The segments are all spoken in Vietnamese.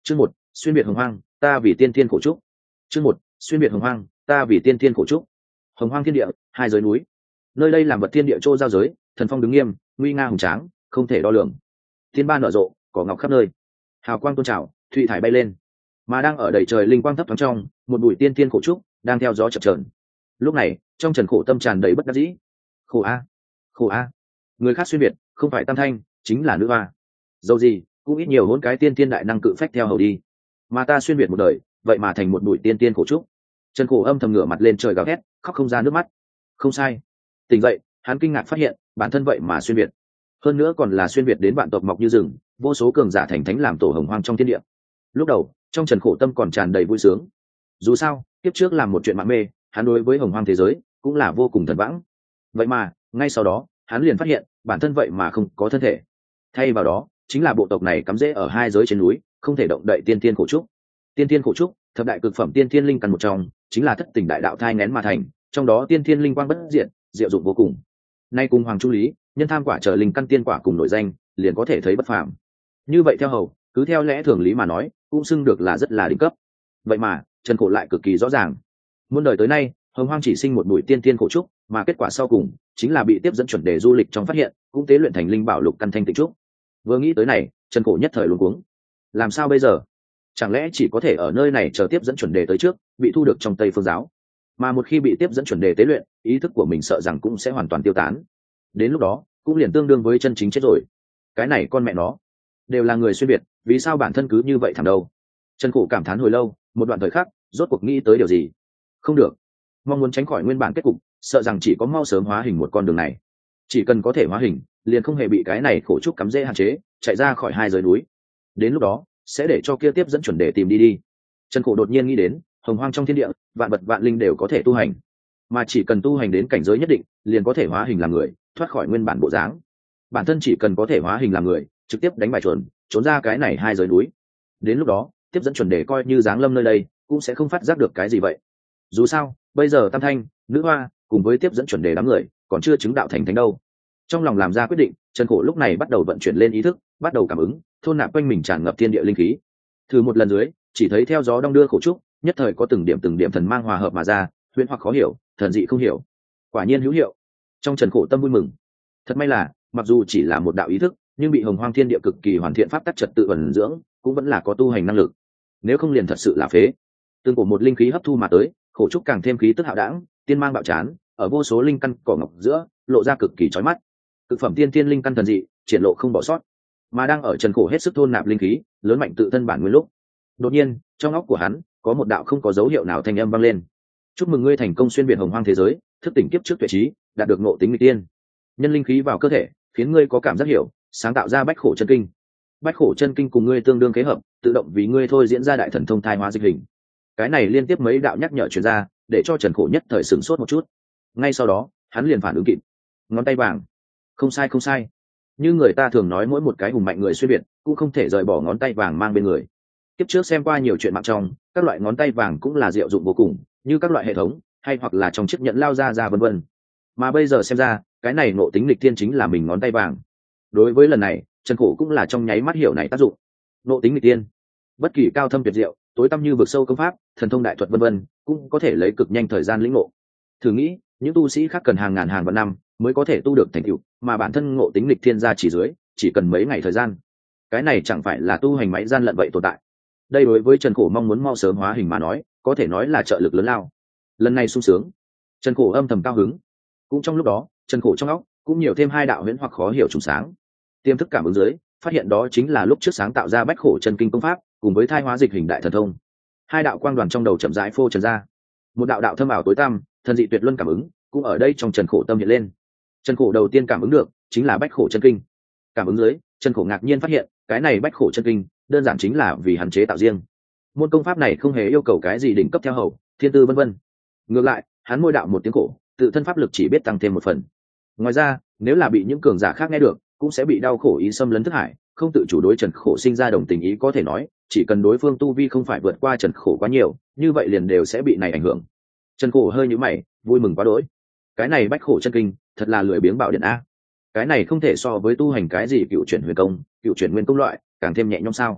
Chương một, xuyên biệt hồng hoang, ta vì tiên thiên khổ trúc. Chương một, xuyên biệt hồng hoang, ta vì tiên thiên khổ trúc. Hồng hoang thiên địa, hai giới núi. Nơi đây làm vật thiên địa châu giao giới, thần phong đứng nghiêm, nguy nga hùng tráng, không thể đo lường. Thiên ba nở rộ, cỏ ngọc khắp nơi. Hào quang tôn trào, thụy thải bay lên. Mà đang ở đầy trời linh quang thấp thoáng trong, một bụi tiên thiên khổ trúc đang theo gió chập chờn. Lúc này, trong trần khổ tâm tràn đầy bất đắc dĩ. Khổ a, khổ a. Người khác xuyên biệt, không phải tam thanh, chính là nữ hoa. Dẫu gì, cũng ít nhiều hỗn cái tiên tiên đại năng cự phách theo hầu đi. Mà ta xuyên biệt một đời, vậy mà thành một bụi tiên tiên khổ trúc. Trần khổ âm thầm ngửa mặt lên trời gào thét, khóc không ra nước mắt. Không sai. Tỉnh dậy, hắn kinh ngạc phát hiện, bản thân vậy mà xuyên biệt. Hơn nữa còn là xuyên biệt đến vạn tộc mọc như rừng, vô số cường giả thành thánh làm tổ hồng hoang trong thiên địa. Lúc đầu, trong trần khổ tâm còn tràn đầy vui sướng. Dù sao, kiếp trước làm một chuyện mạng mê, hắn đối với hồng hoang thế giới cũng là vô cùng thần vãng. Vậy mà, ngay sau đó, hắn liền phát hiện, bản thân vậy mà không có thân thể. Thay vào đó, chính là bộ tộc này cắm rễ ở hai giới trên núi, không thể động đậy tiên tiên khổ trúc. Tiên tiên khổ trúc, thập đại cực phẩm tiên thiên linh căn một trong, chính là thất tình đại đạo thai nghén mà thành, trong đó tiên thiên linh quang bất diệt, diệu dụng vô cùng. Nay cùng hoàng trung lý, nhân tham quả trở linh căn tiên quả cùng nổi danh, liền có thể thấy bất phàm. Như vậy theo hầu, cứ theo lẽ thường lý mà nói, cũng xưng được là rất là đỉnh cấp. Vậy mà, Trần Khổ lại cực kỳ rõ ràng. Muôn đời tới nay, hồng hoang chỉ sinh một bụi tiên tiên khổ trúc, mà kết quả sau cùng chính là bị tiếp dẫn chuẩn đề du lịch trong phát hiện, cũng tế luyện thành linh bảo lục căn thanh tịnh trúc. Vừa nghĩ tới này, Trần Khổ nhất thời luống cuống. Làm sao bây giờ? Chẳng lẽ chỉ có thể ở nơi này chờ tiếp dẫn chuẩn đề tới trước, bị thu được trong Tây Phương giáo? Mà một khi bị tiếp dẫn chuẩn đề tế luyện, ý thức của mình sợ rằng cũng sẽ hoàn toàn tiêu tán. Đến lúc đó, cũng liền tương đương với chân chính chết rồi. Cái này con mẹ nó, đều là người xuyên biệt, vì sao bản thân cứ như vậy thảm đâu? Trần Khổ cảm thán hồi lâu, một đoạn thời khắc, rốt cuộc nghĩ tới điều gì. Không được, mong muốn tránh khỏi nguyên bản kết cục, sợ rằng chỉ có mau sớm hóa hình một con đường này. Chỉ cần có thể hóa hình, liền không hề bị cái này khổ trúc cắm rễ hạn chế, chạy ra khỏi hai giới núi. Đến lúc đó, sẽ để cho kia tiếp dẫn chuẩn đề tìm đi. Trần Khổ đột nhiên nghĩ đến, hồng hoang trong thiên địa, vạn vật vạn linh đều có thể tu hành, mà chỉ cần tu hành đến cảnh giới nhất định, liền có thể hóa hình làm người, thoát khỏi nguyên bản bộ dáng. Bản thân chỉ cần có thể hóa hình làm người, trực tiếp đánh bài chuẩn, trốn ra cái này hai giới núi. Đến lúc đó, tiếp dẫn chuẩn đề coi như giáng lâm nơi đây, cũng sẽ không phát giác được cái gì vậy. Dù sao, bây giờ tam thanh, nữ hoa cùng với tiếp dẫn chuẩn đề đám người còn chưa chứng đạo thành thánh đâu. Trong lòng làm ra quyết định, Trần Khổ lúc này bắt đầu vận chuyển lên ý thức, bắt đầu cảm ứng, thôn nạp quanh mình tràn ngập thiên địa linh khí. Thử một lần dưới, chỉ thấy theo gió đong đưa khổ trúc, nhất thời có từng điểm thần mang hòa hợp mà ra, huyễn hoặc khó hiểu, thần dị không hiểu. Quả nhiên hữu hiệu. Trong Trần Khổ tâm vui mừng. Thật may là, mặc dù chỉ là một đạo ý thức, nhưng bị hồng hoang thiên địa cực kỳ hoàn thiện pháp tắc trật tự ẩn dưỡng, cũng vẫn là có tu hành năng lực. Nếu không liền thật sự là phế. Tương của một linh khí hấp thu mà tới, khổ trúc càng thêm khí tức hạo đãng, tiên mang bạo chán, ở vô số linh căn cỏ ngọc giữa, lộ ra cực kỳ chói mắt. Cực phẩm tiên thiên linh căn thần dị, triển lộ không bỏ sót. Mà đang ở Trần Khổ hết sức thôn nạp linh khí, lớn mạnh tự thân bản nguyên lúc, đột nhiên, trong óc của hắn có một đạo không có dấu hiệu nào thanh âm vang lên. Chúc mừng ngươi thành công xuyên việt hồng hoang thế giới, thức tỉnh kiếp trước tuệ trí, đạt được ngộ tính nghịch tiên. Nhân linh khí vào cơ thể, khiến ngươi có cảm giác hiểu, sáng tạo ra bách khổ chân kinh. Bách khổ chân kinh cùng ngươi tương đương kế hợp, tự động vì ngươi thôi diễn ra đại thần thông thai hóa dịch hình. Cái này liên tiếp mấy đạo nhắc nhở truyền ra, để cho Trần Khổ nhất thời sửng sốt một chút. Ngay sau đó, hắn liền phản ứng kịp. Ngón tay vàng. Không sai. Như người ta thường nói mỗi một cái hùng mạnh người xuyên việt, cũng không thể rời bỏ ngón tay vàng mang bên người. Kiếp trước xem qua nhiều chuyện mạng trong, các loại ngón tay vàng cũng là diệu dụng vô cùng, như các loại hệ thống, hay hoặc là trong chiếc nhẫn lao ra vân vân. Mà bây giờ xem ra, cái này ngộ tính nghịch thiên chính là mình ngón tay vàng. Đối với lần này, Trần Khổ cũng là trong nháy mắt hiểu này tác dụng. Ngộ tính nghịch thiên, bất kỳ cao thâm tuyệt diệu, tối tăm như vực sâu công pháp, thần thông đại thuật vân vân, cũng có thể lấy cực nhanh thời gian lĩnh ngộ. Thử nghĩ, những tu sĩ khác cần hàng ngàn hàng vạn năm mới có thể tu được thành tựu, mà bản thân ngộ tính nghịch thiên ra chỉ dưới, chỉ cần mấy ngày thời gian. Cái này chẳng phải là tu hành máy gian lận vậy tồn tại. Đây đối với Trần Khổ mong muốn mau sớm hóa hình mà nói, có thể nói là trợ lực lớn lao. Lần này sung sướng, Trần Khổ âm thầm cao hứng. Cũng trong lúc đó, Trần Khổ trong óc cũng nhiều thêm hai đạo huyễn hoặc khó hiểu trùng sáng. Tiềm thức cảm ứng dưới, phát hiện đó chính là lúc trước sáng tạo ra bách khổ chân kinh công pháp, cùng với thai hóa dịch hình đại thần thông. Hai đạo quang đoàn trong đầu chậm rãi phô trần ra. Một đạo đạo thâm ảo tối tăm, thần dị tuyệt luân cảm ứng, cũng ở đây trong Trần Khổ tâm hiện lên. Trần Khổ đầu tiên cảm ứng được chính là bách khổ chân kinh. Cảm ứng dưới, Trần Khổ ngạc nhiên phát hiện, cái này bách khổ chân kinh, đơn giản chính là vì hạn chế tạo riêng. Môn công pháp này không hề yêu cầu cái gì đỉnh cấp theo hầu, thiên tư vân vân. Ngược lại, hắn môi đạo một tiếng khổ, tự thân pháp lực chỉ biết tăng thêm một phần. Ngoài ra, nếu là bị những cường giả khác nghe được, cũng sẽ bị đau khổ ý xâm lấn thức hải, không tự chủ đối Trần Khổ sinh ra đồng tình ý, có thể nói, chỉ cần đối phương tu vi không phải vượt qua Trần Khổ quá nhiều, như vậy liền đều sẽ bị này ảnh hưởng. Trần Khổ hơi nhíu mày, vui mừng quá đỗi. Cái này bách khổ chân kinh, thật là lười biếng bạo điện a. Cái này không thể so với tu hành cái gì cựu chuyển huyền công, cựu chuyển nguyên công loại, càng thêm nhẹ nhõm sao?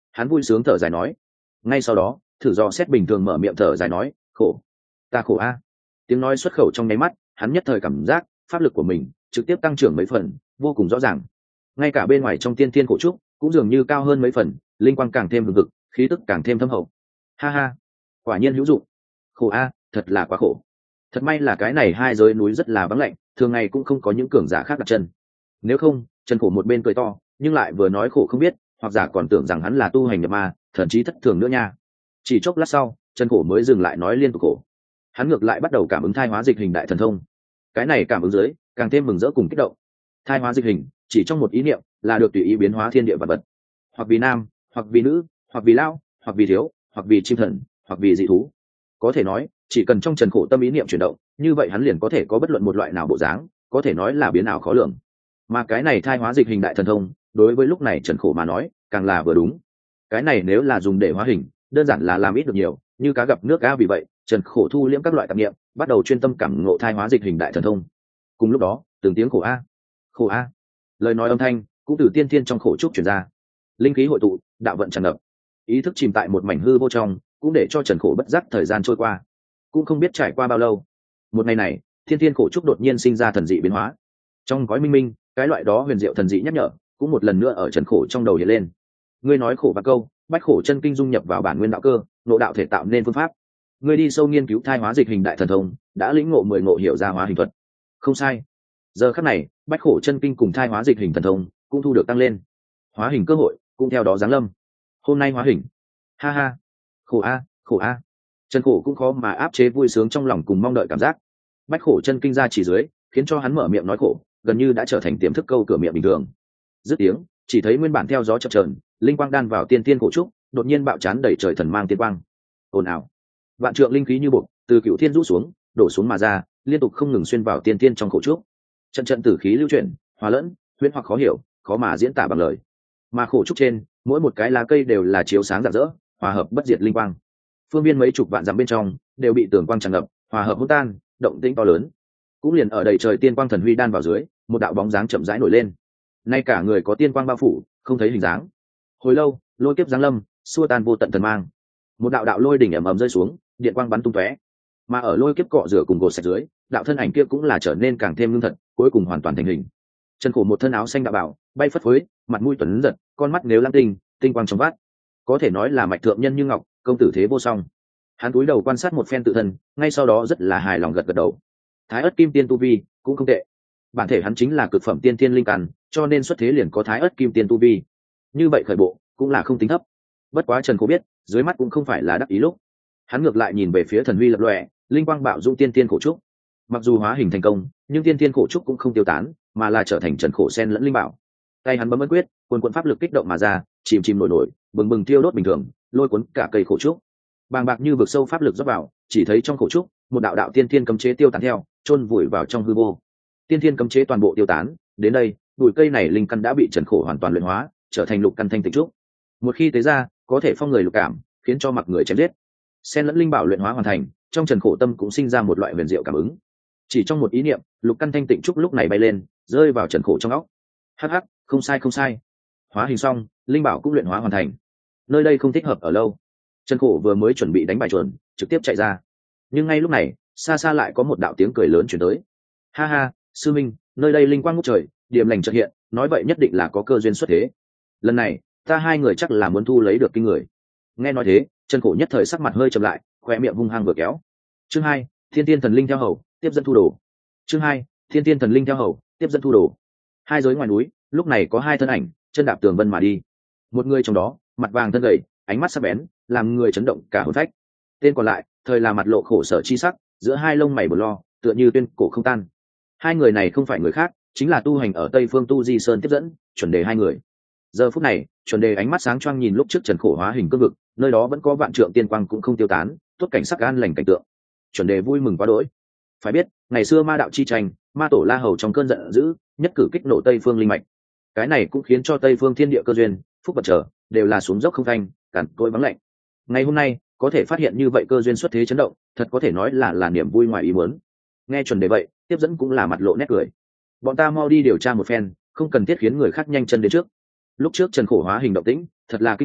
Hắn vui sướng thở dài nói. Ngay sau đó thử dò xét bình thường mở miệng thở dài nói, khổ, ta khổ a. Tiếng nói xuất khẩu trong nháy mắt, hắn nhất thời cảm giác pháp lực của mình trực tiếp tăng trưởng mấy phần, vô cùng rõ ràng. Ngay cả bên ngoài trong tiên thiên cổ trúc cũng dường như cao hơn mấy phần, linh quang càng thêm hừng hực, khí tức càng thêm thâm hậu. Ha ha, quả nhiên hữu dụng. Khổ a, thật là quá khổ. Thật may là cái này hai giới núi rất là vắng lạnh, thường ngày cũng không có những cường giả khác đặt chân. Nếu không, Trần Khổ một bên cười to, nhưng lại vừa nói khổ không biết, hoặc giả còn tưởng rằng hắn là tu hành nhập ma, thậm chí thất thường nữa nha. Chỉ chốc lát sau, Trần Khổ mới dừng lại nói liên tục khổ. Hắn ngược lại bắt đầu cảm ứng thai hóa dịch hình đại thần thông. Cái này cảm ứng dưới, càng thêm mừng rỡ cùng kích động. Thai hóa dịch hình, chỉ trong một ý niệm, là được tùy ý biến hóa thiên địa vật vật, hoặc vì nam, hoặc vì nữ, hoặc vì lão, hoặc vì thiếu, hoặc vì chim thần, hoặc vì dị thú. Có thể nói, chỉ cần trong Trần Khổ tâm ý niệm chuyển động, như vậy hắn liền có thể có bất luận một loại nào bộ dáng, có thể nói là biến ảo khó lường. Mà cái này thai hóa dịch hình đại thần thông, đối với lúc này Trần Khổ mà nói, càng là vừa đúng. Cái này nếu là dùng để hóa hình, đơn giản là làm ít được nhiều, như cá gặp nước ga. Vì vậy Trần Khổ thu liễm các loại tạp niệm, bắt đầu chuyên tâm cảm ngộ thai hóa dịch hình đại thần thông. Cùng lúc đó, từng tiếng khổ a, khổ a, lời nói âm thanh cũng từ tiên thiên trong khổ trúc truyền ra. Linh khí hội tụ, đạo vận tràn ngập, ý thức chìm tại một mảnh hư vô trong, cũng để cho Trần Khổ bất giác thời gian trôi qua. Cũng không biết trải qua bao lâu, một ngày này thiên thiên khổ trúc đột nhiên sinh ra thần dị biến hóa. Trong gói minh minh, cái loại đó huyền diệu thần dị nhắc nhở cũng một lần nữa ở Trần Khổ trong đầu hiện lên. Ngươi nói khổ và câu, bách khổ chân kinh dung nhập vào bản nguyên đạo cơ, ngộ đạo thể tạo nên phương pháp. Ngươi đi sâu nghiên cứu thai hóa dịch hình đại thần thông, đã lĩnh ngộ 10 ngộ hiểu ra hóa hình thuật. Không sai. Giờ khắc này, bách khổ chân kinh cùng thai hóa dịch hình thần thông cũng thu được tăng lên. Hóa hình cơ hội cũng theo đó giáng lâm. Hôm nay hóa hình. Ha ha. Khổ a, khổ a. Trần Khổ cũng khó mà áp chế vui sướng trong lòng cùng mong đợi cảm giác. Bách khổ chân kinh ra chỉ dưới, khiến cho hắn mở miệng nói khổ, gần như đã trở thành tiềm thức câu cửa miệng bình thường. Dứt tiếng, chỉ thấy nguyên bản theo gió chập chờn, linh quang đan vào tiên tiên cổ trúc, đột nhiên bạo chán đẩy trời thần mang tiên quang. Ồn ào, vạn trượng linh khí như buộc từ cựu thiên rũ xuống, đổ xuống mà ra, liên tục không ngừng xuyên vào tiên tiên trong cổ trúc. Trận trận tử khí lưu chuyển, hòa lẫn, huyễn hoặc khó hiểu, khó mà diễn tả bằng lời. Mà khổ trúc trên, mỗi một cái lá cây đều là chiếu sáng rạng rỡ, hòa hợp bất diệt linh quang. Phương viên mấy chục vạn dặm bên trong đều bị tường quang tràn ngập, hòa hợp hỗn tan, động tĩnh to lớn. Cũng liền ở đầy trời tiên quang thần huy đan vào dưới, một đạo bóng dáng chậm rãi nổi lên. Nay cả người có tiên quang bao phủ, không thấy hình dáng. Hồi lâu, lôi kiếp giáng lâm, xua tan vô tận thần mang. Một đạo đạo lôi đỉnh ầm ầm rơi xuống, điện quang bắn tung tóe. Mà ở lôi kiếp cọ rửa cùng gột sạch dưới, đạo thân ảnh kia cũng là trở nên càng thêm ngưng thật, cuối cùng hoàn toàn thành hình. Trần Khổ một thân áo xanh đạo bảo, bay phất phới, mặt mũi tuấn giật, con mắt nếu lam tinh, tinh quang trong vắt, có thể nói là mạch thượng nhân như ngọc, công tử thế vô song. Hắn cúi đầu quan sát một phen tự thân, ngay sau đó rất là hài lòng gật gật đầu. Thái ất kim tiên tu vi cũng không tệ. Bản thể hắn chính là cực phẩm tiên thiên linh căn, cho nên xuất thế liền có thái ất kim tiên tu vi. Như vậy khởi bộ cũng là không tính thấp. Bất quá Trần Khổ biết, dưới mắt cũng không phải là đắc ý lúc. Hắn ngược lại nhìn về phía thần huy lập lòe, linh quang bạo dũng tiên tiên cổ trúc. Mặc dù hóa hình thành công, nhưng tiên tiên cổ trúc cũng không tiêu tán, mà là trở thành Trần Khổ sen lẫn linh bảo. Tay hắn bấm ấn quyết, cuồn cuộn pháp lực kích động mà ra, chìm chìm nổi nổi, bừng bừng tiêu đốt bình thường, lôi cuốn cả cây cổ trúc. Bàng bạc như vực sâu pháp lực rót vào, chỉ thấy trong cổ trúc, một đạo đạo tiên thiên cấm chế tiêu tán theo, chôn vùi vào trong hư vô. Tiên thiên cấm chế toàn bộ tiêu tán, đến đây, bụi cây này linh căn đã bị Trần Khổ hoàn toàn luyện hóa, trở thành lục căn thanh tịnh trúc. Một khi tế ra, có thể phong người lục cảm, khiến cho mặc người chém giết. Xen lẫn linh bảo luyện hóa hoàn thành, trong Trần Khổ tâm cũng sinh ra một loại huyền diệu cảm ứng. Chỉ trong một ý niệm, lục căn thanh tịnh trúc lúc này bay lên, rơi vào Trần Khổ trong óc. Hắc hắc, không sai không sai. Hóa hình xong, linh bảo cũng luyện hóa hoàn thành. Nơi đây không thích hợp ở lâu. Trần Khổ vừa mới chuẩn bị đánh bài chuẩn, trực tiếp chạy ra. Nhưng ngay lúc này, xa xa lại có một đạo tiếng cười lớn truyền tới. Ha ha, sư minh, nơi đây linh quang ngút trời, điểm lành chợt hiện, nói vậy nhất định là có cơ duyên xuất thế. Lần này, ta hai người chắc là muốn thu lấy được kinh người. Nghe nói thế, Trần Khổ nhất thời sắc mặt hơi trầm lại, khoe miệng hung hăng vừa kéo. Chương 2, Thiên Tiên Thần Linh theo hầu, tiếp dẫn thu đồ. Chương 2, Thiên Tiên Thần Linh theo hầu, tiếp dẫn thu đồ. Hai giới ngoài núi, lúc này có hai thân ảnh, chân đạp tường vân mà đi. Một người trong đó, mặt vàng thân gầy, ánh mắt sắc bén, làm người chấn động cả hồn phách. Tên còn lại, thời là mặt lộ khổ sở chi sắc, giữa hai lông mày buồn lo, tựa như tuyên cổ không tan. Hai người này không phải người khác, chính là tu hành ở Tây Phương Tu Di Sơn tiếp dẫn, chuẩn đề hai người. Giờ phút này, chuẩn đề ánh mắt sáng choang nhìn lúc trước Trần Khổ hóa hình cương vực, nơi đó vẫn có vạn trượng tiên quang cũng không tiêu tán, tốt cảnh sắc an lành cảnh tượng. Chuẩn đề vui mừng quá đỗi. Phải biết, ngày xưa ma đạo chi tranh, ma tổ La Hầu trong cơn giận dữ, nhất cử kích nổ Tây Phương linh mạch. Cái này cũng khiến cho Tây Phương thiên địa cơ duyên, phúc vật trở, đều là xuống dốc không thanh, cằn cỗi vắng lạnh. Ngày hôm nay, có thể phát hiện như vậy cơ duyên xuất thế chấn động, thật có thể nói là niềm vui ngoài ý muốn. Nghe chuẩn đề vậy, tiếp dẫn cũng là mặt lộ nét cười. Bọn ta mau đi điều tra một phen, không cần thiết khiến người khác nhanh chân đến trước. Lúc trước Trần Khổ hóa hình động tĩnh, thật là kinh người,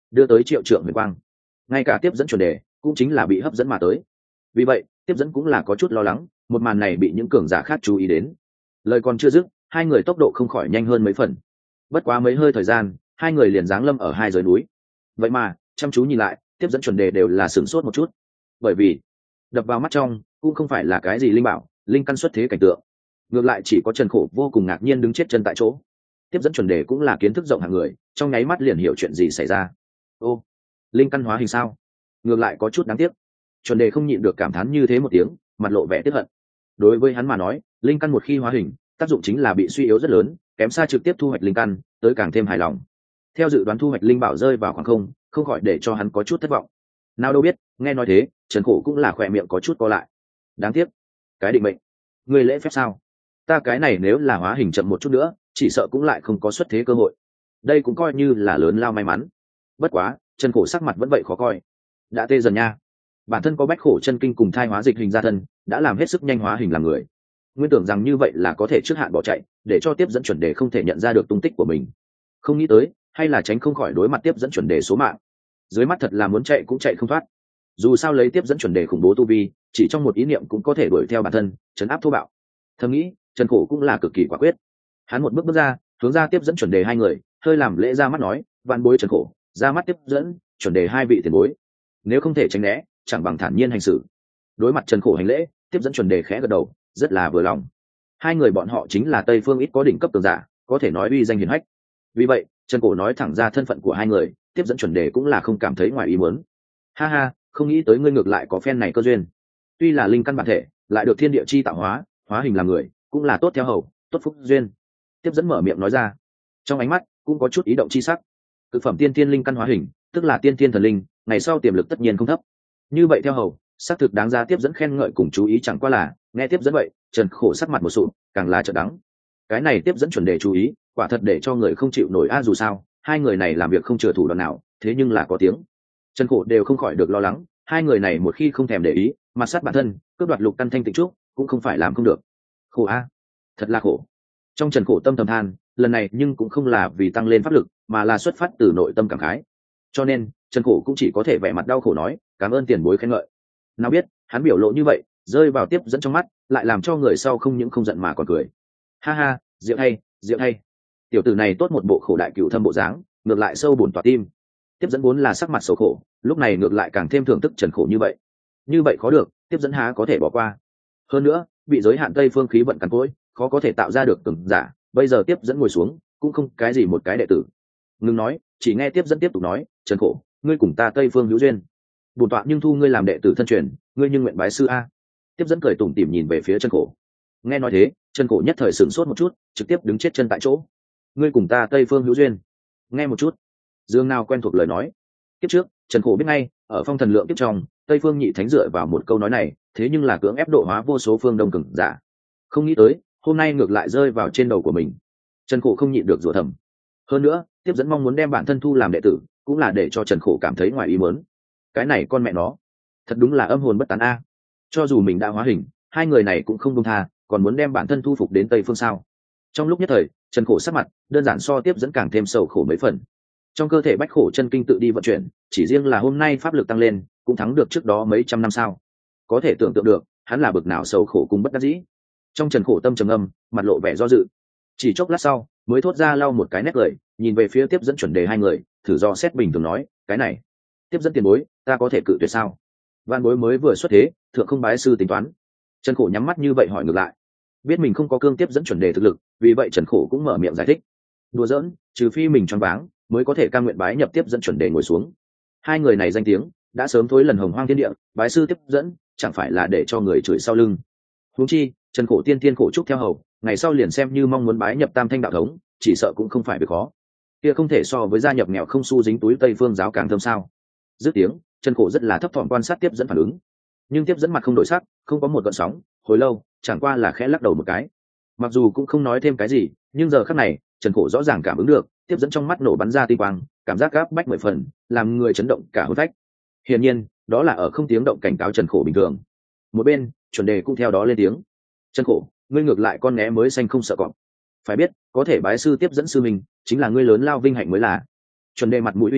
đưa tới triệu trượng huyền quang. Ngay cả tiếp dẫn chuẩn đề cũng chính là bị hấp dẫn mà tới. Vì vậy tiếp dẫn cũng là có chút lo lắng một màn này bị những cường giả khác chú ý đến. Lời còn chưa dứt, hai người tốc độ không khỏi nhanh hơn mấy phần. Bất quá mấy hơi thời gian, hai người liền giáng lâm ở hai giới núi. Vậy mà chăm chú nhìn lại, tiếp dẫn chuẩn đề đều là sửng sốt một chút, bởi vì đập vào mắt trong cũng không phải là cái gì linh bảo linh căn xuất thế cảnh tượng, ngược lại chỉ có Trần Khổ vô cùng ngạc nhiên đứng chết chân tại chỗ. Tiếp dẫn chuẩn đề cũng là kiến thức rộng hạng người, trong nháy mắt liền hiểu chuyện gì xảy ra. Ô, linh căn hóa hình sao? Ngược lại có chút đáng tiếc. Chuẩn đề không nhịn được cảm thán như thế một tiếng, mặt lộ vẻ tiếc hận. Đối với hắn mà nói, linh căn một khi hóa hình, tác dụng chính là bị suy yếu rất lớn, kém xa trực tiếp thu hoạch linh căn, tới càng thêm hài lòng. Theo dự đoán thu hoạch linh bảo rơi vào khoảng không, không khỏi để cho hắn có chút thất vọng. Nào đâu biết, nghe nói thế, Trần Khổ cũng là khỏe miệng có chút co lại. Đáng tiếc, cái định mệnh, người lễ phép sao? Ta cái này nếu là hóa hình chậm một chút nữa, chỉ sợ cũng lại không có xuất thế cơ hội. Đây cũng coi như là lớn lao may mắn. Bất quá, Trần Khổ sắc mặt vẫn vậy khó coi. Đã tê dần nha. Bản thân có bách khổ chân kinh cùng thai hóa dịch hình ra thân, đã làm hết sức nhanh hóa hình làm người. Nguyên tưởng rằng như vậy là có thể trước hạn bỏ chạy, để cho tiếp dẫn chuẩn đề không thể nhận ra được tung tích của mình. Không nghĩ tới, hay là tránh không khỏi đối mặt tiếp dẫn chuẩn đề số mạng. Dưới mắt thật là muốn chạy cũng chạy không thoát. Dù sao lấy tiếp dẫn chuẩn đề khủng bố tu vi, chỉ trong một ý niệm cũng có thể đuổi theo bản thân, trấn áp thô bạo. Thầm nghĩ, Trần Khổ cũng là cực kỳ quả quyết. Hắn một bước bước ra, hướng ra tiếp dẫn chuẩn đề hai người, hơi làm lễ ra mắt nói, vạn bối Trần Khổ, ra mắt tiếp dẫn chuẩn đề hai vị tiền bối. Nếu không thể tránh né, chẳng bằng thản nhiên hành xử. Đối mặt Trần Khổ hành lễ, tiếp dẫn chuẩn đề khẽ gật đầu, rất là vừa lòng. Hai người bọn họ chính là Tây Phương ít có đỉnh cấp cường giả, có thể nói uy danh hiển hách. Vì vậy Trần Cổ nói thẳng ra thân phận của hai người, tiếp dẫn chuẩn đề cũng là không cảm thấy ngoài ý muốn. Ha ha, không nghĩ tới ngươi ngược lại có phen này cơ duyên. Tuy là linh căn bản thể, lại được thiên địa chi tạo hóa, hóa hình làm người, cũng là tốt theo hầu, tốt phúc duyên. Tiếp dẫn mở miệng nói ra, trong ánh mắt cũng có chút ý động chi sắc. Cực phẩm tiên thiên linh căn hóa hình, tức là tiên thiên thần linh, ngày sau tiềm lực tất nhiên không thấp. Như vậy theo hầu, xác thực đáng ra tiếp dẫn khen ngợi cùng chú ý, chẳng qua là nghe tiếp dẫn vậy, Trần Khổ sắc mặt một sụp, càng là trợ đắng. Cái này tiếp dẫn chuẩn đề chú ý, quả thật để cho người không chịu nổi a, dù sao hai người này làm việc không chừa thủ đoạn nào, thế nhưng là có tiếng. Trần Khổ đều không khỏi được lo lắng, hai người này một khi không thèm để ý, mặt sát bản thân, cướp đoạt lục căn thanh tịnh trúc, cũng không phải làm không được. Khổ a, thật là khổ. Trong Trần Khổ tâm thầm than, lần này nhưng cũng không là vì tăng lên pháp lực, mà là xuất phát từ nội tâm cảm khái. Cho nên Trần Khổ cũng chỉ có thể vẻ mặt đau khổ nói, cảm ơn tiền bối khen ngợi. Nào biết hắn biểu lộ như vậy, rơi vào tiếp dẫn trong mắt, lại làm cho người sau không những không giận mà còn cười. Ha ha, diệu hay, diệu hay. Tiểu tử này tốt một bộ khổ đại cửu thâm bộ dáng, ngược lại sâu buồn tỏa tim. Tiếp dẫn vốn là sắc mặt xấu khổ, lúc này ngược lại càng thêm thưởng thức Trần Khổ như vậy. Như vậy khó được, tiếp dẫn há có thể bỏ qua. Hơn nữa, bị giới hạn Tây Phương khí vận cằn cỗi, khó có thể tạo ra được cường giả, bây giờ tiếp dẫn ngồi xuống, cũng không cái gì một cái đệ tử. Ngừng nói, chỉ nghe tiếp dẫn tiếp tục nói, Trần Khổ, ngươi cùng ta Tây Phương hữu duyên. Bổn tọa nhưng thu ngươi làm đệ tử thân truyền, ngươi nhưng nguyện bái sư a. Tiếp dẫn cười tủm tỉm nhìn về phía Trần Khổ. Nghe nói thế, Trần Khổ nhất thời sửng sốt một chút, trực tiếp đứng chết chân tại chỗ. Ngươi cùng ta Tây Phương hữu duyên. Nghe một chút, dương nào quen thuộc lời nói. Kiếp trước Trần Khổ biết ngay, ở phong thần lượng kiếp trong, Tây Phương nhị thánh dựa vào một câu nói này, thế nhưng là cưỡng ép độ hóa vô số phương đông cường giả. Không nghĩ tới, hôm nay ngược lại rơi vào trên đầu của mình. Trần Khổ không nhịn được rủa thầm. Hơn nữa, tiếp dẫn mong muốn đem bản thân thu làm đệ tử, cũng là để cho Trần Khổ cảm thấy ngoài ý muốn. Cái này con mẹ nó, thật đúng là âm hồn bất tán a. Cho dù mình đã hóa hình, hai người này cũng không buông tha, còn muốn đem bản thân thu phục đến Tây Phương sao? Trong lúc nhất thời, Trần Khổ sắc mặt đơn giản so tiếp dẫn càng thêm sầu khổ mấy phần. Trong cơ thể bách khổ chân kinh tự đi vận chuyển, chỉ riêng là hôm nay pháp lực tăng lên, cũng thắng được trước đó mấy trăm năm sao? Có thể tưởng tượng được, hắn là bực nào sầu khổ cùng bất đắc dĩ. Trong Trần Khổ tâm trầm âm, mặt lộ vẻ do dự. Chỉ chốc lát sau, mới thốt ra lau một cái nét cười, nhìn về phía tiếp dẫn chuẩn đề hai người, thử do xét bình thường nói, cái này, tiếp dẫn tiền bối, ta có thể cự tuyệt sao? Vạn bối mới vừa xuất thế, thượng không bái sư tính toán. Trần Khổ nhắm mắt như vậy hỏi ngược lại. Biết mình không có cương tiếp dẫn chuẩn đề thực lực, vì vậy Trần Khổ cũng mở miệng giải thích. Đùa giỡn, trừ phi mình choáng váng, mới có thể cam nguyện bái nhập tiếp dẫn chuẩn đề ngồi xuống. Hai người này danh tiếng đã sớm thối lần hồng hoang thiên địa, bái sư tiếp dẫn chẳng phải là để cho người chửi sau lưng. Huống chi Trần Khổ tiên tiên khổ trúc theo hầu, ngày sau liền xem như mong muốn bái nhập tam thanh đạo thống, chỉ sợ cũng không phải việc khó. Kia không thể so với gia nhập nghèo không xu dính túi Tây Phương giáo càng thơm sao? Dứt tiếng, Trần Khổ rất là thấp thỏm quan sát tiếp dẫn phản ứng. Nhưng tiếp dẫn mặt không đổi sắc, không có một gợn sóng, hồi lâu chẳng qua là khẽ lắc đầu một cái. Mặc dù cũng không nói thêm cái gì, nhưng giờ khắc này Trần Khổ rõ ràng cảm ứng được tiếp dẫn trong mắt nổ bắn ra tinh quang, cảm giác gáp bách 10 phần, làm người chấn động cả hồn phách. Hiển nhiên đó là ở không tiếng động cảnh cáo Trần Khổ bình thường. Một bên chuẩn đề cũng theo đó lên tiếng, Trần Khổ, ngươi ngược lại con né mới xanh không sợ cọp. Phải biết có thể bái sư tiếp dẫn sư mình, chính là ngươi lớn lao vinh hạnh mới là. Chuẩn đề mặt mũi uy nghiêm,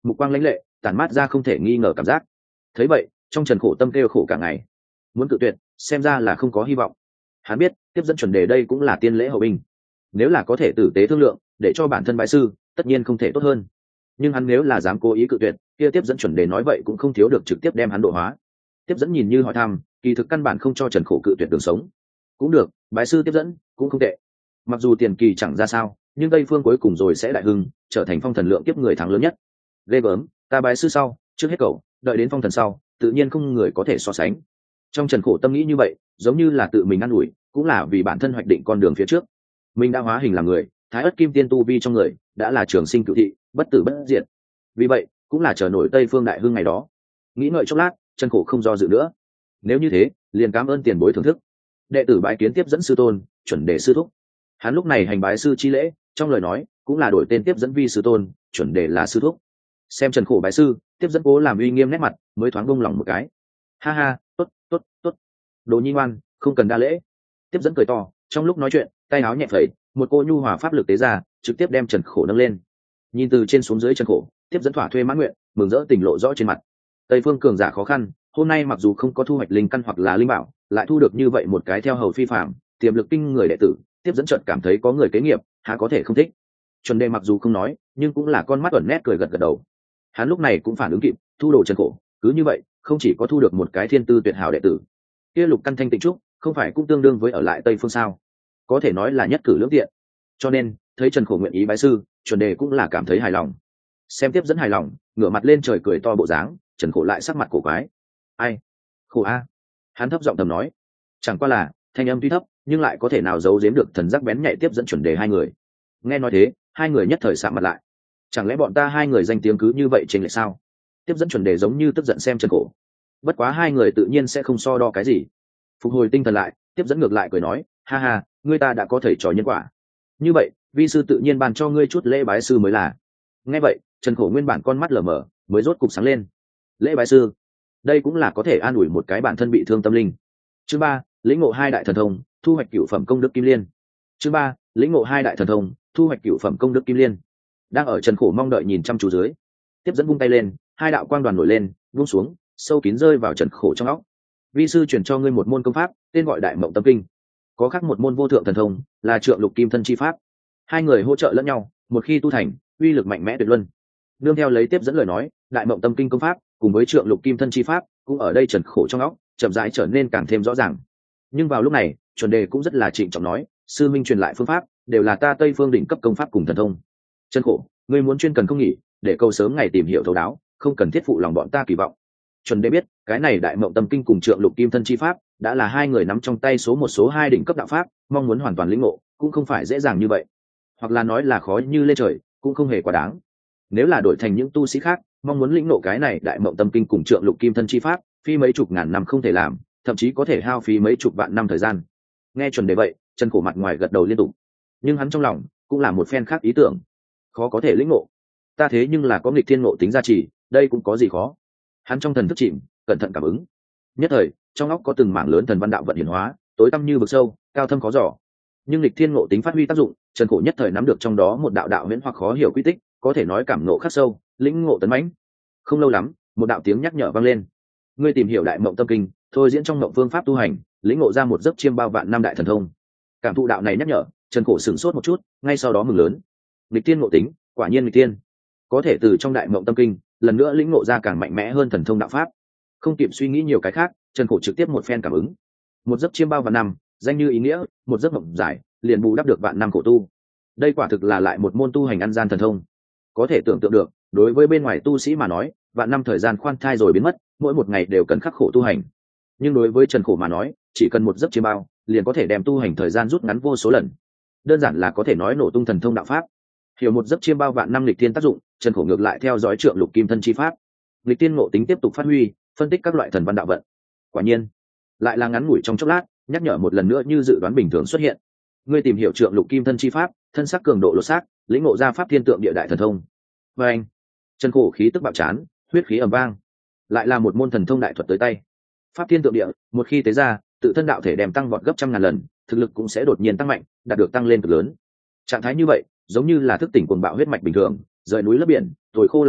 mục quang lãnh lệ, tản mát ra không thể nghi ngờ cảm giác. Thấy vậy, trong Trần Khổ tâm kêu khổ cả ngày, muốn cự tuyệt xem ra là không có hy vọng. Hắn biết tiếp dẫn chuẩn đề đây cũng là tiên lễ hậu binh, nếu là có thể tử tế thương lượng để cho bản thân bái sư tất nhiên không thể tốt hơn, nhưng hắn nếu là dám cố ý cự tuyệt kia tiếp dẫn chuẩn đề nói vậy cũng không thiếu được trực tiếp đem hắn độ hóa. Tiếp dẫn nhìn như hỏi thăm, kỳ thực căn bản không cho Trần Khổ cự tuyệt đường sống. Cũng được, bái sư tiếp dẫn cũng không tệ, mặc dù tiền kỳ chẳng ra sao nhưng tây phương cuối cùng rồi sẽ đại hưng, trở thành phong thần lượng kiếp người thắng lớn nhất. Ghê gớm, ta bái sư sau trước hết cậu, đợi đến phong thần sau tự nhiên không người có thể so sánh. Trong Trần Khổ tâm nghĩ như vậy, giống như là tự mình ă n ủi, cũng là vì bản thân hoạch định con đường phía trước. Mình đã hóa hình làm người, thái ất kim tiên tu vi trong người đã là trường sinh cựu thị, bất tử bất diệt, vì vậy cũng là chờ nổi tây phương đại hưng ngày đó. Nghĩ ngợi chốc lát, Trần Khổ không do dự nữa, nếu như thế liền cảm ơn tiền bối thưởng thức. Đệ tử bái kiến tiếp dẫn sư tôn, chuẩn đề sư thúc. Hắn lúc này hành bái sư chi lễ, trong lời nói cũng là đổi tên tiếp dẫn vi sư tôn, chuẩn đề là sư thúc. Xem Trần Khổ bái sư, tiếp dẫn cố làm uy nghiêm nét mặt mới thoáng bông lòng một cái. Ha ha, tốt tốt tốt, đồ nhi ngoan, không cần đa lễ. Tiếp dẫn cười to, trong lúc nói chuyện tay áo nhẹ phẩy, một cô nhu hòa pháp lực tế ra, trực tiếp đem Trần Khổ nâng lên. Nhìn từ trên xuống dưới Trần Khổ, tiếp dẫn thỏa thuê mãn nguyện, mừng rỡ tình lộ rõ trên mặt. Tây phương cường giả khó khăn, hôm nay mặc dù không có thu hoạch linh căn hoặc là linh bảo, lại thu được như vậy một cái theo hầu phi phạm, tiềm lực kinh người đệ tử, tiếp dẫn chợt cảm thấy có người kế nghiệp, há có thể không thích. Chuẩn đề mặc dù không nói, nhưng cũng là con mắt ẩn nét cười gật gật đầu. Hắn lúc này cũng phản ứng kịp, thu đồ Trần Khổ, cứ như vậy không chỉ có thu được một cái thiên tư tuyệt hảo đệ tử, kia lục căn thanh tịnh trúc không phải cũng tương đương với ở lại Tây phương sao, có thể nói là nhất cử lưỡng tiện. Cho nên thấy Trần Khổ nguyện ý bái sư, Chuẩn đề cũng là cảm thấy hài lòng. Xem tiếp dẫn hài lòng, ngửa mặt lên trời cười to bộ dáng, Trần Khổ lại sắc mặt cổ quái. Ai? Khổ a. Hắn thấp giọng thầm nói, chẳng qua là thanh âm tuy thấp nhưng lại có thể nào giấu giếm được thần giác bén nhạy tiếp dẫn Chuẩn đề hai người. Nghe nói thế, hai người nhất thời sạm mặt lại. Chẳng lẽ bọn ta hai người danh tiếng cứ như vậy chênh lệch sao? Tiếp dẫn Chuẩn đề giống như tức giận xem Trần Khổ. Bất quá hai người tự nhiên sẽ không so đo cái gì. Phục hồi tinh thần lại, tiếp dẫn ngược lại cười nói, ha ha, ngươi ta đã có thầy trò nhân quả, như vậy vi sư tự nhiên ban cho ngươi chút lễ bái sư mới là. Nghe vậy Trần Khổ nguyên bản con mắt lờ mờ mới rốt cục sáng lên. Lễ bái sư, đây cũng là có thể an ủi một cái bản thân bị thương tâm linh. Chương 3, lĩnh ngộ hai đại thần thông, thu hoạch cửu phẩm công đức kim liên. Chương 3, lĩnh ngộ hai đại thần thông, thu hoạch cửu phẩm công đức kim liên. Đang ở Trần Khổ mong đợi nhìn chăm chú dưới, tiếp dẫn vung tay lên, hai đạo quang đoàn nổi lên, vung xuống, sâu kín rơi vào Trần Khổ trong óc. Vi sư truyền cho ngươi một môn công pháp, tên gọi Đại Mộng Tâm Kinh, có khác một môn vô thượng thần thông, là Trượng Lục Kim Thân Chi Pháp. Hai người hỗ trợ lẫn nhau, một khi tu thành, uy lực mạnh mẽ tuyệt luân. Nương theo lấy tiếp dẫn lời nói, Đại Mộng Tâm Kinh công pháp cùng với Trượng Lục Kim Thân Chi Pháp cũng ở đây Trần Khổ trong óc chậm rãi trở nên càng thêm rõ ràng. Nhưng vào lúc này, Chuẩn đề cũng rất là trịnh trọng nói, sư minh truyền lại phương pháp đều là ta Tây phương đỉnh cấp công pháp cùng thần thông. Trần Khổ, ngươi muốn chuyên cần không nghỉ, để câu sớm ngày tìm hiểu thấu đáo, không cần thiết phụ lòng bọn ta kỳ vọng. Chuẩn đề biết, cái này Đại Mộng Tâm Kinh cùng Trượng Lục Kim Thân Chi Pháp đã là hai người nắm trong tay số một số hai đỉnh cấp đạo pháp, mong muốn hoàn toàn lĩnh ngộ cũng không phải dễ dàng như vậy, hoặc là nói là khó như lên trời, cũng không hề quá đáng. Nếu là đổi thành những tu sĩ khác, mong muốn lĩnh ngộ cái này Đại Mộng Tâm Kinh cùng Trượng Lục Kim Thân Chi Pháp, phi mấy chục ngàn năm không thể làm, thậm chí có thể hao phí mấy chục vạn năm thời gian. Nghe Chuẩn đề vậy, Trần Khổ mặt ngoài gật đầu liên tục, nhưng hắn trong lòng cũng là một phen khác ý tưởng. Khó có thể lĩnh ngộ, ta thế nhưng là có nghịch thiên ngộ tính gia trì, đây cũng có gì khó. Hắn trong thần thức chìm, cẩn thận cảm ứng, nhất thời trong óc có từng mảng lớn thần văn đạo vận hiển hóa, tối tăm như vực sâu, cao thâm khó dò. Nhưng nghịch thiên ngộ tính phát huy tác dụng, Trần Khổ nhất thời nắm được trong đó một đạo đạo huyễn hoặc khó hiểu quy tích, có thể nói cảm ngộ khắc sâu, lĩnh ngộ tấn mãnh. Không lâu lắm, một đạo tiếng nhắc nhở vang lên, ngươi tìm hiểu Đại Mộng Tâm Kinh, thôi diễn trong mộng phương pháp tu hành, lĩnh ngộ ra một giấc chiêm bao vạn năm đại thần thông. Cảm thụ đạo này nhắc nhở, Trần Khổ sửng sốt một chút, ngay sau đó mừng lớn. Nghịch thiên ngộ tính, quả nhiên nghịch thiên, có thể từ trong Đại Mộng Tâm Kinh lần nữa lĩnh ngộ ra càng mạnh mẽ hơn thần thông đạo pháp. Không kịp suy nghĩ nhiều cái khác, Trần Khổ trực tiếp một phen cảm ứng. Một giấc chiêm bao vạn năm, danh như ý nghĩa, một giấc mộng giải liền bù đắp được vạn năm khổ tu. Đây quả thực là lại một môn tu hành ăn gian thần thông. Có thể tưởng tượng được, đối với bên ngoài tu sĩ mà nói, vạn năm thời gian khoan thai rồi biến mất, mỗi một ngày đều cần khắc khổ tu hành. Nhưng đối với Trần Khổ mà nói, chỉ cần một giấc chiêm bao liền có thể đem tu hành thời gian rút ngắn vô số lần. Đơn giản là có thể nói nổ tung thần thông đạo pháp. Hiểu một giấc chiêm bao vạn năm lịch thiên tác dụng, Trần Khổ ngược lại theo dõi Trượng Lục Kim Thân Chi Pháp, lịch tiên ngộ tính tiếp tục phát huy, phân tích các loại thần văn đạo vận. Quả nhiên, lại là ngắn ngủi trong chốc lát, nhắc nhở một lần nữa như dự đoán bình thường xuất hiện. Ngươi tìm hiểu Trượng Lục Kim Thân Chi Pháp, thân sắc cường độ lột xác, lĩnh ngộ ra pháp thiên tượng địa đại thần thông. Và anh, Trần Khổ khí tức bạo chán, huyết khí ầm vang, lại là một môn thần thông đại thuật tới tay. Pháp thiên tượng địa, một khi tế ra, tự thân đạo thể đem tăng vọt gấp trăm ngàn lần, thực lực cũng sẽ đột nhiên tăng mạnh, đạt được tăng lên cực lớn. Trạng thái như vậy, giống như là thức tỉnh cuồng bạo huyết mạch bình thường, rời núi lấp biển, thổi khô là hủ,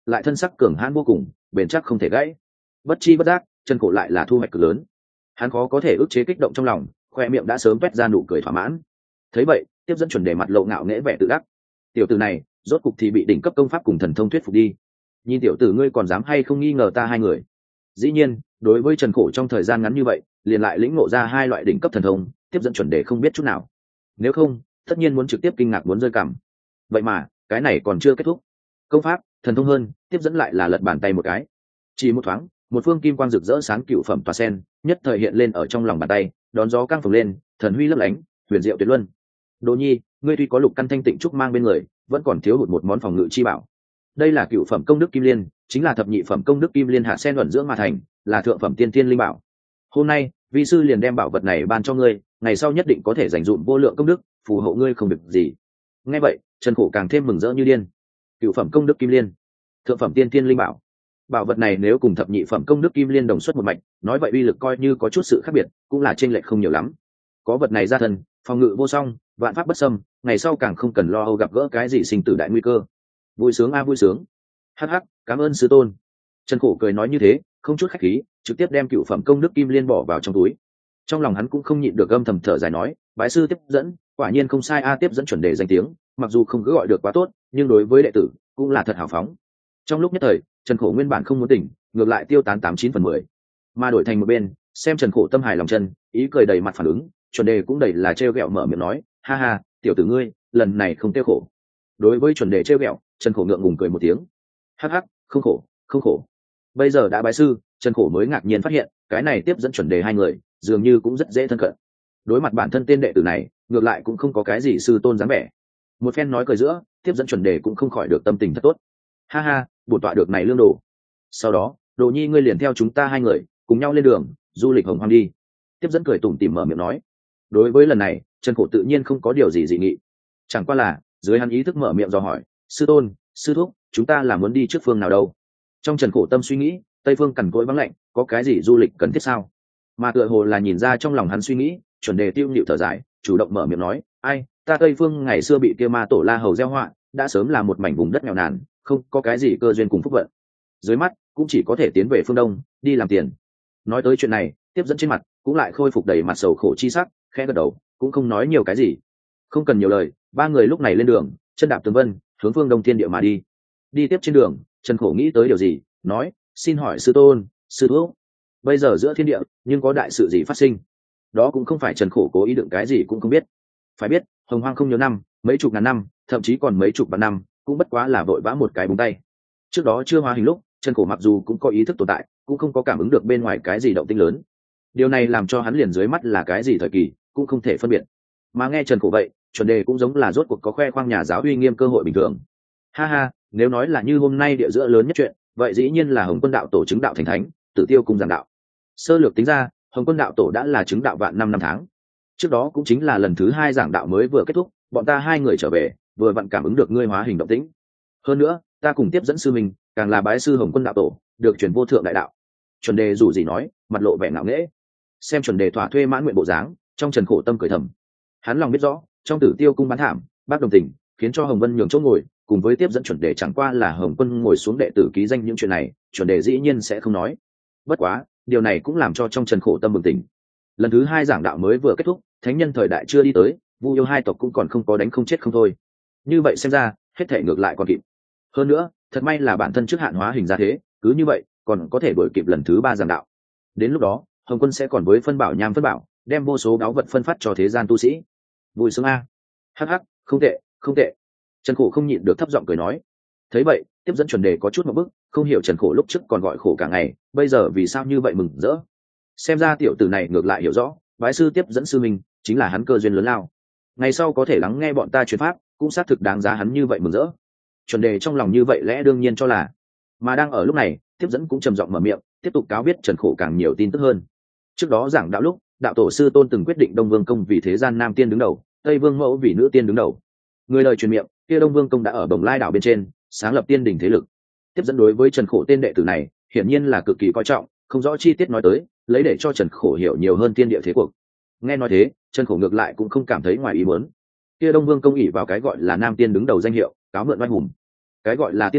lại thân sắc cường hãn vô cùng, bền chắc không thể gãy. Bất chi bất giác, Trần Khổ lại là thu hoạch cực lớn. Hắn khó có thể ức chế kích động trong lòng, khoe miệng đã sớm toét ra nụ cười thỏa mãn. Thấy vậy, tiếp dẫn chuẩn đề mặt lộ ngạo nghễ vẻ tự đắc. Tiểu tử này, rốt cục thì bị đỉnh cấp công pháp cùng thần thông thuyết phục đi. Nhìn tiểu tử ngươi còn dám hay không nghi ngờ ta hai người. Dĩ nhiên, đối với Trần Khổ trong thời gian ngắn như vậy, liền lại lĩnh ngộ ra hai loại đỉnh cấp thần thông, tiếp dẫn chuẩn đề không biết chút nào. Nếu không, tất nhiên muốn trực tiếp kinh ngạc muốn rơi cằm. Vậy mà, cái này còn chưa kết thúc. Công pháp, thần thông hơn, tiếp dẫn lại là lật bàn tay một cái. Chỉ một thoáng, một phương kim quang rực rỡ sáng cựu phẩm tòa sen, nhất thời hiện lên ở trong lòng bàn tay, đón gió căng phồng lên, thần huy lấp lánh, huyền diệu tuyệt luân. Đỗ Nhi, ngươi tuy có lục căn thanh tịnh trúc mang bên người, vẫn còn thiếu hụt một món phòng ngự chi bảo. Đây là cựu phẩm công đức kim liên, chính là thập nhị phẩm công đức kim liên hạ sen ẩn dưỡng mà thành, là thượng phẩm tiên tiên linh bảo. Hôm nay, vi sư liền đem bảo vật này ban cho ngươi, ngày sau nhất định có thể dành dụm vô lượng công đức, phù hộ ngươi không được gì. Nghe vậy, Trần Khổ càng thêm mừng rỡ như điên. Cựu phẩm công đức kim liên, thượng phẩm tiên tiên linh bảo. Bảo vật này nếu cùng thập nhị phẩm công đức kim liên đồng xuất một mạch, nói vậy uy lực coi như có chút sự khác biệt, cũng là chênh lệch không nhiều lắm. Có vật này ra thân, phòng ngự vô song, vạn pháp bất xâm, ngày sau càng không cần lo âu gặp gỡ cái gì sinh tử đại nguy cơ. Vui sướng a vui sướng. Hắc hắc, cảm ơn sư tôn. Trần Khổ cười nói như thế, không chút khách khí, trực tiếp đem cựu phẩm công đức kim liên bỏ vào trong túi. Trong lòng hắn cũng không nhịn được âm thầm thở dài nói, bái sư tiếp dẫn, quả nhiên không sai a, tiếp dẫn chuẩn đề danh tiếng, mặc dù không cứ gọi được quá tốt, nhưng đối với đệ tử cũng là thật hào phóng. Trong lúc nhất thời, Trần Khổ nguyên bản không muốn tỉnh, ngược lại tiêu tán 89/10, mà đổi thành một bên, xem Trần Khổ tâm hài lòng chân, ý cười đầy mặt phản ứng, chuẩn đề cũng đầy là trêu ghẹo mở miệng nói, ha ha, tiểu tử ngươi, lần này không tiêu khổ. Đối với chuẩn đề trêu ghẹo, Trần Khổ ngượng ngùng cười một tiếng, hắc hắc, không khổ, không khổ. Bây giờ đã bái sư, Trần Khổ mới ngạc nhiên phát hiện, cái này tiếp dẫn chuẩn đề hai người, dường như cũng rất dễ thân cận. Đối mặt bản thân tên đệ tử này, ngược lại cũng không có cái gì sư tôn dáng vẻ. Một phen nói cười giữa, tiếp dẫn chuẩn đề cũng không khỏi được tâm tình thật tốt. Ha ha, bổn tọa được này lương đồ. Sau đó, Đồ Nhi ngươi liền theo chúng ta hai người, cùng nhau lên đường, du lịch hồng hoang đi. Tiếp dẫn cười tủm tỉm mở miệng nói. Đối với lần này, Trần Khổ tự nhiên không có điều gì dị nghị. Chẳng qua là, dưới hắn ý thức mở miệng dò hỏi, sư tôn, sư thúc, chúng ta là muốn đi trước phương nào đâu? Trong Trần Khổ tâm suy nghĩ, Tây phương cằn cỗi vắng lạnh, có cái gì du lịch cần thiết sao? Mà tựa hồ là nhìn ra trong lòng hắn suy nghĩ, chuẩn đề tiêu nhịu thở dài, chủ động mở miệng nói, ai, ta Tây phương ngày xưa bị kia ma tổ La Hầu gieo họa, đã sớm là một mảnh vùng đất nghèo nàn, không có cái gì cơ duyên cùng phúc vận. Dưới mắt cũng chỉ có thể tiến về phương Đông, đi làm tiền. Nói tới chuyện này, tiếp dẫn trên mặt cũng lại khôi phục đầy mặt sầu khổ chi sắc, khẽ gật đầu, cũng không nói nhiều cái gì. Không cần nhiều lời, ba người lúc này lên đường, chân đạp tường vân, hướng phương Đông thiên địa mà đi. Đi tiếp trên đường, Trần Khổ nghĩ tới điều gì, nói, xin hỏi sư tôn, sư thúc, bây giờ giữa thiên địa nhưng có đại sự gì phát sinh? Đó cũng không phải Trần Khổ cố ý đựng cái gì cũng không biết. Phải biết, hồng hoang không nhiều năm, mấy chục ngàn năm, thậm chí còn mấy chục vạn năm, cũng bất quá là vội vã một cái búng tay. Trước đó chưa hóa hình lúc, Trần Khổ mặc dù cũng có ý thức tồn tại, cũng không có cảm ứng được bên ngoài cái gì động tĩnh lớn. Điều này làm cho hắn liền dưới mắt là cái gì thời kỳ, cũng không thể phân biệt. Mà nghe Trần Khổ vậy, chuẩn đề cũng giống là rốt cuộc có khoe khoang nhà giáo uy nghiêm cơ hội bình thường. Ha ha, nếu nói là như hôm nay địa giữa lớn nhất chuyện, vậy dĩ nhiên là Hồng Quân đạo tổ chứng đạo thành thánh, Tử Tiêu cùng giảng đạo. Sơ lược tính ra, Hồng Quân đạo tổ đã là chứng đạo vạn năm tháng. Trước đó cũng chính là lần thứ 2 giảng đạo mới vừa kết thúc, bọn ta hai người trở về, vừa vặn cảm ứng được ngươi hóa hình động tĩnh. Hơn nữa, ta cùng tiếp dẫn sư mình, càng là bái sư Hồng Quân đạo tổ, được truyền vô thượng đại đạo. Chuẩn đề dù gì nói, mặt lộ vẻ ngạo nghễ. Xem chuẩn đề thỏa thuê mãn nguyện bộ dáng, trong Trần Khổ tâm cười thầm. Hắn lòng biết rõ, trong Tử Tiêu cung bán thảm, bác đồng tình, khiến cho Hồng Vân nhường chỗ ngồi, cùng với tiếp dẫn chuẩn đề chẳng qua là Hồng Quân ngồi xuống đệ tử ký danh những chuyện này, chuẩn đề dĩ nhiên sẽ không nói. Bất quá, điều này cũng làm cho trong Trần Khổ tâm bừng tỉnh. Lần thứ 2 giảng đạo mới vừa kết thúc, thánh nhân thời đại chưa đi tới, Vu yêu hai tộc cũng còn không có đánh không chết không thôi. Như vậy xem ra, hết thể ngược lại còn kịp. Hơn nữa, thật may là bản thân trước hạn hóa hình ra thế, cứ như vậy, còn có thể đuổi kịp lần thứ 3 giảng đạo. Đến lúc đó, Hồng Quân sẽ còn với phân bảo nham phân bảo, đem vô số báu vật phân phát cho thế gian tu sĩ. Vui sướng a. Hắc hắc, không tệ, không tệ. Trần Khổ không nhịn được thấp giọng cười nói. Thấy vậy, tiếp dẫn chuẩn đề có chút một bức, không hiểu Trần Khổ lúc trước còn gọi khổ cả ngày, bây giờ vì sao như vậy mừng rỡ. Xem ra tiểu tử này ngược lại hiểu rõ, bái sư tiếp dẫn sư mình chính là hắn cơ duyên lớn lao. Ngày sau có thể lắng nghe bọn ta truyền pháp, cũng xác thực đáng giá hắn như vậy mừng rỡ. Chuẩn đề trong lòng như vậy lẽ đương nhiên cho là. Mà đang ở lúc này, tiếp dẫn cũng trầm giọng mở miệng, tiếp tục cáo biết Trần Khổ càng nhiều tin tức hơn. Trước đó giảng đạo lúc, đạo tổ sư tôn từng quyết định Đông Vương công vì thế gian nam tiên đứng đầu, Tây Vương mẫu vì nữ tiên đứng đầu. Người lời truyền miệng, kia Đông Vương công đã ở Bồng Lai đảo bên trên sáng lập tiên đỉnh thế lực. Tiếp dẫn đối với Trần Khổ tên đệ tử này, hiển nhiên là cực kỳ coi trọng, không rõ chi tiết nói tới, lấy để cho Trần Khổ hiểu nhiều hơn tiên địa thế cuộc. Nghe nói thế, Trần Khổ ngược lại cũng không cảm thấy ngoài ý muốn. Kia Đông Vương công ỷ vào cái gọi là nam tiên đứng đầu danh hiệu, cáo mượn oai hùng. Cái gọi là tiên đỉnh,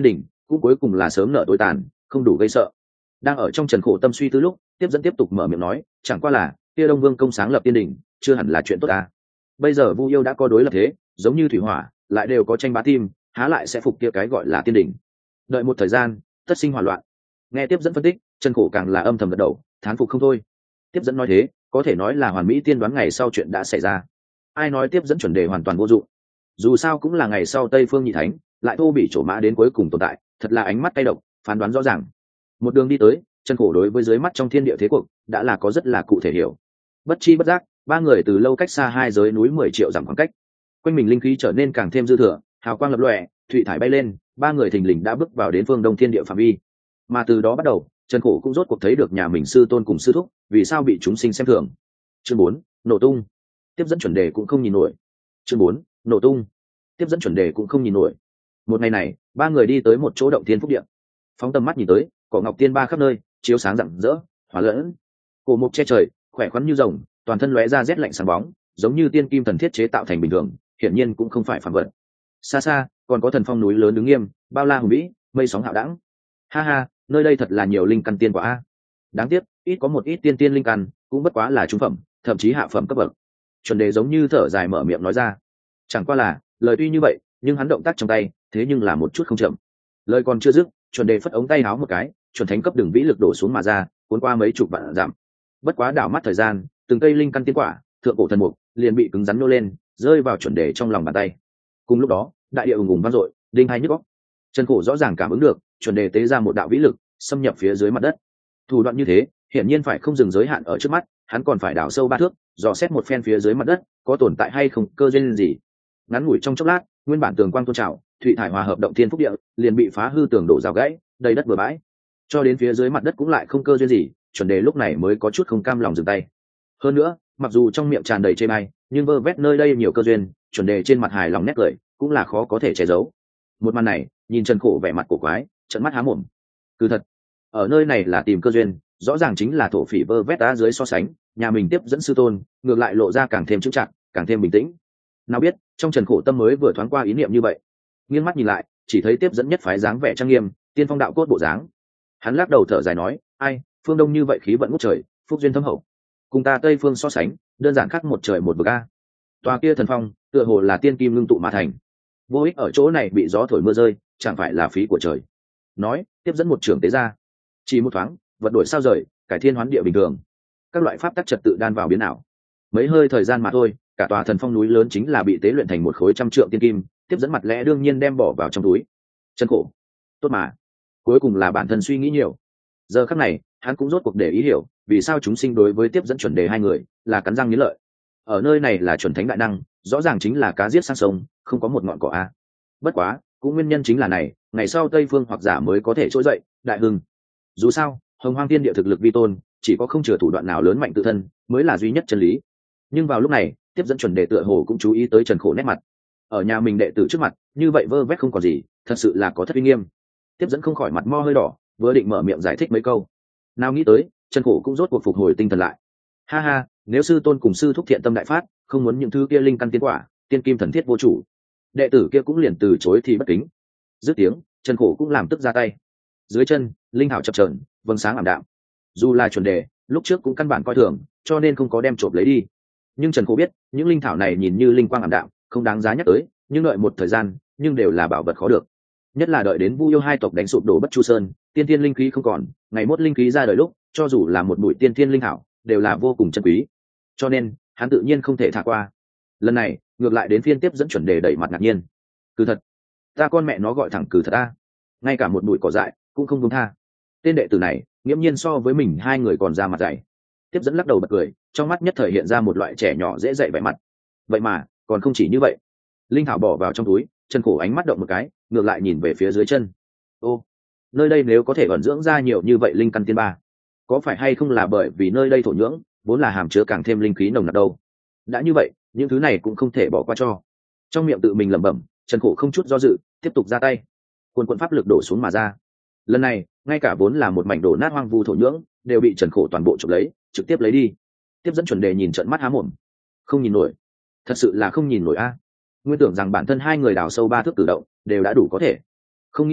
cũng cuối cùng là sớm nợ tối tàn, không đủ gây sợ. Đang ở trong trần khổ tâm suy tư lúc, tiếp dẫn tiếp tục mở miệng nói, chẳng qua là kia Đông Vương công sáng lập tiên đỉnh, chưa hẳn là chuyện tốt ta. Bây giờ Vu Yêu đã có đối lập thế, giống như thủy hỏa, lại đều có tranh bá tim, há lại sẽ phục kia cái gọi là tiên đỉnh. Đợi một thời gian, tất sinh hỏa loạn. Nghe tiếp dẫn phân tích, trần khổ càng là âm thầm gật đầu, thán phục không thôi. Tiếp dẫn nói thế, có thể nói là hoàn mỹ tiên đoán ngày sau chuyện đã xảy ra. Ai nói tiếp dẫn chuẩn đề hoàn toàn vô dụng? Dù sao cũng là ngày sau Tây Phương Nhị Thánh, lại thô bị trổ mã đến cuối cùng tồn tại, thật là ánh mắt tay độc, phán đoán rõ ràng. Một đường đi tới, trần khổ đối với dưới mắt trong thiên địa thế cuộc đã là có rất là cụ thể hiểu. Bất chi bất giác, ba người từ lâu cách xa hai giới núi 10 triệu dặm khoảng cách, quanh mình linh khí trở nên càng thêm dư thừa, hào quang lập lòe, thủy thải bay lên, ba người thình lình đã bước vào đến phương đông thiên địa phạm vi. Mà từ đó bắt đầu, trần khổ cũng rốt cuộc thấy được nhà mình sư tôn cùng sư thúc vì sao bị chúng sinh xem thường. Chương 4, nổ tung. Tiếp dẫn chuẩn đề cũng không nhìn nổi. Chương 4, nổ tung. Tiếp dẫn chuẩn đề cũng không nhìn nổi. Một ngày này, ba người đi tới một chỗ động thiên phúc địa. Phóng tầm mắt nhìn tới, cỏ ngọc tiên ba khắp nơi, chiếu sáng rạng rỡ, hòa lẫn. Cổ mục che trời, khỏe khoắn như rồng, toàn thân lóe ra rét lạnh sáng bóng, giống như tiên kim thần thiết chế tạo thành bình thường, hiển nhiên cũng không phải phàm vật. Xa xa, còn có thần phong núi lớn đứng nghiêm, bao la hùng vĩ, mây sóng hạo đẳng. Ha ha, nơi đây thật là nhiều linh căn tiên quả a. Đáng tiếc, ít có một ít tiên linh căn, cũng bất quá là trung phẩm, thậm chí hạ phẩm cấp bậc. Chuẩn đề giống như thở dài mở miệng nói ra. Chẳng qua là, lời tuy như vậy, nhưng hắn động tác trong tay, thế nhưng là một chút không chậm. Lời còn chưa dứt, chuẩn đề phất ống tay áo một cái, chuẩn thánh cấp đường vĩ lực đổ xuống mà ra, cuốn qua mấy chục vạn dặm. Bất quá đảo mắt thời gian, từng cây linh căn tiên quả, thượng cổ thần mục, liền bị cứng rắn nô lên, rơi vào chuẩn đề trong lòng bàn tay. Cùng lúc đó, đại địa ùng ùng vang dội, đinh hai nhức óc. Trần Khổ rõ ràng cảm ứng được, chuẩn đề tế ra một đạo vĩ lực, xâm nhập phía dưới mặt đất. Thủ đoạn như thế, hiển nhiên phải không dừng giới hạn ở trước mắt, hắn còn phải đào sâu 3 thước, dò xét một phen phía dưới mặt đất, có tồn tại hay không cơ duyên gì. Ngắn ngủi trong chốc lát, nguyên bản tường quang tôn trào, thủy thải hòa hợp động thiên phúc địa, liền bị phá hư tường đổ rào gãy, đầy đất bừa bãi. Cho đến phía dưới mặt đất cũng lại không cơ duyên gì, chuẩn đề lúc này mới có chút không cam lòng dừng tay. Hơn nữa, mặc dù trong miệng tràn đầy chê bai, nhưng vơ vét nơi đây nhiều cơ duyên, chuẩn đề trên mặt hài lòng nét cười, cũng là khó có thể che giấu. Một màn này, nhìn Trần Khổ vẻ mặt cổ quái, trợn mắt há mồm. Cứ thật, ở nơi này là tìm cơ duyên, rõ ràng chính là thổ phỉ vơ vét đá dưới so sánh, nhà mình tiếp dẫn sư tôn, ngược lại lộ ra càng thêm chững chạc, càng thêm bình tĩnh. Nào biết, trong Trần Khổ tâm mới vừa thoáng qua ý niệm như vậy, nghiêng mắt nhìn lại, chỉ thấy tiếp dẫn nhất phái dáng vẻ trang nghiêm, tiên phong đạo cốt bộ dáng. Hắn lắc đầu thở dài nói, ai, phương đông như vậy khí vận ngút trời, phúc duyên thâm hậu, cùng ta tây phương so sánh, đơn giản khác một trời một vực a. Tòa kia thần phong, tựa hồ là tiên kim ngưng tụ mà thành, vô ích ở chỗ này bị gió thổi mưa rơi, chẳng phải là phí của trời. Nói, tiếp dẫn một trưởng tế ra, chỉ một thoáng, vật đổi sao rời, cải thiên hoán địa bình thường, các loại pháp tắc trật tự đan vào biến ảo. Mấy hơi thời gian mà thôi, cả tòa thần phong núi lớn chính là bị tế luyện thành một khối trăm trượng tiên kim, tiếp dẫn mặt lẽ đương nhiên đem bỏ vào trong túi. Chân khổ, tốt mà. Cuối cùng là bản thân suy nghĩ nhiều. Giờ khắc này, hắn cũng rốt cuộc để ý hiểu, vì sao chúng sinh đối với tiếp dẫn chuẩn đề hai người là cắn răng nghiến lợi. Ở nơi này là chuẩn thánh đại năng, rõ ràng chính là cá giết sang sông, không có một ngọn cỏ a. Bất quá, cũng nguyên nhân chính là này, ngày sau Tây Phương hoặc giả mới có thể trỗi dậy, đại hưng. Dù sao, Hồng Hoang Thiên Địa thực lực vi tôn, chỉ có không chừa thủ đoạn nào lớn mạnh tự thân, mới là duy nhất chân lý. Nhưng vào lúc này, tiếp dẫn chuẩn đề tựa hồ cũng chú ý tới Trần Khổ nét mặt. Ở nhà mình đệ tử trước mặt, như vậy vơ vét không còn gì, thật sự là có thất uy nghiêm. Tiếp dẫn không khỏi mặt mo hơi đỏ, vừa định mở miệng giải thích mấy câu, nào nghĩ tới, Trần Khổ cũng rốt cuộc phục hồi tinh thần lại. Ha ha, nếu sư tôn cùng sư thúc thiện tâm đại phát, không muốn những thứ kia linh căn tiến quả, tiên kim thần thiết vô chủ, đệ tử kia cũng liền từ chối thì bất kính. Dứt tiếng, Trần Khổ cũng làm tức ra tay. Dưới chân, linh hào chập chờn, vầng sáng ảm đạm. Dù là chuẩn đề, lúc trước cũng căn bản coi thường, cho nên không có đem trộm lấy đi. Nhưng Trần Khổ biết, những linh thảo này nhìn như linh quang ảm đạm, không đáng giá nhắc tới, nhưng đợi một thời gian, nhưng đều là bảo vật khó được. Nhất là đợi đến Vu Yêu hai tộc đánh sụp đổ Bất Chu Sơn, tiên thiên linh khí không còn, ngày mốt linh khí ra đời lúc, cho dù là một bụi tiên thiên linh thảo, đều là vô cùng chân quý. Cho nên, hắn tự nhiên không thể thả qua. Lần này, ngược lại đến phiên tiếp dẫn chuẩn đề đẩy mặt ngạc nhiên. Cứ thật, ta con mẹ nó gọi thẳng cử thật a, ngay cả một bụi cỏ dại cũng không buông tha. Tên đệ tử này, nghiễm nhiên so với mình hai người còn ra mặt dày. Tiếp dẫn lắc đầu bật cười, trong mắt nhất thời hiện ra một loại trẻ nhỏ dễ dạy vẻ mặt. Vậy mà, còn không chỉ như vậy. Linh thảo bỏ vào trong túi, Trần Khổ ánh mắt động một cái, ngược lại nhìn về phía dưới chân. Ô, nơi đây nếu có thể ẩn dưỡng ra nhiều như vậy linh căn tiên ba, có phải hay không là bởi vì nơi đây thổ nhưỡng vốn là hàm chứa càng thêm linh khí nồng nặc đâu? Đã như vậy, những thứ này cũng không thể bỏ qua cho. Trong miệng tự mình lẩm bẩm, Trần Khổ không chút do dự, tiếp tục ra tay. Quần quần pháp lực đổ xuống mà ra. Lần này, ngay cả vốn là một mảnh đổ nát hoang vu thổ nhưỡng, đều bị Trần Khổ toàn bộ chụp lấy, trực tiếp lấy đi. Tiếp dẫn chuẩn đề nhìn trợn mắt há mồm, không nhìn nổi, thật sự là không nhìn nổi a. Nguyên tưởng rằng bản thân hai người đào sâu 3 thước tự động đều đã đủ có thể, không nghĩ tới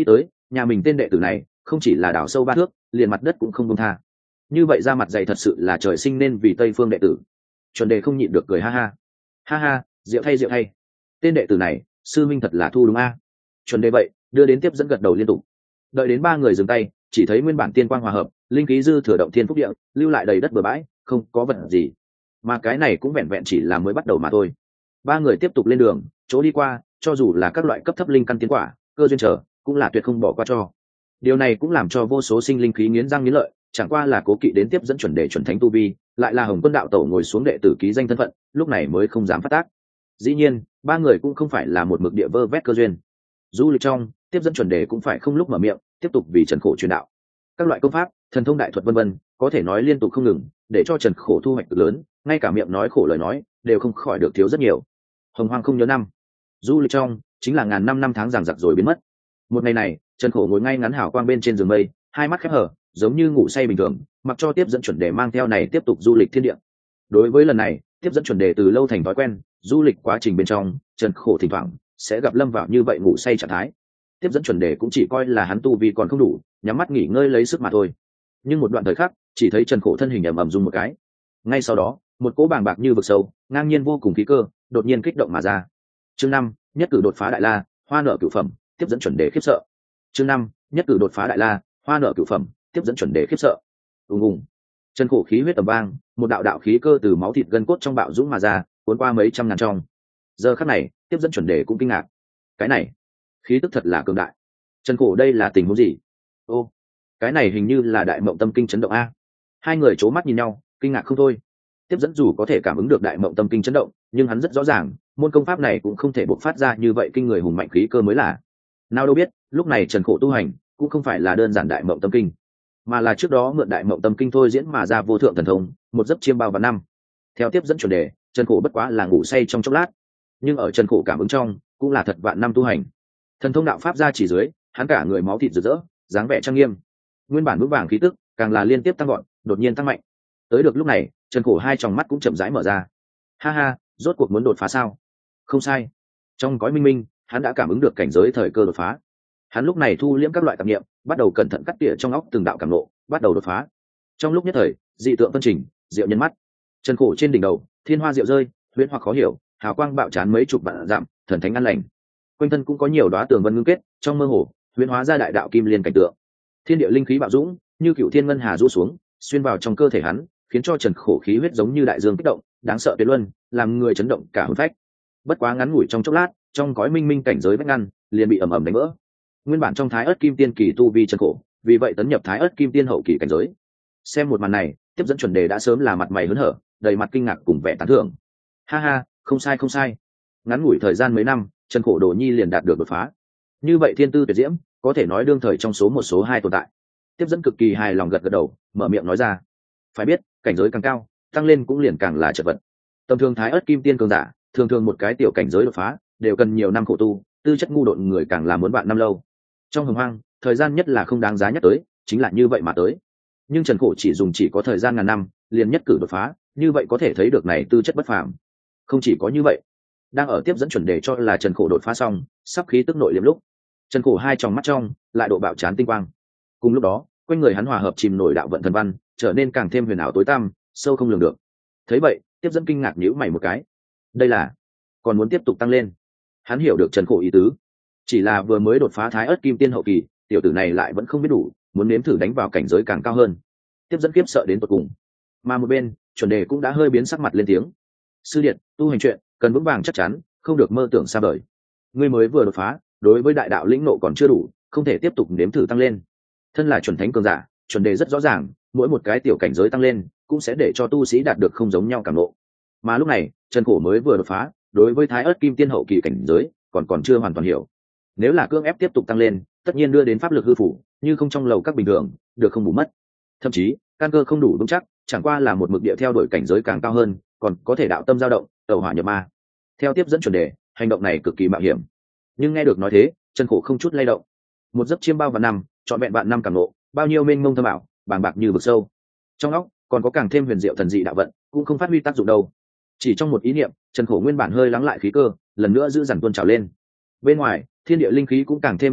nhà mình tên đệ tử này không chỉ là đào sâu 3 thước, liền mặt đất cũng không buông tha. Như vậy ra mặt dày thật sự là trời sinh nên vì Tây Phương đệ tử. Chuẩn Đề không nhịn được cười ha ha. Ha ha, diệu thay. Tên đệ tử này, sư minh thật là thu đúng a. Chuẩn Đề vậy, đưa đến tiếp dẫn gật đầu liên tục. Đợi đến 3 người dừng tay, chỉ thấy nguyên bản tiên quang hòa hợp, linh khí dư thừa động thiên phúc địa, lưu lại đầy đất bừa bãi, không có vật gì. Mà cái này cũng vẹn vẹn chỉ là mới bắt đầu mà thôi. 3 người tiếp tục lên đường, chỗ đi qua, cho dù là các loại cấp thấp linh căn tiến quả, cơ duyên trở, cũng là tuyệt không bỏ qua cho. Điều này cũng làm cho vô số sinh linh khí nghiến răng nghiến lợi, chẳng qua là cố kỵ đến tiếp dẫn chuẩn đề chuẩn thánh tu vi, lại là Hồng Quân đạo tổ ngồi xuống đệ tử ký danh thân phận, lúc này mới không dám phát tác. Dĩ nhiên, 3 người cũng không phải là một mực địa vơ vét cơ duyên. Du lịch trong, tiếp dẫn chuẩn đề cũng phải không lúc mở miệng, tiếp tục vì Trần Khổ truyền đạo. Các loại công pháp, thần thông đại thuật vân vân, có thể nói liên tục không ngừng, để cho Trần Khổ thu hoạch cực lớn, ngay cả miệng nói khổ lời nói, đều không khỏi được thiếu rất nhiều. Hồng Hoang không nhớ năm. Du lịch trong, chính là ngàn năm tháng giằng giặc rồi biến mất. Một ngày này, Trần Khổ ngồi ngay ngắn hào quang bên trên giường mây, hai mắt khép hở, giống như ngủ say bình thường, mặc cho tiếp dẫn chuẩn đề mang theo này tiếp tục du lịch thiên địa. Đối với lần này, tiếp dẫn chuẩn đề từ lâu thành thói quen, du lịch quá trình bên trong, Trần Khổ thỉnh thoảng sẽ gặp lâm vào như vậy ngủ say trạng thái. Tiếp dẫn chuẩn đề cũng chỉ coi là hắn tu vi còn không đủ, nhắm mắt nghỉ ngơi lấy sức mà thôi. Nhưng một đoạn thời khắc, chỉ thấy Trần Khổ thân hình ầm ầm rung một cái. Ngay sau đó, một cỗ bàng bạc như vực sâu, ngang nhiên vô cùng khí cơ, đột nhiên kích động mà ra. Chương 5, nhất cử đột phá đại la, hoa nở cửu phẩm, tiếp dẫn chuẩn đề khiếp sợ. Chương 5, nhất cử đột phá đại la, hoa nở cửu phẩm, tiếp dẫn chuẩn đề khiếp sợ. Ùng ùng. Trần Khổ khí huyết tầm vang, một đạo đạo khí cơ từ máu thịt gân cốt trong bạo dũng mà ra, cuốn qua mấy trăm ngàn trong. Giờ khắc này, tiếp dẫn chuẩn đề cũng kinh ngạc. Cái này, khí tức thật là cường đại. Trần Khổ đây là tình huống gì? Ô, cái này hình như là đại mộng tâm kinh chấn động a. 2 người c mắt nhìn nhau, kinh ngạc không thôi. Tiếp dẫn dù có thể cảm ứng được đại mộng tâm kinh chấn động, nhưng hắn rất rõ ràng, môn công pháp này cũng không thể bộc phát ra như vậy kinh người hùng mạnh khí cơ mới là. Nào đâu biết, lúc này Trần Khổ tu hành cũng không phải là đơn giản đại mộng tâm kinh, mà là trước đó mượn đại mộng tâm kinh thôi diễn mà ra vô thượng thần thông, một giấc chiêm bao vạn năm. Theo tiếp dẫn chuẩn đề, Trần Khổ bất quá là ngủ say trong chốc lát, nhưng ở Trần Khổ cảm ứng trong, cũng là thật vạn năm tu hành. Thần thông đạo pháp ra chỉ dưới, hắn cả người máu thịt rực rỡ, dáng vẻ trang nghiêm, nguyên bản vững vàng khí tức càng là liên tiếp tăng gọn, đột nhiên tăng mạnh. Tới được lúc này, Trần Khổ hai tròng mắt cũng chậm rãi mở ra. Ha ha, rốt cuộc muốn đột phá sao? Không sai, trong cõi minh minh, hắn đã cảm ứng được cảnh giới thời cơ đột phá. Hắn lúc này thu liễm các loại tạp niệm, bắt đầu cẩn thận cắt tỉa trong óc từng đạo cảm ngộ, bắt đầu đột phá. Trong lúc nhất thời, dị tượng phân trình, diệu nhân mắt. Trần Khổ trên đỉnh đầu, thiên hoa diệu rơi, huyễn hoặc khó hiểu, hào quang bạo chán mấy chục vạn dặm, thần thánh an lành. Quanh thân cũng có nhiều đóa tường vân ngưng kết, trong mơ hồ, huyễn hóa ra đại đạo kim liên cảnh tượng. Thiên địa linh khí bạo dũng, như cựu thiên ngân hà rũ xuống, xuyên vào trong cơ thể hắn, khiến cho Trần Khổ khí huyết giống như đại dương kích động, đáng sợ tuyệt luân, làm người chấn động cả hồn phách. Bất quá ngắn ngủi trong chốc lát, trong cõi minh minh cảnh giới vách ngăn liền bị ầm ầm đánh vỡ. Nguyên bản trong Thái Ức Kim Tiên kỳ tu vi Trần Khổ, vì vậy tấn nhập Thái Ức Kim Tiên hậu kỳ cảnh giới. Xem một màn này, tiếp dẫn chuẩn đề đã sớm là mặt mày hớn hở, đầy mặt kinh ngạc cùng vẻ tán thưởng. Ha ha, không sai. Ngắn ngủi thời gian mấy năm, Trần Khổ Đồ Nhi liền đạt được đột phá. Như vậy thiên tư tuyệt diễm, có thể nói đương thời trong số một số 2 tồn tại. Tiếp dẫn cực kỳ hài lòng gật gật đầu, mở miệng nói ra. Phải biết, cảnh giới càng cao, tăng lên cũng liền càng là chật vật. Tầm thường Thái Ức Kim Tiên cường giả, thường một cái tiểu cảnh giới đột phá, đều cần nhiều năm khổ tu, tư chất ngu độn người càng là muốn bạn năm lâu. Trong Hồng Hoang, thời gian nhất là không đáng giá nhắc tới, chính là như vậy mà tới. Nhưng Trần Khổ chỉ có thời gian ngàn năm, liền nhất cử đột phá, như vậy có thể thấy được này tư chất bất phàm. Không chỉ có như vậy, đang ở tiếp dẫn chuẩn đề cho là Trần Khổ đột phá xong, sắp khí tức nội liễm lúc, Trần Khổ hai tròng mắt trong lại độ bạo chán tinh quang. Cùng lúc đó, quanh người hắn hòa hợp chìm nổi đạo vận thần văn, trở nên càng thêm huyền ảo tối tăm, sâu không lường được. Thấy vậy, tiếp dẫn kinh ngạc nhíu mày một cái. Đây là còn muốn tiếp tục tăng lên. Hắn hiểu được Trần Khổ ý tứ, chỉ là vừa mới đột phá Thái Ức Kim Tiên hậu kỳ, tiểu tử này lại vẫn không biết đủ, muốn nếm thử đánh vào cảnh giới càng cao hơn. Tiếp dẫn kiếp sợ đến tột cùng. Mà một bên, chuẩn đề cũng đã hơi biến sắc mặt lên tiếng. Sư điện, tu hành chuyện cần vững vàng chắc chắn, không được mơ tưởng xa vời. Ngươi mới vừa đột phá, đối với đại đạo lĩnh nộ còn chưa đủ, không thể tiếp tục nếm thử tăng lên. Thân là chuẩn thánh cường giả, chuẩn đề rất rõ ràng, mỗi một cái tiểu cảnh giới tăng lên cũng sẽ để cho tu sĩ đạt được không giống nhau cảm ngộ. Mà lúc này, Trần Khổ mới vừa đột phá, đối với Thái Ức Kim Tiên hậu kỳ cảnh giới còn chưa hoàn toàn hiểu. Nếu là cưỡng ép tiếp tục tăng lên, tất nhiên đưa đến pháp lực hư phủ, như không trong lầu các bình thường, được không bù mất. Thậm chí, căn cơ không đủ vững chắc, chẳng qua là một mực địa theo đuổi cảnh giới càng cao hơn, còn có thể đạo tâm dao động, tẩu hỏa nhập ma. Theo tiếp dẫn chuẩn đề, hành động này cực kỳ mạo hiểm. Nhưng nghe được nói thế, Trần Khổ không chút lay động. Một giấc chiêm bao vạn năm, trọn vẹn vạn năm cảm ngộ, bao nhiêu mênh mông thâm ảo, bàng bạc như vực sâu. Trong óc còn có càng thêm huyền diệu thần dị đạo vận, cũng không phát huy tác dụng đâu. Chỉ trong một ý niệm, Trần Khổ nguyên bản hơi lắng lại khí cơ, lần nữa giữ dằn tuôn trào lên. Bên ngoài, thiên địa linh khí cũng càng thêm ngưng thật,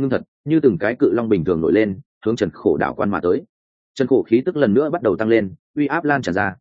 như từng cái cự long bình thường nổi lên, hướng Trần Khổ đảo quan mà tới. Trần Khổ khí tức lần nữa bắt đầu tăng lên, uy áp lan tràn ra.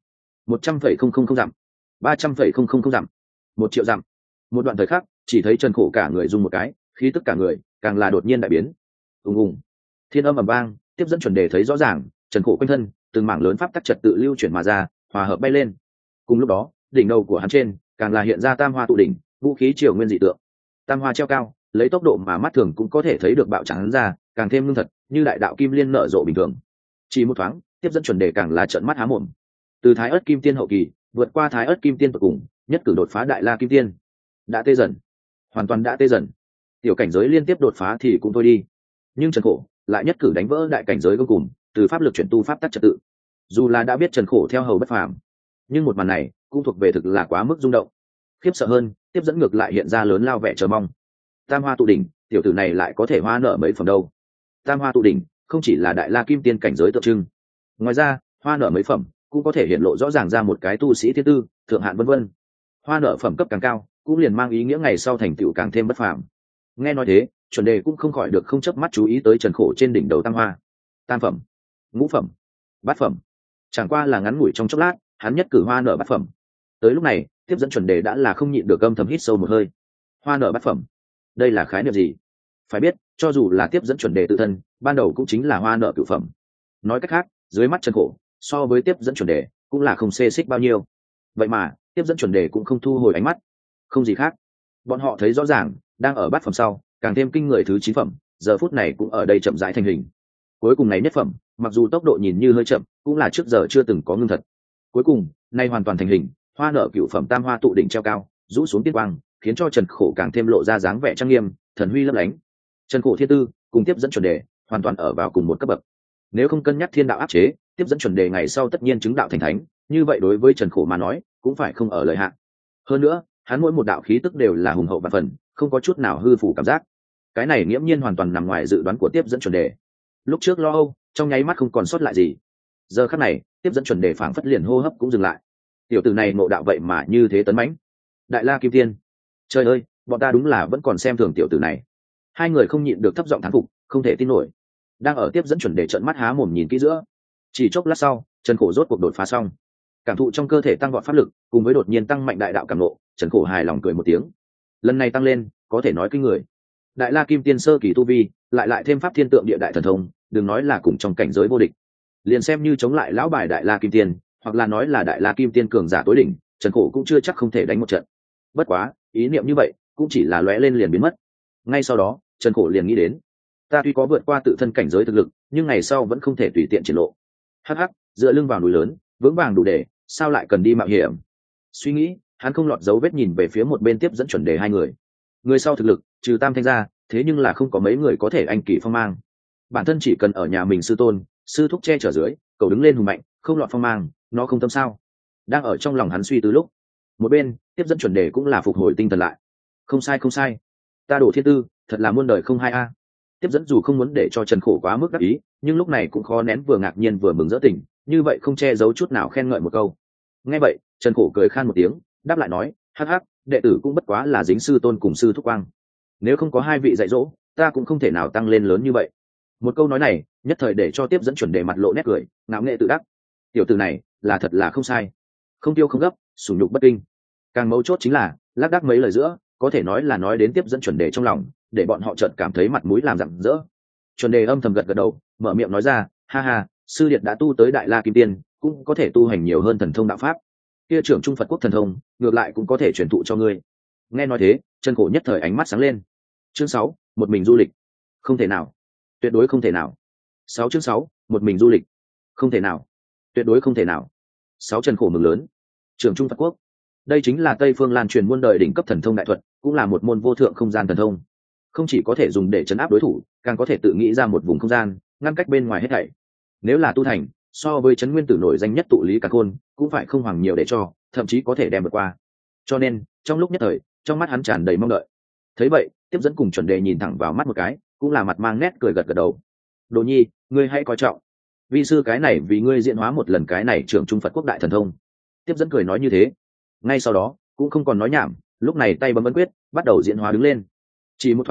100,000 dặm, 300,000 dặm, 1 triệu dặm. Một đoạn thời khắc, chỉ thấy Trần Khổ cả người rung một cái, khí tức cả người càng là đột nhiên đại biến. Ùng ùng, thiên âm ầm vang, tiếp dẫn chuẩn đề thấy rõ ràng, Trần Khổ quanh thân, từng mảng lớn pháp tắc trật tự lưu chuyển mà ra, hòa hợp bay lên. Cùng lúc đó, đỉnh đầu của hắn trên, càng là hiện ra tam hoa tụ đỉnh, vũ khí triều nguyên dị tượng. Tam hoa treo cao, lấy tốc độ mà mắt thường cũng có thể thấy được bạo trắng ra, càng thêm ngưng thật, như đại đạo kim liên nở rộ bình thường. Chỉ một thoáng, tiếp dẫn chuẩn đề càng là trợn mắt há mồm. Từ Thái Ức Kim Tiên hậu kỳ, vượt qua Thái Ức Kim Tiên tột cùng, nhất cử đột phá Đại La Kim Tiên. Đã tê dần, hoàn toàn đã tê dần. Tiểu cảnh giới liên tiếp đột phá thì cũng thôi đi, nhưng Trần Khổ lại nhất cử đánh vỡ đại cảnh giới cuối cùng, từ pháp lực chuyển tu pháp tắc trật tự. Dù là đã biết Trần Khổ theo hầu bất phàm, nhưng một màn này cũng thuộc về thực là quá mức rung động. Khiếp sợ hơn, tiếp dẫn ngược lại hiện ra lớn lao vẻ chờ mong. Tam hoa tụ đỉnh, tiểu tử này lại có thể hoa nợ mấy phẩm đâu? Tam hoa tụ đỉnh không chỉ là Đại La Kim Tiên cảnh giới tượng trưng, ngoài ra hoa nợ mấy phẩm cũng có thể hiện lộ rõ ràng ra một cái tu sĩ thiên tư, thượng hạn vân vân. Hoa nợ phẩm cấp càng cao, cũng liền mang ý nghĩa ngày sau thành tựu càng thêm bất phàm. Nghe nói thế, chuẩn đề cũng không khỏi được không chớp mắt chú ý tới Trần Khổ trên đỉnh đầu tam hoa. Tam phẩm, ngũ phẩm, bát phẩm, chẳng qua là ngắn ngủi trong chốc lát, hắn nhất cử hoa nợ bát phẩm. Tới lúc này, tiếp dẫn chuẩn đề đã là không nhịn được âm thầm hít sâu một hơi. Hoa nợ bát phẩm, đây là khái niệm gì? Phải biết, cho dù là tiếp dẫn chuẩn đề tự thân, ban đầu cũng chính là hoa nợ cửu phẩm. Nói cách khác, dưới mắt Trần Khổ, so với tiếp dẫn chuẩn đề, cũng là không xê xích bao nhiêu. Vậy mà, tiếp dẫn chuẩn đề cũng không thu hồi ánh mắt. Không gì khác, bọn họ thấy rõ ràng, đang ở bát phẩm sau, càng thêm kinh người thứ 9 phẩm, giờ phút này cũng ở đây chậm rãi thành hình. Cuối cùng này nhất phẩm, mặc dù tốc độ nhìn như hơi chậm, cũng là trước giờ chưa từng có ngưng thật. Cuối cùng, nay hoàn toàn thành hình, hoa nợ cửu phẩm tam hoa tụ đỉnh treo cao, rũ xuống tiên quang, khiến cho Trần Khổ càng thêm lộ ra dáng vẻ trang nghiêm, thần huy lấp lánh. Trần Khổ thiên tư cùng tiếp dẫn chuẩn đề hoàn toàn ở vào cùng một cấp bậc. Nếu không cân nhắc thiên đạo áp chế, tiếp dẫn chuẩn đề ngày sau tất nhiên chứng đạo thành thánh, như vậy đối với Trần Khổ mà nói, cũng phải không ở lợi hạn. Hơn nữa, hắn mỗi một đạo khí tức đều là hùng hậu vạn phần, không có chút nào hư phủ cảm giác. Cái này nghiễm nhiên hoàn toàn nằm ngoài dự đoán của tiếp dẫn chuẩn đề. Lúc trước lo âu, trong nháy mắt không còn sót lại gì. Giờ khắc này, tiếp dẫn chuẩn đề phảng phất liền hô hấp cũng dừng lại. Tiểu tử này ngộ đạo vậy mà như thế tấn mãnh. Đại La Kim Tiên, trời ơi, bọn ta đúng là vẫn còn xem thường tiểu tử này. Hai người không nhịn được thấp giọng thán phục, không thể tin nổi. Đang ở tiếp dẫn chuẩn đề trợn mắt há mồm nhìn kỹ giữa. Chỉ chốc lát sau, Trần Khổ rốt cuộc đột phá xong. Cảm thụ trong cơ thể tăng vọt pháp lực, cùng với đột nhiên tăng mạnh đại đạo cảm ngộ, Trần Khổ hài lòng cười một tiếng. Lần này tăng lên, có thể nói kinh người. Đại La Kim Tiên sơ kỳ tu vi, lại thêm pháp thiên tượng địa đại thần thông, đừng nói là cùng trong cảnh giới vô địch. Liền xem như chống lại lão bài Đại La Kim Tiên, hoặc là nói là Đại La Kim Tiên cường giả tối đỉnh, Trần Khổ cũng chưa chắc không thể đánh một trận. Bất quá, ý niệm như vậy, cũng chỉ là lóe lên liền biến mất. Ngay sau đó, Trần Khổ liền nghĩ đến, ta tuy có vượt qua tự thân cảnh giới thực lực, nhưng ngày sau vẫn không thể tùy tiện triển lộ. Hắc hắc, dựa lưng vào núi lớn, vững vàng đủ để, sao lại cần đi mạo hiểm? Suy nghĩ, hắn không lọt dấu vết nhìn về phía một bên tiếp dẫn chuẩn đề hai người. Người sau thực lực, trừ Tam Thanh ra, thế nhưng là không có mấy người có thể anh kỳ phong mang. Bản thân chỉ cần ở nhà mình sư tôn, sư thúc che chở dưới, cậu đứng lên hùng mạnh, không lọt phong mang, nó không tâm sao? Đang ở trong lòng hắn suy tư lúc, một bên tiếp dẫn chuẩn đề cũng là phục hồi tinh thần lại. Không sai không sai, ta đổ thiên tư, thật là muôn đời không hai a. Tiếp dẫn dù không muốn để cho Trần Khổ quá mức đắc ý, nhưng lúc này cũng khó nén vừa ngạc nhiên vừa mừng rỡ tỉnh, như vậy không che giấu chút nào khen ngợi một câu. Nghe vậy, Trần Khổ cười khan một tiếng, đáp lại nói, hắc hắc, đệ tử cũng bất quá là dính sư tôn cùng sư thúc quang. Nếu không có hai vị dạy dỗ, ta cũng không thể nào tăng lên lớn như vậy. Một câu nói này, nhất thời để cho tiếp dẫn chuẩn đề mặt lộ nét cười, ngạo nghệ tự đắc. Tiểu tử này, là thật là không sai, không tiêu không gấp, sủng nhục bất kinh. Càng mấu chốt chính là, lác đác mấy lời giữa, có thể nói là nói đến tiếp dẫn chuẩn đề trong lòng, để bọn họ chợt cảm thấy mặt mũi làm rạng rỡ. Chuẩn đề âm thầm gật gật đầu, mở miệng nói ra, ha ha, sư điệt đã tu tới Đại La Kim Tiên, cũng có thể tu hành nhiều hơn thần thông đạo pháp. Kia trưởng trung Phật quốc thần thông, ngược lại cũng có thể truyền thụ cho ngươi. Nghe nói thế, Trần Khổ nhất thời ánh mắt sáng lên. Chương 6, một mình du lịch. Không thể nào, tuyệt đối không thể nào. 6 chương 6, một mình du lịch. Không thể nào, tuyệt đối không thể nào. 6 Trần Khổ mừng lớn. Trưởng trung Phật quốc, đây chính là Tây Phương Lan truyền muôn đời đỉnh cấp thần thông đại thuật, cũng là một môn vô thượng không gian thần thông. Không chỉ có thể dùng để trấn áp đối thủ, càng có thể tự nghĩ ra một vùng không gian, ngăn cách bên ngoài hết thảy. Nếu là tu thành, so với trấn nguyên tử nổi danh nhất tụ lý cả khôn, cũng phải không hoàng nhiều để cho, thậm chí có thể đem vượt qua. Cho nên, trong lúc nhất thời, trong mắt hắn tràn đầy mong đợi. Thấy vậy, tiếp dẫn cùng chuẩn đề nhìn thẳng vào mắt một cái, cũng là mặt mang nét cười gật gật đầu. Đồ nhi, ngươi hãy coi trọng. Vi sư cái này vì ngươi diễn hóa một lần cái này trưởng trung Phật quốc đại thần thông. Tiếp dẫn cười nói như thế. Ngay sau đó, cũng không còn nói nhảm, lúc này tay bấm ấn quyết, bắt đầu diễn hóa đứng lên. Chỉ một thoáng,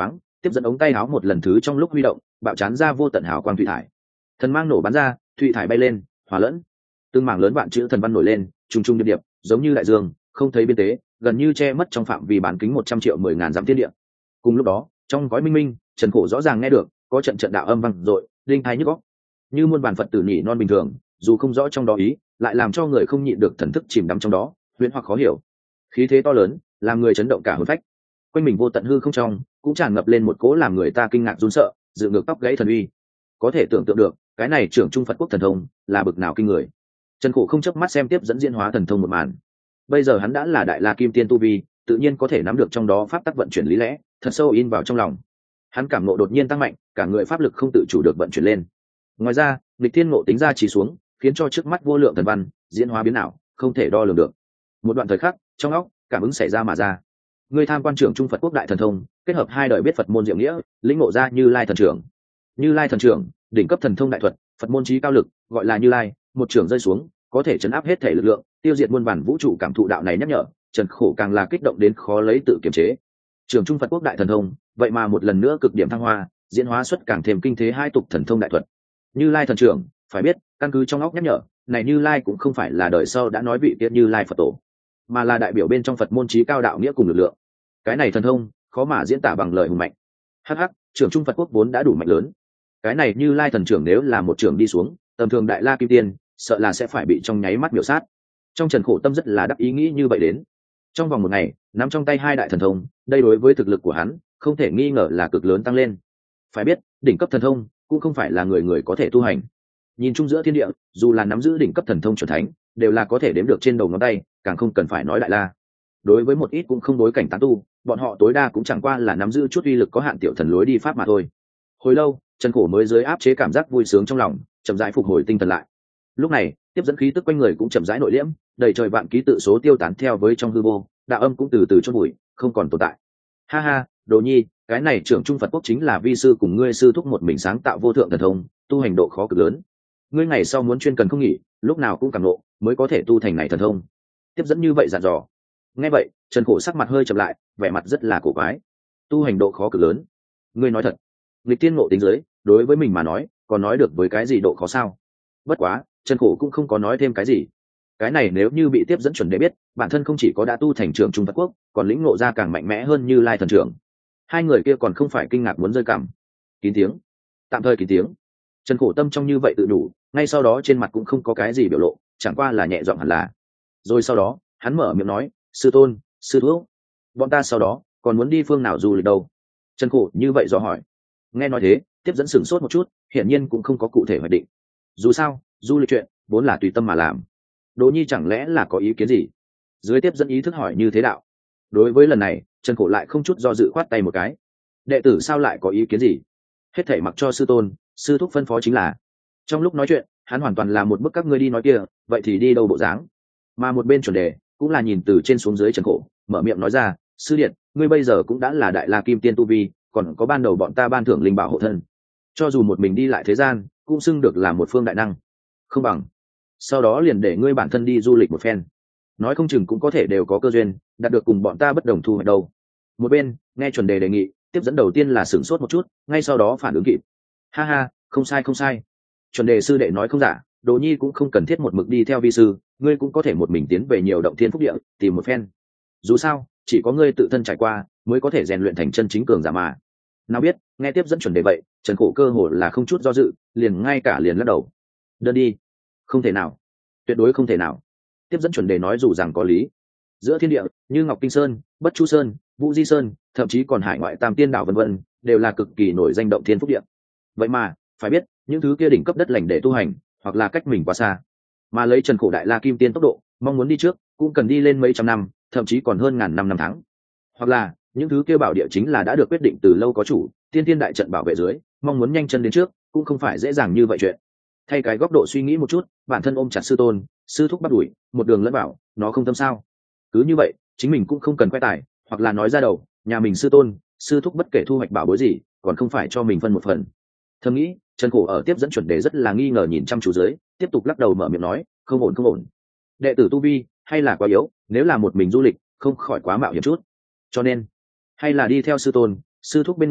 tiếp dẫn ống tay áo một lần thứ trong lúc huy động, bạo chán ra vô tận hào quang thủy thải. Thần mang nổ bắn ra, thủy thải bay lên, hòa lẫn. Từng mảng lớn vạn chữ thần văn nổi lên, trùng trùng điệp điệp, giống như đại dương, không thấy biên tế, gần như che mất trong phạm vi bán kính 100 triệu 10 ngàn dặm thiên địa. Cùng lúc đó, trong gói minh minh, Trần Cổ rõ ràng nghe được, có trận trận đạo âm vang dội, linh thái nhức óc. Như muôn bản Phật tử nhị non bình thường, dù không rõ trong đó ý, lại làm cho người không nhịn được thần thức chìm đắm trong đó, huyền hoặc khó hiểu. Khí thế to lớn, làm người chấn động cả hồn phách. Quanh mình vô tận hư không trong, cũng tràn ngập lên một cỗ làm người ta kinh ngạc run sợ, dựng ngược tóc gãy thần uy. Có thể tưởng tượng được, cái này trưởng trung Phật quốc thần thông là bực nào kinh người. Trần Cổ không chớp mắt xem tiếp dẫn diễn hóa thần thông một màn. Bây giờ hắn đã là đại la kim tiên tu vi, tự nhiên có thể nắm được trong đó pháp tắc vận chuyển lý lẽ, thật sâu in vào trong lòng. Hắn cảm ngộ đột nhiên tăng mạnh, cả người pháp lực không tự chủ được vận chuyển lên. Ngoài ra, nghịch thiên ngộ tính ra chỉ xuống, khiến cho trước mắt vô lượng thần văn diễn hóa biến ảo, không thể đo lường được. Một đoạn thời khắc, trong óc cảm ứng xảy ra mà ra. Người tham quan trưởng trung Phật quốc đại thần thông, kết hợp hai đời biết Phật môn diệu nghĩa, lĩnh ngộ ra Như Lai thần trưởng. Như Lai thần trưởng, đỉnh cấp thần thông đại thuật, Phật môn chí cao lực, gọi là Như Lai, một trưởng rơi xuống, có thể chấn áp hết thể lực lượng, tiêu diệt muôn vàn vũ trụ. Cảm thụ đạo này nhắc nhở, Trần Khổ càng là kích động đến khó lấy tự kiềm chế. Trưởng trung Phật quốc đại thần thông, vậy mà một lần nữa cực điểm thăng hoa, diễn hóa xuất càng thêm kinh thế hai tục thần thông đại thuật. Như Lai thần trưởng, phải biết, căn cứ trong óc nhắc nhở, này Như Lai cũng không phải là đời sau đã nói vị tiết Như Lai Phật tổ, mà là đại biểu bên trong Phật môn chí cao đạo nghĩa cùng lực lượng. Cái này thần thông, khó mà diễn tả bằng lời hùng mạnh. Hắc hắc, trưởng trung Phật quốc vốn đã đủ mạnh lớn. Cái này Như Lai thần trưởng nếu là một trưởng đi xuống, tầm thường đại la kim tiên, sợ là sẽ phải bị trong nháy mắt miểu sát. Trong Trần Khổ tâm rất là đắc ý nghĩ như vậy đến. Trong vòng một ngày, nắm trong tay hai đại thần thông, đây đối với thực lực của hắn, không thể nghi ngờ là cực lớn tăng lên. Phải biết, đỉnh cấp thần thông cũng không phải là người người có thể tu hành. Nhìn chung giữa thiên địa, dù là nắm giữ đỉnh cấp thần thông chuẩn thánh, đều là có thể đếm được trên đầu ngón tay, càng không cần phải nói đại la. Đối với một ít cũng không đối cảnh tán tu, bọn họ tối đa cũng chẳng qua là nắm giữ chút uy lực có hạn tiểu thần lối đi pháp mà thôi. Hồi lâu, Trần Khổ mới dưới áp chế cảm giác vui sướng trong lòng, chậm rãi phục hồi tinh thần lại. Lúc này, tiếp dẫn khí tức quanh người cũng chậm rãi nội liễm, đầy trời vạn ký tự số tiêu tán theo với trong hư vô, đạo âm cũng từ từ chôn bụi, không còn tồn tại. Ha ha, Đồ Nhi, cái này trưởng trung Phật quốc chính là vi sư cùng ngươi sư thúc một mình sáng tạo vô thượng thần thông, tu hành độ khó cực lớn. Ngươi ngày sau muốn chuyên cần không nghỉ, lúc nào cũng cảm nộ, mới có thể tu thành này thần thông. Tiếp dẫn như vậy dặn dò. Nghe vậy, Trần Khổ sắc mặt hơi chậm lại, vẻ mặt rất là cổ quái. Tu hành độ khó cực lớn. Ngươi nói thật? Nghịch tiên ngộ tính giới, đối với mình mà nói, còn nói được với cái gì độ khó sao? Bất quá, Trần Khổ cũng không có nói thêm cái gì. Cái này nếu như bị tiếp dẫn chuẩn để biết, bản thân không chỉ có đã tu thành trưởng trung Phật quốc, còn lĩnh ngộ ra càng mạnh mẽ hơn Như Lai thần trưởng. Hai người kia còn không phải kinh ngạc muốn rơi cằm. Kín tiếng. Tạm thời kín tiếng. Trần Khổ tâm trong như vậy tự đủ, ngay sau đó trên mặt cũng không có cái gì biểu lộ, chẳng qua là nhẹ giọng hẳn là. Rồi sau đó, hắn mở miệng nói, sư tôn, sư thúc, bọn ta sau đó còn muốn đi phương nào du lịch đâu? Trần Khổ như vậy dò hỏi. Nghe nói thế, tiếp dẫn sửng sốt một chút, hiển nhiên cũng không có cụ thể hoạch định. Dù sao, du lịch chuyện vốn là tùy tâm mà làm. Đỗ Nhi chẳng lẽ là có ý kiến gì? Dưới tiếp dẫn ý thức hỏi như thế đạo. Đối với lần này, Trần Khổ lại không chút do dự khoát tay một cái. Đệ tử sao lại có ý kiến gì? Hết thảy mặc cho sư tôn, sư thúc phân phó chính là. Trong lúc nói chuyện, hắn hoàn toàn là một bức các ngươi đi nói kia, vậy thì đi đâu bộ dáng? Mà một bên chuẩn đề cũng là nhìn từ trên xuống dưới Trần Khổ, mở miệng nói ra, sư điện, ngươi bây giờ cũng đã là đại la kim tiên tu vi, còn có ban đầu bọn ta ban thưởng linh bảo hộ thân, cho dù một mình đi lại thế gian, cũng xưng được là một phương đại năng. Không bằng sau đó liền để ngươi bản thân đi du lịch một phen, nói không chừng cũng có thể đều có cơ duyên đạt được cùng bọn ta bất đồng thu hoạch đâu. Một bên nghe chuẩn đề đề nghị, tiếp dẫn đầu tiên là sửng sốt một chút, ngay sau đó phản ứng kịp. Ha ha, không sai không sai, chuẩn đề sư đệ nói không giả, Đồ Nhi cũng không cần thiết một mực đi theo vi sư, ngươi cũng có thể một mình tiến về nhiều động thiên phúc địa tìm một phen. Dù sao chỉ có ngươi tự thân trải qua mới có thể rèn luyện thành chân chính cường giả mà. Nào biết nghe tiếp dẫn chuẩn đề vậy, Trần Khổ cơ hồ là không chút do dự, liền lắc đầu. Đơn đi, không thể nào, tuyệt đối không thể nào. Tiếp dẫn chuẩn đề nói dù rằng có lý. Giữa thiên địa, như Ngọc Kinh Sơn, Bất Chu Sơn, Vũ Di Sơn, thậm chí còn hải ngoại Tam Tiên đảo vân vân, đều là cực kỳ nổi danh động thiên phúc địa. Vậy mà phải biết, những thứ kia đỉnh cấp đất lành để tu hành, hoặc là cách mình quá xa, mà lấy Trần Khổ đại la kim tiên tốc độ, mong muốn đi trước cũng cần đi lên mấy trăm năm, thậm chí còn hơn ngàn năm tháng. Hoặc là những thứ kia bảo địa chính là đã được quyết định từ lâu có chủ, tiên tiên đại trận bảo vệ dưới, mong muốn nhanh chân đến trước cũng không phải dễ dàng như vậy chuyện. Thay cái góc độ suy nghĩ một chút, bản thân ôm chặt sư tôn, sư thúc bắt đuổi, một đường lẫn bảo, nó không tâm sao? Cứ như vậy, chính mình cũng không cần quay tài, hoặc là nói ra đầu, nhà mình sư tôn, sư thúc bất kể thu hoạch bảo bối gì, còn không phải cho mình phân một phần. Thầm nghĩ, Trần Khổ ở tiếp dẫn chuẩn đề rất là nghi ngờ nhìn chăm chú dưới, tiếp tục lắc đầu mở miệng nói, không ổn không ổn. Đệ tử tu vi hay là quá yếu, nếu là một mình du lịch, không khỏi quá mạo hiểm chút. Cho nên, hay là đi theo sư tôn, sư thúc bên người,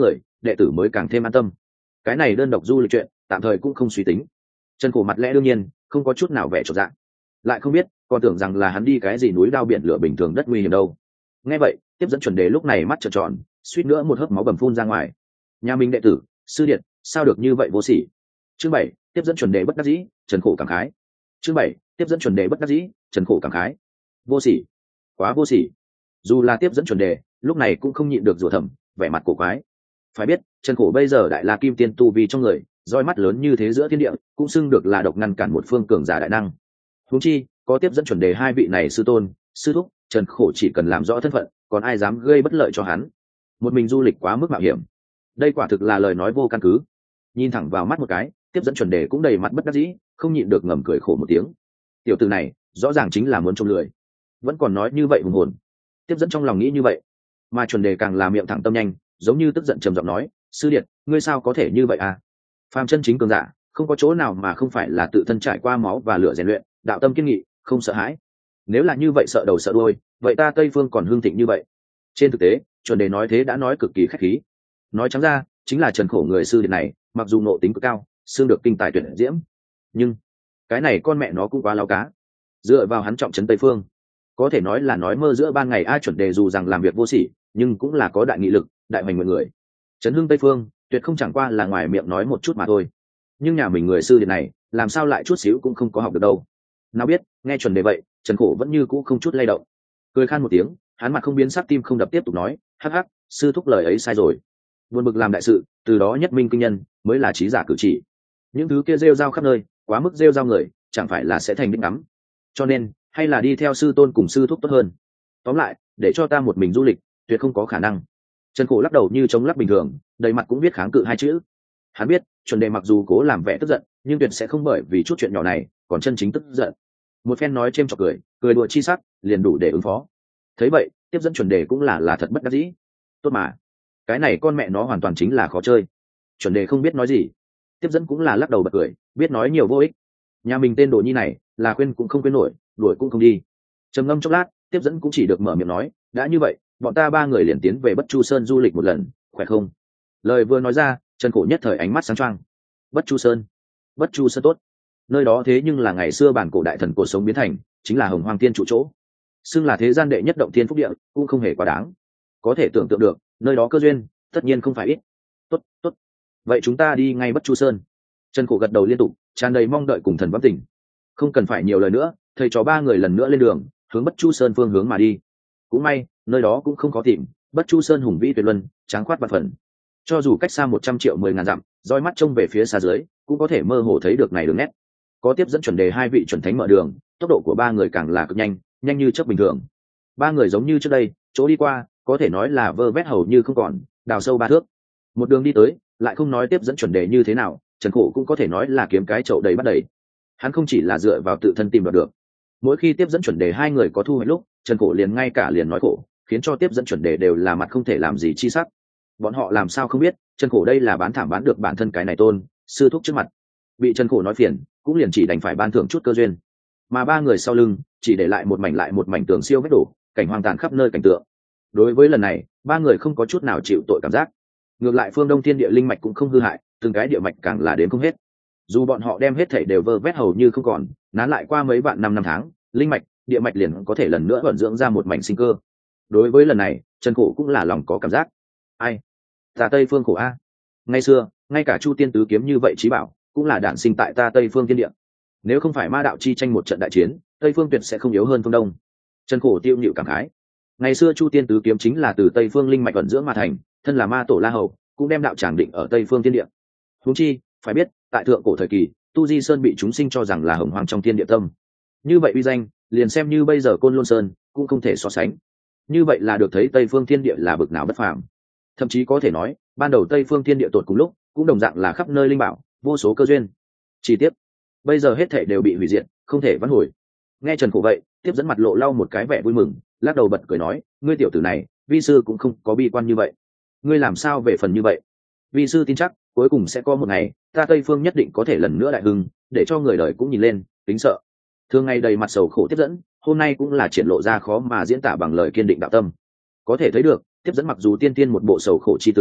đệ tử mới càng thêm an tâm. Cái này đơn độc du lịch chuyện tạm thời cũng không suy tính. Trần Khổ mặt lẽ đương nhiên không có chút nào vẻ chột dạ, lại không biết còn tưởng rằng là hắn đi cái gì núi đao biển lửa bình thường đất nguy hiểm đâu. Nghe vậy tiếp dẫn chuẩn đề lúc này mắt trợn tròn, suýt nữa một hớp máu bầm phun ra ngoài. Nhà mình đệ tử sư điện sao được như vậy vô sỉ. Chương 7, tiếp dẫn chuẩn đề bất đắc dĩ, Trần Khổ cảm khái. Chương 7, tiếp dẫn chuẩn đề bất đắc dĩ, Trần Khổ cảm khái. Vô sỉ, quá vô sỉ. Dù là tiếp dẫn chuẩn đề lúc này cũng không nhịn được rủa thầm, vẻ mặt cổ quái. Phải biết Trần Khổ bây giờ đại la kim tiên tu vi trong người, roi mắt lớn như thế giữa thiên địa cũng xưng được là độc ngăn cản một phương cường giả đại năng. Huống chi có tiếp dẫn chuẩn đề hai vị này sư tôn sư thúc, Trần Khổ chỉ cần làm rõ thân phận, còn ai dám gây bất lợi cho hắn. Một mình du lịch quá mức mạo hiểm, đây quả thực là lời nói vô căn cứ. Nhìn thẳng vào mắt một cái, tiếp dẫn chuẩn đề cũng đầy mặt bất đắc dĩ, không nhịn được ngầm cười khổ một tiếng. Tiểu tử này rõ ràng chính là muốn trông lười, vẫn còn nói như vậy hùng hồn. Tiếp dẫn trong lòng nghĩ như vậy, mà chuẩn đề càng là miệng thẳng tâm nhanh, giống như tức giận trầm giọng nói: sư điệt, ngươi sao có thể như vậy à? Phàm chân chính cường giả không có chỗ nào mà không phải là tự thân trải qua máu và lửa rèn luyện, đạo tâm kiên nghị, không sợ hãi. Nếu là như vậy sợ đầu sợ đuôi, vậy ta Tây Phương còn hưng thịnh như vậy? Trên thực tế chuẩn đề nói thế đã nói cực kỳ khách khí. Nói trắng ra chính là Trần Khổ người sư điệt này mặc dù nộ tính cực cao, xương được kinh tài tuyệt diễm, nhưng cái này con mẹ nó cũng quá láo cá. Dựa vào hắn trọng trấn Tây Phương, có thể nói là nói mơ giữa ban ngày. Ai chuẩn đề dù rằng làm việc vô sỉ, nhưng cũng là có đại nghị lực, đại hoành mọi người. Trấn hưng Tây Phương tuyệt không chẳng qua là ngoài miệng nói một chút mà thôi. Nhưng nhà mình người sư điệt này làm sao lại chút xíu cũng không có học được đâu. Nào biết nghe chuẩn đề vậy, Trần Khổ vẫn như cũ không chút lay động, cười khan một tiếng, hắn mặt không biến sắc tim không đập, tiếp tục nói: hắc hắc, sư thúc lời ấy sai rồi. Buồn bực làm đại sự, từ đó nhất minh kinh nhân mới là trí giả cử chỉ. Những thứ kia rêu rao khắp nơi, quá mức rêu rao người, chẳng phải là sẽ thành đích ngắm. Cho nên hay là đi theo sư tôn cùng sư thúc tốt hơn. Tóm lại, để cho ta một mình du lịch tuyệt không có khả năng. Trần Khổ lắc đầu như chống lắc bình thường, đầy mặt cũng biết kháng cự hai chữ. Hắn biết chuẩn đề mặc dù cố làm vẻ tức giận, nhưng tuyệt sẽ không bởi vì chút chuyện nhỏ này còn chân chính tức giận. Một phen nói chêm chọc cười đùa chi sắc liền đủ để ứng phó. Thấy vậy tiếp dẫn chuẩn đề cũng là thật bất đắc dĩ. Tốt mà, cái này con mẹ nó hoàn toàn chính là khó chơi. Chuẩn đề không biết nói gì, tiếp dẫn cũng là lắc đầu bật cười, biết nói nhiều vô ích. Nhà mình tên đồ nhi này là khuyên cũng không khuyên nổi, đuổi cũng không đi. Trầm ngâm chốc lát, tiếp dẫn cũng chỉ được mở miệng nói: đã như vậy bọn ta ba người liền tiến về Bất Chu Sơn du lịch một lần, khỏe không? Lời vừa nói ra, Trần Khổ nhất thời ánh mắt sáng choang. Bất Chu Sơn, Bất Chu Sơn tốt. Nơi đó thế nhưng là ngày xưa bản cổ đại thần cổ sống biến thành, chính là Hồng Hoang Tiên trụ chỗ, xưng là thế gian đệ nhất động thiên phúc địa, cũng không hề quá đáng. Có thể tưởng tượng được nơi đó cơ duyên tất nhiên không phải ít. Tốt, vậy chúng ta đi ngay Bất Chu Sơn. Trần Khổ gật đầu liên tục, tràn đầy mong đợi cùng thần vắng tỉnh. Không cần phải nhiều lời nữa, thầy trò ba người lần nữa lên đường hướng Bất Chu Sơn phương hướng mà đi. Cũng may nơi đó cũng không khó tìm, Bất Chu Sơn hùng vĩ tuyệt luân, tráng khoát vạn phần. Cho dù cách xa 100 triệu 10 ngàn dặm, roi mắt trông về phía xa dưới cũng có thể mơ hồ thấy được này đường nét. Có tiếp dẫn chuẩn đề hai vị chuẩn thánh mở đường, tốc độ của ba người càng là cực nhanh, nhanh như chớp bình thường. Ba người giống như trước đây chỗ đi qua có thể nói là vơ vét hầu như không còn, đào sâu ba thước. Một đường đi tới lại không nói tiếp dẫn chuẩn đề như thế nào, Trần Khổ cũng có thể nói là kiếm cái chậu đầy bắt đầy. Hắn không chỉ là dựa vào tự thân tìm đoạt được, mỗi khi tiếp dẫn chuẩn đề hai người có thu hoạch lúc, Trần Khổ liền ngay cả liền nói khổ, khiến cho tiếp dẫn chuẩn đề đều là mặt không thể làm gì chi sắc. Bọn họ làm sao không biết Trần Khổ đây là bán thảm bán được bản thân cái này tôn sư thúc trước mặt. Bị Trần Khổ nói phiền, cũng liền chỉ đành phải ban thưởng chút cơ duyên. Mà ba người sau lưng chỉ để lại một mảnh tường siêu vết đổ, cảnh hoang tàn khắp nơi cảnh tượng. Đối với lần này ba người không có chút nào chịu tội cảm giác. Ngược lại phương Đông Thiên địa linh mạch cũng không hư hại, từng cái địa mạch càng là đến không hết. Dù bọn họ đem hết thảy đều vơ vét hầu như không còn, nán lại qua mấy vạn năm tháng, linh mạch địa mạch liền có thể lần nữa vận dưỡng ra một mảnh sinh cơ. Đối với lần này Trần Khổ cũng là lòng có cảm giác. Ai, ta Tây Phương khổ a. Ngày xưa ngay cả Chu Tiên tứ kiếm như vậy chí bảo cũng là đản sinh tại ta Tây Phương Thiên địa. Nếu không phải ma đạo chi tranh một trận đại chiến, Tây Phương tuyệt sẽ không yếu hơn phương Đông. Trần Khổ tiêu nhịu cảm khái. Ngày xưa Chu Tiên tứ kiếm chính là từ Tây Phương linh mạch vận dưỡng mà thành, thân là ma tổ La Hầu cũng đem đạo tràng định ở Tây Phương Thiên địa. Huống chi phải biết tại thượng cổ thời kỳ, Tu Di Sơn bị chúng sinh cho rằng là hồng hoang trong thiên địa tâm. Như vậy uy danh liền xem như bây giờ Côn Lôn Sơn cũng không thể so sánh. Như vậy là được thấy Tây Phương Thiên địa là bực nào bất phàm. Thậm chí có thể nói ban đầu Tây Phương Thiên địa tột cùng lúc cũng đồng dạng là khắp nơi linh bảo, vô số cơ duyên. Chi tiết bây giờ hết thảy đều bị hủy diệt, không thể vãn hồi. Nghe Trần Khổ vậy, tiếp dẫn mặt lộ lau một cái vẻ vui mừng, lắc đầu bật cười nói: ngươi tiểu tử này vi sư cũng không có bi quan như vậy. Ngươi làm sao về phần như vậy? Vi sư tin chắc cuối cùng sẽ có một ngày ta Tây Phương nhất định có thể lần nữa đại hưng, để cho người đời cũng nhìn lên kính sợ. Thường ngày đầy mặt sầu khổ tiếp dẫn, hôm nay cũng là triển lộ ra khó mà diễn tả bằng lời kiên định đạo tâm. Có thể thấy được tiếp dẫn mặc dù tiên tiên một bộ sầu khổ chi tướng,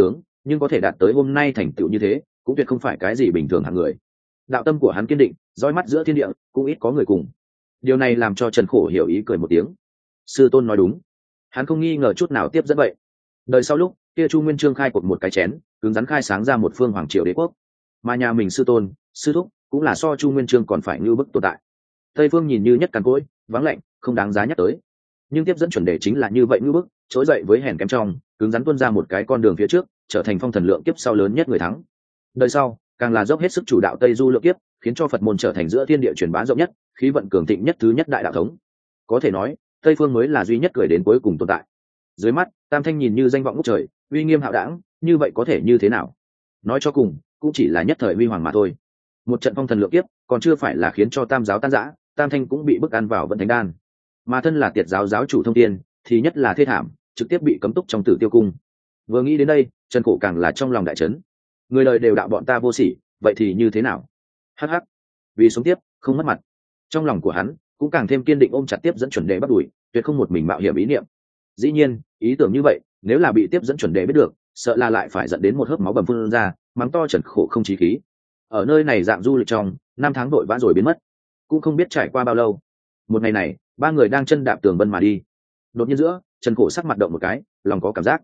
nhưng có thể đạt tới hôm nay thành tựu như thế cũng tuyệt không phải cái gì bình thường hạng người. Đạo tâm của hắn kiên định, dõi mắt giữa thiên địa cũng ít có người cùng. Điều này làm cho Trần Khổ hiểu ý cười một tiếng. Sư tôn nói đúng, hắn không nghi ngờ chút nào tiếp dẫn vậy. Đời sau lúc kia Chu Nguyên Chương khai cuộc một cái chén, cứng rắn khai sáng ra một phương hoàng triều đế quốc, mà nhà mình sư tôn sư thúc cũng là so Chu Nguyên Chương còn phải ngưu bức tồn tại. Tây phương nhìn như nhất càn cỗi vắng lạnh, không đáng giá nhắc tới, nhưng tiếp dẫn chuẩn đề chính là như vậy ngưu bức, trỗi dậy với hèn kém trong, cứng rắn tuôn ra một cái con đường phía trước, trở thành phong thần lượng kiếp sau lớn nhất người thắng. Đời sau càng là dốc hết sức chủ đạo Tây du lượng kiếp, khiến cho Phật môn trở thành giữa thiên địa truyền bá rộng nhất, khí vận cường thịnh nhất thứ nhất đại đạo thống. Có thể nói Tây phương mới là duy nhất cười đến cuối cùng tồn tại. Dưới mắt Tam Thanh nhìn như danh vọng ngút trời, uy nghiêm hạo đảng, như vậy có thể như thế nào? Nói cho cùng cũng chỉ là nhất thời huy hoàng mà thôi. Một trận phong thần lượng kiếp còn chưa phải là khiến cho Tam giáo tan rã, Tam Thanh cũng bị bức ăn vào vận thánh đan. Mà thân là Tiệt giáo giáo chủ Thông Tiên thì nhất là thê thảm, trực tiếp bị cấm túc trong Tử Tiêu cung. Vừa nghĩ đến đây, Trần Khổ càng là trong lòng đại chấn. Người đời đều đạo bọn ta vô sỉ, vậy thì như thế nào? Hắc hắc, vì sống tiếp không mất mặt. Trong lòng của hắn cũng càng thêm kiên định, ôm chặt tiếp dẫn chuẩn đề bắt đuổi, tuyệt không một mình mạo hiểm ý niệm. Dĩ nhiên ý tưởng như vậy nếu là bị tiếp dẫn chuẩn đề biết được, sợ là lại phải dẫn đến một hớp máu bầm phun ra, mắng to Trần Khổ không chí khí. Ở nơi này dạng du lịch trong 5 tháng vội vã rồi biến mất, cũng không biết trải qua bao lâu. Một ngày này ba người đang chân đạp tường vân mà đi, đột nhiên giữa Trần Khổ sắc mặt động một cái, lòng có cảm giác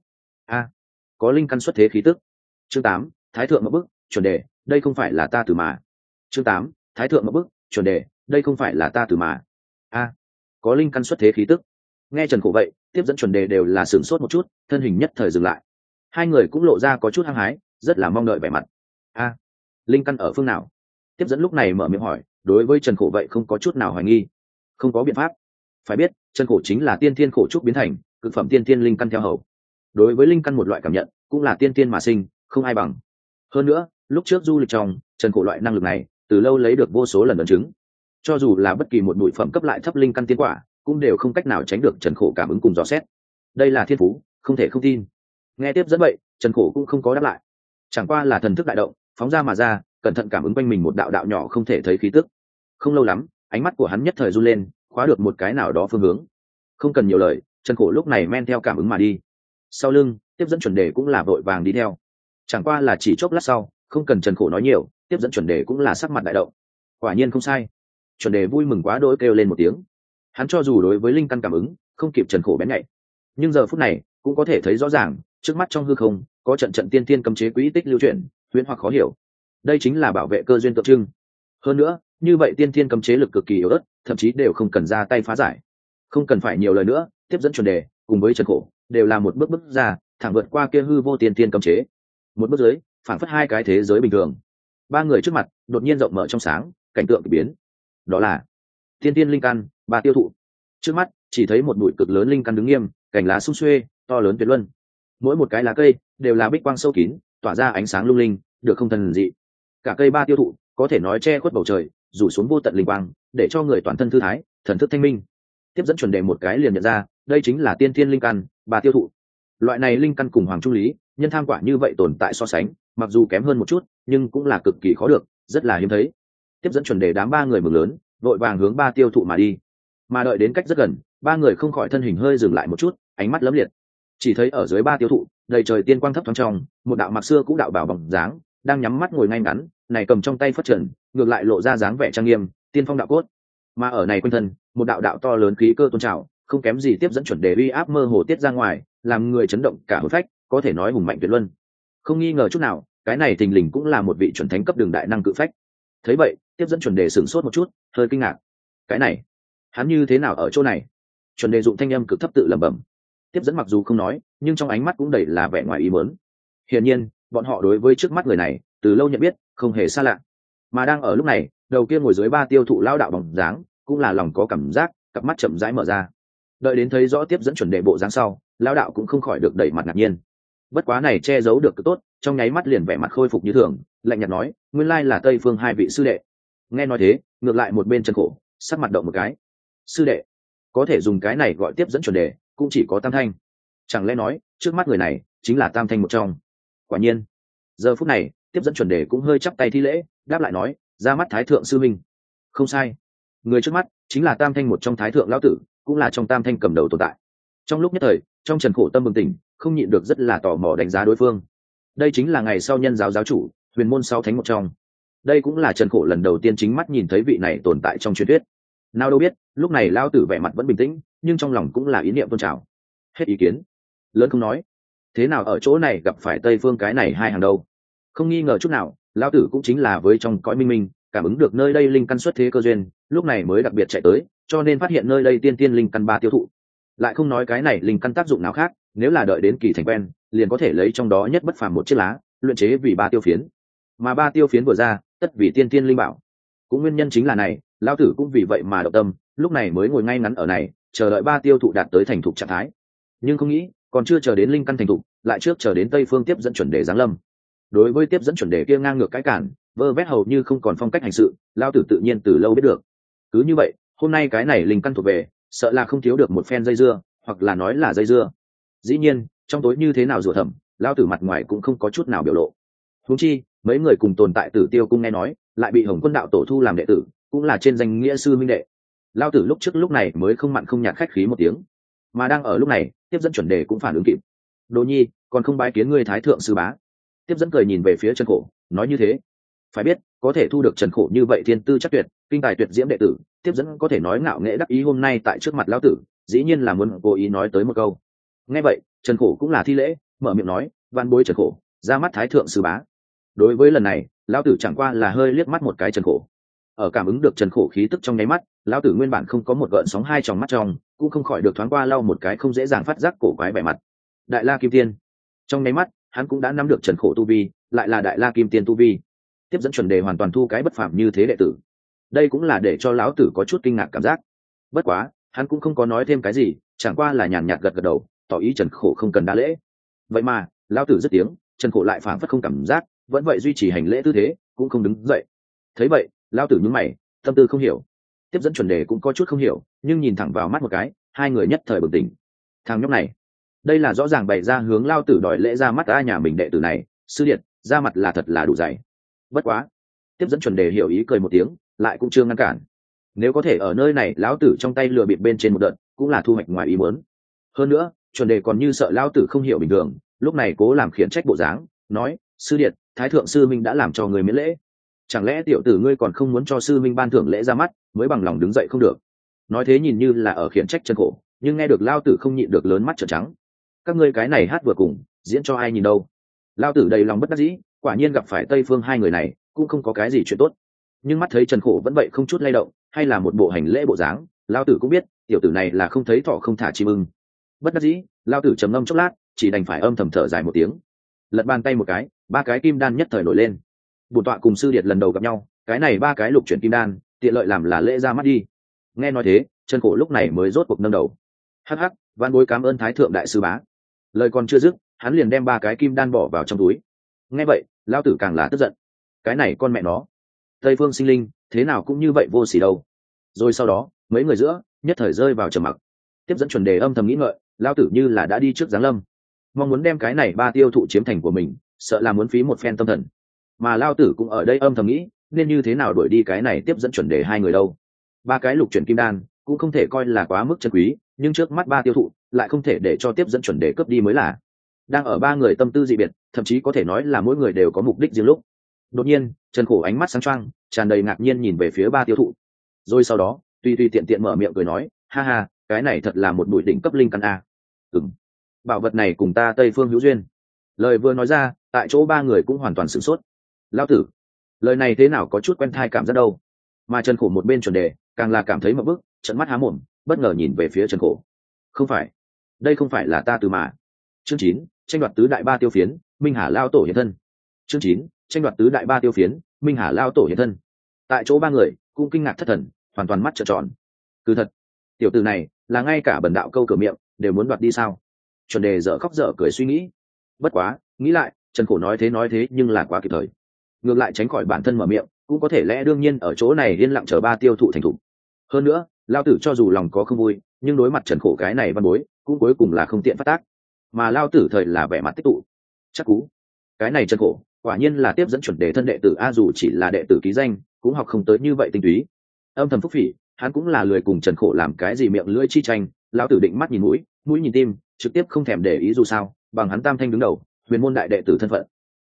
có linh căn xuất thế khí tức. Chương 8, Thái thượng ngọc bức chuẩn đề, đây không phải là ta từ mà. Chương 8, Thái thượng ngọc bức chuẩn đề, đây không phải là ta từ mà. Có linh căn xuất thế khí tức. Nghe Trần Khổ vậy, tiếp dẫn chuẩn đề đều là sửng sốt một chút, thân hình nhất thời dừng lại. Hai người cũng lộ ra có chút hăng hái, rất là mong đợi vẻ mặt. Linh căn ở phương nào? Tiếp dẫn lúc này mở miệng hỏi, đối với Trần Khổ vậy không có chút nào hoài nghi. Không có biện pháp. Phải biết Trần Khổ chính là tiên thiên khổ trúc biến thành cực phẩm tiên thiên linh căn theo hầu, đối với linh căn một loại cảm nhận cũng là tiên thiên mà sinh, không ai bằng. Hơn nữa lúc trước du lịch trong Trần Khổ loại năng lực này từ lâu lấy được vô số lần ấn chứng, cho dù là bất kỳ một bụi phẩm cấp lại thấp linh căn tiên quả cũng đều không cách nào tránh được Trần Khổ cảm ứng cùng dò xét. Đây là thiên phú, không thể không tin. Nghe tiếp dẫn vậy, Trần Khổ cũng không có đáp lại, chẳng qua là thần thức đại động, phóng ra mà ra, cẩn thận cảm ứng quanh mình một đạo đạo nhỏ không thể thấy khí tức. Không lâu lắm, ánh mắt của hắn nhất thời run lên, khóa được một cái nào đó phương hướng. Không cần nhiều lời, Trần Khổ lúc này men theo cảm ứng mà đi. Sau lưng tiếp dẫn chuẩn đề cũng là vội vàng đi theo. Chẳng qua là chỉ chốc lát sau, không cần Trần Khổ nói nhiều, tiếp dẫn chuẩn đề cũng là sắc mặt đại động. Quả nhiên không sai. Chuẩn đề vui mừng quá đỗi kêu lên một tiếng. Hắn cho dù đối với linh căn cảm ứng không kịp Trần Khổ bén nhạy, nhưng giờ phút này cũng có thể thấy rõ ràng, trước mắt trong hư không có trận trận tiên tiên cấm chế quỹ tích lưu chuyển, huyễn hoặc khó hiểu. Đây chính là bảo vệ cơ duyên tượng trưng. Hơn nữa như vậy tiên tiên cấm chế lực cực kỳ yếu ớt, thậm chí đều không cần ra tay phá giải. Không cần phải nhiều lời nữa, tiếp dẫn chuẩn đề cùng với Trần Khổ đều là một bước bước ra, thẳng vượt qua kia hư vô tiên tiên cấm chế. Một bước dưới phản phất hai cái thế giới bình thường. Ba người trước mặt đột nhiên rộng mở trong sáng, cảnh tượng kỳ biến. Đó là tiên tiên linh căn ba tiêu thụ. Trước mắt chỉ thấy một bụi cực lớn linh căn đứng nghiêm, cành lá sum xuê, to lớn tuyệt luân. Mỗi một cái lá cây đều là bích quang sâu kín, tỏa ra ánh sáng lung linh, được không thần dị. Cả cây ba tiêu thụ có thể nói che khuất bầu trời, rủ xuống vô tận linh quang, để cho người toàn thân thư thái, thần thức thanh minh. Tiếp dẫn chuẩn đề một cái liền nhận ra, đây chính là tiên thiên linh căn ba tiêu thụ. Loại này linh căn cùng hoàng trung lý, nhân tham quả như vậy tồn tại so sánh, mặc dù kém hơn một chút, nhưng cũng là cực kỳ khó được, rất là hiếm thấy. Tiếp dẫn chuẩn đề đám ba người mừng lớn, vội vàng hướng ba tiêu thụ mà đi. Mà đợi đến cách rất gần, ba người không khỏi thân hình hơi dừng lại một chút, ánh mắt lấm liệt. Chỉ thấy ở dưới ba tiêu thụ, đầy trời tiên quang thấp thoáng trong, một đạo mặc xưa cũ đạo bảo bóng dáng, đang nhắm mắt ngồi ngay ngắn, này cầm trong tay phất trần, ngược lại lộ ra dáng vẻ trang nghiêm, tiên phong đạo cốt. Mà ở này quanh thân, một đạo đạo to lớn khí cơ tôn trào, không kém gì tiếp dẫn chuẩn đề uy áp mơ hồ tiết ra ngoài, làm người chấn động cả hồn phách, có thể nói hùng mạnh tuyệt luân. Không nghi ngờ chút nào, cái này thình lình cũng là một vị chuẩn thánh cấp đường đại năng cự phách. Thấy vậy, tiếp dẫn chuẩn đề sửng sốt một chút, hơi kinh ngạc. Cái này, hắn như thế nào ở chỗ này? Chuẩn đề dụng thanh âm cực thấp tự lẩm bẩm. Tiếp dẫn mặc dù không nói, nhưng trong ánh mắt cũng đầy là vẻ ngoài ý muốn. Hiển nhiên, bọn họ đối với trước mắt người này từ lâu nhận biết, không hề xa lạ. Mà đang ở lúc này, đầu kia ngồi dưới ba tiêu thụ lao đạo bóng dáng, cũng là lòng có cảm giác, cặp mắt chậm rãi mở ra. Đợi đến thấy rõ tiếp dẫn chuẩn đề bộ dáng sau, lao đạo cũng không khỏi được đẩy mặt ngạc nhiên. Bất quá này che giấu được cực tốt, trong nháy mắt liền vẻ mặt khôi phục như thường, lạnh nhạt nói, nguyên lai là Tây Phương hai vị sư đệ. Nghe nói thế, ngược lại một bên Trần Khổ sắc mặt động một cái. Sư đệ, có thể dùng cái này gọi tiếp dẫn chuẩn đề, cũng chỉ có Tam Thanh. Chẳng lẽ nói trước mắt người này chính là Tam Thanh một trong? Quả nhiên, giờ phút này tiếp dẫn chuẩn đề cũng hơi chắp tay thi lễ, đáp lại nói, ra mắt Thái thượng sư minh. Không sai, người trước mắt chính là Tam Thanh một trong Thái thượng lão tử, cũng là trong Tam Thanh cầm đầu tồn tại. Trong lúc nhất thời, trong Trần Khổ tâm bừng tỉnh, không nhịn được rất là tò mò đánh giá đối phương. đây chính là ngày sau nhân giáo giáo chủ, huyền môn sáu thánh một trong. Đây cũng là Trần Khổ lần đầu tiên chính mắt nhìn thấy vị này tồn tại trong truyền thuyết. Nào đâu biết lúc này lao tử vẻ mặt vẫn bình tĩnh, nhưng trong lòng cũng là ý niệm tôn trào. Hết ý kiến, lớn không nói. Thế nào ở chỗ này gặp phải Tây Phương cái này hai hàng đâu? Không nghi ngờ chút nào, lao tử cũng chính là với trong cõi minh minh cảm ứng được nơi đây linh căn xuất thế cơ duyên, lúc này mới đặc biệt chạy tới, cho nên phát hiện nơi đây tiên tiên linh căn ba tiêu thụ. Lại không nói cái này linh căn tác dụng nào khác, nếu là đợi đến kỳ thành quen, liền có thể lấy trong đó nhất bất phàm một chiếc lá, luyện chế vì ba tiêu phiến. Mà ba tiêu phiến vừa ra, tất vì tiên tiên linh bảo. Cũng nguyên nhân chính là này, lao tử cũng vì vậy mà động tâm, lúc này mới ngồi ngay ngắn ở này, chờ đợi ba tiêu thụ đạt tới thành thục trạng thái. Nhưng không nghĩ, còn chưa chờ đến linh căn thành thục, lại trước chờ đến Tây Phương tiếp dẫn chuẩn đề giáng lâm. Đối với tiếp dẫn chuẩn đề kia ngang ngược cái cản, vơ vét hầu như không còn phong cách hành sự, lao tử tự nhiên từ lâu biết được. Cứ như vậy, hôm nay cái này linh căn thuộc về, sợ là không thiếu được một phen dây dưa, hoặc là nói là dây dưa. Dĩ nhiên, trong tối như thế nào rủa thầm, lao tử mặt ngoài cũng không có chút nào biểu lộ. Huống chi, mấy người cùng tồn tại Tử Tiêu cung nghe nói, lại bị Hồng Quân đạo tổ thu làm đệ tử, cũng là trên danh nghĩa sư minh đệ. Lao tử lúc trước lúc này mới không mặn không nhạt khách khí một tiếng, mà đang ở lúc này, tiếp dẫn chuẩn đề cũng phản ứng kịp. Đồ nhi, còn không bái kiến ngươi thái thượng sư bá. Tiếp dẫn cười nhìn về phía Trần Khổ, nói như thế. Phải biết, có thể thu được Trần Khổ như vậy thiên tư chắc tuyệt, kinh tài tuyệt diễm đệ tử, tiếp dẫn có thể nói ngạo nghễ đắc ý hôm nay tại trước mặt lão tử, dĩ nhiên là muốn cố ý nói tới một câu. Nghe vậy, Trần Khổ cũng là thi lễ, mở miệng nói, van bối Trần Khổ, ra mắt thái thượng sư bá. Đối với lần này, lão tử chẳng qua là hơi liếc mắt một cái Trần Khổ. Ở cảm ứng được Trần Khổ khí tức trong nháy mắt, lão tử nguyên bản không có một gợn sóng hai tròng mắt trong, cũng không khỏi được thoáng qua lau một cái không dễ dàng phát giác cổ quái vẻ mặt. Đại La Kim Tiên. Trong nháy mắt, hắn cũng đã nắm được Trần Khổ tu vi, lại là Đại La Kim Tiên tu vi. Tiếp dẫn chuẩn đề hoàn toàn thu cái bất phàm như thế đệ tử. Đây cũng là để cho lão tử có chút kinh ngạc cảm giác. Bất quá, hắn cũng không có nói thêm cái gì, chẳng qua là nhàn nhạt gật gật đầu, tỏ ý Trần Khổ không cần đa lễ. Vậy mà, lão tử dứt tiếng, Trần Khổ lại phảng phất không cảm giác, vẫn vậy duy trì hành lễ tư thế, cũng không đứng dậy. Thấy vậy, lão tử nhướng mày, tâm tư không hiểu. Tiếp dẫn chuẩn đề cũng có chút không hiểu, nhưng nhìn thẳng vào mắt một cái, hai người nhất thời bừng tỉnh. Thằng nhóc này, đây là rõ ràng bày ra hướng lão tử đòi lễ ra mắt a nhà mình đệ tử này, sư điện, ra mặt là thật là đủ dày. Bất quá, tiếp dẫn chuẩn đề hiểu ý cười một tiếng, lại cũng chưa ngăn cản. Nếu có thể ở nơi này lão tử trong tay lừa bịp bên trên một đợt, cũng là thu hoạch ngoài ý muốn. Hơn nữa, chuẩn đề còn như sợ lão tử không hiểu bình thường, lúc này cố làm khiển trách bộ dáng, nói, sư điện, thái thượng sư minh đã làm cho người miễn lễ, chẳng lẽ tiểu tử ngươi còn không muốn cho sư minh ban thưởng lễ ra mắt, mới bằng lòng đứng dậy không được? Nói thế nhìn như là ở khiển trách Trần Khổ, nhưng nghe được lão tử không nhịn được lớn mắt trợn trắng. Các ngươi cái này hát vừa cùng, diễn cho ai nhìn đâu? Lão tử đầy lòng bất đắc dĩ, quả nhiên gặp phải Tây Phương hai người này, cũng không có cái gì chuyện tốt. Nhưng mắt thấy Trần Khổ vẫn vậy không chút lay động, hay là một bộ hành lễ bộ dáng, lão tử cũng biết, tiểu tử này là không thấy thọ không thả chim ưng. Bất đắc dĩ, lão tử trầm ngâm chốc lát, chỉ đành phải âm thầm thở dài một tiếng. Lật bàn tay một cái, ba cái kim đan nhất thời nổi lên. Bổn tọa cùng sư điệt lần đầu gặp nhau, cái này ba cái lục chuyển kim đan, tiện lợi làm là lễ ra mắt đi. Nghe nói thế, Trần Khổ lúc này mới rốt cuộc nâng đầu. Hắc hắc, van bối cảm ơn thái thượng đại sư bá. Lời còn chưa dứt, hắn liền đem ba cái kim đan bỏ vào trong túi. Nghe vậy, lão tử càng là tức giận. Cái này con mẹ nó, Tây Phương sinh linh, thế nào cũng như vậy vô sỉ đâu. Rồi sau đó, mấy người giữa nhất thời rơi vào trầm mặc. Tiếp dẫn chuẩn đề âm thầm nghĩ ngợi, lão tử như là đã đi trước giáng lâm, mong muốn đem cái này ba tiêu thụ chiếm thành của mình, sợ là muốn phí một phen tâm thần. Mà lão tử cũng ở đây âm thầm nghĩ, nên như thế nào đuổi đi cái này tiếp dẫn chuẩn đề hai người đâu. Ba cái lục chuyển kim đan cũng không thể coi là quá mức chân quý, nhưng trước mắt ba tiêu thụ lại không thể để cho tiếp dẫn chuẩn đề cướp đi mới là. Đang ở ba người tâm tư dị biệt, thậm chí có thể nói là mỗi người đều có mục đích riêng lúc. Đột nhiên, Trần Khổ ánh mắt sáng choang, tràn đầy ngạc nhiên nhìn về phía ba tiêu thụ. Rồi sau đó, tùy tiện tiện mở miệng cười nói, ha ha, cái này thật là một bụi đỉnh cấp linh căn a. Bảo vật này cùng ta Tây Phương hữu duyên. Lời vừa nói ra, tại chỗ ba người cũng hoàn toàn sửng sốt. Lão tử, lời này thế nào có chút quen thai cảm giác đâu. Mà Trần Khổ một bên chuẩn đề, càng là cảm thấy một bức, trợn mắt há mồm, bất ngờ nhìn về phía Trần Khổ. Không phải, đây không phải là ta từ mà. Chương 9, tranh đoạt tứ đại ba tiêu phiến, Minh Hà lao tổ hiện thân. Chương 9, tranh đoạt tứ đại ba tiêu phiến, Minh Hà lao tổ hiện thân. Tại chỗ ba người cũng kinh ngạc thất thần, hoàn toàn mắt trợn tròn. Cứ thật, tiểu tử này là ngay cả bần đạo câu cửa miệng đều muốn đoạt đi sao? Chuẩn đề dở khóc dở cười suy nghĩ. Bất quá, nghĩ lại, Trần Khổ nói thế nhưng là quá kịp thời. Ngược lại tránh khỏi bản thân mở miệng, cũng có thể lẽ đương nhiên ở chỗ này yên lặng chờ ba tiêu thụ thành thủ. Hơn nữa, lao tử cho dù lòng có không vui, nhưng đối mặt Trần Khổ cái này văn bối, cũng cuối cùng là không tiện phát tác. Mà lao tử thời là vẻ mặt tích tụ. Chắc cú. Cái này Trần Khổ, quả nhiên là tiếp dẫn chuẩn đề thân đệ tử a, dù chỉ là đệ tử ký danh, cũng học không tới như vậy tinh túy. Âm thầm phúc phỉ, hắn cũng là lười cùng Trần Khổ làm cái gì miệng lưỡi chi tranh, lão tử định mắt nhìn mũi, mũi nhìn tim, trực tiếp không thèm để ý dù sao, bằng hắn tam thanh đứng đầu, huyền môn đại đệ tử thân phận,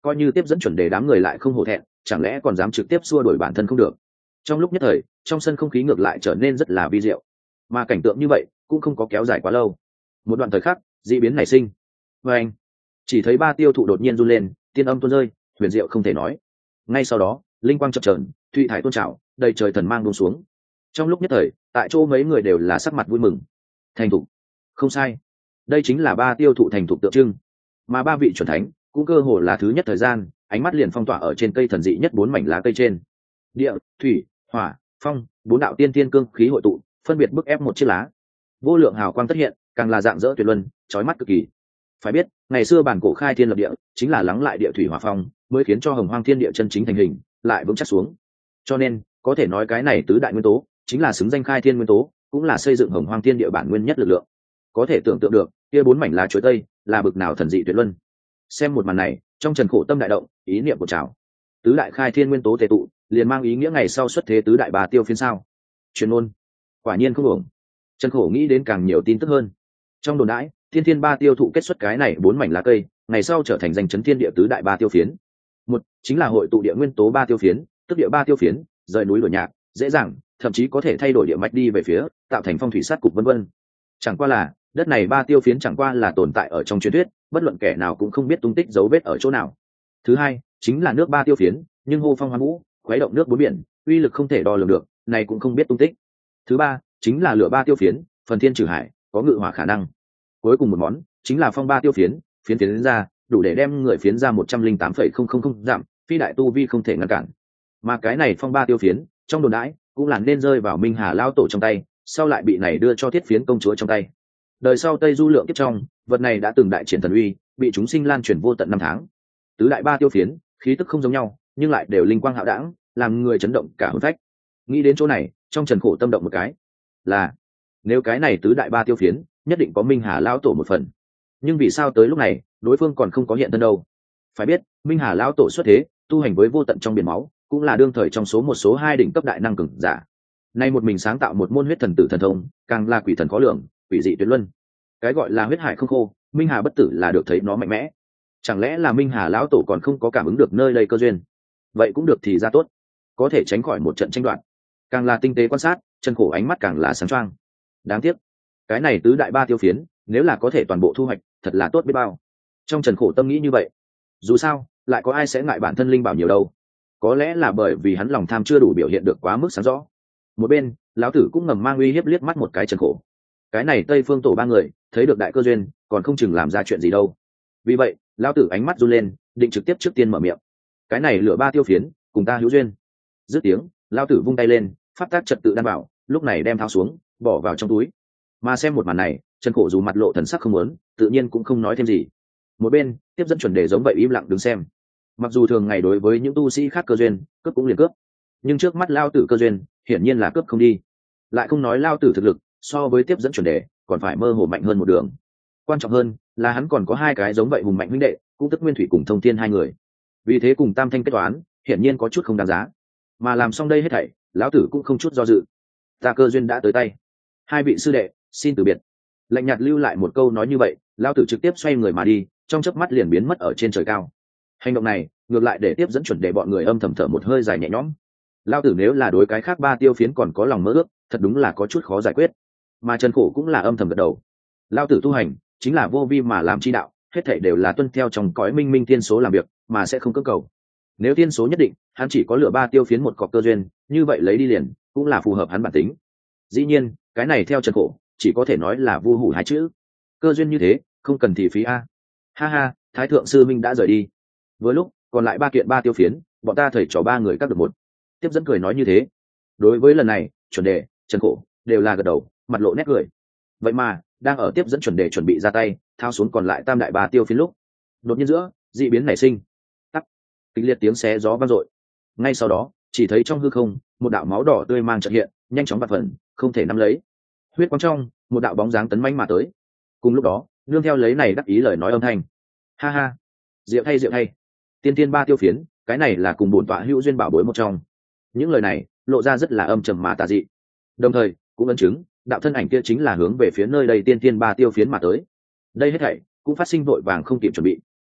coi như tiếp dẫn chuẩn đề đám người lại không hổ thẹn, chẳng lẽ còn dám trực tiếp xua đuổi bản thân không được. Trong lúc nhất thời, trong sân không khí ngược lại trở nên rất là vi diệu, mà cảnh tượng như vậy cũng không có kéo dài quá lâu. Một đoạn thời khắc, dị biến nảy sinh. Và anh chỉ thấy ba tiêu thụ đột nhiên run lên, tiên âm tuôn rơi, huyền diệu không thể nói. Ngay sau đó, linh quang chập chờn, thụy thải tôn trào, đầy trời thần mang buông xuống. Trong lúc nhất thời, tại chỗ mấy người đều là sắc mặt vui mừng. Thành thục, không sai, đây chính là ba tiêu thụ thành thục tượng trưng. Mà ba vị chuẩn thánh cũng cơ hồ là thứ nhất thời gian, ánh mắt liền phong tỏa ở trên cây thần dị nhất 4 mảnh lá cây trên. Địa, thủy, hỏa, phong, 4 đạo tiên tiên cương khí hội tụ, phân biệt bức ép một chiếc lá. Vô lượng hào quang tất hiện, càng là dạng dỡ tuyệt luân, chói mắt cực kỳ. Phải biết, ngày xưa bản cổ khai thiên lập địa, chính là lắng lại địa thủy hỏa phong, mới khiến cho hồng hoang thiên địa chân chính thành hình, lại vững chắc xuống. Cho nên, có thể nói cái này tứ đại nguyên tố, chính là xứng danh khai thiên nguyên tố, cũng là xây dựng hồng hoang thiên địa bản nguyên nhất lực lượng. Có thể tưởng tượng được, kia 4 mảnh lá chuối tây, là bực nào thần dị tuyệt luân. Xem một màn này, trong Trần Khổ tâm đại động, ý niệm của trào. Tứ đại khai thiên nguyên tố tề tụ, liền mang ý nghĩa ngày sau xuất thế tứ đại bà tiêu phiến sao? Truyền ngôn, quả nhiên không ổng. Trần Khổ nghĩ đến càng nhiều tin tức hơn. Trong đồn đãi, thiên thiên ba tiêu thụ kết xuất cái này 4 mảnh lá cây, ngày sau trở thành danh chấn thiên địa tứ đại ba tiêu phiến. Một chính là hội tụ địa nguyên tố ba tiêu phiến, tức địa ba tiêu phiến, rời núi đổi nhạc, dễ dàng, thậm chí có thể thay đổi địa mạch đi về phía, tạo thành phong thủy sát cục vân vân. Chẳng qua là, đất này ba tiêu phiến chẳng qua là tồn tại ở trong truyền thuyết, bất luận kẻ nào cũng không biết tung tích dấu vết ở chỗ nào. Thứ hai, chính là nước ba tiêu phiến, nhưng hô phong hoán vũ, khuấy động nước bốn biển, uy lực không thể đo lường được, này cũng không biết tung tích. Thứ ba, chính là lửa ba tiêu phiến, phần thiên trừ hải, có ngự hỏa khả năng. Cuối cùng một món, chính là phong ba tiêu phiến, phiến phiến ra, đủ để đem người phiến ra 108,000 giảm, phi đại tu vi không thể ngăn cản. Mà cái này phong ba tiêu phiến, trong đồn đãi, cũng là nên rơi vào Minh Hà lao tổ trong tay, sau lại bị này đưa cho Thiết Phiến công chúa trong tay. Đời sau Tây Du lượng kiếp trong, vật này đã từng đại triển thần uy, bị chúng sinh lan truyền vô tận 5 tháng. Tứ đại ba tiêu phiến, khí tức không giống nhau, nhưng lại đều linh quang hạo đãng, làm người chấn động cả hồn phách. Nghĩ đến chỗ này, trong Trần Khổ tâm động một cái, là nếu cái này tứ đại ba tiêu phiến, nhất định có Minh Hà lão tổ một phần. Nhưng vì sao tới lúc này, đối phương còn không có hiện thân đâu? Phải biết, Minh Hà lão tổ xuất thế, tu hành với vô tận trong biển máu, cũng là đương thời trong số một số 2 đỉnh cấp đại năng cường giả. Nay một mình sáng tạo một môn huyết thần tử thần thông, càng là quỷ thần khó lường, quỷ dị tuyệt luân. Cái gọi là huyết hải không khô, Minh Hà bất tử là được thấy nó mạnh mẽ. Chẳng lẽ là Minh Hà lão tổ còn không có cảm ứng được nơi đây cơ duyên? Vậy cũng được thì ra tốt, có thể tránh khỏi một trận tranh đoạt. Càng là tinh tế quan sát, Trần Khổ ánh mắt càng là sáng choang. Đáng tiếc, cái này tứ đại ba tiêu phiến, nếu là có thể toàn bộ thu hoạch, thật là tốt biết bao. Trong Trần Khổ tâm nghĩ như vậy. Dù sao, lại có ai sẽ ngại bản thân linh bảo nhiều đâu? Có lẽ là bởi vì hắn lòng tham chưa đủ biểu hiện được quá mức sáng rõ. Một bên, lão tử cũng ngầm mang uy hiếp liếc mắt một cái Trần Khổ. Cái này Tây Phương tổ 3 người, thấy được đại cơ duyên, còn không chừng làm ra chuyện gì đâu. Vì vậy, lão tử ánh mắt run lên, định trực tiếp trước tiên mở miệng. Cái này lửa ba tiêu phiến, cùng ta hữu duyên. Dứt tiếng, lão tử vung tay lên, pháp tác trật tự đảm bảo, lúc này đem tháo xuống, bỏ vào trong túi. Mà xem một màn này, Trần Khổ dù mặt lộ thần sắc không muốn, tự nhiên cũng không nói thêm gì. Một bên, tiếp dẫn chuẩn đề giống vậy im lặng đứng xem. Mặc dù thường ngày đối với những tu sĩ khác cơ duyên, cướp cũng liền cướp, nhưng trước mắt lao tử cơ duyên, hiển nhiên là cướp không đi. Lại không nói lao tử thực lực, so với tiếp dẫn chuẩn đề, còn phải mơ hồ mạnh hơn một đường. Quan trọng hơn là hắn còn có 2 cái giống vậy hùng mạnh huynh đệ, cũng tức Nguyên Thủy cùng Thông Thiên 2 người. Vì thế cùng Tam Thanh kết toán, hiển nhiên có chút không đáng giá. Mà làm xong đây hết thảy, lão tử cũng không chút do dự. Ta cơ duyên đã tới tay. 2 vị sư đệ, xin từ biệt. Lạnh nhạt lưu lại một câu nói như vậy, lão tử trực tiếp xoay người mà đi, trong chớp mắt liền biến mất ở trên trời cao. Hành động này, ngược lại để tiếp dẫn chuẩn đề bọn người âm thầm thở một hơi dài nhẹ nhõm. Lão tử nếu là đối cái khác 3 tiêu phiến còn có lòng mơ ước, thật đúng là có chút khó giải quyết. Mà Trần Khổ cũng là âm thầm gật đầu. Lão tử tu hành, chính là vô vi mà làm chi đạo, hết thảy đều là tuân theo trong cõi minh minh thiên số làm việc, mà sẽ không cưỡng cầu. Nếu thiên số nhất định, hắn chỉ có lựa 3 tiêu phiến một cọc cơ duyên, như vậy lấy đi liền, cũng là phù hợp hắn bản tính. Dĩ nhiên, cái này theo Trần Khổ, chỉ có thể nói là vu hủ 2 chữ. Cơ duyên như thế, không cần thì phí a. Ha ha, Thái thượng sư minh đã rời đi. Với lúc, còn lại 3 kiện 3 tiêu phiến, bọn ta thầy trò 3 người các được một. Tiếp dẫn cười nói như thế. Đối với lần này, chuẩn đề, Trần Khổ đều là gật đầu, mặt lộ nét cười. Vậy mà, đang ở tiếp dẫn chuẩn đề chuẩn bị ra tay, thao xuống còn lại tam đại 3 tiêu phiến lúc, đột nhiên giữa, dị biến nảy sinh. Tắc, kịch liệt tiếng xé gió vang dội. Ngay sau đó, chỉ thấy trong hư không, một đạo máu đỏ tươi mang chợt hiện, nhanh chóng bạt phần, không thể nắm lấy. Huyết quang trong, một đạo bóng dáng tấn mãnh mà tới. Cùng lúc đó, nương theo lấy này đắc ý lời nói âm thanh. Ha ha, diệu thay, tiên tiên 3 tiêu phiến, cái này là cùng bổn tọa hữu duyên bảo bối một trong. Những lời này lộ ra rất là âm trầm mà tà dị, đồng thời cũng ấn chứng đạo thân ảnh kia chính là hướng về phía nơi đây tiên tiên 3 tiêu phiến mà tới. Đây hết thảy cũng phát sinh vội vàng không kịp chuẩn bị.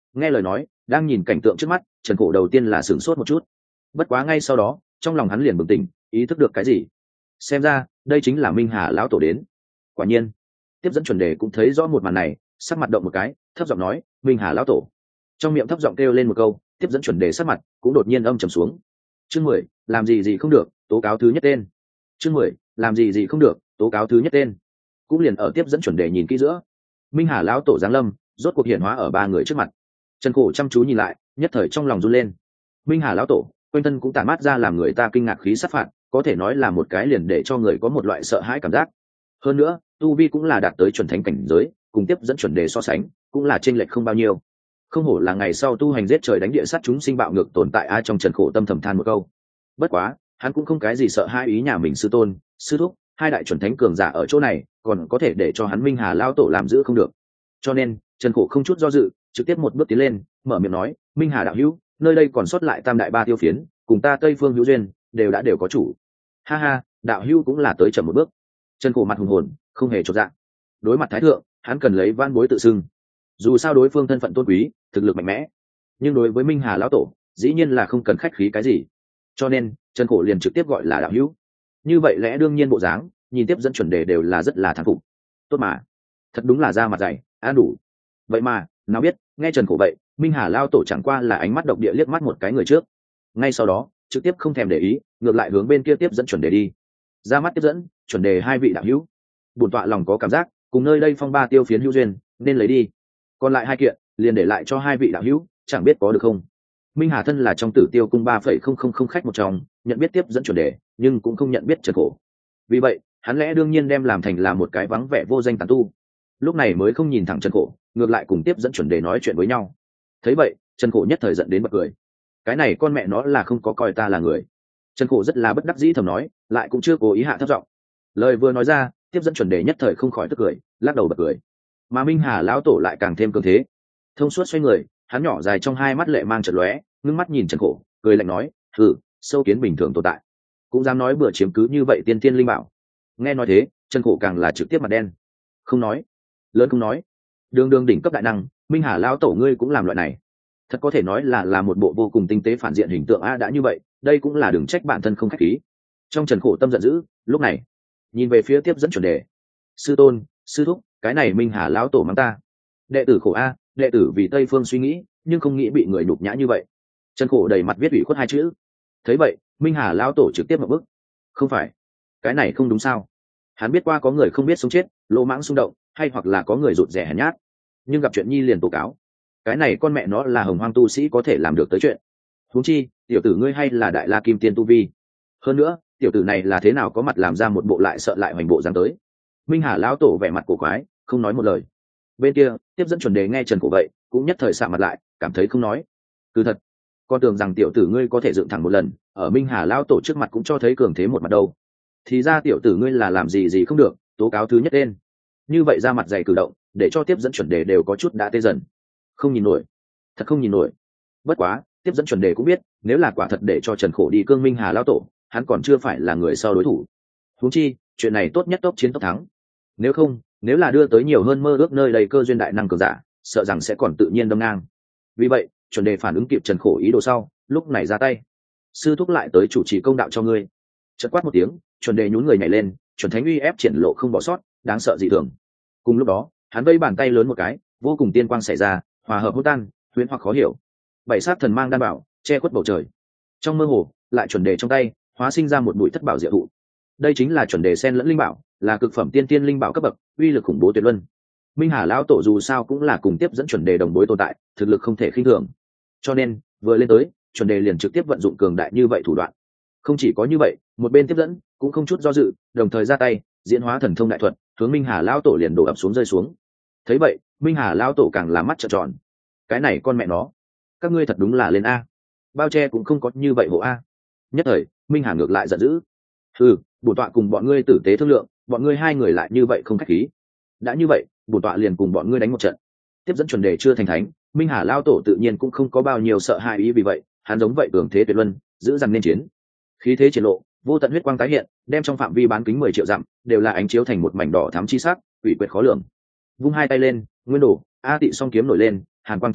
Nghe lời nói, đang nhìn cảnh tượng trước mắt, Trần Cổ đầu tiên là sửng sốt một chút. Bất quá ngay sau đó, trong lòng hắn liền bừng tỉnh, ý thức được cái gì. Xem ra, đây chính là Minh Hà lão tổ đến. Quả nhiên, tiếp dẫn chuẩn đề cũng thấy rõ một màn này, sắc mặt động một cái, thấp giọng nói, Minh Hà lão tổ. Trong miệng thấp giọng kêu lên một câu, tiếp dẫn chuẩn đề sắc mặt cũng đột nhiên âm trầm xuống. Chương 10, làm gì không được, tố cáo thứ nhất tên. Chương 10, làm gì không được, tố cáo thứ nhất tên. Cũng liền ở tiếp dẫn chuẩn đề nhìn kỹ giữa, Minh Hà lão tổ giáng lâm, rốt cuộc hiện hóa ở ba người trước mặt. Trần Cổ chăm chú nhìn lại, nhất thời trong lòng run lên. Minh Hà lão tổ, quanh thân cũng tản mát ra làm người ta kinh ngạc khí sát phạt, có thể nói là một cái liền để cho người có một loại sợ hãi cảm giác. Hơn nữa, tu vi cũng là đạt tới chuẩn thánh cảnh giới, cùng tiếp dẫn chuẩn đề so sánh, cũng là chênh lệch không bao nhiêu. Không hổ là ngày sau tu hành giết trời đánh địa sát chúng sinh bạo ngược tồn tại ai trong Trần Khổ tâm thầm than một câu. Bất quá, hắn cũng không cái gì sợ hai ý nhà mình sư tôn, sư thúc, hai đại chuẩn thánh cường giả ở chỗ này, còn có thể để cho hắn Minh Hà lão tổ làm giữ không được. Cho nên, Trần Khổ không chút do dự, trực tiếp một bước tiến lên, mở miệng nói, Minh Hà đạo hữu, nơi đây còn sót lại tam đại ba tiêu phiến, cùng ta Tây Phương hữu duyên, đều có chủ. Ha ha, đạo hữu cũng là tới chậm một bước. Trần Khổ mặt hùng hồn, không hề chột dạ. Đối mặt thái thượng, hắn cần lấy van bối tự xưng. Dù sao đối phương thân phận tôn quý, thực lực mạnh mẽ, nhưng đối với Minh Hà lão tổ, dĩ nhiên là không cần khách khí cái gì. Cho nên, Trần Khổ liền trực tiếp gọi là đạo hữu. Như vậy lẽ đương nhiên bộ dáng, nhìn tiếp dẫn chuẩn đề đều là rất là thán phục. Tốt mà, thật đúng là da mặt dày, an đủ. Vậy mà, nào biết, nghe Trần Khổ vậy, Minh Hà lão tổ chẳng qua là ánh mắt độc địa liếc mắt một cái người trước. Ngay sau đó, trực tiếp không thèm để ý, ngược lại hướng bên kia tiếp dẫn chuẩn đề đi. Ra mắt tiếp dẫn, chuẩn đề hai vị đạo hữu. Bổn tọa lòng có cảm giác, cùng nơi đây phong ba tiêu phiến hữu duyên, nên lấy đi. Còn lại hai kiện, liền để lại cho hai vị đạo hữu, chẳng biết có được không. Minh Hà thân là trong Tử Tiêu cung 3,000 khách một trong, nhận biết tiếp dẫn chuẩn đề, nhưng cũng không nhận biết Trần Khổ. Vì vậy, hắn lẽ đương nhiên đem làm thành là một cái vắng vẻ vô danh tán tu. Lúc này mới không nhìn thẳng Trần Khổ, ngược lại cùng tiếp dẫn chuẩn đề nói chuyện với nhau. Thấy vậy, Trần Khổ nhất thời giận đến bật cười. Cái này con mẹ nó là không có coi ta là người. Trần Khổ rất là bất đắc dĩ thầm nói, lại cũng chưa cố ý hạ thấp giọng. Lời vừa nói ra, tiếp dẫn chuẩn đề nhất thời không khỏi tức cười, lắc đầu bật cười. Mà Minh Hà lão tổ lại càng thêm cường thế. Thông suốt xoay người, hắn nhỏ dài trong hai mắt lệ mang chợt lóe, ngưng mắt nhìn Trần Khổ, cười lạnh nói, "Hừ, sâu kiến bình thường tồn tại, cũng dám nói bừa chiếm cứ như vậy tiên tiên linh bảo." Nghe nói thế, Trần Khổ càng là trực tiếp mặt đen. Không nói, lớn không nói. Đường đường đỉnh cấp đại năng, Minh Hà lão tổ ngươi cũng làm loại này. Thật có thể nói là một bộ vô cùng tinh tế phản diện hình tượng a, đã như vậy, đây cũng là đừng trách bản thân không khách khí. Trong Trần Khổ tâm giận dữ, lúc này, nhìn về phía tiếp dẫn chuẩn đề. Sư tôn, sư thúc, cái này Minh Hà lão tổ mắng ta. Đệ tử khổ a, đệ tử vì Tây Phương suy nghĩ, nhưng không nghĩ bị người nhục nhã như vậy. Trần Khổ đầy mặt viết ủy khuất hai chữ. Thấy vậy, Minh Hà lão tổ trực tiếp một bước. Không phải, cái này không đúng sao? Hắn biết qua có người không biết sống chết, lỗ mãng xung động, hay hoặc là có người rụt rẻ hèn nhát, nhưng gặp chuyện nhi liền tố cáo. Cái này con mẹ nó là hồng hoang tu sĩ có thể làm được tới chuyện. Huống chi, tiểu tử ngươi hay là đại la kim tiên tu vi. Hơn nữa, tiểu tử này là thế nào có mặt làm ra một bộ lại sợ lại hoành bộ dáng tới. Minh Hà lão tổ vẻ mặt cổ quái, không nói một lời. Bên kia, tiếp dẫn chuẩn đề nghe Trần Khổ vậy, cũng nhất thời sạ mặt lại, cảm thấy không nói. Cứ thật, con tưởng rằng tiểu tử ngươi có thể dựng thẳng một lần, ở Minh Hà lão tổ trước mặt cũng cho thấy cường thế một mặt đâu. Thì ra tiểu tử ngươi là làm gì không được, tố cáo thứ nhất lên. Như vậy ra mặt dày cử động, để cho tiếp dẫn chuẩn đề đều có chút đã tê dần. Không nhìn nổi, thật không nhìn nổi. Bất quá, tiếp dẫn chuẩn đề cũng biết, nếu là quả thật để cho Trần Khổ đi cương Minh Hà lão tổ, hắn còn chưa phải là người sau đối thủ. Huống chi, chuyện này tốt nhất tốc chiến tốc thắng. Nếu không, nếu là đưa tới nhiều hơn mơ ước nơi đầy cơ duyên đại năng cường giả, sợ rằng sẽ còn tự nhiên đâm ngang. Vì vậy, chuẩn đề phản ứng kịp Trần Khổ ý đồ sau, lúc này ra tay. Sư thúc lại tới chủ trì công đạo cho ngươi. Chợt quát một tiếng, chuẩn đề nhún người nhảy lên, chuẩn thánh uy ép triển lộ không bỏ sót, đáng sợ dị thường. Cùng lúc đó, hắn vây bàn tay lớn một cái, vô cùng tiên quang xảy ra, hòa hợp hỗn tan, huyễn hoặc khó hiểu. Bảy sát thần mang đan bảo, che khuất bầu trời. Trong mơ hồ, lại chuẩn đề trong tay, hóa sinh ra một bụi thất bảo diệu thụ. Đây chính là chuẩn đề sen lẫn linh bảo, là cực phẩm tiên tiên linh bảo cấp bậc, uy lực khủng bố tuyệt luân. Minh Hà lão tổ dù sao cũng là cùng tiếp dẫn chuẩn đề đồng bối tồn tại, thực lực không thể khinh thường. Cho nên, vừa lên tới, chuẩn đề liền trực tiếp vận dụng cường đại như vậy thủ đoạn. Không chỉ có như vậy, một bên tiếp dẫn cũng không chút do dự, đồng thời ra tay, diễn hóa thần thông đại thuật, hướng Minh Hà lão tổ liền đổ ập xuống rơi xuống. Thấy vậy, Minh Hà lão tổ càng là mắt trợn tròn. Cái này con mẹ nó, các ngươi thật đúng là lên a. Bao che cũng không có như vậy hộ a. Nhất thời, Minh Hà ngược lại giận dữ. Bổn tọa cùng bọn ngươi tử tế thương lượng, bọn ngươi hai người lại như vậy không khách khí. Đã như vậy, bổn tọa liền cùng bọn ngươi đánh một trận. Tiếp dẫn chuẩn đề chưa thành thánh, Minh Hà lao tổ tự nhiên cũng không có bao nhiêu sợ hãi ý, vì vậy, hắn giống vậy cường thế tuyệt luân, giữ rằng nên chiến. Khí thế triển lộ, vô tận huyết quang tái hiện, đem trong phạm vi bán kính 10 triệu dặm, đều là ánh chiếu thành một mảnh đỏ thắm chi sắc, ủy quyệt khó lường. Vung hai tay lên, nguyên đồ, A Tị song kiếm nổi lên, hàn quang trong vát,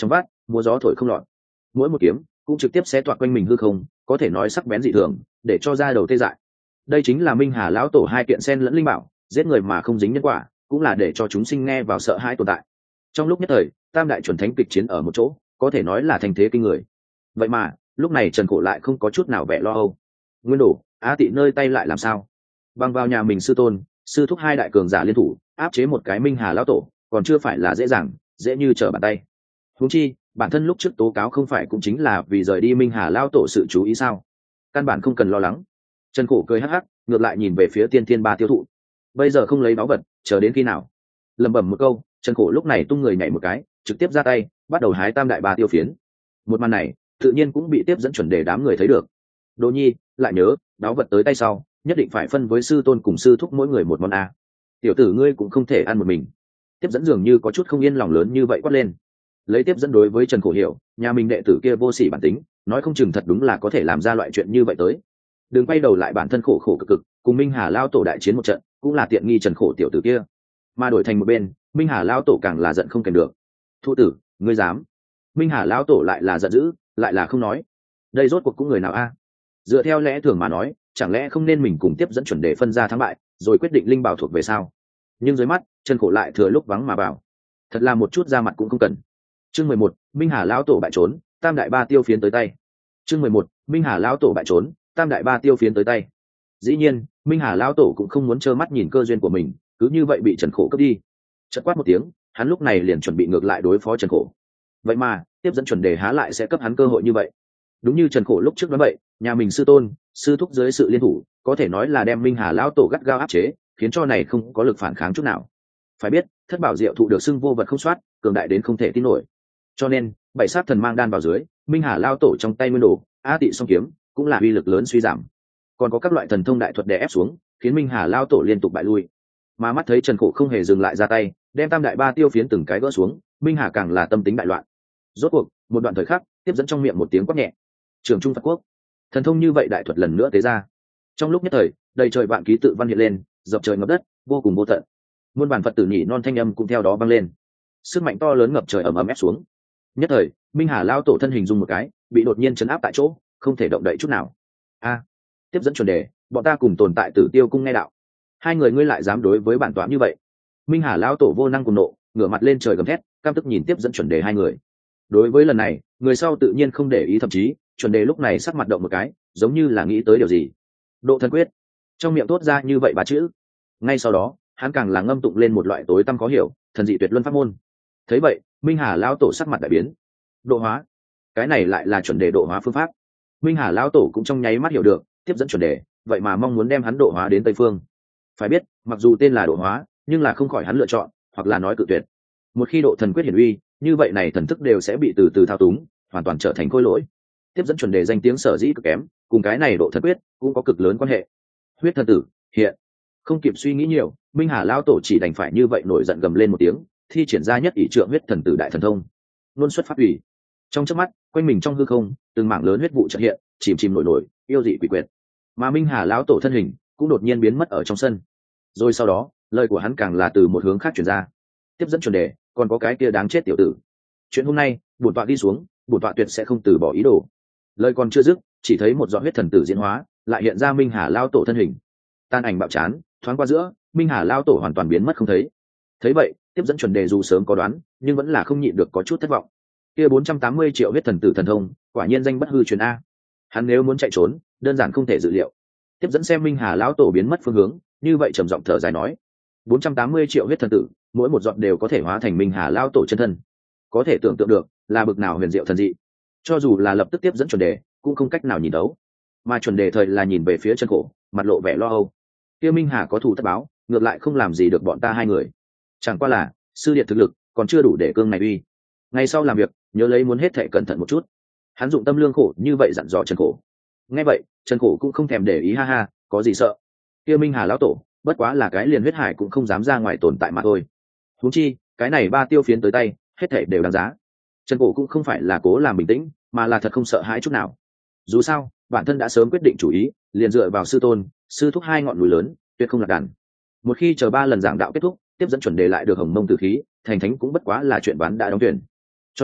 múa gió thổi không lọt, mỗi một kiếm cũng trực tiếp xé toạc quanh mình hư không, có thể nói sắc bén dị thường, để cho ra đầu tê dại. Đây chính là Minh Hà lão tổ hai kiện sen lẫn linh bảo, giết người mà không dính nhân quả, cũng là để cho chúng sinh nghe vào sợ hãi tồn tại. Trong lúc nhất thời, tam đại chuẩn thánh kịch chiến ở một chỗ, có thể nói là thành thế kinh người. Vậy mà lúc này Trần Cổ lại không có chút nào vẻ lo âu. Nguyên Đồ, Á Tị nơi tay lại làm sao? Bằng vào nhà mình sư tôn, sư thúc hai đại cường giả liên thủ áp chế một cái Minh Hà lão tổ, còn chưa phải là dễ dàng, dễ như trở bàn tay. Huống chi bản thân lúc trước tố cáo không phải cũng chính là vì rời đi Minh Hà lão tổ sự chú ý sao? Căn bản không cần lo lắng. Trần Cổ cười hắc hắc, ngược lại nhìn về phía Tiên Thiên Ba tiêu thụ. Bây giờ không lấy báu vật, chờ đến khi nào? Lẩm bẩm một câu, Trần Cổ lúc này tung người nhảy một cái, trực tiếp ra tay, bắt đầu hái tam đại ba tiêu phiến. Một màn này, tự nhiên cũng bị tiếp dẫn chuẩn đề đám người thấy được. Đỗ Nhi, lại nhớ, báu vật tới tay sau, nhất định phải phân với sư tôn cùng sư thúc mỗi người một món a. Tiểu tử ngươi cũng không thể ăn một mình. Tiếp dẫn dường như có chút không yên lòng lớn như vậy quát lên. Lấy tiếp dẫn đối với Trần Cổ hiểu, nhà mình đệ tử kia vô sỉ bản tính, nói không chừng thật đúng là có thể làm ra loại chuyện như vậy tới. Đừng quay đầu lại bản thân khổ khổ cực cực, cùng Minh Hà lao tổ đại chiến một trận, cũng là tiện nghi Trần Khổ tiểu tử kia. Mà đổi thành một bên, Minh Hà lao tổ càng là giận không kèm được. Thụ tử, ngươi dám? Minh Hà lao tổ lại là giận dữ, lại là không nói. Đây rốt cuộc cũng người nào a? Dựa theo lẽ thường mà nói, chẳng lẽ không nên mình cùng tiếp dẫn chuẩn đề phân ra thắng bại, rồi quyết định linh bảo thuộc về sao? Nhưng dưới mắt, Trần Khổ lại thừa lúc vắng mà vào. Thật là một chút ra mặt cũng không cần. Chương 11, Minh Hà lão tổ bại trốn, tam đại ba tiêu phiến tới tay. Chương 11, Minh Hà lão tổ bại trốn, tam đại ba tiêu phiến tới tay. Dĩ nhiên, Minh Hà lão tổ cũng không muốn trơ mắt nhìn cơ duyên của mình cứ như vậy bị Trần Khổ cướp đi. Chợt quát một tiếng, hắn lúc này liền chuẩn bị ngược lại đối phó Trần Khổ. Vậy mà tiếp dẫn chuẩn đề há lại sẽ cấp hắn cơ hội như vậy? Đúng như Trần Khổ lúc trước nói vậy, nhà mình sư tôn sư thúc dưới sự liên thủ, có thể nói là đem Minh Hà lão tổ gắt gao áp chế, khiến cho này không có lực phản kháng chút nào. Phải biết, thất bảo diệu thụ được xưng vô vật không soát, cường đại đến không thể tin nổi. Cho nên bảy sát thần mang đan vào dưới, Minh Hà lão tổ trong tay Nguyên Đồ, A Tị song kiếm cũng là uy lực lớn suy giảm. Còn có các loại thần thông đại thuật đè ép xuống, khiến Minh Hà lão tổ liên tục bại lui. Mà mắt thấy Trần Khổ không hề dừng lại ra tay, đem tam đại ba tiêu phiến từng cái gỡ xuống, Minh Hà càng là tâm tính đại loạn. Rốt cuộc một đoạn thời khắc, tiếp dẫn trong miệng một tiếng quát nhẹ. Trường Trung Phật Quốc, thần thông như vậy đại thuật lần nữa tế ra. Trong lúc nhất thời, đầy trời vạn ký tự văn hiện lên, dập trời ngập đất, vô cùng vô tận. Muôn bản Phật tử nhị non thanh âm cũng theo đó vang lên. Sức mạnh to lớn ngập trời ầm ầm ép xuống. Nhất thời, Minh Hà lão tổ thân hình dung một cái, bị đột nhiên chấn áp tại chỗ, không thể động đậy chút nào. A, tiếp dẫn chuẩn đề, bọn ta cùng tồn tại Tử Tiêu cung nghe đạo. Hai người ngươi lại dám đối với bản tọa như vậy? Minh Hà lão tổ vô năng cùng nộ, ngửa mặt lên trời gầm thét, căm tức nhìn tiếp dẫn chuẩn đề hai người. Đối với lần này, người sau tự nhiên không để ý, thậm chí chuẩn đề lúc này sắc mặt động một cái, giống như là nghĩ tới điều gì. Độ thần quyết, trong miệng thốt ra như vậy ba chữ. Ngay sau đó, hắn càng là ngâm tụng lên một loại tối tăm khó hiểu, thần dị tuyệt luân pháp môn. Thấy vậy, Minh Hà lão tổ sắc mặt đại biến. Độ hóa, cái này lại là chuẩn đề độ hóa phương pháp. Minh Hà lão tổ cũng trong nháy mắt hiểu được, tiếp dẫn chuẩn đề, vậy mà mong muốn đem hắn độ hóa đến Tây Phương. Phải biết, mặc dù tên là độ hóa, nhưng là không khỏi hắn lựa chọn, hoặc là nói cự tuyệt. Một khi độ thần quyết hiển uy, như vậy này thần thức đều sẽ bị từ từ thao túng, hoàn toàn trở thành khối lỗi. Tiếp dẫn chuẩn đề danh tiếng sở dĩ cực kém, cùng cái này độ thần quyết cũng có cực lớn quan hệ. Huyết thần tử hiện, không kịp suy nghĩ nhiều, Minh Hà lão tổ chỉ đành phải như vậy nổi giận gầm lên một tiếng, thi triển ra nhất ỷ trượng huyết thần tử đại thần thông, luôn xuất pháp ủy. Trong chớp mắt, quanh mình trong hư không, từng mảng lớn huyết vụ chợt hiện, chìm chìm nổi nổi, yêu dị quỷ quyệt. Mà Minh Hà lão tổ thân hình cũng đột nhiên biến mất ở trong sân. Rồi sau đó, lời của hắn càng là từ một hướng khác truyền ra. Tiếp dẫn chuẩn đề, còn có cái kia đáng chết tiểu tử. Chuyện hôm nay, bổn tọa đi xuống, bổn tọa tuyệt sẽ không từ bỏ ý đồ. Lời còn chưa dứt, chỉ thấy một giọt huyết thần tử diễn hóa, lại hiện ra Minh Hà lão tổ thân hình. Tan ảnh bạo chán, thoáng qua giữa, Minh Hà lão tổ hoàn toàn biến mất không thấy. Thấy vậy, tiếp dẫn chuẩn đề dù sớm có đoán, nhưng vẫn là không nhịn được có chút thất vọng. Kia 480 triệu huyết thần tử thần thông, quả nhiên danh bất hư truyền a. Hắn nếu muốn chạy trốn, đơn giản không thể dự liệu. Tiếp dẫn xem Minh Hà lão tổ biến mất phương hướng, như vậy trầm giọng thở dài nói: 480 triệu huyết thần tử, mỗi một giọt đều có thể hóa thành Minh Hà lão tổ chân thân. Có thể tưởng tượng được, là bực nào huyền diệu thần dị. Cho dù là lập tức tiếp dẫn chuẩn đề, cũng không cách nào nhìn đấu. Mà chuẩn đề thời là nhìn về phía Trần Khổ, mặt lộ vẻ lo âu. Kia Minh Hà có thù tất báo, ngược lại không làm gì được bọn ta hai người. Chẳng qua là sư điện thực lực còn chưa đủ để cương này uy. Ngày sau làm việc, nhớ lấy muốn hết thảy cẩn thận một chút. Hắn dụng tâm lương khổ như vậy dặn dò Trần Khổ. Nghe vậy, Trần Khổ cũng không thèm để ý, ha ha, có gì sợ? Kia Minh Hà lão tổ, bất quá là cái liền huyết hải cũng không dám ra ngoài tồn tại mà thôi. Huống chi, cái này ba tiêu phiến tới tay, hết thảy đều đáng giá. Trần Khổ cũng không phải là cố làm bình tĩnh, mà là thật không sợ hãi chút nào. Dù sao, bản thân đã sớm quyết định chủ ý, liền dựa vào sư tôn, sư thúc hai ngọn núi lớn, tuyệt không lạc đàn. Một khi chờ 3 lần giảng đạo kết thúc, tiếp dẫn chuẩn đề lại được hồng mông tử khí, thành thánh cũng bất quá là chuyện bán đã đóng thuyền. Cho nên,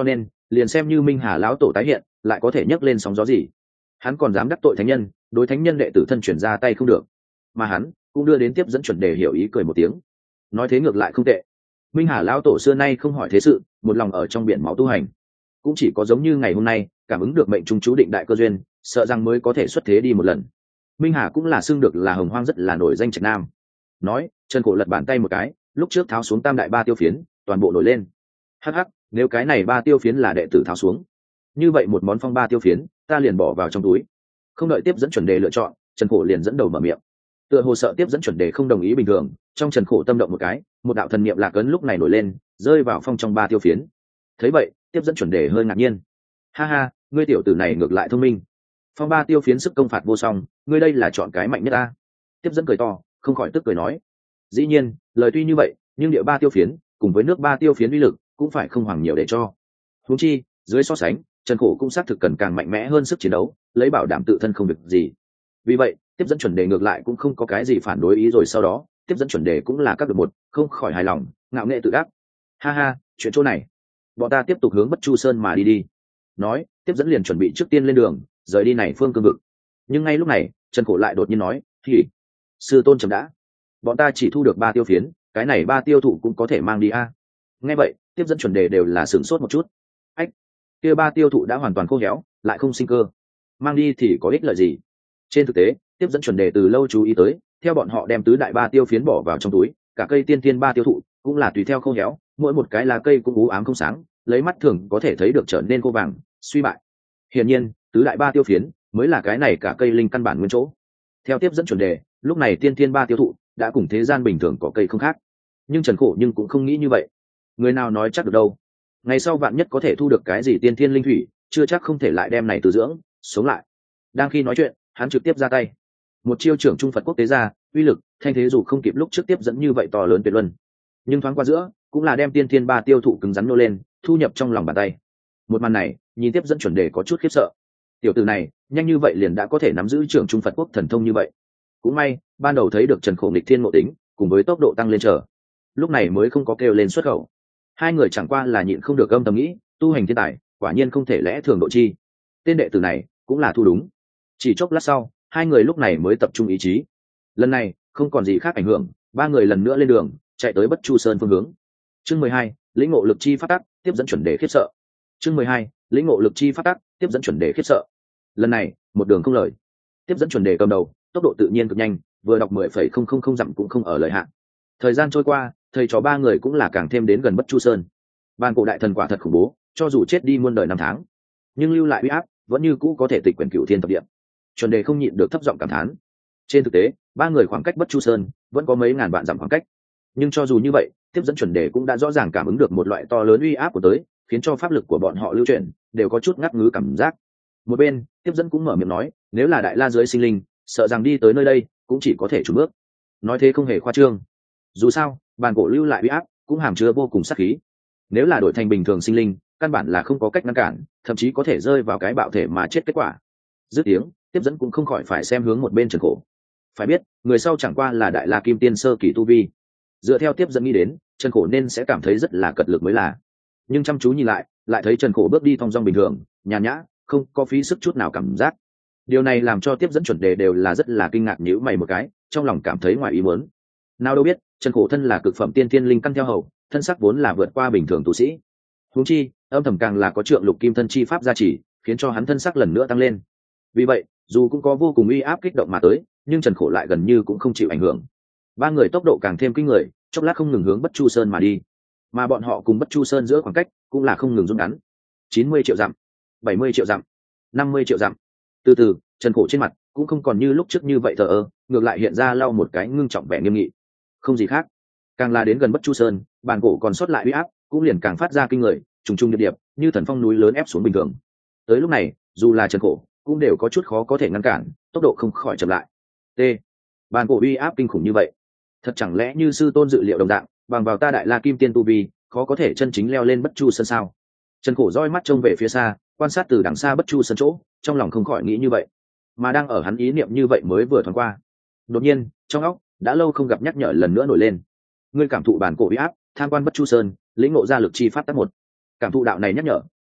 liền xem như minh hà lão tổ tái hiện lại có thể nhấc lên sóng gió gì. Hắn còn dám đắc tội thánh nhân, đối thánh nhân đệ tử thân chuyển ra tay không được. Mà hắn cũng đưa đến tiếp dẫn chuẩn đề hiểu ý cười một tiếng, nói thế ngược lại không tệ. Minh hà lão tổ xưa nay không hỏi thế sự, một lòng ở trong biển máu tu hành, cũng chỉ có giống như ngày hôm nay cảm ứng được mệnh trung chú định đại cơ duyên, sợ rằng mới có thể xuất thế đi một lần. Minh hà cũng là xưng được là hồng hoang rất là nổi danh trạch nam. Nói chân cổ lật bàn tay một cái, lúc trước tháo xuống tam đại ba tiêu phiến toàn bộ nổi lên. Hắc hắc, nếu cái này ba tiêu phiến là đệ tử tháo xuống, như vậy một món phong ba tiêu phiến ta liền bỏ vào trong túi. Không đợi tiếp dẫn chuẩn đề lựa chọn, trần cổ liền dẫn đầu mở miệng. Tựa hồ sợ tiếp dẫn chuẩn đề không đồng ý bình thường, trong trần cổ tâm động một cái, một đạo thần niệm lạc ấn lúc này nổi lên, rơi vào phong trong ba tiêu phiến. Thấy vậy tiếp dẫn chuẩn đề hơi ngạc nhiên. Ha ha, ngươi tiểu tử này ngược lại thông minh. Phong ba tiêu phiến sức công phạt vô song, ngươi đây là chọn cái mạnh nhất ta. Tiếp dẫn cười to, không khỏi tức cười nói. Dĩ nhiên lời tuy như vậy, nhưng địa ba tiêu phiến cùng với nước ba tiêu phiến uy lực cũng phải không hoàng nhiều để cho. Huống chi dưới so sánh, trần cổ cũng xác thực cần càng mạnh mẽ hơn sức chiến đấu, lấy bảo đảm tự thân không được gì. Vì vậy tiếp dẫn chuẩn đề ngược lại cũng không có cái gì phản đối ý, rồi sau đó tiếp dẫn chuẩn đề cũng là các được một, không khỏi hài lòng, ngạo nghệ tự đắc. Ha ha, chuyện chỗ này bọn ta tiếp tục hướng bất chu sơn mà đi. Nói tiếp dẫn liền chuẩn bị trước tiên lên đường rời đi này phương cương vực. Nhưng ngay lúc này trần cổ lại đột nhiên nói, thì sư tôn chấm đã, bọn ta chỉ thu được ba tiêu phiến, cái này ba tiêu thụ cũng có thể mang đi a. Nghe vậy tiếp dẫn chuẩn đề đều là sửng sốt một chút. Ách, kia ba tiêu thụ đã hoàn toàn khô héo, lại không sinh cơ, mang đi thì có ích lợi gì? Trên thực tế tiếp dẫn chuẩn đề từ lâu chú ý tới, theo bọn họ đem tứ đại ba tiêu phiến bỏ vào trong túi, cả cây tiên tiên ba tiêu thụ cũng là tùy theo khô héo, mỗi một cái lá cây cũng u ám không sáng, lấy mắt thường có thể thấy được trở nên khô vàng suy bại. Hiển nhiên tứ đại ba tiêu phiến mới là cái này cả cây linh căn bản nguyên chỗ. Theo tiếp dẫn chuẩn đề, lúc này tiên tiên ba tiêu thụ đã cùng thế gian bình thường có cây không khác. Nhưng trần khổ nhưng cũng không nghĩ như vậy. Người nào nói chắc được đâu, ngày sau vạn nhất có thể thu được cái gì tiên thiên linh thủy, chưa chắc không thể lại đem này từ dưỡng sống lại. Đang khi nói chuyện hắn trực tiếp ra tay, một chiêu trưởng trung Phật quốc tế ra, uy lực thanh thế dù không kịp lúc trước tiếp dẫn như vậy to lớn tuyệt luân, nhưng thoáng qua giữa cũng là đem tiên thiên ba tiêu thụ cứng rắn nô lên, thu nhập trong lòng bàn tay. Một màn này nhìn tiếp dẫn chuẩn đề có chút khiếp sợ. Tiểu tử này nhanh như vậy liền đã có thể nắm giữ trưởng trung Phật quốc thần thông như vậy. Cũng may ban đầu thấy được trần khổ nghịch thiên ngộ tính cùng với tốc độ tăng lên trở, lúc này mới không có kêu lên xuất khẩu. Hai người chẳng qua là nhịn không được âm thầm nghĩ, tu hành thiên tài quả nhiên không thể lẽ thường độ chi. Tên đệ tử này cũng là thu đúng. Chỉ chốc lát sau hai người lúc này mới tập trung ý chí. Lần này không còn gì khác ảnh hưởng, ba người lần nữa lên đường chạy tới bất chu sơn phương hướng. Chương 12, lĩnh ngộ lực chi phát tắc, tiếp dẫn chuẩn đề khiếp sợ. Chương 12, lĩnh ngộ lực chi phát tắc, tiếp dẫn chuẩn đề khiếp sợ. Lần này một đường không lời, tiếp dẫn chuẩn đề cầm đầu, tốc độ tự nhiên cực nhanh, vừa đọc 10,000 dặm cũng không ở lời hạn. Thời gian trôi qua, thầy trò ba người cũng là càng thêm đến gần bất chu sơn. Bàn cổ đại thần quả thật khủng bố, cho dù chết đi muôn đời năm tháng, nhưng lưu lại uy áp vẫn như cũ có thể tịch quyển cửu thiên thập địa. Chuẩn đề không nhịn được thấp giọng cảm thán. Trên thực tế ba người khoảng cách bất chu sơn vẫn có mấy ngàn vạn dặm khoảng cách, nhưng cho dù như vậy tiếp dẫn chuẩn đề cũng đã rõ ràng cảm ứng được một loại to lớn uy áp của tới, khiến cho pháp lực của bọn họ lưu chuyển đều có chút ngắt ngứ cảm giác. Một bên tiếp dẫn cũng mở miệng nói, nếu là đại la dưới sinh linh sợ rằng đi tới nơi đây cũng chỉ có thể trùn bước. Nói thế không hề khoa trương, dù sao bàn cổ lưu lại uy áp cũng hàm chứa vô cùng sát khí, nếu là đổi thành bình thường sinh linh căn bản là không có cách ngăn cản, thậm chí có thể rơi vào cái bạo thể mà chết kết quả. Dứt tiếng tiếp dẫn cũng không khỏi phải xem hướng một bên trần khổ. Phải biết người sau chẳng qua là đại la kim tiên sơ kỳ tu vi, dựa theo tiếp dẫn nghĩ đến trần khổ nên sẽ cảm thấy rất là cật lực mới là, nhưng chăm chú nhìn lại thấy trần khổ bước đi thong dong bình thường, nhàn nhã, không có phí sức chút nào cảm giác. Điều này làm cho tiếp dẫn chuẩn đề đều là rất là kinh ngạc, nhíu mày một cái, trong lòng cảm thấy ngoài ý muốn. Nào đâu biết trần khổ thân là cực phẩm tiên thiên linh căn theo hầu, thân sắc vốn là vượt qua bình thường tu sĩ, huống chi âm thầm càng là có trượng lục kim thân chi pháp gia trì, khiến cho hắn thân sắc lần nữa tăng lên. Vì vậy dù cũng có vô cùng uy áp kích động mà tới, nhưng trần khổ lại gần như cũng không chịu ảnh hưởng. Ba người tốc độ càng thêm kinh người, chốc lát không ngừng hướng bất chu sơn mà đi, mà bọn họ cùng bất chu sơn giữa khoảng cách cũng là không ngừng rút ngắn. 90 triệu dặm, 70 triệu dặm, 50 triệu dặm. Từ từ trần khổ trên mặt cũng không còn như lúc trước như vậy thờ ơ, ngược lại hiện ra lau một cái ngưng trọng vẻ nghiêm nghị. Không gì khác, càng là đến gần bất chu sơn, bàn cổ còn sót lại uy áp cũng liền càng phát ra kinh người, trùng trùng điệp điệp như thần phong núi lớn ép xuống bình thường. Tới lúc này dù là trần khổ cũng đều có chút khó có thể ngăn cản, tốc độ không khỏi chậm lại. T, bàn cổ uy áp kinh khủng như vậy, thật chẳng lẽ như sư tôn dự liệu đồng dạng, bằng vào ta đại la kim tiên tu vi khó có thể chân chính leo lên bất chu sơn sao? Trần khổ roi mắt trông về phía xa, quan sát từ đằng xa bất chu sơn chỗ, trong lòng không khỏi nghĩ như vậy. Mà đang ở hắn ý niệm như vậy mới vừa thoáng qua, đột nhiên trong óc đã lâu không gặp nhắc nhở lần nữa nổi lên. Ngươi cảm thụ bản cổ uy áp, tham quan bất chu sơn, lĩnh ngộ ra lực chi pháp tắc một. Cảm thụ đạo này nhắc nhở,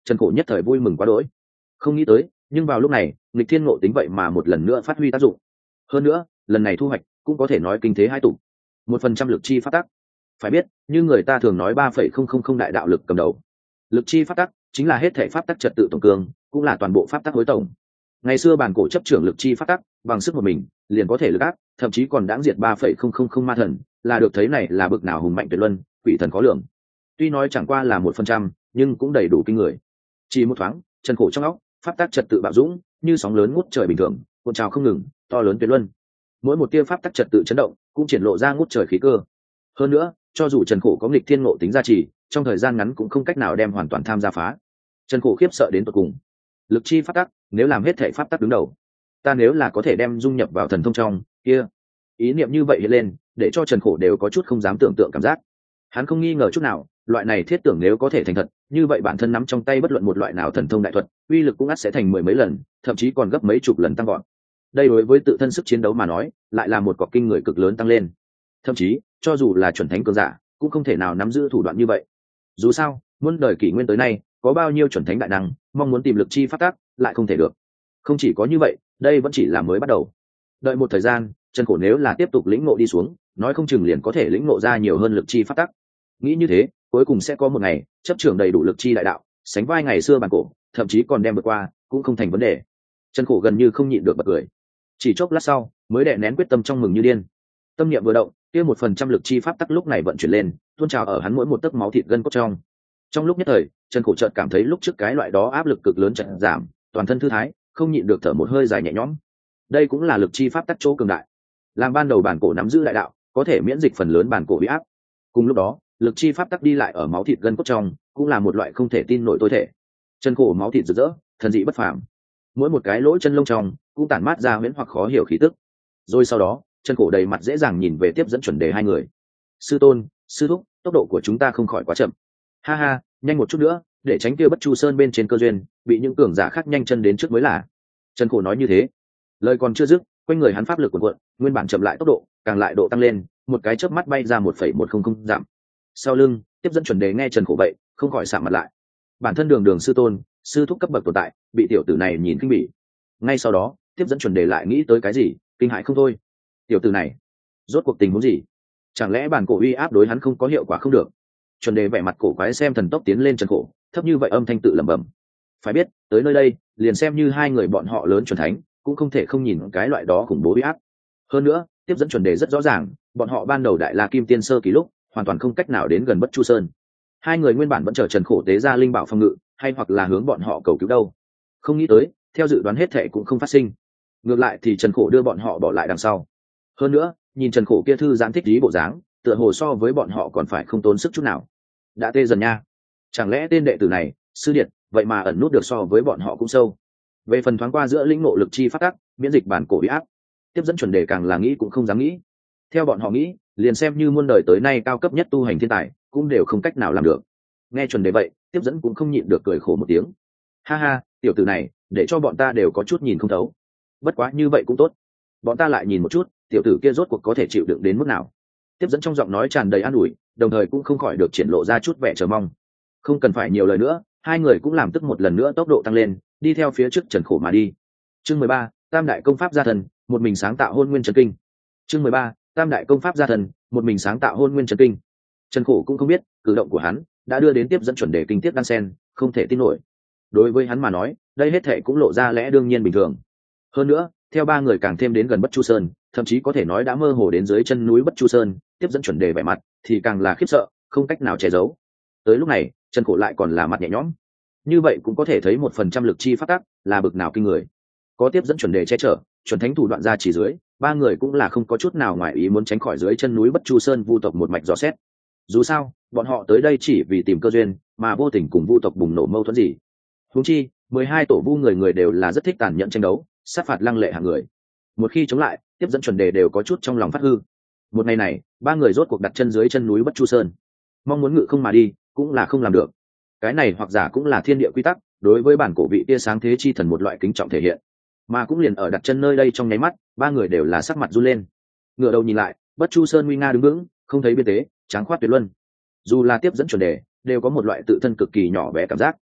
Trần Cổ nhất thời vui mừng quá đỗi. Không nghĩ tới, nhưng vào lúc này, nghịch thiên ngộ tính vậy mà một lần nữa phát huy tác dụng. Hơn nữa, lần này thu hoạch cũng có thể nói kinh thế hai tụ. 1% lực chi pháp tắc. Phải biết, như người ta thường nói 3,000 đại đạo lực cầm đầu. Lực chi pháp tắc chính là hết thể pháp tắc trật tự tổng cương, cũng là toàn bộ pháp tắc hối tổng. Ngày xưa bản cổ chấp trưởng lực chi pháp tắc, bằng sức một mình, liền có thể lực áp, thậm chí còn đãng diệt 3,000 ma thần, là được thấy này là bực nào hùng mạnh tuyệt luân, quỷ thần khó lường. Tuy nói chẳng qua là 1%, nhưng cũng đầy đủ kinh người. Chỉ một thoáng, Trần Cổ trong óc, pháp tắc trật tự bạo dũng, như sóng lớn ngút trời bình thường, cuộn trào không ngừng, to lớn tuyệt luân. Mỗi một tia pháp tắc trật tự chấn động, cũng triển lộ ra ngút trời khí cơ. Hơn nữa, cho dù Trần Cổ có nghịch thiên ngộ tính gia trì, trong thời gian ngắn cũng không cách nào đem hoàn toàn tham gia phá. Trần Cổ khiếp sợ đến tột cùng. Lực chi pháp tắc, nếu làm hết thể pháp tắc đứng đầu, ta nếu là có thể đem dung nhập vào thần thông trong, kia. Ý niệm như vậy hiện lên, để cho Trần Cổ đều có chút không dám tưởng tượng cảm giác. Hắn không nghi ngờ chút nào, loại này thiết tưởng nếu có thể thành thật, như vậy bản thân nắm trong tay bất luận một loại nào thần thông đại thuật, uy lực cũng ắt sẽ thành 10 mấy lần, thậm chí còn gấp mấy chục lần tăng vọt. Đây đối với tự thân sức chiến đấu mà nói, lại là một cọc kinh người cực lớn tăng lên. Thậm chí, cho dù là chuẩn thánh cường giả, cũng không thể nào nắm giữ thủ đoạn như vậy. Dù sao, muôn đời kỷ nguyên tới nay, có bao nhiêu chuẩn thánh đại năng, mong muốn tìm lực chi phát tác, lại không thể được. Không chỉ có như vậy, đây vẫn chỉ là mới bắt đầu. Đợi một thời gian, Trần Cổ nếu là tiếp tục lĩnh ngộ đi xuống, nói không chừng liền có thể lĩnh ngộ ra nhiều hơn lực chi phát tác. Nghĩ như thế, cuối cùng sẽ có một ngày, chấp trưởng đầy đủ lực chi đại đạo, sánh vai ngày xưa bản cổ, thậm chí còn đem vượt qua, cũng không thành vấn đề. Trần Cổ gần như không nhịn được bật cười. Chỉ chốc lát sau, mới đè nén quyết tâm trong mừng như điên. Tâm niệm vừa động, kia 1% lực chi pháp tắc lúc này vận chuyển lên, tuôn trào ở hắn mỗi một tấc máu thịt gân cốt trong. Trong lúc nhất thời, Trần Cổ chợt cảm thấy lúc trước cái loại đó áp lực cực lớn chợt giảm, toàn thân thư thái, không nhịn được thở một hơi dài nhẹ nhõm. Đây cũng là lực chi pháp tắc chỗ cường đại. Làm ban đầu bản cổ nắm giữ đại đạo, có thể miễn dịch phần lớn bản cổ bị áp. Cùng lúc đó, lực chi pháp tắc đi lại ở máu thịt gân cốt trong, cũng là một loại không thể tin nổi tối thể. Trần Cổ máu thịt rực rỡ, thần dị bất phàm. Mỗi một cái lỗ chân lông trong cũng tản mát ra huyễn hoặc khó hiểu khí tức. Rồi sau đó, Trần Cổ đầy mặt dễ dàng nhìn về tiếp dẫn chuẩn đề hai người. Sư tôn, sư thúc, tốc độ của chúng ta không khỏi quá chậm. Ha ha, nhanh một chút nữa, để tránh kia Bất Chu Sơn bên trên cơ duyên bị những cường giả khác nhanh chân đến trước mới là. Trần Cổ nói như thế, lời còn chưa dứt, quanh người hắn pháp lực cuộn cuộn, nguyên bản chậm lại tốc độ, càng lại độ tăng lên, một cái chớp mắt bay ra 1,100 dặm. Sau lưng, tiếp dẫn chuẩn đề nghe Trần Cổ vậy, không khỏi sạm mặt lại. Bản thân đường đường sư tôn, sư thúc cấp bậc tồn tại, bị tiểu tử này nhìn kinh bỉ. Ngay sau đó, tiếp dẫn chuẩn đề lại nghĩ tới cái gì, kinh hãi không thôi. Tiểu tử này, rốt cuộc tình huống gì? Chẳng lẽ bản cổ uy áp đối hắn không có hiệu quả không được? Chuẩn đề vẻ mặt cổ quái xem thần tốc tiến lên Trần Cổ, thấp như vậy âm thanh tự lẩm bẩm. Phải biết, tới nơi đây, liền xem như hai người bọn họ lớn chuẩn thánh, cũng không thể không nhìn cái loại đó khủng bố uy áp. Hơn nữa, tiếp dẫn chuẩn đề rất rõ ràng, bọn họ ban đầu đại la kim tiên sơ kỳ lúc, hoàn toàn không cách nào đến gần Bất Chu Sơn. Hai người nguyên bản vẫn chờ Trần Cổ tế ra linh bảo phòng ngự, hay hoặc là hướng bọn họ cầu cứu đâu. Không nghĩ tới, theo dự đoán hết thệ cũng không phát sinh. Ngược lại thì Trần Cổ đưa bọn họ bỏ lại đằng sau. Hơn nữa, nhìn Trần Cổ kia thư giãn thích ý bộ dáng, tựa hồ so với bọn họ còn phải không tốn sức chút nào. Đã tê dần nha. Chẳng lẽ tên đệ tử này, sư điệt, vậy mà ẩn nút được so với bọn họ cũng sâu. Về phần thoáng qua giữa lĩnh ngộ lực chi phát tắc, miễn dịch bản cổ uy áp, tiếp dẫn chuẩn đề càng là nghĩ cũng không dám nghĩ. Theo bọn họ nghĩ, liền xem như muôn đời tới nay cao cấp nhất tu hành thiên tài, cũng đều không cách nào làm được. Nghe chuẩn đề vậy, tiếp dẫn cũng không nhịn được cười khổ một tiếng. Ha ha, tiểu tử này, để cho bọn ta đều có chút nhìn không thấu. Bất quá như vậy cũng tốt, bọn ta lại nhìn một chút, tiểu tử kia rốt cuộc có thể chịu đựng đến mức nào. Tiếp dẫn trong giọng nói tràn đầy an ủi, đồng thời cũng không khỏi được triển lộ ra chút vẻ chờ mong. Không cần phải nhiều lời nữa, hai người cũng làm tức một lần nữa tốc độ tăng lên, đi theo phía trước Trần Cổ mà đi. Chương 13, Tam đại công pháp gia thần, một mình sáng tạo Hôn Nguyên Chân Kinh. Chương 13, Tam đại công pháp gia thần, một mình sáng tạo Hôn Nguyên Chân Kinh. Trần Cổ cũng không biết, cử động của hắn đã đưa đến tiếp dẫn chuẩn đề kinh tiết đan sen, không thể tin nổi. Đối với hắn mà nói, đây hết thảy cũng lộ ra lẽ đương nhiên bình thường. Hơn nữa, theo ba người càng thêm đến gần Bất Chu Sơn, thậm chí có thể nói đã mơ hồ đến dưới chân núi Bất Chu Sơn, tiếp dẫn chuẩn đề vẻ mặt thì càng là khiếp sợ, không cách nào che giấu. Tới lúc này, Trần Cổ lại còn là mặt nhẹ nhõm. Như vậy cũng có thể thấy 1% lực chi phát tác là bực nào kinh người. Có tiếp dẫn chuẩn đề che chở, chuẩn thánh thủ đoạn ra chỉ dưới, ba người cũng là không có chút nào ngoài ý muốn tránh khỏi dưới chân núi Bất Chu Sơn vu tộc một mạch dò xét. Dù sao, bọn họ tới đây chỉ vì tìm cơ duyên, mà vô tình cùng vu tộc bùng nổ mâu thuẫn gì. Huống chi, 12 tổ vu người người đều là rất thích tàn nhẫn tranh đấu, sát phạt lăng lệ hạng người. Một khi chống lại, tiếp dẫn chuẩn đề đều có chút trong lòng phát hư. Một ngày này, ba người rốt cuộc đặt chân dưới chân núi Bất Chu Sơn, mong muốn ngự không mà đi, cũng là không làm được. Cái này hoặc giả cũng là thiên địa quy tắc, đối với bản cổ vị tia sáng thế chi thần một loại kính trọng thể hiện. Mà cũng liền ở đặt chân nơi đây trong nháy mắt, ba người đều là sắc mặt run lên. Ngửa đầu nhìn lại, Bất Chu Sơn nguy nga đứng vững, không thấy biên tế, tráng khoát tuyệt luân. Dù là tiếp dẫn chuẩn đề, đều có một loại tự thân cực kỳ nhỏ bé cảm giác.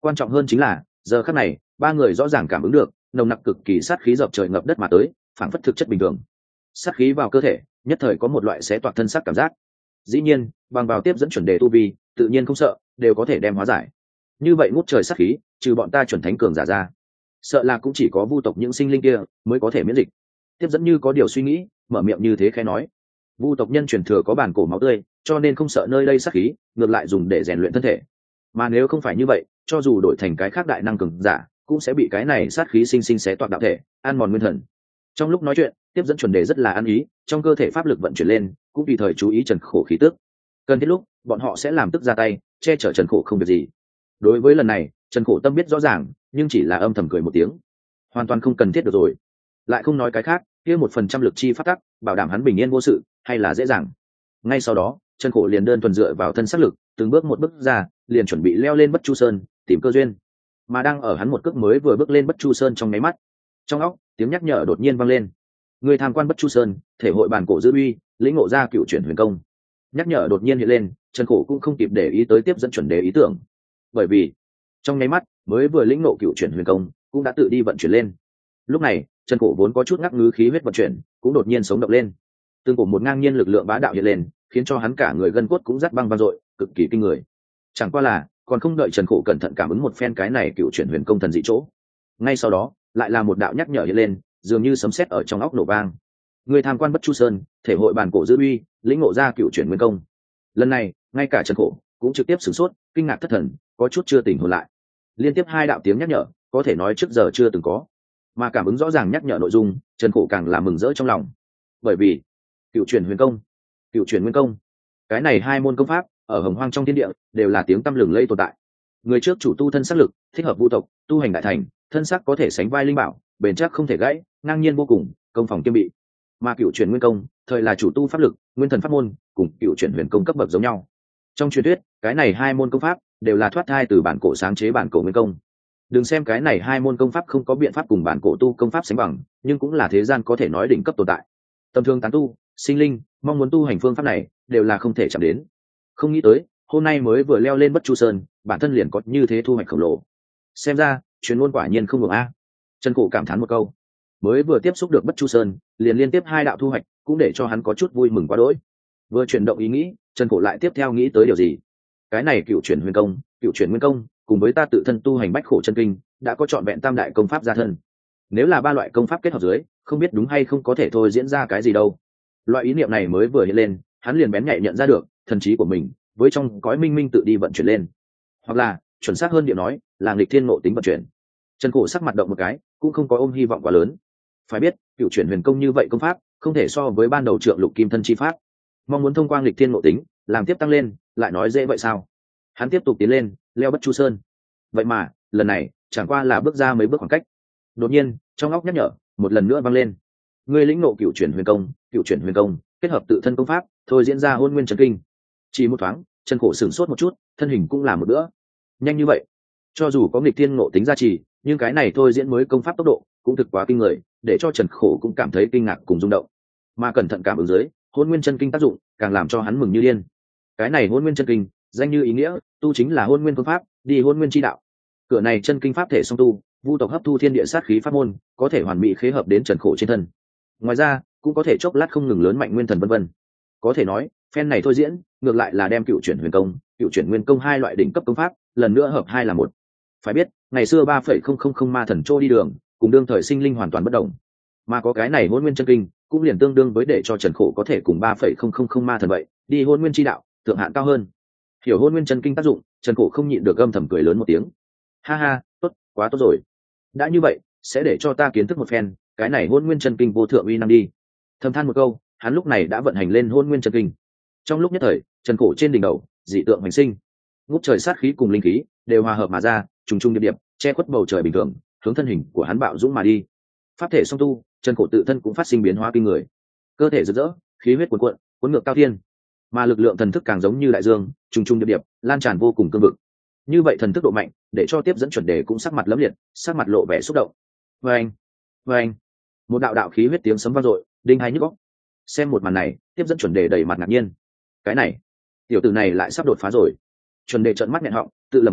Quan trọng hơn chính là giờ khắc này ba người rõ ràng cảm ứng được nồng nặc cực kỳ sát khí dập trời ngập đất mà tới, phảng phất thực chất bình thường. Sát khí vào cơ thể nhất thời có một loại xé toạc thân xác cảm giác. Dĩ nhiên bằng vào tiếp dẫn chuẩn đề tu vi tự nhiên không sợ, đều có thể đem hóa giải. Như vậy ngút trời sát khí trừ bọn ta chuẩn thánh cường giả ra, sợ là cũng chỉ có vu tộc những sinh linh kia mới có thể miễn dịch. Tiếp dẫn như có điều suy nghĩ, mở miệng như thế khẽ nói: vu tộc nhân truyền thừa có bản cổ máu tươi, cho nên không sợ nơi đây sát khí, ngược lại dùng để rèn luyện thân thể. Mà nếu không phải như vậy, cho dù đổi thành cái khác đại năng cường giả cũng sẽ bị cái này sát khí sinh sinh xé toạc đạo thể, ăn mòn nguyên thần. Trong lúc nói chuyện tiếp dẫn chuẩn đề rất là ăn ý, trong cơ thể pháp lực vận chuyển lên, cũng tùy thời chú ý Trần Khổ khí tức. Cần thiết lúc bọn họ sẽ làm tức ra tay che chở Trần Khổ không việc gì. Đối với lần này Trần Khổ tâm biết rõ ràng, nhưng chỉ là âm thầm cười một tiếng, hoàn toàn không cần thiết được rồi. Lại không nói cái khác, kia 1% lực chi phát tắc bảo đảm hắn bình yên vô sự hay là dễ dàng. Ngay sau đó Trần Khổ liền đơn thuần dựa vào thân sắc lực, từng bước một bước ra, liền chuẩn bị leo lên Bất Chu Sơn tìm cơ duyên. Mà đang ở hắn một cước mới vừa bước lên Bất Chu Sơn trong nháy mắt, trong óc tiếng nhắc nhở đột nhiên vang lên: người tham quan Bất Chu Sơn, thể hội bản cổ dư uy, lĩnh ngộ ra cựu chuyển huyền công. Nhắc nhở đột nhiên hiện lên, Trần Khổ cũng không kịp để ý tới tiếp dẫn chuẩn đề ý tưởng, bởi vì trong nháy mắt mới vừa lĩnh ngộ cựu chuyển huyền công cũng đã tự đi vận chuyển lên. Lúc này Trần Khổ vốn có chút ngắc ngứ khí huyết vận chuyển cũng đột nhiên sống động lên, tương cổ một ngang nhiên lực lượng bá đạo hiện lên, khiến cho hắn cả người gân cốt cũng rát băng vang dội, cực kỳ kinh người. Chẳng qua là còn không đợi Trần Khổ cẩn thận cảm ứng một phen cái này cựu chuyển huyền công thần dị chỗ, ngay sau đó lại là một đạo nhắc nhở hiện lên, dường như sấm sét ở trong óc nổ vang: người tham quan Bất Chu Sơn, thể hội bản cổ dư uy, lĩnh ngộ ra cựu chuyển nguyên công. Lần này ngay cả Trần Khổ cũng trực tiếp sửng sốt, kinh ngạc thất thần, có chút chưa tỉnh hồn lại. Liên tiếp hai đạo tiếng nhắc nhở có thể nói trước giờ chưa từng có, mà cảm ứng rõ ràng nhắc nhở nội dung, Trần Khổ càng là mừng rỡ trong lòng. Bởi vì cựu chuyển huyền công, cựu chuyển nguyên công, cái này hai môn công pháp ở hồng hoang trong thiên địa đều là tiếng tăm lừng lẫy tồn tại. Người trước chủ tu thân sắc lực, thích hợp vũ tộc, tu hành đại thành, thân sắc có thể sánh vai linh bảo, bền chắc không thể gãy, ngang nhiên vô cùng, công phòng kiêm bị. Mà cựu chuyển nguyên công thời là chủ tu pháp lực, nguyên thần pháp môn, cùng cựu chuyển huyền công cấp bậc giống nhau. Trong truyền thuyết cái này hai môn công pháp đều là thoát thai từ bản cổ sáng chế bản cổ nguyên công. Đừng xem cái này hai môn công pháp không có biện pháp cùng bản cổ tu công pháp sánh bằng, nhưng cũng là thế gian có thể nói đỉnh cấp tồn tại. Tầm thường tán tu, sinh linh mong muốn tu hành phương pháp này đều là không thể chạm đến. Không nghĩ tới hôm nay mới vừa leo lên Bất Chu Sơn, bản thân liền có như thế thu hoạch khổng lồ. Xem ra truyền ngôn quả nhiên không ngừng a. Trần Cổ cảm thán một câu. Mới vừa tiếp xúc được Bất Chu Sơn, liền liên tiếp hai đạo thu hoạch, cũng để cho hắn có chút vui mừng quá đỗi. Vừa chuyển động ý nghĩ, Trần Cổ lại tiếp theo nghĩ tới điều gì. Cái này cựu chuyển huyền công, cựu chuyển nguyên công, cùng với ta tự thân tu hành bách khổ chân kinh, đã có trọn vẹn tam đại công pháp gia thân. Nếu là ba loại công pháp kết hợp dưới, không biết đúng hay không có thể thôi diễn ra cái gì đâu. Loại ý niệm này mới vừa hiện lên, hắn liền bén nhạy nhận ra được thần trí của mình với trong cõi minh minh tự đi vận chuyển lên, hoặc là chuẩn xác hơn điệu nói là nghịch thiên ngộ tính vận chuyển. Trần Cổ sắc mặt động một cái, cũng không có ôm hy vọng quá lớn. Phải biết cựu chuyển huyền công như vậy công pháp không thể so với ban đầu trượng lục kim thân chi pháp, mong muốn thông qua nghịch thiên ngộ tính làm tiếp tăng lên lại nói dễ vậy sao. Hắn tiếp tục tiến lên, leo Bất Chu Sơn. Vậy mà lần này chẳng qua là bước ra mấy bước khoảng cách, đột nhiên trong óc nhắc nhở một lần nữa vang lên: ngươi lĩnh ngộ cựu chuyển huyền công, cựu chuyển huyền công kết hợp tự thân công pháp thôi diễn ra hôn nguyên chân kinh. Chỉ một thoáng Trần Cổ sửng sốt một chút, thân hình cũng là một bữa. Nhanh như vậy, cho dù có nghịch thiên ngộ tính gia trì, nhưng cái này thôi diễn mới công pháp tốc độ cũng thực quá kinh người, để cho Trần Khổ cũng cảm thấy kinh ngạc cùng rung động. Mà cẩn thận cảm ứng dưới, hôn nguyên chân kinh tác dụng càng làm cho hắn mừng như điên. Cái này hôn nguyên chân kinh danh như ý nghĩa, tu chính là hôn nguyên phương pháp, đi hôn nguyên chi đạo. Cửa này chân kinh pháp thể song tu, vu tộc hấp thu thiên địa sát khí pháp môn, có thể hoàn mỹ khế hợp đến Trần Khổ trên thân. Ngoài ra cũng có thể chốc lát không ngừng lớn mạnh nguyên thần vân vân. Có thể nói phen này thôi diễn ngược lại là đem cựu chuyển huyền công, cựu chuyển nguyên công hai loại đỉnh cấp công pháp lần nữa hợp hai là một. Phải biết ngày xưa 3,000 ma thần trôi đi đường, cùng đương thời sinh linh hoàn toàn bất động, mà có cái này hôn nguyên chân kinh cũng liền tương đương với để cho Trần Khổ có thể cùng 3,000 ma thần vậy đi hôn nguyên chi đạo, thượng hạn cao hơn. Hiểu hôn nguyên chân kinh tác dụng, Trần Khổ không nhịn được âm thầm cười lớn một tiếng. Ha ha, tốt, quá tốt rồi. Đã như vậy sẽ để cho ta kiến thức một phen cái này hôn nguyên chân kinh vô thượng uy năng đi. Thầm than một câu, hắn lúc này đã vận hành lên hôn nguyên chân kinh. Trong lúc nhất thời Trần Khổ trên đỉnh đầu dị tượng hành sinh, ngút trời sát khí cùng linh khí đều hòa hợp mà ra, trùng trùng điệp điệp che khuất bầu trời bình thường, hướng thân hình của hắn bạo dũng mà đi. Pháp thể song tu, Trần Khổ tự thân cũng phát sinh biến hóa kinh người, cơ thể rực rỡ, khí huyết cuồn cuộn, cuốn ngược cao thiên, mà lực lượng thần thức càng giống như đại dương, trùng trùng điệp điệp lan tràn vô cùng cương vực. Như vậy thần thức độ mạnh, để cho tiếp dẫn chuẩn đề cũng sắc mặt lấm liệt, sắc mặt lộ vẻ xúc động. Vâng, vâng, một đạo đạo khí huyết tiếng sấm vang dội, đinh hai nhức óc. Xem một màn này, tiếp dẫn chuẩn đề đầy mặt ngạc nhiên. Cái này, tiểu tử này lại sắp đột phá rồi. Chuẩn đề trợn mắt nghẹn họng, tự lẩm bẩm,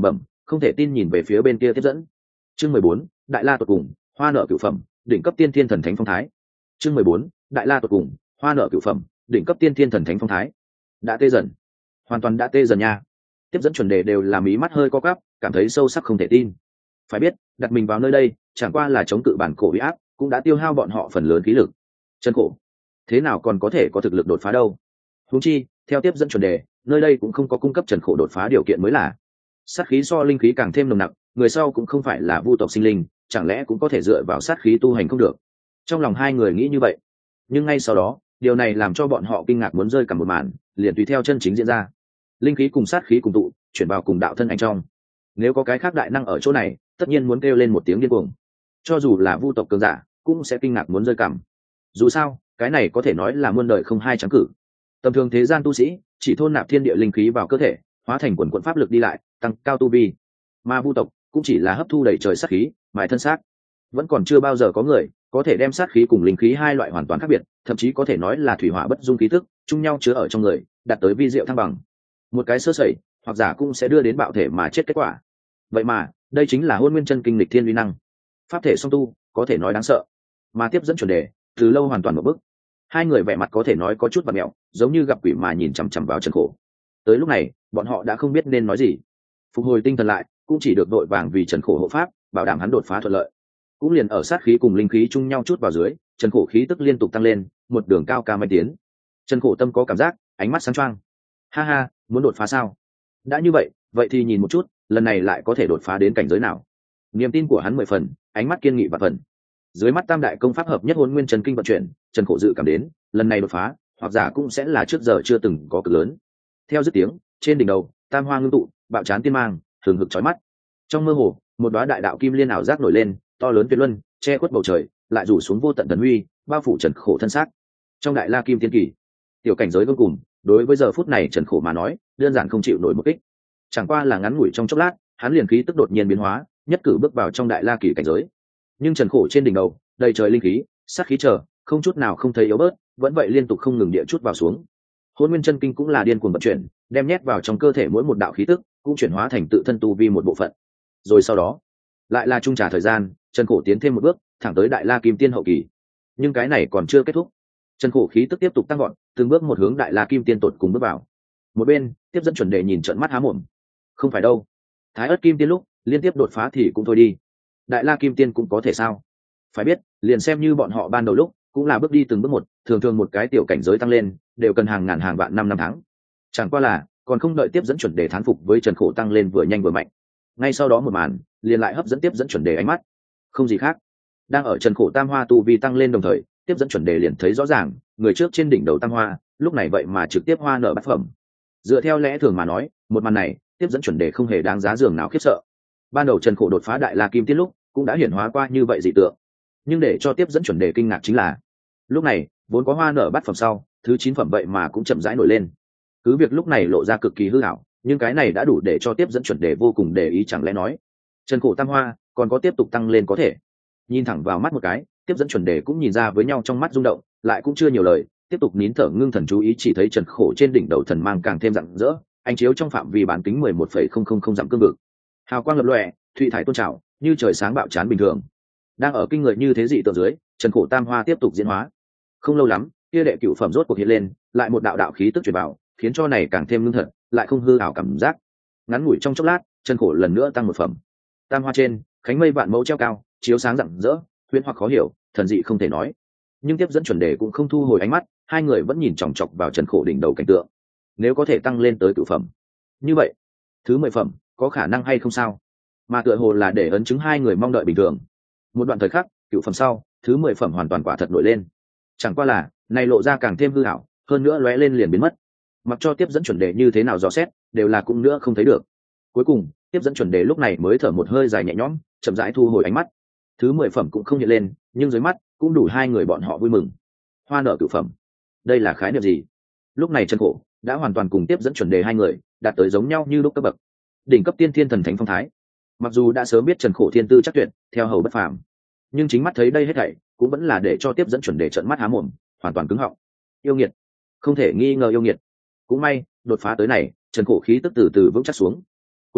không thể tin nhìn về phía bên kia tiếp dẫn. Chương 14, đại la tột cùng, hoa nợ cửu phẩm, đỉnh cấp tiên thiên thần thánh phong thái. Chương 14, đại la tột cùng, hoa nợ cửu phẩm, đỉnh cấp tiên thiên thần thánh phong thái. Đã tê dần, hoàn toàn đã tê dần nha. Tiếp dẫn chuẩn đề đều là mí mắt hơi co quắp, cảm thấy sâu sắc không thể tin. Phải biết, đặt mình vào nơi đây, chẳng qua là chống cự bản cổ uy áp, cũng đã tiêu hao bọn họ phần lớn khí lực. Chân khổ, thế nào còn có thể có thực lực đột phá đâu? Huống chi, theo tiếp dẫn chuẩn đề, nơi đây cũng không có cung cấp trần khổ đột phá điều kiện mới là. Sát khí so linh khí càng thêm nồng nặc, người sau cũng không phải là vu tộc sinh linh, chẳng lẽ cũng có thể dựa vào sát khí tu hành không được? Trong lòng hai người nghĩ như vậy, nhưng ngay sau đó, điều này làm cho bọn họ kinh ngạc muốn rơi cả một màn, liền tùy theo chân chính diễn ra. Linh khí cùng sát khí cùng tụ, chuyển vào cùng đạo thân ảnh trong. Nếu có cái khác đại năng ở chỗ này, tất nhiên muốn kêu lên một tiếng điên cuồng. Cho dù là vu tộc cường giả, cũng sẽ kinh ngạc muốn rơi cằm. Dù sao, cái này có thể nói là muôn đời không hai trắng cử. Tầm thường thế gian tu sĩ, chỉ thôn nạp thiên địa linh khí vào cơ thể, hóa thành quần quần pháp lực đi lại, tăng cao tu vi. Mà vu tộc cũng chỉ là hấp thu đầy trời sát khí, mài thân xác. Vẫn còn chưa bao giờ có người có thể đem sát khí cùng linh khí hai loại hoàn toàn khác biệt, thậm chí có thể nói là thủy hỏa bất dung khí tức, chung nhau chứa ở trong người, đạt tới vi diệu thăng bằng. Một cái sơ sẩy, hoặc giả cũng sẽ đưa đến bạo thể mà chết kết quả. Vậy mà, đây chính là Hôn Nguyên Chân Kinh lịch thiên uy năng. Pháp thể song tu, có thể nói đáng sợ. Mà tiếp dẫn chuẩn đề, từ lâu hoàn toàn một bức. Hai người vẻ mặt có thể nói có chút vặn mẹo, giống như gặp quỷ mà nhìn chằm chằm vào Trần Khổ. Tới lúc này, bọn họ đã không biết nên nói gì. Phục hồi tinh thần lại, cũng chỉ được đội vàng vì Trần Khổ hộ pháp, bảo đảm hắn đột phá thuận lợi. Cũng liền ở sát khí cùng linh khí chung nhau chút vào dưới, Trần Khổ khí tức liên tục tăng lên, một đường cao ca mây tiến. Trần Khổ tâm có cảm giác, ánh mắt sáng choang. Ha ha, muốn đột phá sao? Đã như vậy, vậy thì nhìn một chút, lần này lại có thể đột phá đến cảnh giới nào? Niềm tin của hắn 10 phần, ánh mắt kiên nghị và phần. Dưới mắt tam đại công pháp hợp nhất Hỗn Nguyên Chân Kinh vận chuyển, Trần Khổ dự cảm đến, lần này đột phá, hoặc giả cũng sẽ là trước giờ chưa từng có cực lớn. Theo dứt tiếng, trên đỉnh đầu, tam hoa ngưng tụ, bạo chán tiên mang, thường hực chói mắt. Trong mơ hồ, một đóa đại đạo kim liên ảo giác nổi lên, to lớn tuyệt luân, che khuất bầu trời, lại rủ xuống vô tận thần uy, bao phủ Trần Khổ thân xác. Trong đại la kim tiên kỳ, tiểu cảnh giới vô cùng, đối với giờ phút này Trần Khổ mà nói, đơn giản không chịu nổi một kích. Chẳng qua là ngắn ngủi trong chốc lát, hắn liền khí tức đột nhiên biến hóa, nhất cử bước vào trong đại la kỳ cảnh giới. Nhưng Trần Khổ trên đỉnh đầu, đầy trời linh khí, sát khí chờ, không chút nào không thấy yếu bớt, vẫn vậy liên tục không ngừng địa chút vào xuống. Hỗn Nguyên Chân Kinh cũng là điên cuồng vận chuyển, đem nhét vào trong cơ thể mỗi một đạo khí tức, cũng chuyển hóa thành tự thân tu vi một bộ phận. Rồi sau đó, lại là trung trả thời gian, Trần Khổ tiến thêm một bước, thẳng tới đại la kim tiên hậu kỳ. Nhưng cái này còn chưa kết thúc. Trần Khổ khí tức tiếp tục tăng vọt, từng bước một hướng đại la kim tiên tột cùng bước vào. Một bên, tiếp dẫn chuẩn đề nhìn trợn mắt há mồm. Không phải đâu, Thái Ức kim tiên lúc liên tiếp đột phá thì cũng thôi đi, đại la kim tiên cũng có thể sao? Phải biết, liền xem như bọn họ ban đầu lúc cũng là bước đi từng bước một, thường thường một cái tiểu cảnh giới tăng lên đều cần hàng ngàn hàng vạn năm tháng. Chẳng qua là còn không đợi tiếp dẫn chuẩn đề thán phục với Trần Khổ tăng lên vừa nhanh vừa mạnh, ngay sau đó một màn liền lại hấp dẫn tiếp dẫn chuẩn đề ánh mắt. Không gì khác, đang ở Trần Khổ tam hoa tu vi tăng lên đồng thời, tiếp dẫn chuẩn đề liền thấy rõ ràng, người trước trên đỉnh đầu tam hoa lúc này vậy mà trực tiếp hoa nở bát phẩm. Dựa theo lẽ thường mà nói, một màn này tiếp dẫn chuẩn đề không hề đáng giá giường nào khiếp sợ. Ban đầu Trần Khổ đột phá đại la kim tiên lúc cũng đã hiển hóa qua như vậy dị tượng, nhưng để cho tiếp dẫn chuẩn đề kinh ngạc chính là, lúc này vốn có hoa nở bát phẩm sau, thứ 9 phẩm vậy mà cũng chậm rãi nổi lên. Cứ việc lúc này lộ ra cực kỳ hư ảo, nhưng cái này đã đủ để cho tiếp dẫn chuẩn đề vô cùng để ý. Chẳng lẽ nói Trần Khổ tam hoa còn có tiếp tục tăng lên có thể? Nhìn thẳng vào mắt một cái, tiếp dẫn chuẩn đề cũng nhìn ra với nhau trong mắt rung động, lại cũng chưa nhiều lời, tiếp tục nín thở ngưng thần chú ý. Chỉ thấy Trần Khổ trên đỉnh đầu thần mang càng thêm rạng rỡ, ánh chiếu trong phạm vi bán kính 11,000 dặm cương vực, hào quang lập lòe, thụy thải tôn trào như trời sáng bạo chán bình thường. Đang ở kinh người như thế dị tượng dưới, Trần Khổ tam hoa tiếp tục diễn hóa. Không lâu lắm, kia đệ cửu phẩm rốt cuộc hiện lên, lại một đạo đạo khí tức truyền vào, khiến cho này càng thêm ngưng thật, lại không hư ảo cảm giác. Ngắn ngủi trong chốc lát, Trần Khổ lần nữa tăng một phẩm. Tam hoa trên, khánh mây vạn mẫu treo cao, chiếu sáng rạng rỡ, huyễn hoặc khó hiểu, thần dị không thể nói. Nhưng tiếp dẫn chuẩn đề cũng không thu hồi ánh mắt, hai người vẫn nhìn chòng chọc vào Trần Khổ đỉnh đầu cảnh tượng. Nếu có thể tăng lên tới cửu phẩm, như vậy thứ 10 phẩm có khả năng hay không sao? Mà tựa hồ là để ấn chứng hai người mong đợi bình thường. Một đoạn thời khắc, cửu phẩm sau, thứ 10 phẩm hoàn toàn quả thật nổi lên. Chẳng qua là này lộ ra càng thêm hư ảo, hơn nữa lóe lên liền biến mất. Mặc cho tiếp dẫn chuẩn đề như thế nào dò xét, đều là cũng nữa không thấy được. Cuối cùng, tiếp dẫn chuẩn đề lúc này mới thở một hơi dài nhẹ nhõm, chậm rãi thu hồi ánh mắt. Thứ 10 phẩm cũng không hiện lên, nhưng dưới mắt cũng đủ hai người bọn họ vui mừng. Hoa nở cửu phẩm, đây là khái niệm gì? Lúc này Trần Khổ đã hoàn toàn cùng tiếp dẫn chuẩn đề hai người đạt tới giống nhau như lúc cấp bậc, đỉnh cấp tiên thiên thần thánh phong thái. Mặc dù đã sớm biết Trần Khổ thiên tư chắc tuyệt, theo hầu bất phàm, nhưng chính mắt thấy đây hết thảy cũng vẫn là để cho tiếp dẫn chuẩn đề trợn mắt há mồm, hoàn toàn cứng họng. Yêu nghiệt, không thể nghi ngờ yêu nghiệt. Cũng may đột phá tới này, Trần Khổ khí tức từ từ vững chắc xuống. Cuối cùng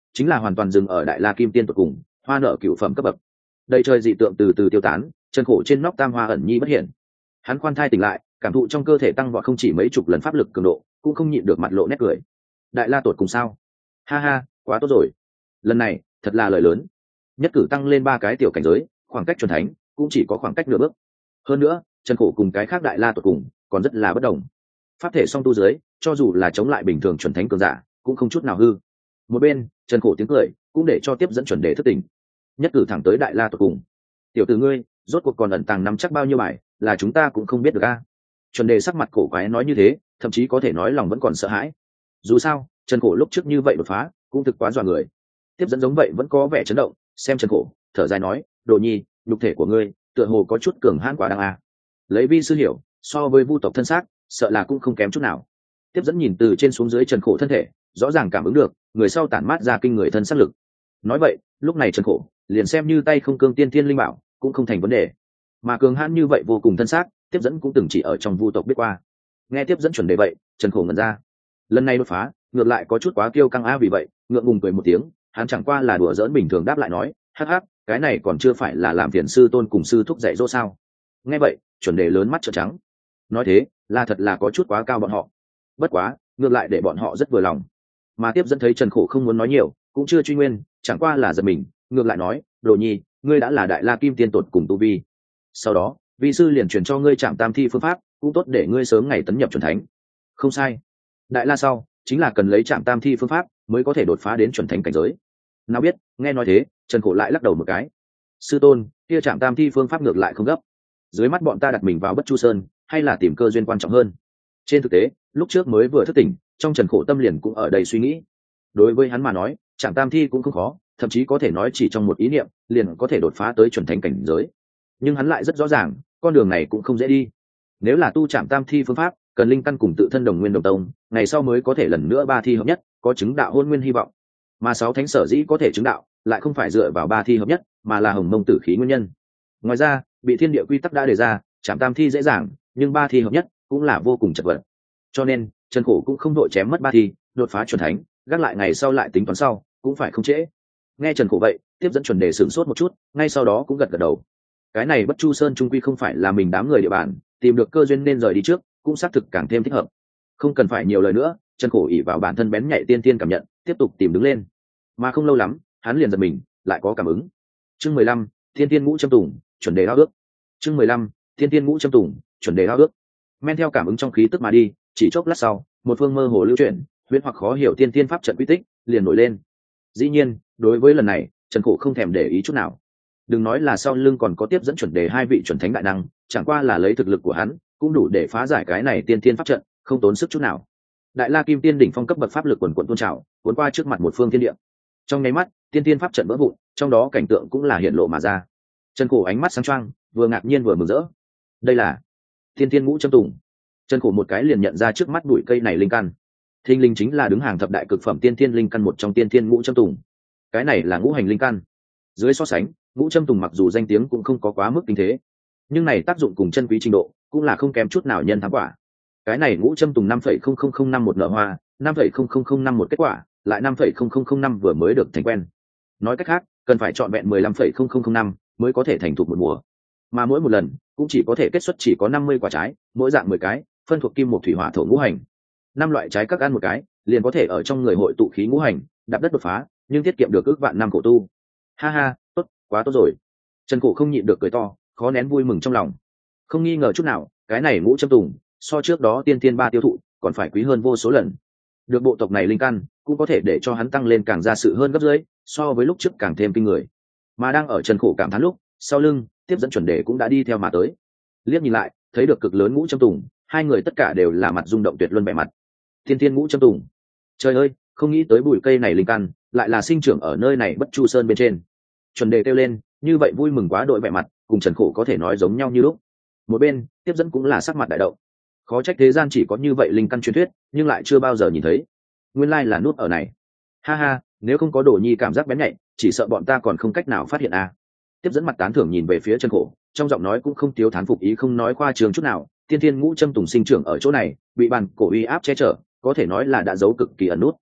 chính là hoàn toàn dừng ở đại la kim tiên tột cùng, hoa nợ cửu phẩm cấp bậc. Đây trời dị tượng từ từ tiêu tán, chân khổ trên nóc tam hoa ẩn nhi bất hiện. Hắn khoan thai tỉnh lại, cảm thụ trong cơ thể tăng vọt không chỉ mấy chục lần pháp lực cường độ, cũng không nhịn được mặt lộ nét cười. Đại la tột cùng sao? Ha ha, quá tốt rồi. Lần này thật là lời lớn, nhất cử tăng lên 3 cái tiểu cảnh giới, khoảng cách chuẩn thánh cũng chỉ có khoảng cách nửa bước. Hơn nữa chân khổ cùng cái khác đại la tột cùng còn rất là bất đồng. Pháp thể song tu dưới, cho dù là chống lại bình thường chuẩn thánh cường giả cũng không chút nào hư. Một bên chân khổ tiếng cười cũng để cho tiếp dẫn chuẩn đề thất tình, nhất cử thẳng tới đại la tột cùng. Tiểu tử ngươi rốt cuộc còn ẩn tàng nắm chắc bao nhiêu bài là chúng ta cũng không biết được a. Chuẩn đề sắc mặt cổ quái nói như thế, thậm chí có thể nói lòng vẫn còn sợ hãi. Dù sao chân khổ lúc trước như vậy đột phá cũng thực quá dọa người. Tiếp dẫn giống vậy vẫn có vẻ chấn động, xem chân khổ thở dài nói, đồ nhi, nhục thể của ngươi tựa hồ có chút cường hãn quá đáng a. Lấy vi sư hiểu, so với vu tộc thân xác sợ là cũng không kém chút nào. Tiếp dẫn nhìn từ trên xuống dưới trần khổ thân thể, rõ ràng cảm ứng được người sau tản mát ra kinh người thân sắc lực. Nói vậy lúc này trần khổ liền xem như tay không cương tiên thiên linh bảo cũng không thành vấn đề, mà cường hãn như vậy vô cùng thân xác, tiếp dẫn cũng từng chỉ ở trong vu tộc biết qua. Nghe tiếp dẫn chuẩn đề vậy, trần khổ ngẩn ra. Lần này đột phá ngược lại có chút quá kiêu căng a, vì vậy ngượng ngùng cười một tiếng. Hắn chẳng qua là đùa giỡn bình thường đáp lại nói, hắc hắc, cái này còn chưa phải là làm phiền sư tôn cùng sư thúc dạy dỗ sao? Nghe vậy chuẩn đề lớn mắt trợn trắng, nói thế là thật là có chút quá cao bọn họ. Bất quá ngược lại để bọn họ rất vừa lòng. Mà tiếp dẫn thấy trần khổ không muốn nói nhiều, cũng chưa truy nguyên, chẳng qua là giật mình, ngược lại nói, đồ nhi, ngươi đã là đại la kim tiên tột cùng tu vi, sau đó vi sư liền truyền cho ngươi trạm tam thi phương pháp, cũng tốt để ngươi sớm ngày tấn nhập chuẩn thánh. Không sai, đại la sau chính là cần lấy trạm tam thi phương pháp mới có thể đột phá đến chuẩn thánh cảnh giới. Nào biết nghe nói thế, trần khổ lại lắc đầu một cái. Sư tôn, kia trạm tam thi phương pháp ngược lại không gấp, dưới mắt bọn ta đặt mình vào Bất Chu Sơn hay là tìm cơ duyên quan trọng hơn. Trên thực tế lúc trước mới vừa thức tỉnh, trong trần khổ tâm liền cũng ở đây suy nghĩ. Đối với hắn mà nói trạm tam thi cũng không khó, thậm chí có thể nói chỉ trong một ý niệm liền có thể đột phá tới chuẩn thánh cảnh giới. Nhưng hắn lại rất rõ ràng con đường này cũng không dễ đi. Nếu là tu trạm tam thi phương pháp cần linh căn cùng tự thân đồng nguyên đồng tông, ngày sau mới có thể lần nữa 3 thi hợp nhất, có chứng đạo hôn nguyên hy vọng. Mà 6 thánh sở dĩ có thể chứng đạo lại không phải dựa vào 3 thi hợp nhất, mà là hồng mông tử khí nguyên nhân. Ngoài ra bị thiên địa quy tắc đã đề ra, trạm tam thi dễ dàng, nhưng 3 thi hợp nhất cũng là vô cùng chật vật. Cho nên trần khổ cũng không đội chém mất 3 thi đột phá chuẩn thánh, gác lại ngày sau lại tính toán sau cũng phải không trễ. Nghe trần khổ vậy, tiếp dẫn chuẩn đề sửng sốt một chút, ngay sau đó cũng gật gật đầu. Cái này Bất Chu Sơn trung quy không phải là mình đám người địa bàn, tìm được cơ duyên nên rời đi trước cũng xác thực càng thêm thích hợp. Không cần phải nhiều lời nữa, trần khổ ỉ vào bản thân bén nhạy tiên tiên cảm nhận, tiếp tục tìm đứng lên. Mà không lâu lắm hắn liền giật mình, lại có cảm ứng. Chương 15, thiên tiên ngũ châm tùng, chuẩn đề ao ước. Chương 15, thiên tiên ngũ châm tùng, chuẩn đề ao ước. Men theo cảm ứng trong khí tức mà đi, chỉ chốc lát sau một phương mơ hồ lưu chuyển, huyễn hoặc khó hiểu tiên tiên pháp trận quy tích liền nổi lên. Dĩ nhiên đối với lần này trần khổ không thèm để ý chút nào. Đừng nói là sau lưng còn có tiếp dẫn chuẩn đề 2 vị chuẩn thánh đại năng, chẳng qua là lấy thực lực của hắn cũng đủ để phá giải cái này tiên tiên pháp trận, không tốn sức chút nào. Đại la kim tiên đỉnh phong cấp bậc pháp lực quần quần tuôn trào, cuốn qua trước mặt một phương thiên địa. Trong nháy mắt tiên tiên pháp trận vỡ vụn, trong đó cảnh tượng cũng là hiện lộ mà ra. Trần khổ ánh mắt sáng choang, vừa ngạc nhiên vừa mừng rỡ. Đây là tiên tiên ngũ châm tùng. Trần khổ một cái liền nhận ra trước mắt bụi cây này linh căn, thinh linh chính là đứng hàng thập đại cực phẩm tiên tiên linh căn một trong tiên tiên ngũ châm tùng. Cái này là ngũ hành linh căn. Dưới so sánh ngũ châm tùng mặc dù danh tiếng cũng không có quá mức kinh thế, nhưng này tác dụng cùng chân quý trình độ cũng là không kém chút nào nhân thắng quả. Cái này ngũ châm tùng 5,0005 một nở hoa, 5,0005 một kết quả, lại 5,0005 vừa mới được thành quen. Nói cách khác cần phải chọn vẹn 15,0005 mới có thể thành thục một mùa, mà mỗi một lần cũng chỉ có thể kết xuất chỉ có 50 quả trái, mỗi dạng 10 cái, phân thuộc kim một thủy hỏa thổ ngũ hành. 5 loại trái các ăn một cái liền có thể ở trong người hội tụ khí ngũ hành, đạp đất đột phá, nhưng tiết kiệm được ước vạn năm khổ tu. Ha ha, tốt, quá tốt rồi. Trần Khổ không nhịn được cười to, khó nén vui mừng trong lòng. Không nghi ngờ chút nào cái này ngũ châm tùng so trước đó tiên tiên 3 tiêu thụ còn phải quý hơn vô số lần. Được bộ tộc này linh căn cũng có thể để cho hắn tăng lên càng ra sự hơn gấp dưới, so với lúc trước càng thêm kinh người. Mà đang ở Trần Khổ cảm thán lúc, sau lưng tiếp dẫn chuẩn đề cũng đã đi theo mà tới. Liếc nhìn lại thấy được cực lớn ngũ châm tùng, hai người tất cả đều là mặt rung động tuyệt luân vẻ mặt. Tiên tiên ngũ châm tùng, trời ơi, không nghĩ tới bụi cây này linh căn lại là sinh trưởng ở nơi này Bất Chu Sơn bên trên. Chuẩn đề kêu lên như vậy vui mừng quá đội vẻ mặt cùng Trần Khổ có thể nói giống nhau như lúc. Một bên tiếp dẫn cũng là sắc mặt đại động, khó trách thế gian chỉ có như vậy linh căn truyền thuyết nhưng lại chưa bao giờ nhìn thấy, nguyên lai là nút ở này. Ha ha, nếu không có Đồ Nhi cảm giác bén nhạy chỉ sợ bọn ta còn không cách nào phát hiện a. Tiếp dẫn mặt tán thưởng nhìn về phía Trần Khổ, trong giọng nói cũng không thiếu thán phục ý, không nói khoa trương chút nào. Tiên thiên ngũ châm tùng sinh trưởng ở chỗ này, bị bàn cổ uy áp che chở, có thể nói là đã giấu cực kỳ ẩn nút.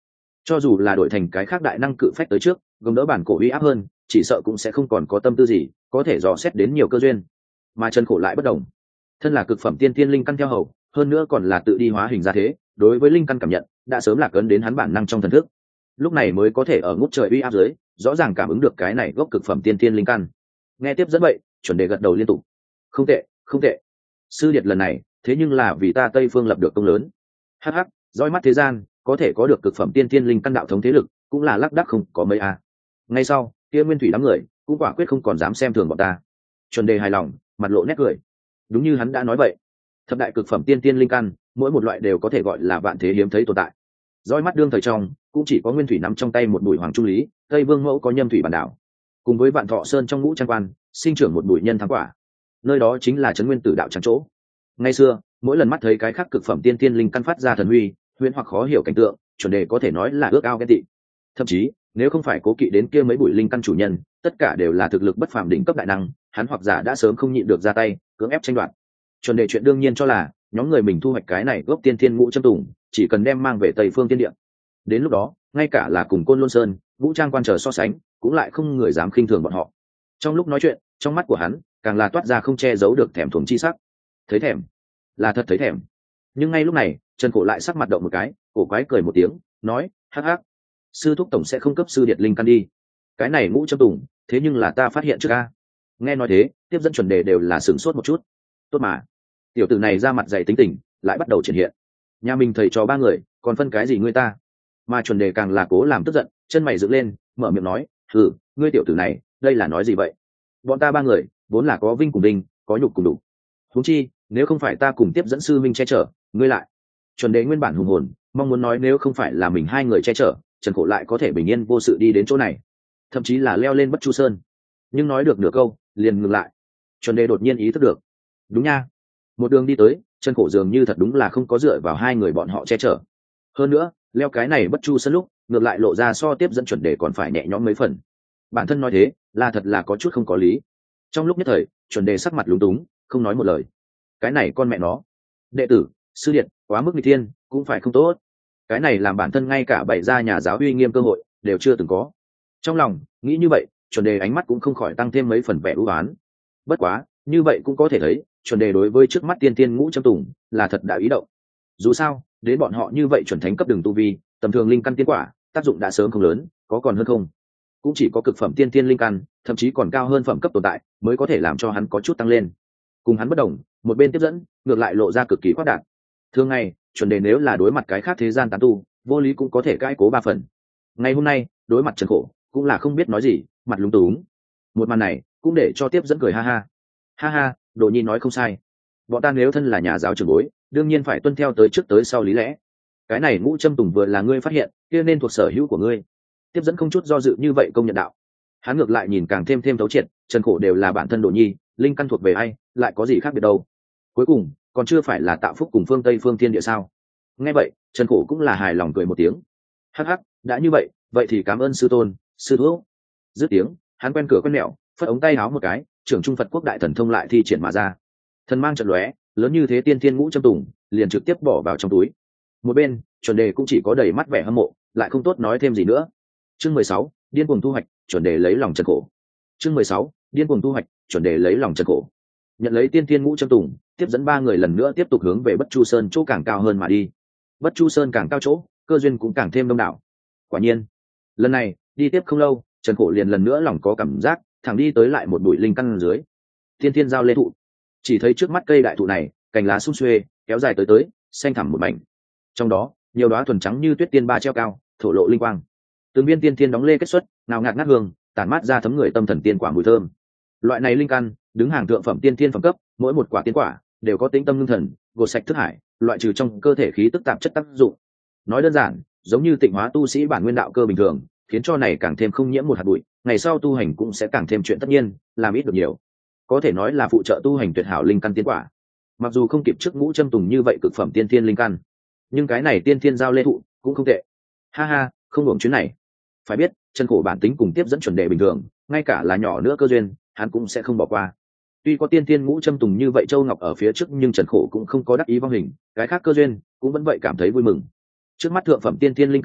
cho dù là đổi thành cái khác đại năng cự phách tới trước gồng đỡ bản cổ uy áp hơn, chỉ sợ cũng sẽ không còn có tâm tư gì có thể dò xét đến nhiều cơ duyên. Mà Trần Khổ lại bất đồng, thân là cực phẩm tiên tiên linh căn theo hầu, hơn nữa còn là tự đi hóa hình ra thế, đối với linh căn cảm nhận đã sớm lạc ấn đến hắn bản năng trong thần thức, lúc này mới có thể ở ngút trời uy áp dưới rõ ràng cảm ứng được cái này gốc cực phẩm tiên tiên linh căn. Nghe tiếp dẫn vậy, chuẩn đề gật đầu liên tục. Không tệ, không tệ. Sư điệt lần này thế nhưng là vì ta Tây Phương lập được công lớn. Hắc hắc, dõi mắt thế gian, có thể có được cực phẩm tiên tiên linh căn đạo thống thế lực, cũng là lác đác không có mấy a. Ngay sau, kia Nguyên Thủy đám người cũng quả quyết không còn dám xem thường bọn ta. Chuẩn đề hài lòng, mặt lộ nét cười. Đúng như hắn đã nói vậy, thập đại cực phẩm tiên tiên linh căn, mỗi một loại đều có thể gọi là vạn thế hiếm thấy tồn tại. Dõi mắt đương thời trong, cũng chỉ có Nguyên Thủy nắm trong tay một bụi hoàng trung lý, Tây Vương mẫu có Nhâm Thủy bản đảo, cùng với Vạn Thọ Sơn trong ngũ trang quan sinh trưởng một bụi nhân thắng quả, nơi đó chính là trấn nguyên tử đạo trắng chỗ. Ngày xưa, mỗi lần mắt thấy cái khác cực phẩm tiên tiên linh căn phát ra thần huy, huyễn hoặc khó hiểu cảnh tượng, chuẩn đề có thể nói là ước ao ghen tị. Thậm chí, nếu không phải cố kỵ đến kia mấy bụi linh căn chủ nhân, tất cả đều là thực lực bất phàm đỉnh cấp đại năng, hắn hoặc giả đã sớm không nhịn được ra tay, cưỡng ép tranh đoạt. Chuẩn đề chuyện đương nhiên cho là nhóm người mình thu hoạch cái này gốc tiên thiên ngũ châm tùng, chỉ cần đem mang về Tây Phương tiên địa. Đến lúc đó, ngay cả là cùng Côn Lôn Sơn, Vũ Trang quan chờ so sánh, cũng lại không người dám khinh thường bọn họ. Trong lúc nói chuyện, trong mắt của hắn càng là toát ra không che giấu được thèm thuồng chi sắc. Thấy thèm, là thật thấy thèm. Nhưng ngay lúc này, Trần Cổ lại sắc mặt động một cái, cổ quái cười một tiếng, nói: "Hắc hắc, sư thúc tổng sẽ không cấp sư điệt linh căn đi. Cái này ngũ châm tùng, thế nhưng là ta phát hiện trước a." Nghe nói thế, tiếp dẫn chuẩn đề đều là sửng sốt một chút. Tốt mà, tiểu tử này ra mặt dày tính tình, lại bắt đầu triển hiện. Nhà mình thầy trò ba người, còn phân cái gì ngươi ta? Mà chuẩn đề càng là cố làm tức giận, chân mày dựng lên, mở miệng nói: "Hừ, ngươi tiểu tử này, đây là nói gì vậy? Bọn ta ba người vốn là có vinh cùng vinh, có nhục cùng đủ. Huống chi, nếu không phải ta cùng tiếp dẫn sư minh che chở, ngươi lại..." Chuẩn đề nguyên bản hùng hồn, mong muốn nói nếu không phải là mình hai người che chở, Trần Cổ lại có thể bình yên vô sự đi đến chỗ này, thậm chí là leo lên Bất Chu Sơn. Nhưng nói được nửa câu, liền ngừng lại. Chuẩn đề đột nhiên ý thức được, đúng nha, một đường đi tới, Trần Cổ dường như thật đúng là không có dựa vào hai người bọn họ che chở. Hơn nữa, leo cái này Bất Chu Sơn lúc, ngược lại lộ ra so tiếp dẫn chuẩn đề còn phải nhẹ nhõm mấy phần. Bản thân nói thế, là thật là có chút không có lý. Trong lúc nhất thời, chuẩn đề sắc mặt lúng túng, không nói một lời. Cái này con mẹ nó, đệ tử sư điện quá mức nghịch thiên, cũng phải không tốt. Cái này làm bản thân ngay cả bày ra nhà giáo uy nghiêm cơ hội đều chưa từng có. Trong lòng nghĩ như vậy, chuẩn đề ánh mắt cũng không khỏi tăng thêm mấy phần vẻ ưu ái. Bất quá, như vậy cũng có thể thấy, chuẩn đề đối với trước mắt tiên tiên ngũ châm tùng là thật đã ý động. Dù sao, đến bọn họ như vậy chuẩn thánh cấp đường tu vi, tầm thường linh căn tiên quả, tác dụng đã sớm không lớn, có còn hơn không. Cũng chỉ có cực phẩm tiên tiên linh căn, thậm chí còn cao hơn phẩm cấp tồn tại, mới có thể làm cho hắn có chút tăng lên. Cùng hắn bất đồng, một bên tiếp dẫn, ngược lại lộ ra cực kỳ khoát đạt. Thường ngày, chuẩn đề nếu là đối mặt cái khác thế gian tán tu, vô lý cũng có thể cãi cố ba phần. Ngày hôm nay, đối mặt Trần Khổ, cũng là không biết nói gì, mặt lúng túng. Một màn này, cũng để cho tiếp dẫn cười ha ha. Ha ha, Đồ Nhi nói không sai. Bọn ta nếu thân là nhà giáo trưởng bối, đương nhiên phải tuân theo tới trước tới sau lý lẽ. Cái này ngũ châm tùng vừa là ngươi phát hiện, kia nên thuộc sở hữu của ngươi. Tiếp dẫn không chút do dự như vậy công nhận đạo. Hắn ngược lại nhìn càng thêm thấu triệt, Trần Khổ đều là bản thân Đồ Nhi, linh căn thuộc về ai, lại có gì khác biệt đâu. Cuối cùng, còn chưa phải là tạo phúc cùng phương Tây phương thiên địa sao? Nghe vậy, Trần Khổ cũng là hài lòng cười một tiếng. Hắc hắc, đã như vậy, vậy thì cảm ơn sư tôn, sư thúc. Dứt tiếng, hắn quen cửa quen mẹo, phất ống tay áo một cái, trưởng trung Phật quốc đại thần thông lại thi triển mà ra. Thần mang trận lóe, lớn như thế tiên thiên ngũ châm tùng, liền trực tiếp bỏ vào trong túi. Một bên, chuẩn đề cũng chỉ có đầy mắt vẻ hâm mộ, lại không tốt nói thêm gì nữa. Chương 16, điên cuồng thu hoạch, chuẩn đề lấy lòng Trần Khổ. Chương 16, điên cuồng thu hoạch, chuẩn đề lấy lòng Trần Khổ. Nhận lấy tiên thiên ngũ châm tùng, tiếp dẫn ba người lần nữa tiếp tục hướng về Bất Chu Sơn chỗ càng cao hơn mà đi. Bất Chu Sơn càng cao chỗ, cơ duyên cũng càng thêm đông đảo. Quả nhiên, lần này đi tiếp không lâu, Trần Khổ liền lần nữa lòng có cảm giác, thẳng đi tới lại một bụi linh căn dưới tiên thiên giao lê thụ. Chỉ thấy trước mắt cây đại thụ này, cành lá sum xuê, kéo dài tới xanh thẳm một mảnh. Trong đó, nhiều đóa thuần trắng như tuyết tiên ba treo cao, thổ lộ linh quang. Từng viên tiên thiên đóng lê kết xuất, nào ngạt ngát hương, tản mát ra thấm người tâm thần tiên quả mùi thơm. Loại này linh căn, đứng hàng thượng phẩm tiên thiên phẩm cấp, mỗi một quả tiên quả đều có tĩnh tâm ngưng thần, gột sạch thức hải, loại trừ trong cơ thể khí tức tạp chất tác dụng. Nói đơn giản, giống như tịnh hóa tu sĩ bản nguyên đạo cơ bình thường, khiến cho này càng thêm không nhiễm một hạt bụi, ngày sau tu hành cũng sẽ càng thêm chuyện tất nhiên, làm ít được nhiều. Có thể nói là phụ trợ tu hành tuyệt hảo linh căn tiên quả. Mặc dù không kịp trước ngũ châm tùng như vậy cực phẩm tiên thiên linh căn, nhưng cái này tiên thiên giao lê thụ cũng không tệ. Ha ha, không uổng chuyến này. Phải biết, Trần Khổ bản tính cùng tiếp dẫn chuẩn đề bình thường, ngay cả là nhỏ nữa cơ duyên, hắn cũng sẽ không bỏ qua. Tuy có tiên thiên ngũ châm tùng như vậy châu ngọc ở phía trước, nhưng Trần Khổ cũng không có đắc ý vong hình, cái khác cơ duyên cũng vẫn vậy cảm thấy vui mừng. Trước mắt thượng phẩm tiên thiên linh căn,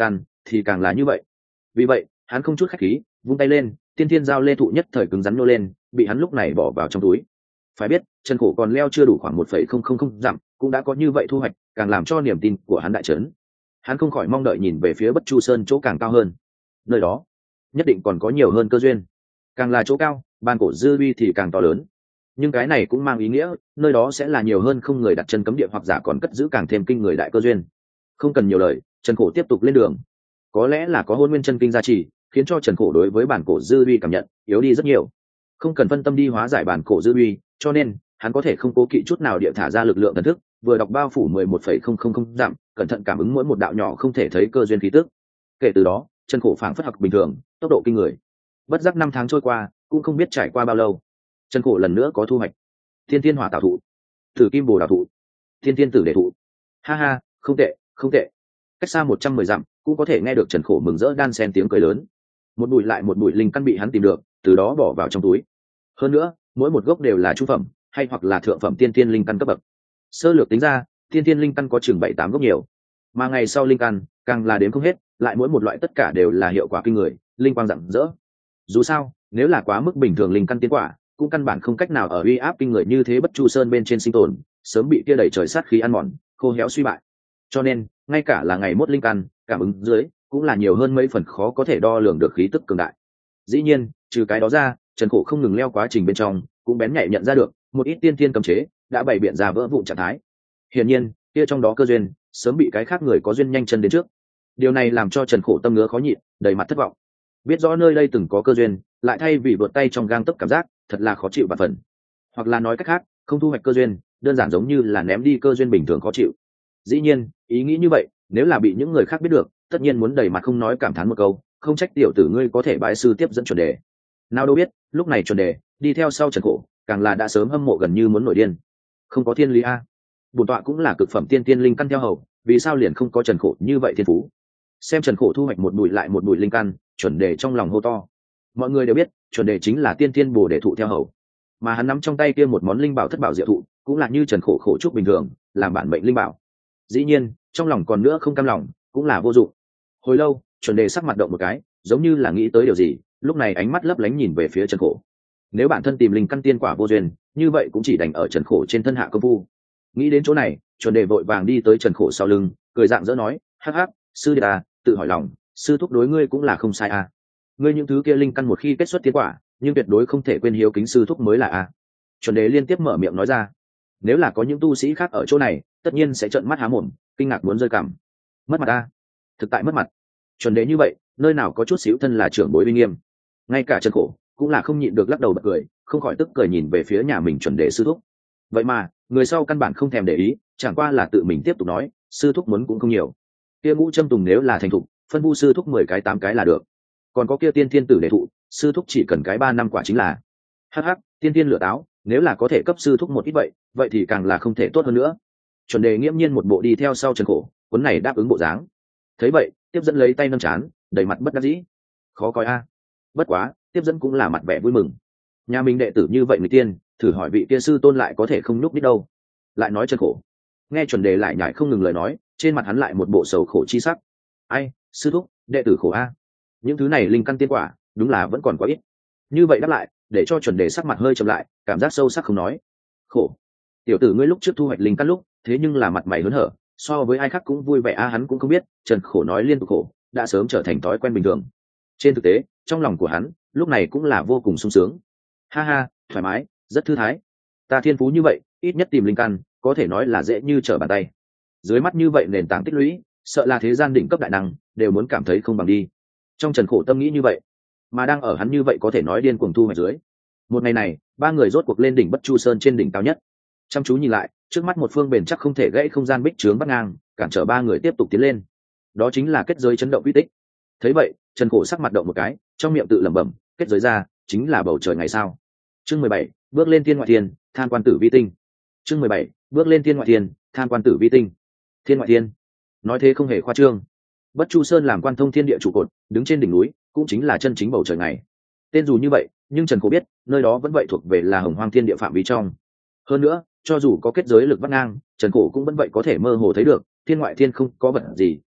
thì càng là như vậy. Vì vậy hắn không chút khách khí vung tay lên, tiên thiên giao lê thụ nhất thời cứng rắn nô lên, bị hắn lúc này bỏ vào trong túi. Phải biết Trần Khổ còn leo chưa đủ khoảng 1,000 dặm cũng đã có như vậy thu hoạch, càng làm cho niềm tin của hắn đại trấn. Hắn không khỏi mong đợi nhìn về phía Bất Chu Sơn chỗ càng cao hơn, nơi đó nhất định còn có nhiều hơn cơ duyên. Càng là chỗ cao, bàn cổ dư uy thì càng to lớn, nhưng cái này cũng mang ý nghĩa nơi đó sẽ là nhiều hơn không người đặt chân cấm địa, hoặc giả còn cất giữ càng thêm kinh người đại cơ duyên. Không cần nhiều lời, Trần Khổ tiếp tục lên đường. Có lẽ là có Hôn Nguyên Chân Kinh gia trì, khiến cho Trần Khổ đối với bản cổ dư uy cảm nhận yếu đi rất nhiều, không cần phân tâm đi hóa giải bản cổ dư uy, cho nên hắn có thể không cố kỵ chút nào địa thả ra lực lượng thần thức, vừa đọc bao phủ 11,000 dặm, cẩn thận cảm ứng mỗi một đạo nhỏ không thể thấy cơ duyên khí tức. Kể từ đó Trần Khổ phảng phất học bình thường, tốc độ kinh người. Bất giác 5 tháng trôi qua, cũng không biết trải qua bao lâu, Trần Khổ lần nữa có thu hoạch. Thiên Thiên Hỏa Tạo Thụ, Tử Kim Bồ Đào Thụ, Thiên Thiên Tử Đề Thụ. Ha ha, không tệ, không tệ. Cách xa 110 dặm, cũng có thể nghe được Trần Khổ mừng rỡ đan xen tiếng cười lớn. Một bụi lại một bụi linh căn bị hắn tìm được, từ đó bỏ vào trong túi. Hơn nữa, mỗi một gốc đều là trung phẩm hay hoặc là thượng phẩm tiên tiên linh căn cấp bậc. Sơ lược tính ra, tiên tiên linh căn có chừng 7-8 gốc nhiều, mà ngày sau linh căn càng là đến không hết, lại mỗi một loại tất cả đều là hiệu quả kinh người, linh quang rạng rỡ. Dù sao, nếu là quá mức bình thường linh căn tiến quả, cũng căn bản không cách nào ở uy áp kinh người như thế Bất Chu Sơn bên trên sinh tồn, sớm bị kia đẩy trời sát khí ăn mòn, khô héo suy bại. Cho nên, ngay cả là ngày mốt linh căn, cảm ứng dưới cũng là nhiều hơn mấy phần khó có thể đo lường được khí tức cường đại. Dĩ nhiên, trừ cái đó ra, Trần Khổ không ngừng leo quá trình bên trong, cũng bén nhạy nhận ra được một ít tiên tiên cấm chế đã bày biện ra vỡ vụn trạng thái. Hiển nhiên, kia trong đó cơ duyên sớm bị cái khác người có duyên nhanh chân đến trước. Điều này làm cho Trần Khổ tâm ngứa khó nhịn, đầy mặt thất vọng. Biết rõ nơi đây từng có cơ duyên, lại thay vì vượt tay trong gang tấc cảm giác, thật là khó chịu vạn phần. Hoặc là nói cách khác, không thu hoạch cơ duyên, đơn giản giống như là ném đi cơ duyên bình thường khó chịu. Dĩ nhiên, ý nghĩ như vậy, nếu là bị những người khác biết được, tất nhiên muốn đầy mặt không nói cảm thán một câu, không trách tiểu tử ngươi có thể bái sư tiếp dẫn chuẩn đề. Nào đâu biết, lúc này chuẩn đề đi theo sau Trần Khổ, càng là đã sớm hâm mộ gần như muốn nổi điên. Không có thiên lý a, bổn tọa cũng là cực phẩm tiên tiên linh căn theo hầu, vì sao liền không có Trần Khổ như vậy thiên phú? Xem Trần Khổ thu hoạch một bụi lại một bụi linh căn, chuẩn đề trong lòng hô to. Mọi người đều biết, chuẩn đề chính là tiên tiên bồ đề thụ theo hầu, mà hắn nắm trong tay kia một món linh bảo thất bảo diệu thụ, cũng là như Trần Khổ khổ trúc bình thường, làm bản mệnh linh bảo. Dĩ nhiên, trong lòng còn nữa không cam lòng, cũng là vô dụng. Hồi lâu, chuẩn đề sắc mặt động một cái, giống như là nghĩ tới điều gì, lúc này ánh mắt lấp lánh nhìn về phía Trần Khổ. Nếu bản thân tìm linh căn tiên quả vô duyên, như vậy cũng chỉ đành ở Trần Khổ trên thân hạ công phu. Nghĩ đến chỗ này, chuẩn đề vội vàng đi tới Trần Khổ sau lưng, cười rạng rỡ nói: hắc hắc, sư đệ à, tự hỏi lòng, sư thúc đối ngươi cũng là không sai à. Ngươi những thứ kia linh căn một khi kết xuất tiên quả, nhưng tuyệt đối không thể quên hiếu kính sư thúc mới là à. Chuẩn đề liên tiếp mở miệng nói ra. Nếu là có những tu sĩ khác ở chỗ này, tất nhiên sẽ trợn mắt há mồm, kinh ngạc muốn rơi cằm. Mất mặt à? Thực tại mất mặt. Chuẩn đề như vậy, nơi nào có chút xíu thân là trưởng bối uy nghiêm. Ngay cả Trần Khổ cũng là không nhịn được lắc đầu bật cười, không khỏi tức cười nhìn về phía nhà mình chuẩn đề sư thúc. Vậy mà người sau căn bản không thèm để ý, chẳng qua là tự mình tiếp tục nói: sư thúc muốn cũng không nhiều, kia ngũ châm tùng nếu là thành thục, phân vu sư thúc 10 cái 8 cái là được. Còn có kia tiên thiên tử đề thụ, sư thúc chỉ cần cái 3 năm quả chính là. Hắc hắc, tiên thiên lửa táo, nếu là có thể cấp sư thúc một ít vậy thì càng là không thể tốt hơn nữa. Chuẩn đề nghiễm nhiên một bộ đi theo sau Trần Khổ, cuốn này đáp ứng bộ dáng. Thấy vậy, tiếp dẫn lấy tay nâng chán, đầy mặt bất đắc dĩ. Khó coi a. Bất quá, tiếp dẫn cũng là mặt vẻ vui mừng. Nhà mình đệ tử như vậy người tiên, thử hỏi vị kia sư tôn lại có thể không nhúc biết đâu. Lại nói Trần Khổ, nghe chuẩn đề lại nhải không ngừng lời nói, trên mặt hắn lại một bộ sầu khổ chi sắc. Ai, sư thúc, đệ tử khổ a. Những thứ này linh căn tiên quả, đúng là vẫn còn quá ít. Như vậy đáp lại, để cho chuẩn đề sắc mặt hơi trầm lại, cảm giác sâu sắc không nói. Khổ. Tiểu tử ngươi lúc trước thu hoạch linh căn lúc, thế nhưng là mặt mày hớn hở, so với ai khác cũng vui vẻ a. Hắn cũng không biết, Trần Khổ nói liên tục khổ, đã sớm trở thành thói quen bình thường. Trên thực tế, trong lòng của hắn, lúc này cũng là vô cùng sung sướng. Ha ha, thoải mái, rất thư thái. Ta thiên phú như vậy, ít nhất tìm linh căn, có thể nói là dễ như trở bàn tay. Dưới mắt như vậy nền tảng tích lũy, sợ là thế gian đỉnh cấp đại năng đều muốn cảm thấy không bằng đi. Trong Trần Khổ tâm nghĩ như vậy, mà đang ở hắn như vậy có thể nói điên cuồng thu hoạch dưới. Một ngày này, ba người rốt cuộc lên đỉnh Bất Chu Sơn trên đỉnh cao nhất. Chăm chú nhìn lại, trước mắt một phương bền chắc không thể gãy không gian bích trướng bắt ngang, cản trở ba người tiếp tục tiến lên. Đó chính là kết giới chấn động uy tích. Thấy vậy, Trần Khổ sắc mặt động một cái, trong miệng tự lẩm bẩm, kết giới ra, chính là bầu trời ngày sao. Chương 17, bước lên thiên ngoại thiên, tham quan tử vi tinh. Chương 17, bước lên thiên ngoại thiên, tham quan tử vi tinh. Thiên ngoại thiên, nói thế không hề khoa trương. Bất Chu Sơn làm quan thông thiên địa trụ cột, đứng trên đỉnh núi, cũng chính là chân chính bầu trời ngày. Tên dù như vậy, nhưng Trần Khổ biết, nơi đó vẫn vậy thuộc về là Hồng Hoang thiên địa phạm vi trong. Hơn nữa, cho dù có kết giới lực vắt ngang, Trần Khổ cũng vẫn vậy có thể mơ hồ thấy được, thiên ngoại thiên không có vật gì,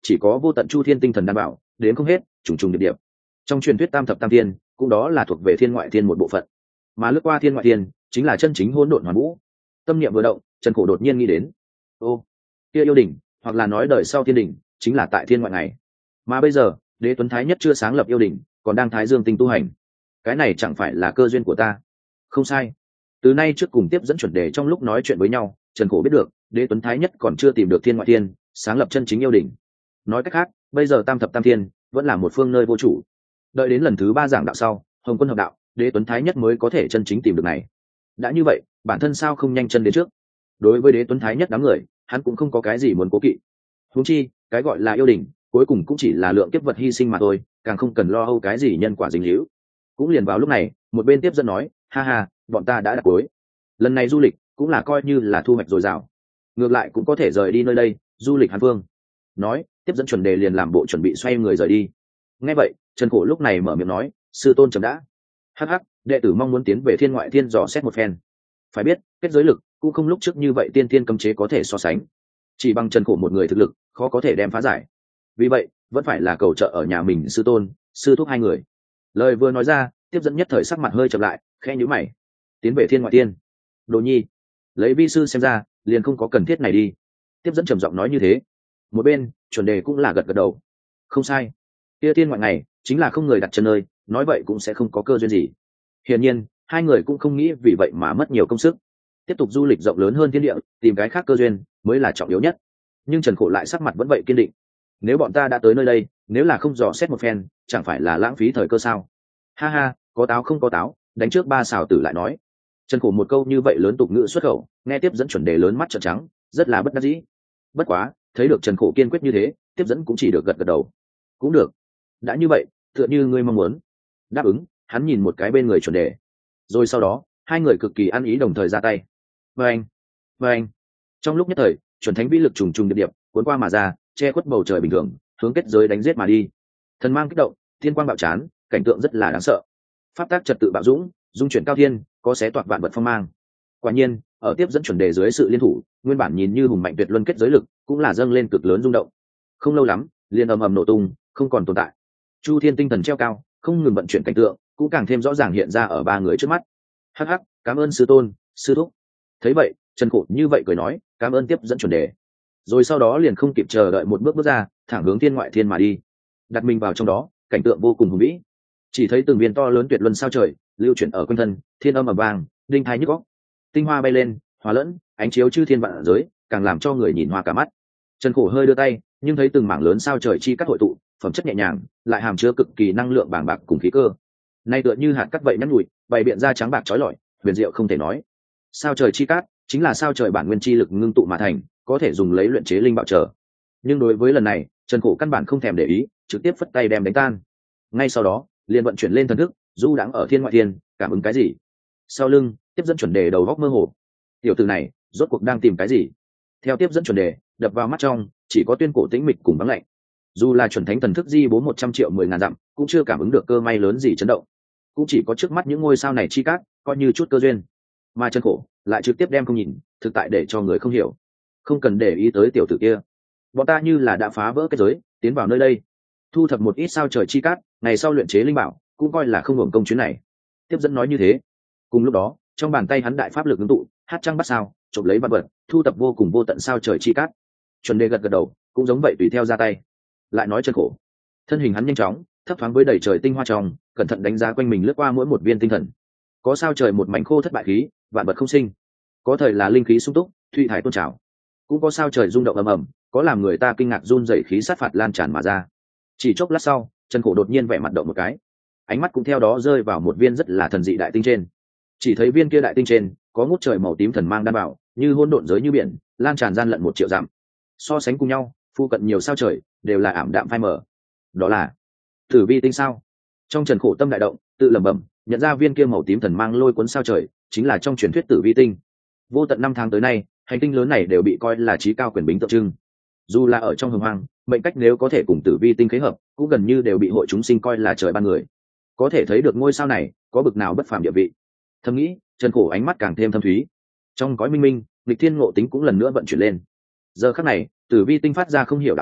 chỉ có vô tận chu thiên tinh thần đan bảo đến không hết, trùng trùng điệp điệp. Trong truyền thuyết tam thập tam thiên cũng đó là thuộc về thiên ngoại thiên một bộ phận, mà lướt qua thiên ngoại thiên chính là chân chính hỗn độn hoàn vũ. Tâm niệm vừa động, Trần Cổ đột nhiên nghĩ đến, ô, kia yêu đỉnh, hoặc là nói đời sau thiên đỉnh, chính là tại thiên ngoại này. Mà bây giờ, Đế Tuấn Thái Nhất chưa sáng lập yêu đỉnh, còn đang Thái Dương tinh tu hành. Cái này chẳng phải là cơ duyên của ta? Không sai. Từ nay trước cùng tiếp dẫn chuẩn đề trong lúc nói chuyện với nhau, Trần Cổ biết được, Đế Tuấn Thái Nhất còn chưa tìm được thiên ngoại thiên, sáng lập chân chính yêu đỉnh. Nói cách khác, bây giờ tam thập tam thiên vẫn là một phương nơi vô chủ. Đợi đến lần thứ 3 giảng đạo sau, Hồng Quân hợp đạo, Đế Tuấn Thái Nhất mới có thể chân chính tìm được này. Đã như vậy, bản thân sao không nhanh chân đến trước? Đối với Đế Tuấn Thái Nhất đám người, hắn cũng không có cái gì muốn cố kỵ. Huống chi, cái gọi là yêu đỉnh, cuối cùng cũng chỉ là lượng kiếp vật hy sinh mà thôi, càng không cần lo âu cái gì nhân quả dính líu. Cũng liền vào lúc này, một bên tiếp dẫn nói, ha ha, bọn ta đã đặt cuối. Lần này du lịch cũng là coi như là thu hoạch dồi dào, ngược lại cũng có thể rời đi nơi đây, du lịch Hàn Vương. Nói, tiếp dẫn chuẩn đề liền làm bộ chuẩn bị xoay người rời đi. Nghe vậy, Trần Cổ lúc này mở miệng nói, sư tôn chấm đã. Hắc hắc, đệ tử mong muốn tiến về thiên ngoại thiên dò xét một phen. Phải biết, kết giới lực cũng không lúc trước như vậy tiên thiên cấm chế có thể so sánh. Chỉ bằng Trần Cổ một người thực lực, khó có thể đem phá giải. Vì vậy, vẫn phải là cầu trợ ở nhà mình sư tôn, sư thúc hai người. Lời vừa nói ra, tiếp dẫn nhất thời sắc mặt hơi chậm lại, khẽ nhíu mày. Tiến về thiên ngoại thiên. Đồ nhi, lấy vi sư xem ra, liền không có cần thiết này đi. Tiếp dẫn trầm giọng nói như thế. Một bên, chuẩn đề cũng là gật gật đầu. Không sai. Kia thiên ngoại này, chính là không người đặt chân nơi, nói vậy cũng sẽ không có cơ duyên gì. Hiển nhiên, hai người cũng không nghĩ vì vậy mà mất nhiều công sức. Tiếp tục du lịch rộng lớn hơn thiên địa, tìm cái khác cơ duyên mới là trọng yếu nhất. Nhưng Trần Cổ lại sắc mặt vẫn vậy kiên định. Nếu bọn ta đã tới nơi đây, nếu là không dò xét một phen, chẳng phải là lãng phí thời cơ sao? Ha ha, có táo không có táo, đánh trước 3 xào tử lại nói. Trần Cổ một câu như vậy lớn tục ngữ xuất khẩu, nghe tiếp dẫn chuẩn đề lớn mắt trợn trắng, rất là bất đắc dĩ. Bất quá, thấy được Trần Cổ kiên quyết như thế, tiếp dẫn cũng chỉ được gật gật đầu. Cũng được. Đã như vậy, tựa như ngươi mong muốn. Đáp ứng, hắn nhìn một cái bên người chuẩn đề. Rồi sau đó, hai người cực kỳ ăn ý đồng thời ra tay. Vâng. Trong lúc nhất thời, chuẩn thánh vĩ lực trùng trùng điệp điệp, cuốn qua mà ra, che khuất bầu trời bình thường, hướng kết giới đánh giết mà đi. Thần mang kích động, thiên quang bạo chán, cảnh tượng rất là đáng sợ. Pháp tác trật tự bạo dũng, dung chuyển cao thiên, có xé toạc vạn vật phong mang. Quả nhiên, ở tiếp dẫn chuẩn đề dưới sự liên thủ, nguyên bản nhìn như hùng mạnh tuyệt luân kết giới lực, cũng là dâng lên cực lớn rung động. Không lâu lắm, liền ầm ầm nổ tung, không còn tồn tại. Chu thiên tinh thần treo cao, không ngừng vận chuyển cảnh tượng, cũng càng thêm rõ ràng hiện ra ở ba người trước mắt. Hắc hắc, cảm ơn sư tôn, sư thúc. Thấy vậy, Trần Cổ như vậy cười nói, cảm ơn tiếp dẫn chuẩn đề. Rồi sau đó liền không kịp chờ đợi một bước bước ra, thẳng hướng thiên ngoại thiên mà đi. Đặt mình vào trong đó, cảnh tượng vô cùng hùng vĩ. Chỉ thấy từng viên to lớn tuyệt luân sao trời lưu chuyển ở quanh thân, thiên âm ầm vang, đinh thái nhức óc. Tinh hoa bay lên, hòa lẫn, ánh chiếu chư thiên vạn giới, càng làm cho người nhìn hoa cả mắt. Trần Cổ hơi đưa tay, nhưng thấy từng mảng lớn sao trời chi cắt hội tụ, phẩm chất nhẹ nhàng, lại hàm chứa cực kỳ năng lượng bàng bạc cùng khí cơ. Nay tựa như hạt cát vậy nhắn nhủi, bày biện ra trắng bạc chói lọi, huyền diệu không thể nói. Sao trời chi cát chính là sao trời bản nguyên chi lực ngưng tụ mà thành, có thể dùng lấy luyện chế linh bảo trở. Nhưng đối với lần này, Trần Cổ căn bản không thèm để ý, trực tiếp phất tay đem đánh tan. Ngay sau đó, liền vận chuyển lên thần thức, du đãng ở thiên ngoại thiên, cảm ứng cái gì? Sau lưng, tiếp dẫn chuẩn đề đầu góc mơ hồ. Tiểu tử này, rốt cuộc đang tìm cái gì? Theo tiếp dẫn chuẩn đề, đập vào mắt trong, chỉ có tuyên cổ tĩnh mịch cùng vắng lạnh. Dù là chuẩn thánh thần thức di 100 triệu 10 ngàn dặm, cũng chưa cảm ứng được cơ may lớn gì chấn động. Cũng chỉ có trước mắt những ngôi sao này chi cát, coi như chút cơ duyên. Mà Trần Cổ lại trực tiếp đem không nhìn, thực tại để cho người không hiểu. Không cần để ý tới tiểu tử kia. Bọn ta như là đã phá vỡ kết giới, tiến vào nơi đây, thu thập một ít sao trời chi cát, ngày sau luyện chế linh bảo, cũng coi là không hưởng công chuyến này. Tiếp dẫn nói như thế. Cùng lúc đó, trong bàn tay hắn đại pháp lực ngưng tụ, hát trăng bắt sao, chụp lấy vật vật, thu tập vô cùng vô tận sao trời chi cát. Chuẩn đề gật gật đầu, cũng giống vậy tùy theo ra tay. Lại nói Trần Cổ, thân hình hắn nhanh chóng, thấp thoáng với đầy trời tinh hoa trong, cẩn thận đánh giá quanh mình lướt qua mỗi một viên tinh thần. Có sao trời một mảnh khô thất bại khí, vạn vật không sinh. Có thời là linh khí sung túc, thụy thải tôn trào. Cũng có sao trời rung động ầm ầm, có làm người ta kinh ngạc run rẩy khí sát phạt lan tràn mà ra. Chỉ chốc lát sau, Trần Cổ đột nhiên vẻ mặt động một cái, ánh mắt cũng theo đó rơi vào một viên rất là thần dị đại tinh trên. Chỉ thấy viên kia đại tinh trên có ngút trời màu tím thần mang đan bảo, như hỗn độn giới như biển, lan tràn gian lận 1 triệu dặm. So sánh cùng nhau, phu cận nhiều sao trời đều là ảm đạm phai mờ. Đó là Tử Vi tinh sao? Trong Trần Cổ tâm đại động, tự lẩm bẩm, nhận ra viên kia màu tím thần mang lôi cuốn sao trời chính là trong truyền thuyết Tử Vi tinh. Vô tận 5 tháng tới nay, hành tinh lớn này đều bị coi là chí cao quyền bính tượng trưng. Dù là ở trong hồng hoang, mệnh cách nếu có thể cùng Tử Vi tinh khế hợp, cũng gần như đều bị hội chúng sinh coi là trời ban người. Có thể thấy được ngôi sao này có bực nào bất phàm địa vị. Thầm nghĩ, Trần Cổ ánh mắt càng thêm thâm thúy. Trong cõi minh minh, nghịch thiên ngộ tính cũng lần nữa vận chuyển lên. Giờ khắc này, Tử Vi tinh phát ra không hiểu đạo vận,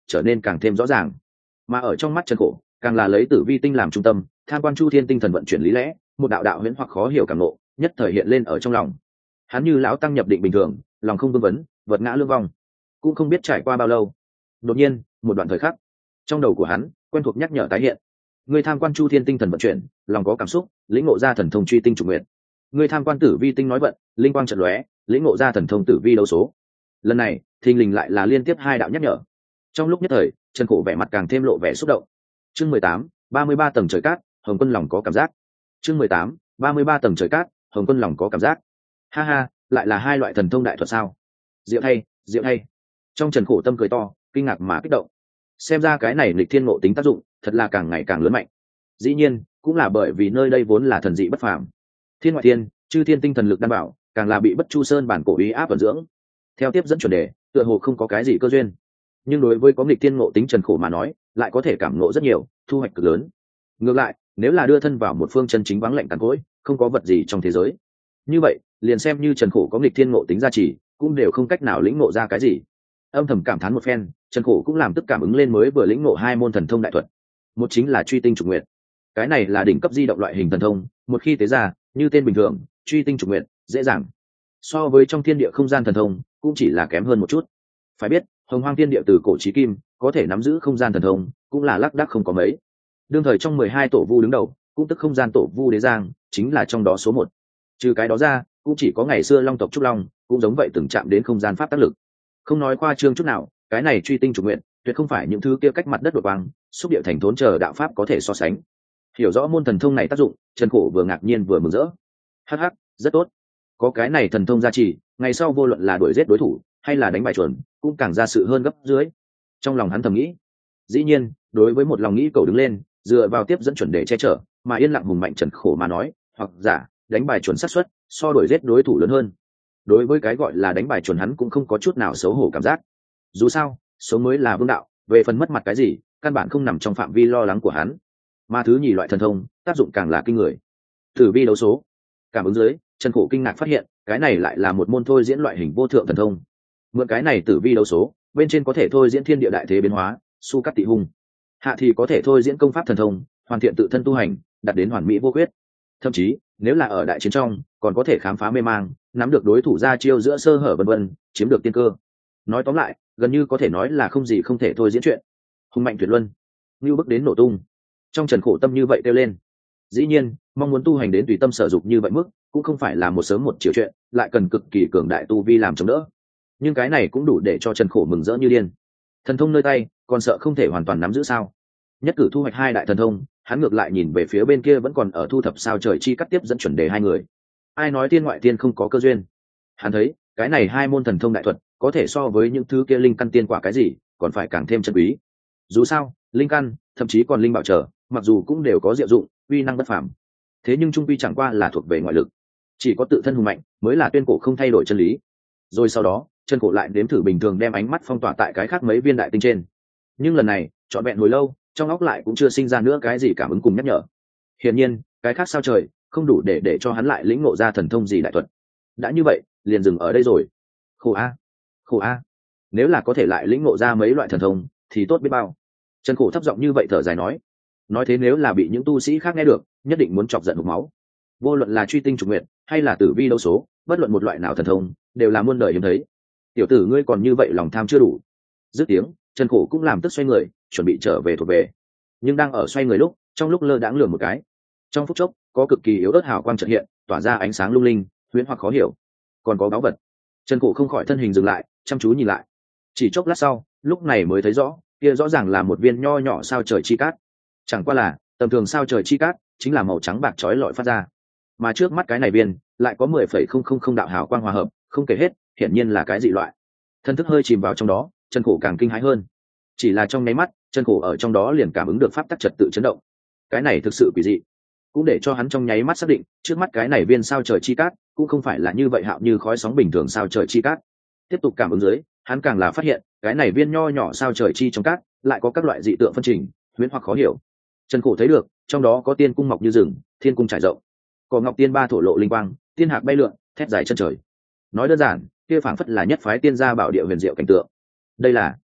trở nên càng thêm rõ ràng. Mà ở trong mắt Trần Khổ, càng là lấy tử vi tinh làm trung tâm, tham quan chu thiên tinh thần vận chuyển lý lẽ, một đạo đạo huyễn hoặc khó hiểu cảm ngộ, nhất thời hiện lên ở trong lòng. Hắn như lão tăng nhập định bình thường, lòng không vương vấn, vật ngã lương vong. Cũng không biết trải qua bao lâu, đột nhiên, một đoạn thời khắc, trong đầu của hắn, quen thuộc nhắc nhở tái hiện. Người tham quan chu thiên tinh thần vận chuyển, lòng có cảm xúc, lĩnh ngộ ra thần thông truy tinh chủ nguyện. Người tham quan tử vi tinh nói vận, linh quang trận lóe, lĩnh ngộ ra thần thông tử vi đấu số. Lần này, thình lình lại là liên tiếp hai đạo nhắc nhở. Trong lúc nhất thời, Trần Khổ vẻ mặt càng thêm lộ vẻ xúc động. Chương 18, 33 tầng trời cát, Hồng Quân lòng có cảm giác. Chương 18, 33 tầng trời cát, Hồng Quân lòng có cảm giác. Ha ha, lại là hai loại thần thông đại thuật sao? Diệu thay, diệu thay. Trong Trần Khổ tâm cười to, kinh ngạc mà kích động. Xem ra cái này nghịch thiên ngộ tính tác dụng, thật là càng ngày càng lớn mạnh. Dĩ nhiên, cũng là bởi vì nơi đây vốn là thần dị bất phàm. Thiên ngoại thiên, chư thiên tinh thần lực đảm bảo, càng là bị Bất Chu Sơn bản cổ uy áp vận dưỡng. Theo tiếp dẫn chuẩn đề, tựa hồ không có cái gì cơ duyên. Nhưng đối với có nghịch thiên ngộ tính Trần Khổ mà nói, lại có thể cảm ngộ rất nhiều, thu hoạch cực lớn. Ngược lại, nếu là đưa thân vào một phương chân chính vắng lạnh cằn cỗi, không có vật gì trong thế giới, như vậy, liền xem như Trần Khổ có nghịch thiên ngộ tính gia trì, cũng đều không cách nào lĩnh ngộ ra cái gì. Âm thầm cảm thán một phen, Trần Khổ cũng làm tức cảm ứng lên mới vừa lĩnh ngộ hai môn thần thông đại thuật. Một chính là truy tinh trục nguyện. Cái này là đỉnh cấp di động loại hình thần thông, một khi tế ra, như tên bình thường, truy tinh trục nguyện, dễ dàng. So với trong thiên địa không gian thần thông, cũng chỉ là kém hơn một chút. Phải biết, Hồng Hoang thiên địa từ cổ chí kim, có thể nắm giữ không gian thần thông, cũng là lác đác không có mấy. Đương thời trong 12 tổ vu đứng đầu, cũng tức không gian tổ vu Đế Giang, chính là trong đó số 1. Trừ cái đó ra, cũng chỉ có ngày xưa Long tộc Trúc Long, cũng giống vậy từng chạm đến không gian pháp tác lực. Không nói khoa trương chút nào, cái này truy tinh trục nguyện, tuyệt không phải những thứ kia cách mặt đất đột quang, xúc địa thành thốn chờ đạo pháp có thể so sánh. Hiểu rõ môn thần thông này tác dụng, Trần Khổ vừa ngạc nhiên vừa mừng rỡ. Hắc hắc, rất tốt. Có cái này thần thông gia trì, ngày sau vô luận là đuổi giết đối thủ, hay là đánh bại chuẩn, cũng càng ra sự hơn gấp dưới. Trong lòng hắn thầm nghĩ. Dĩ nhiên, đối với một lòng nghĩ cầu đứng lên, dựa vào tiếp dẫn chuẩn để che chở, mà yên lặng hùng mạnh Trần Khổ mà nói, hoặc giả đánh bài chuẩn xác suất so đuổi giết đối thủ lớn hơn. Đối với cái gọi là đánh bài chuẩn hắn cũng không có chút nào xấu hổ cảm giác. Dù sao, sống mới là vương đạo, về phần mất mặt cái gì, căn bản không nằm trong phạm vi lo lắng của hắn. Mà thứ nhì loại thần thông, tác dụng càng là kinh người. Tử vi đấu số. Cảm ứng dưới, Trần Khổ kinh ngạc phát hiện, cái này lại là một môn thôi diễn loại hình vô thượng thần thông. Mượn cái này tử vi đấu số, bên trên có thể thôi diễn thiên địa đại thế biến hóa, su cắt tị hung. Hạ thì có thể thôi diễn công pháp thần thông, hoàn thiện tự thân tu hành, đạt đến hoàn mỹ vô khuyết. Thậm chí, nếu là ở đại chiến trong, còn có thể khám phá mê mang, nắm được đối thủ ra chiêu giữa sơ hở vân vân, chiếm được tiên cơ. Nói tóm lại, gần như có thể nói là không gì không thể thôi diễn chuyện. Hùng mạnh tuyệt luân, như bước đến nổ tung. Trong Trần Khổ tâm như vậy kêu lên. Dĩ nhiên, mong muốn tu hành đến tùy tâm sở dục như vậy mức, cũng không phải là một sớm một chiều chuyện, lại cần cực kỳ cường đại tu vi làm chống đỡ. Nhưng cái này cũng đủ để cho Trần Khổ mừng rỡ như điên. Thần thông nơi tay, còn sợ không thể hoàn toàn nắm giữ sao? Nhất cử thu hoạch hai đại thần thông, hắn ngược lại nhìn về phía bên kia vẫn còn ở thu thập sao trời chi cắt tiếp dẫn chuẩn đề hai người. Ai nói tiên ngoại tiên không có cơ duyên? Hắn thấy, cái này hai môn thần thông đại thuật, có thể so với những thứ kia linh căn tiên quả cái gì, còn phải càng thêm chân quý. Dù sao, linh căn, thậm chí còn linh bảo trở, mặc dù cũng đều có diệu dụng, uy năng bất phàm. Thế nhưng trung quy chẳng qua là thuộc về ngoại lực, chỉ có tự thân hùng mạnh mới là tuyên cổ không thay đổi chân lý. Rồi sau đó, Trần Khổ lại đếm thử bình thường đem ánh mắt phong tỏa tại cái khác mấy viên đại tinh trên. Nhưng lần này, trọn vẹn hồi lâu, trong óc lại cũng chưa sinh ra nữa cái gì cảm ứng cùng nhắc nhở. Hiển nhiên, cái khác sao trời không đủ để cho hắn lại lĩnh ngộ ra thần thông gì đại thuật. Đã như vậy, liền dừng ở đây rồi. Khổ a, khổ a. Nếu là có thể lại lĩnh ngộ ra mấy loại thần thông, thì tốt biết bao. Trần Khổ thấp giọng như vậy thở dài nói thế nếu là bị những tu sĩ khác nghe được, nhất định muốn chọc giận hộc máu. Vô luận là truy tinh trục nguyện, hay là tử vi đấu số, bất luận một loại nào thần thông, đều là muôn đời hiếm thấy. Tiểu tử ngươi còn như vậy lòng tham chưa đủ. Dứt tiếng, Trần Khổ cũng làm tức xoay người, chuẩn bị trở về thuộc về. Nhưng đang ở xoay người lúc, trong lúc lơ đãng lườm một cái, trong phút chốc, có cực kỳ yếu ớt hào quang chợt hiện, tỏa ra ánh sáng lung linh, huyễn hoặc khó hiểu. Còn có báu vật. Trần Khổ không khỏi thân hình dừng lại, chăm chú nhìn lại. Chỉ chốc lát sau, lúc này mới thấy rõ, kia rõ ràng là một viên nho nhỏ sao trời chi cát. Chẳng qua là, tầm thường sao trời chi cát, chính là màu trắng bạc chói lọi phát ra. Mà trước mắt cái này viên, lại có 10,000 đạo hào quang hòa hợp, không kể hết, hiển nhiên là cái dị loại. Thân thức hơi chìm vào trong đó, Trần Khổ càng kinh hãi hơn. Chỉ là trong nháy mắt, Trần Khổ ở trong đó liền cảm ứng được pháp tắc trật tự chấn động. Cái này thực sự quỷ dị, cũng để cho hắn trong nháy mắt xác định, trước mắt cái này viên sao trời chi cát, cũng không phải là như vậy hạo như khói sóng bình thường sao trời chi cát. Tiếp tục cảm ứng dưới, hắn càng là phát hiện, cái này viên nho nhỏ sao trời chi trong cát, lại có các loại dị tượng phân trình, huyễn hoặc khó hiểu. Trần Khổ thấy được, trong đó có tiên cung mọc như rừng, thiên cung trải rộng, cỏ ngọc tiên ba thổ lộ linh quang, tiên hạc bay lượn, thét dài chân trời. Nói đơn giản, kia phảng phất là nhất phái tiên gia bảo địa huyền diệu cảnh tượng. Đây là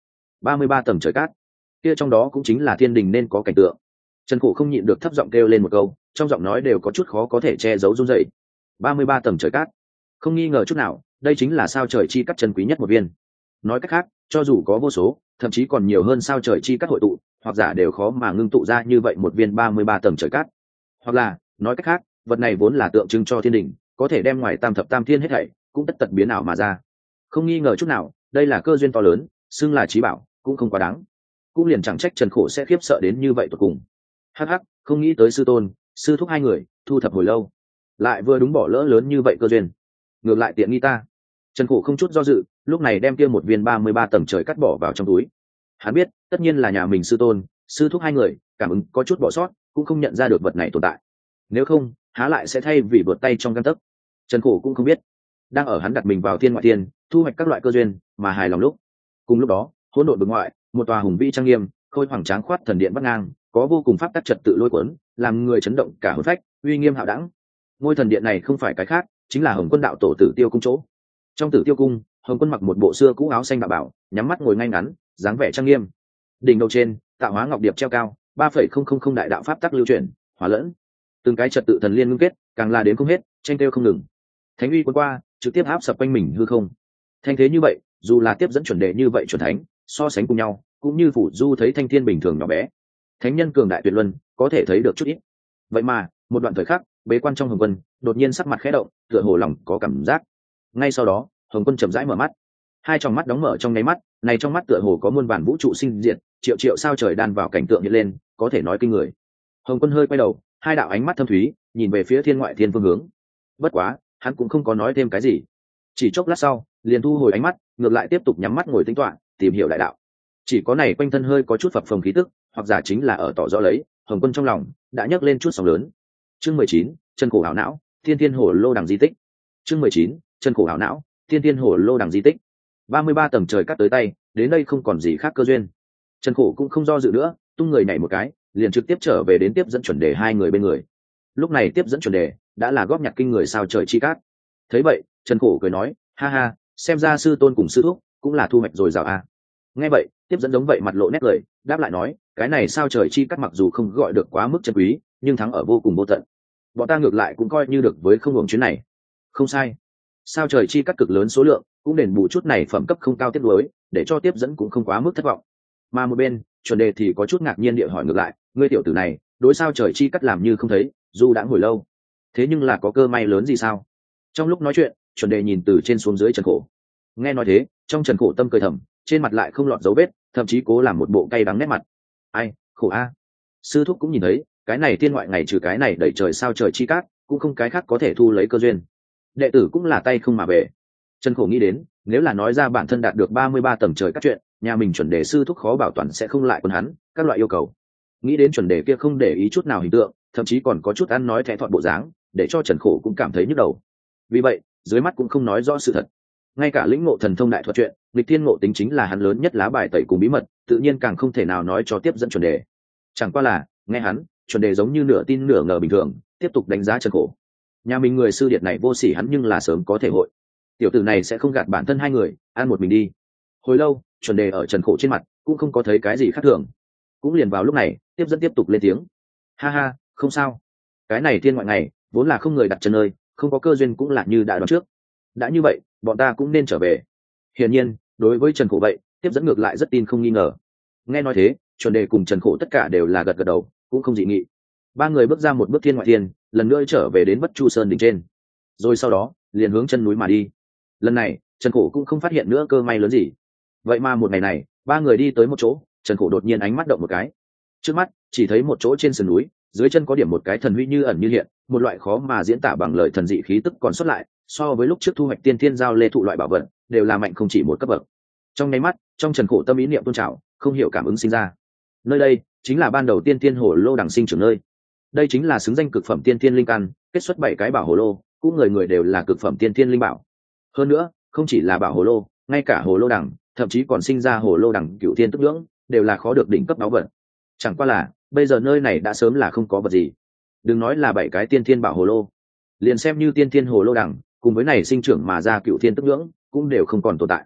33 tầng trời cát, kia trong đó cũng chính là thiên đình nên có cảnh tượng. Trần Khổ không nhịn được thấp giọng kêu lên một câu, trong giọng nói đều có chút khó có thể che giấu run rẩy. 33 tầng trời cát, không nghi ngờ chút nào, đây chính là sao trời chi cát chân quý nhất một viên. Nói cách khác, cho dù có vô số, thậm chí còn nhiều hơn sao trời chi cát hội tụ, hoặc giả đều khó mà ngưng tụ ra như vậy một viên 33 tầng trời cát. Hoặc là, nói cách khác, vật này vốn là tượng trưng cho thiên đình, có thể đem ngoài tam thập tam thiên hết thảy cũng tất tật biến ảo mà ra. Không nghi ngờ chút nào, đây là cơ duyên to lớn, xưng là trí bảo, cũng không quá đáng. Cũng liền chẳng trách Trần Khổ sẽ khiếp sợ đến như vậy tột cùng. Hắc hắc, không nghĩ tới sư tôn, sư thúc hai người thu thập hồi lâu, lại vừa đúng bỏ lỡ lớn như vậy cơ duyên, ngược lại tiện nghi ta. Trần Khổ không chút do dự, lúc này đem kia một viên 33 tầng trời cắt bỏ vào trong túi. Hắn biết, tất nhiên là nhà mình sư tôn, sư thúc hai người cảm ứng có chút bỏ sót, cũng không nhận ra được vật này tồn tại. Nếu không, há lại sẽ thay vì vượt tay trong gang tấc. Trần Khổ cũng không biết, đang ở hắn đặt mình vào thiên ngoại thiên, thu hoạch các loại cơ duyên mà hài lòng lúc. Cùng lúc đó, hỗn độn vực ngoại, một tòa hùng vĩ trang nghiêm, khôi hoàng tráng khoát thần điện bắc ngang, có vô cùng pháp tắc trật tự lôi cuốn, làm người chấn động cả hồn phách, uy nghiêm hạo đẳng. Ngôi thần điện này không phải cái khác, chính là Hồng Quân đạo tổ Tử Tiêu cung chỗ. Trong Tử Tiêu cung, Hồng Quân mặc một bộ xưa cũ áo xanh đạo bảo, nhắm mắt ngồi ngay ngắn, dáng vẻ trang nghiêm. Đỉnh đầu trên, tạo hóa ngọc điệp treo cao, 3,000 đại đạo pháp tắc lưu chuyển, hòa lẫn. Từng cái trật tự thần liên ngưng kết, càng là đến không hết, tranh kêu không ngừng. Thánh uy cuốn qua, trực tiếp áp sập quanh mình hư không. Thanh thế như vậy, dù là tiếp dẫn chuẩn đề như vậy chuẩn thánh, so sánh cùng nhau, cũng như phủ du thấy thanh thiên bình thường nhỏ bé. Thánh nhân cường đại tuyệt luân, có thể thấy được chút ít. Vậy mà, một đoạn thời khắc, bế quan trong Hồng Quân, đột nhiên sắc mặt khẽ động, tựa hồ lòng có cảm giác. Ngay sau đó, Hồng Quân chậm rãi mở mắt. Hai tròng mắt đóng mở trong nháy mắt, này trong mắt tựa hồ có muôn vàn vũ trụ sinh diệt, triệu triệu sao trời đan vào cảnh tượng hiện lên, có thể nói kinh người. Hồng Quân hơi quay đầu, hai đạo ánh mắt thâm thúy, nhìn về phía thiên ngoại thiên phương hướng. Bất quá, hắn cũng không có nói thêm cái gì. Chỉ chốc lát sau, liền thu hồi ánh mắt, ngược lại tiếp tục nhắm mắt ngồi tĩnh tọa, tìm hiểu đại đạo. Chỉ có này quanh thân hơi có chút phập phồng khí tức, hoặc giả chính là ở tỏ rõ lấy, Hồng Quân trong lòng đã nhấc lên chút sóng lớn. Chương 19, chân cổ ảo não, thiên thiên hồ lô đằng di tích. Chương 19, chân cổ ảo não, thiên thiên hồ lô đằng di tích. 33 tầng trời cắt tới tay, đến đây không còn gì khác cơ duyên. Trần Khổ cũng không do dự nữa, tung người nhảy một cái, liền trực tiếp trở về đến tiếp dẫn chuẩn đề hai người bên người. Lúc này tiếp dẫn chuẩn đề đã là góp nhặt kinh người sao trời chi cát. Thấy vậy, Trần Khổ cười nói, ha ha, xem ra sư tôn cùng sư thúc cũng là thu hoạch rồi rào a. Nghe vậy, tiếp dẫn giống vậy mặt lộ nét cười, đáp lại nói, cái này sao trời chi cát mặc dù không gọi được quá mức chân quý, nhưng thắng ở vô cùng vô tận. Bọn ta ngược lại cũng coi như được với không hưởng chuyến này. Không sai, sao trời chi cát cực lớn số lượng, cũng đền bù chút này phẩm cấp không cao tiếp nối, để cho tiếp dẫn cũng không quá mức thất vọng. Mà một bên, chuẩn đề thì có chút ngạc nhiên địa hỏi ngược lại, ngươi tiểu tử này, đối sao trời chi cát làm như không thấy, dù đã hồi lâu. Thế nhưng là có cơ may lớn gì sao? Trong lúc nói chuyện, chuẩn đề nhìn từ trên xuống dưới Trần Khổ. Nghe nói thế, trong Trần Khổ tâm cười thầm, trên mặt lại không lọt dấu vết, thậm chí cố làm một bộ cay đắng nét mặt. Ai, khổ a. Sư thúc cũng nhìn thấy, cái này thiên ngoại ngày trừ cái này đẩy trời sao trời chi cát, cũng không cái khác có thể thu lấy cơ duyên. Đệ tử cũng là tay không mà về. Trần Khổ nghĩ đến, nếu là nói ra bản thân đạt được 33 tầng trời các chuyện, nhà mình chuẩn đề sư thúc khó bảo toàn sẽ không lại quân hắn các loại yêu cầu. Nghĩ đến chuẩn đề kia không để ý chút nào hình tượng, thậm chí còn có chút ăn nói thẻ thọt bộ dáng, để cho Trần Khổ cũng cảm thấy nhức đầu. Vì vậy, dưới mắt cũng không nói rõ sự thật. Ngay cả lĩnh ngộ thần thông đại thuật chuyện, nghịch thiên ngộ tính chính là hắn lớn nhất lá bài tẩy cùng bí mật, tự nhiên càng không thể nào nói cho tiếp dẫn chuẩn đề. Chẳng qua là, nghe hắn, chuẩn đề giống như nửa tin nửa ngờ bình thường, tiếp tục đánh giá Trần Khổ. Nhà mình người sư điệt này vô sỉ hắn nhưng là sớm có thể hội. Tiểu tử này sẽ không gạt bản thân hai người, ăn một mình đi. Hồi lâu, chuẩn đề ở Trần Khổ trên mặt cũng không có thấy cái gì khác thường. Cũng liền vào lúc này, tiếp dẫn tiếp tục lên tiếng, ha ha, không sao, cái này thiên ngoại ngày vốn là không người đặt chân nơi, không có cơ duyên cũng là như đã đoán trước. Đã như vậy, bọn ta cũng nên trở về. Hiển nhiên, đối với Trần Khổ vậy, tiếp dẫn ngược lại rất tin không nghi ngờ. Nghe nói thế, chuẩn đề cùng Trần Khổ tất cả đều là gật gật đầu, cũng không dị nghị. Ba người bước ra một bước thiên ngoại thiên, lần nữa trở về đến Bất Chu Sơn đỉnh trên, rồi sau đó liền hướng chân núi mà đi. Lần này, Trần Khổ cũng không phát hiện nữa cơ may lớn gì. Vậy mà một ngày này, ba người đi tới một chỗ, Trần Khổ đột nhiên ánh mắt động một cái. Trước mắt, chỉ thấy một chỗ trên sườn núi, dưới chân có điểm một cái thần huy như ẩn như hiện, một loại khó mà diễn tả bằng lời thần dị khí tức còn xuất lại, so với lúc trước thu hoạch tiên thiên giao lê thụ loại bảo vật, đều là mạnh không chỉ một cấp bậc. Trong nháy mắt, trong Trần Khổ tâm ý niệm tôn trào, không hiểu cảm ứng sinh ra. Nơi đây chính là ban đầu tiên thiên hồ lô đằng sinh trưởng nơi. Đây chính là xứng danh cực phẩm tiên thiên linh căn, kết xuất 7 cái bảo hồ lô, cũng người người đều là cực phẩm tiên thiên linh bảo. Hơn nữa, không chỉ là bảo hồ lô, ngay cả hồ lô đằng, thậm chí còn sinh ra hồ lô đằng cửu thiên tức nhưỡng, đều là khó được đỉnh cấp báu vật. Chẳng qua là, bây giờ nơi này đã sớm là không có vật gì. Đừng nói là 7 cái tiên thiên bảo hồ lô, liền xem như tiên thiên hồ lô đằng, cùng với này sinh trưởng mà ra cửu thiên tức nhưỡng, cũng đều không còn tồn tại.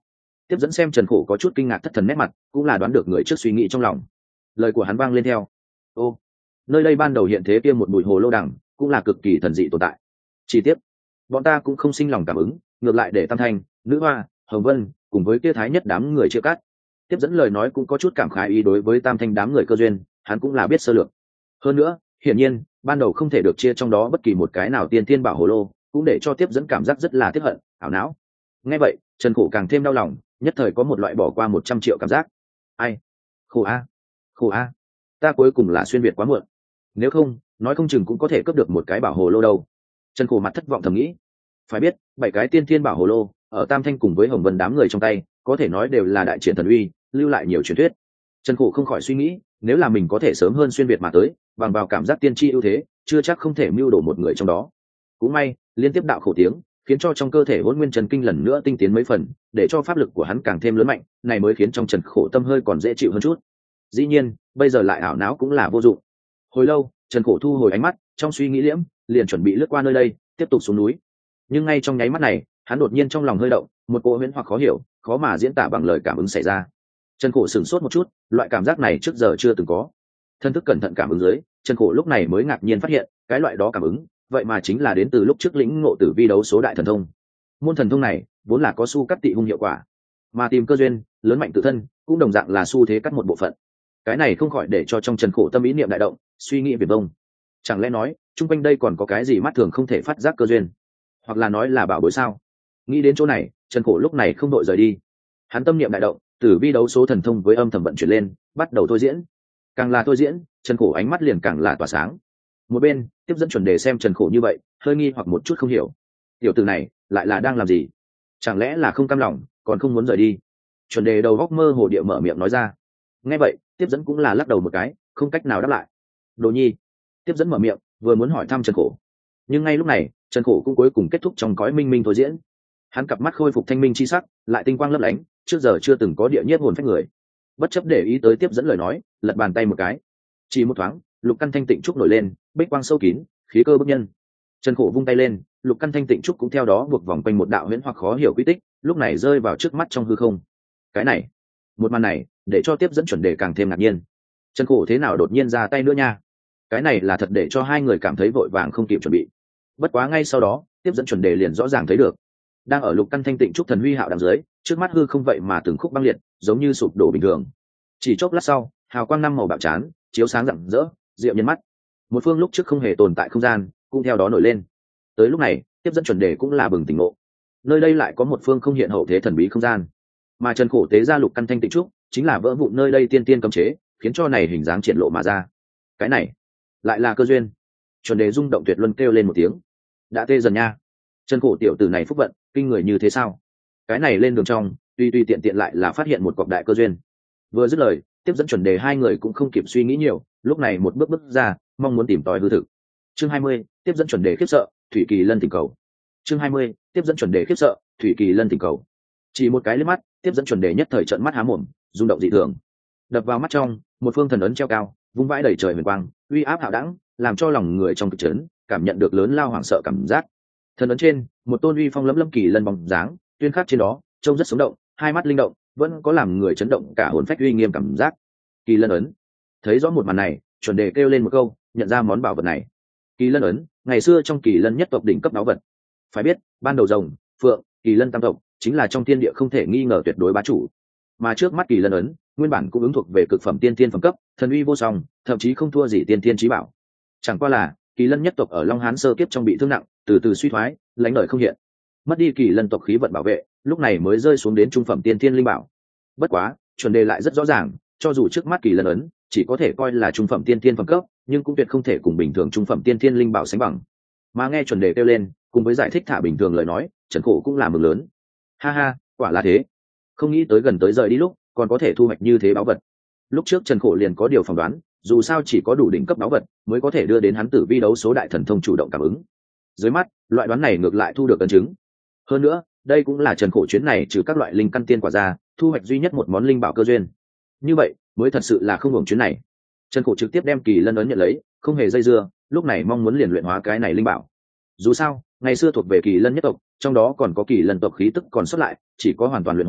Tiếp dẫn xem Trần Khổ có chút kinh ngạc thất thần nét mặt, cũng là đoán được người trước suy nghĩ trong lòng. Lời của hắn vang lên theo: ô, nơi đây ban đầu hiện thế kia một bụi hồ lô đằng, cũng là cực kỳ thần dị tồn tại. Chi tiết, bọn ta cũng không sinh lòng cảm ứng, ngược lại để Tam Thanh, Nữ Hoa, Hồng Vân cùng với kia thái nhất đám người chia cắt. Tiếp dẫn lời nói cũng có chút cảm khái ý đối với Tam Thanh đám người cơ duyên, hắn cũng là biết sơ lược. Hơn nữa, hiển nhiên, ban đầu không thể được chia trong đó bất kỳ một cái nào tiên tiên bảo hồ lô, cũng để cho Tiếp dẫn cảm giác rất là tiếc hận, ảo não. Nghe vậy, Trần Khổ càng thêm đau lòng, nhất thời có một loại bỏ qua 100 triệu cảm giác. Ai, khổ a, khổ a, ta cuối cùng là xuyên việt quá muộn. Nếu không, nói không chừng cũng có thể cướp được một cái bảo hồ lô đâu. Trần Khổ mặt thất vọng thầm nghĩ. Phải biết, 7 cái tiên thiên bảo hồ lô ở Tam Thanh cùng với Hồng Vân đám người trong tay, có thể nói đều là đại triển thần uy, lưu lại nhiều truyền thuyết. Trần Khổ không khỏi suy nghĩ, nếu là mình có thể sớm hơn xuyên việt mà tới, bằng vào cảm giác tiên tri ưu thế, chưa chắc không thể mưu đồ một người trong đó. Cũng may, liên tiếp đạo khổ tiếng, khiến cho trong cơ thể Hỗn Nguyên Trần Kinh lần nữa tinh tiến mấy phần, để cho pháp lực của hắn càng thêm lớn mạnh, này mới khiến trong Trần Khổ tâm hơi còn dễ chịu hơn chút. Dĩ nhiên, bây giờ lại ảo não cũng là vô dụng. Hồi lâu, Trần Khổ thu hồi ánh mắt, trong suy nghĩ liễm, liền chuẩn bị lướt qua nơi đây, tiếp tục xuống núi. Nhưng ngay trong nháy mắt này, hắn đột nhiên trong lòng hơi động, một cỗ huyễn hoặc khó hiểu, khó mà diễn tả bằng lời cảm ứng xảy ra. Trần Khổ sửng sốt một chút, loại cảm giác này trước giờ chưa từng có. Thân thức cẩn thận cảm ứng dưới, Trần Khổ lúc này mới ngạc nhiên phát hiện, cái loại đó cảm ứng, vậy mà chính là đến từ lúc trước lĩnh ngộ tử vi đấu số đại thần thông. Môn thần thông này vốn là có su cắt tị hung hiệu quả, mà tìm cơ duyên, lớn mạnh tự thân, cũng đồng dạng là xu thế cắt một bộ phận. Cái này không khỏi để cho trong Trần Khổ tâm ý niệm đại động, suy nghĩ viển vông. Chẳng lẽ nói, chung quanh đây còn có cái gì mắt thường không thể phát giác cơ duyên, hoặc là nói là bảo bối sao? Nghĩ đến chỗ này, Trần Khổ lúc này không đội rời đi. Hắn tâm niệm đại động, tử vi đấu số thần thông với âm thầm vận chuyển lên, bắt đầu thôi diễn. Càng là thôi diễn, Trần Khổ ánh mắt liền càng là tỏa sáng. Một bên, Tiếp dẫn chuẩn đề xem Trần Khổ như vậy, hơi nghi hoặc một chút không hiểu. Tiểu tử này lại là đang làm gì? Chẳng lẽ là không cam lòng, còn không muốn rời đi? Chuẩn đề đầu góc mơ hồ địa mở miệng nói ra. Nghe vậy, Tiếp dẫn cũng là lắc đầu một cái, không cách nào đáp lại. Đồ nhi. Tiếp dẫn mở miệng, vừa muốn hỏi thăm Trần Khổ. Nhưng ngay lúc này, Trần Khổ cũng cuối cùng kết thúc trong cõi minh minh thôi diễn. Hắn cặp mắt khôi phục thanh minh chi sắc, lại tinh quang lấp lánh, trước giờ chưa từng có địa nhiếp hồn phách người. Bất chấp để ý tới Tiếp dẫn lời nói, lật bàn tay một cái. Chỉ một thoáng, lục căn thanh tịnh trúc nổi lên, bích quang sâu kín, khí cơ bức nhân. Trần Khổ vung tay lên, lục căn thanh tịnh trúc cũng theo đó buộc vòng quanh một đạo huyễn hoặc khó hiểu quy tích, lúc này rơi vào trước mắt trong hư không. Cái này, một màn này, để cho Tiếp dẫn chuẩn đề càng thêm ngạc nhiên. Trần Khổ thế nào đột nhiên ra tay nữa nha? Cái này là thật để cho hai người cảm thấy vội vàng không kịp chuẩn bị. Bất quá ngay sau đó, Tiếp dẫn chuẩn đề liền rõ ràng thấy được, đang ở lục căn thanh tịnh trúc thần huy hạo đằng dưới, trước mắt hư không vậy mà từng khúc băng liệt, giống như sụp đổ bình thường. Chỉ chốc lát sau, hào quang năm màu bạo chán, chiếu sáng rạng rỡ, diệu nhân mắt. Một phương lúc trước không hề tồn tại không gian, cũng theo đó nổi lên. Tới lúc này, Tiếp dẫn chuẩn đề cũng là bừng tỉnh ngộ. Nơi đây lại có một phương không hiện hậu thế thần bí không gian, mà Trần Khổ tế ra lục căn thanh tịnh trúc, chính là vỡ vụn nơi đây tiên tiên cấm chế, khiến cho này hình dáng triển lộ mà ra. Cái này, lại là cơ duyên. Chuẩn đề rung động tuyệt luân kêu lên một tiếng. Đã tê dần nha. Trần Khổ tiểu tử này phúc vận kinh người như thế sao? Cái này lên đường trong, tuy tiện tiện lại là phát hiện một cọc đại cơ duyên. Vừa dứt lời, Tiếp dẫn chuẩn đề hai người cũng không kịp suy nghĩ nhiều, lúc này một bước bước ra, mong muốn tìm tòi hư thực. Chương 20, Tiếp dẫn chuẩn đề khiếp sợ, Thủy Kỳ Lân thỉnh cầu. Chương 20, Tiếp dẫn chuẩn đề khiếp sợ, Thủy Kỳ Lân thỉnh cầu. Chỉ một cái liếc mắt, Tiếp dẫn chuẩn đề nhất thời trợn mắt há mồm, rung động dị thường. Đập vào mắt trong, một phương thần ấn treo cao, vung vãi đầy trời huyền quang, uy áp hạo đẳng, làm cho lòng người trong cực chấn cảm nhận được lớn lao hoảng sợ cảm giác. Thần ấn trên, một tôn uy phong lẫm lẫm kỳ lân bóng dáng, tuyên khắc trên đó, trông rất sống động, hai mắt linh động, vẫn có làm người chấn động cả hồn phách uy nghiêm cảm giác. Kỳ lân ấn. Thấy rõ một màn này, chuẩn đề kêu lên một câu, nhận ra món bảo vật này. Kỳ lân ấn, ngày xưa trong kỳ lân nhất tộc đỉnh cấp báu vật. Phải biết, ban đầu rồng, phượng, kỳ lân tam tộc chính là trong thiên địa không thể nghi ngờ tuyệt đối bá chủ. Mà trước mắt kỳ lân ấn, nguyên bản cũng ứng thuộc về cực phẩm tiên tiên phẩm cấp, thần uy vô song, thậm chí không thua gì tiên tiên chí bảo. Chẳng qua là, kỳ lân nhất tộc ở Long Hán sơ kiếp trong bị thương nặng, từ từ suy thoái, lánh đời không hiện. Mất đi kỳ lân tộc khí vận bảo vệ, lúc này mới rơi xuống đến trung phẩm tiên tiên linh bảo. Bất quá, chuẩn đề lại rất rõ ràng, cho dù trước mắt kỳ lân ấn chỉ có thể coi là trung phẩm tiên tiên phẩm cấp, nhưng cũng tuyệt không thể cùng bình thường trung phẩm tiên tiên linh bảo sánh bằng. Mà nghe chuẩn đề kêu lên, cùng với giải thích thả bình thường lời nói, Trần Khổ cũng là mừng lớn. Ha ha, quả là thế. Không nghĩ tới gần tới rời đi lúc, còn có thể thu hoạch như thế báu vật. Lúc trước Trần Khổ liền có điều phỏng đoán, dù sao chỉ có đủ đỉnh cấp báu vật mới có thể đưa đến hắn tử vi đấu số đại thần thông chủ động cảm ứng. Dưới mắt, loại đoán này ngược lại thu được ấn chứng. Hơn nữa, đây cũng là Trần Khổ chuyến này trừ các loại linh căn tiên quả ra, thu hoạch duy nhất một món linh bảo cơ duyên. Như vậy, mới thật sự là không hưởng chuyến này. Trần Khổ trực tiếp đem kỳ lân ấn nhận lấy, không hề dây dưa, lúc này mong muốn liền luyện hóa cái này linh bảo. Dù sao, ngày xưa thuộc về kỳ lân nhất tộc, trong đó còn có kỳ lân tộc khí tức còn sót lại, chỉ có hoàn toàn luyện hóa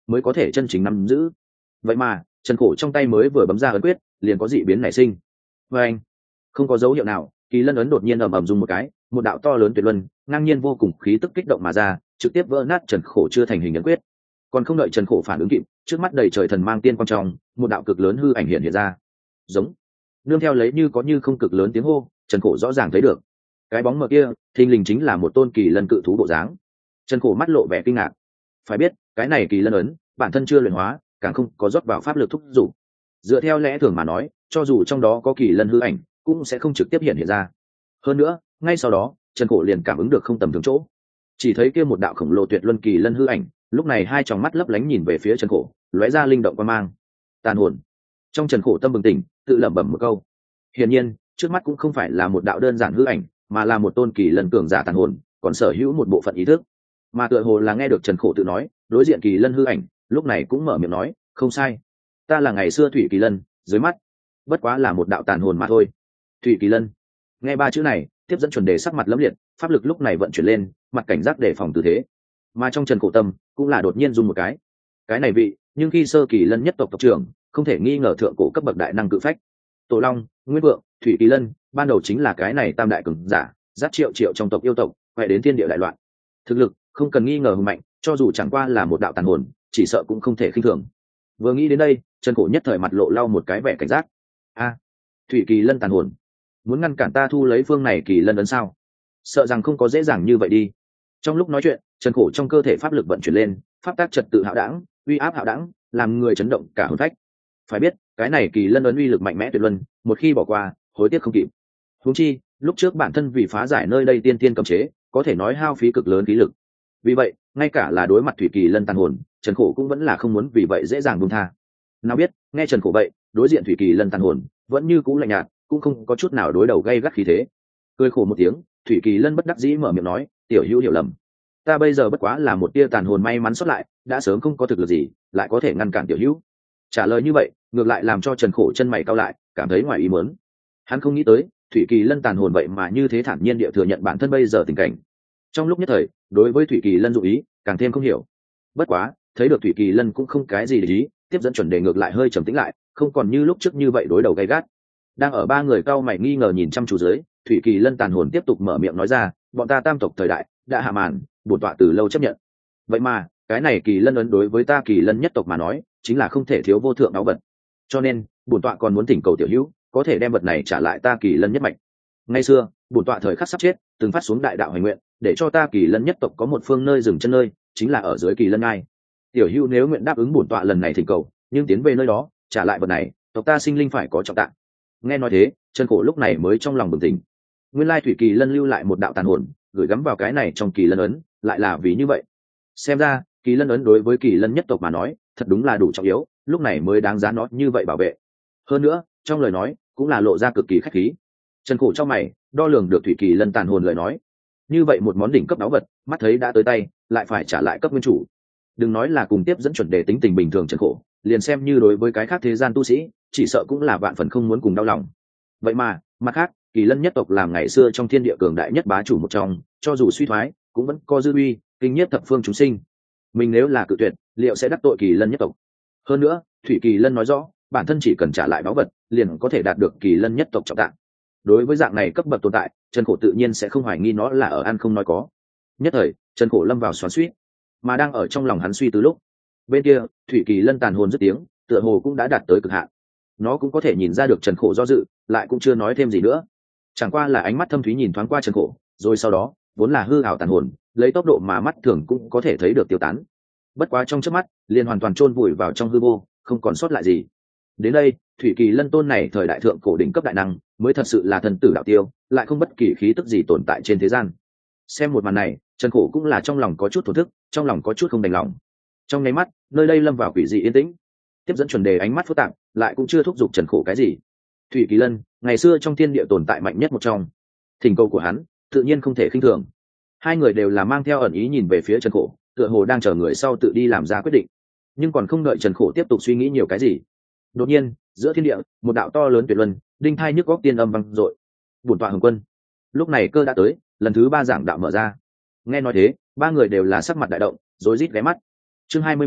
mới có thể chân chính nắm giữ. Vậy mà trần khổ trong tay mới vừa bấm ra ấn quyết liền có dị biến nảy sinh. Và anh không có dấu hiệu nào, kỳ lân ấn đột nhiên ầm ầm rung một cái, một đạo to lớn tuyệt luân ngang nhiên vô cùng khí tức kích động mà ra, trực tiếp vỡ nát trần khổ chưa thành hình ấn quyết. Còn không đợi trần khổ phản ứng kịp, trước mắt đầy trời thần mang tiên quang trong, một đạo cực lớn hư ảnh hiện ra. Giống. Nương theo lấy như có như không cực lớn tiếng hô, trần khổ rõ ràng thấy được cái bóng mờ kia thình lình chính là một tôn kỳ lân cự thú bộ dáng. Trần khổ mắt lộ vẻ kinh ngạc. Phải biết cái này kỳ lân ấn bản thân chưa luyện hóa, càng không có rót vào pháp lực thúc giục. Dựa theo lẽ thường mà nói, cho dù trong đó có kỳ lân hư ảnh cũng sẽ không trực tiếp hiện ra. Hơn nữa ngay sau đó trần khổ liền cảm ứng được không tầm thường chỗ, chỉ thấy kia một đạo khổng lồ tuyệt luân kỳ lân hư ảnh lúc này hai tròng mắt lấp lánh nhìn về phía trần khổ, lóe ra linh động quan mang. Tàn hồn. Trong trần khổ tâm bừng tỉnh, tự lẩm bẩm một câu. Hiển nhiên trước mắt cũng không phải là một đạo đơn giản hư ảnh, mà là một tôn kỳ lân cường giả tàn hồn, còn sở hữu một bộ phận ý thức. Mà tựa hồ là nghe được trần khổ tự nói, đối diện kỳ lân hư ảnh lúc này cũng mở miệng nói, không sai, ta là ngày xưa thủy kỳ lân, dưới mắt bất quá là một đạo tàn hồn mà thôi. Thủy kỳ lân. Nghe ba chữ này, tiếp dẫn chuẩn đề sắc mặt lẫm liệt, pháp lực lúc này vận chuyển lên, mặt cảnh giác đề phòng tư thế. Mà trong trần khổ tâm cũng là đột nhiên run một cái này vị nhưng khi sơ kỳ lân nhất tộc tộc trưởng, không thể nghi ngờ thượng cổ cấp bậc đại năng cự phách. Tổ long, nguyên vượng, thủy kỳ lân ban đầu chính là cái này tam đại cường giả, dắt triệu triệu trong tộc yêu tộc huệ đến thiên địa đại loạn. Thực lực không cần nghi ngờ hùng mạnh, cho dù chẳng qua là một đạo tàn hồn, chỉ sợ cũng không thể khinh thường. Vừa nghĩ đến đây, trần khổ nhất thời mặt lộ lau một cái vẻ cảnh giác. A, thủy kỳ lân tàn hồn, muốn ngăn cản ta thu lấy phương này kỳ lân ấn sao? Sợ rằng không có dễ dàng như vậy đi. Trong lúc nói chuyện, trần khổ trong cơ thể pháp lực vận chuyển lên, pháp tác trật tự hạo đẳng, uy áp hạo đẳng, làm người chấn động cả hồn phách. Phải biết cái này kỳ lân ấn uy lực mạnh mẽ tuyệt luân, một khi bỏ qua hối tiếc không kịp. Huống chi lúc trước bản thân vì phá giải nơi đây tiên tiên cấm chế, có thể nói hao phí cực lớn khí lực. Vì vậy ngay cả là đối mặt thủy kỳ lân tàn hồn, trần khổ cũng vẫn là không muốn vì vậy dễ dàng buông tha. Nào biết nghe trần khổ vậy, đối diện thủy kỳ lân tàn hồn vẫn như cũ lạnh nhạt, cũng không có chút nào đối đầu gay gắt khí thế. Cười khổ một tiếng, thủy kỳ lân bất đắc dĩ mở miệng nói, tiểu hữu hiểu lầm, ta bây giờ bất quá là một tia tàn hồn may mắn xuất lại, đã sớm không có thực lực gì lại có thể ngăn cản tiểu hữu. Trả lời như vậy ngược lại làm cho trần khổ chân mày cau lại, cảm thấy ngoài ý muốn. Hắn không nghĩ tới thủy kỳ lân tàn hồn vậy mà như thế thản nhiên địa thừa nhận bản thân bây giờ tình cảnh. Trong lúc nhất thời đối với thủy kỳ lân dụng ý càng thêm không hiểu. Bất quá thấy được thủy kỳ lân cũng không cái gì để ý, tiếp dẫn chuẩn đề ngược lại hơi trầm tĩnh lại, không còn như lúc trước như vậy đối đầu gay gắt. Đang ở ba người cau mày nghi ngờ nhìn chăm chú dưới, thủy kỳ lân tàn hồn tiếp tục mở miệng nói ra, bọn ta tam tộc thời đại đã hạ màn, bổn tọa từ lâu chấp nhận. Vậy mà cái này kỳ lân ấn đối với ta kỳ lân nhất tộc mà nói chính là không thể thiếu vô thượng báu vật, cho nên bổn tọa còn muốn thỉnh cầu tiểu hữu có thể đem vật này trả lại ta kỳ lân nhất mạch. Ngày xưa bổn tọa thời khắc sắp chết từng phát xuống đại đạo hành nguyện, để cho ta kỳ lân nhất tộc có một phương nơi dừng chân nơi, chính là ở dưới kỳ lân ngai. Tiểu hữu nếu nguyện đáp ứng bổn tọa lần này thỉnh cầu, nhưng tiến về nơi đó trả lại vật này, tộc ta sinh linh phải có trọng tạng. Nghe nói thế, trần khổ lúc này mới trong lòng bừng tỉnh. Nguyên lai thủy kỳ lân lưu lại một đạo tàn hồn gửi gắm vào cái này trong kỳ lân ấn, lại là vì như vậy. Xem ra kỳ lân ấn đối với kỳ lân nhất tộc mà nói thật đúng là đủ trọng yếu, lúc này mới đáng giá nó như vậy bảo vệ. Hơn nữa trong lời nói cũng là lộ ra cực kỳ khách khí. Trần khổ trong mày đo lường được thủy kỳ lân tàn hồn lời nói, như vậy một món đỉnh cấp báu vật mắt thấy đã tới tay, lại phải trả lại cấp nguyên chủ. Đừng nói là cùng tiếp dẫn chuẩn đề tính tình bình thường trần khổ, liền xem như đối với cái khác thế gian tu sĩ chỉ sợ cũng là vạn phần không muốn cùng đau lòng. Vậy mà mặt khác kỳ lân nhất tộc làm ngày xưa trong thiên địa cường đại nhất bá chủ một trong, cho dù suy thoái cũng vẫn có dư uy, kinh nhất thập phương chúng sinh. Mình nếu là cự tuyệt liệu sẽ đắc tội kỳ lân nhất tộc. Hơn nữa thủy kỳ lân nói rõ bản thân chỉ cần trả lại báu vật liền có thể đạt được kỳ lân nhất tộc trọng tạng. Đối với dạng này cấp bậc tồn tại, trần khổ tự nhiên sẽ không hoài nghi nó là ở ăn không nói có. Nhất thời trần khổ lâm vào xoắn xuýt, mà đang ở trong lòng hắn suy tư lúc, bên kia thủy kỳ lân tàn hồn dứt tiếng, tựa hồ cũng đã đạt tới cực hạn. Nó cũng có thể nhìn ra được trần khổ do dự, lại cũng chưa nói thêm gì nữa, chẳng qua là ánh mắt thâm thúy nhìn thoáng qua trần khổ, rồi sau đó vốn là hư ảo tàn hồn lấy tốc độ mà mắt thường cũng có thể thấy được tiêu tán. Bất quá trong chớp mắt liền hoàn toàn chôn vùi vào trong hư vô, không còn sót lại gì. Đến đây thủy kỳ lân tôn này thời đại thượng cổ đỉnh cấp đại năng mới thật sự là thần tử đạo tiêu, lại không bất kỳ khí tức gì tồn tại trên thế gian. Xem một màn này trần khổ cũng là trong lòng có chút thổn thức, trong lòng có chút không đành lòng. Trong nháy mắt nơi đây lâm vào quỷ dị yên tĩnh. Tiếp dẫn chuẩn đề ánh mắt phức tạp, lại cũng chưa thúc giục trần khổ cái gì. Thủy kỳ lân ngày xưa trong thiên địa tồn tại mạnh nhất một trong, thỉnh cầu của hắn tự nhiên không thể khinh thường. Hai người đều là mang theo ẩn ý nhìn về phía trần khổ, tựa hồ đang chờ người sau tự đi làm ra quyết định. Nhưng còn không đợi trần khổ tiếp tục suy nghĩ nhiều cái gì, đột nhiên giữa thiên địa một đạo to lớn tuyệt luân đinh thai nhức góc tiên âm vang dội. Bổn tọa Hồng Quân. Lúc này cơ đã tới, lần thứ 3 giảng đạo mở ra. Nghe nói thế ba người đều là sắc mặt đại động, rối rít ghé mắt. Chương 21,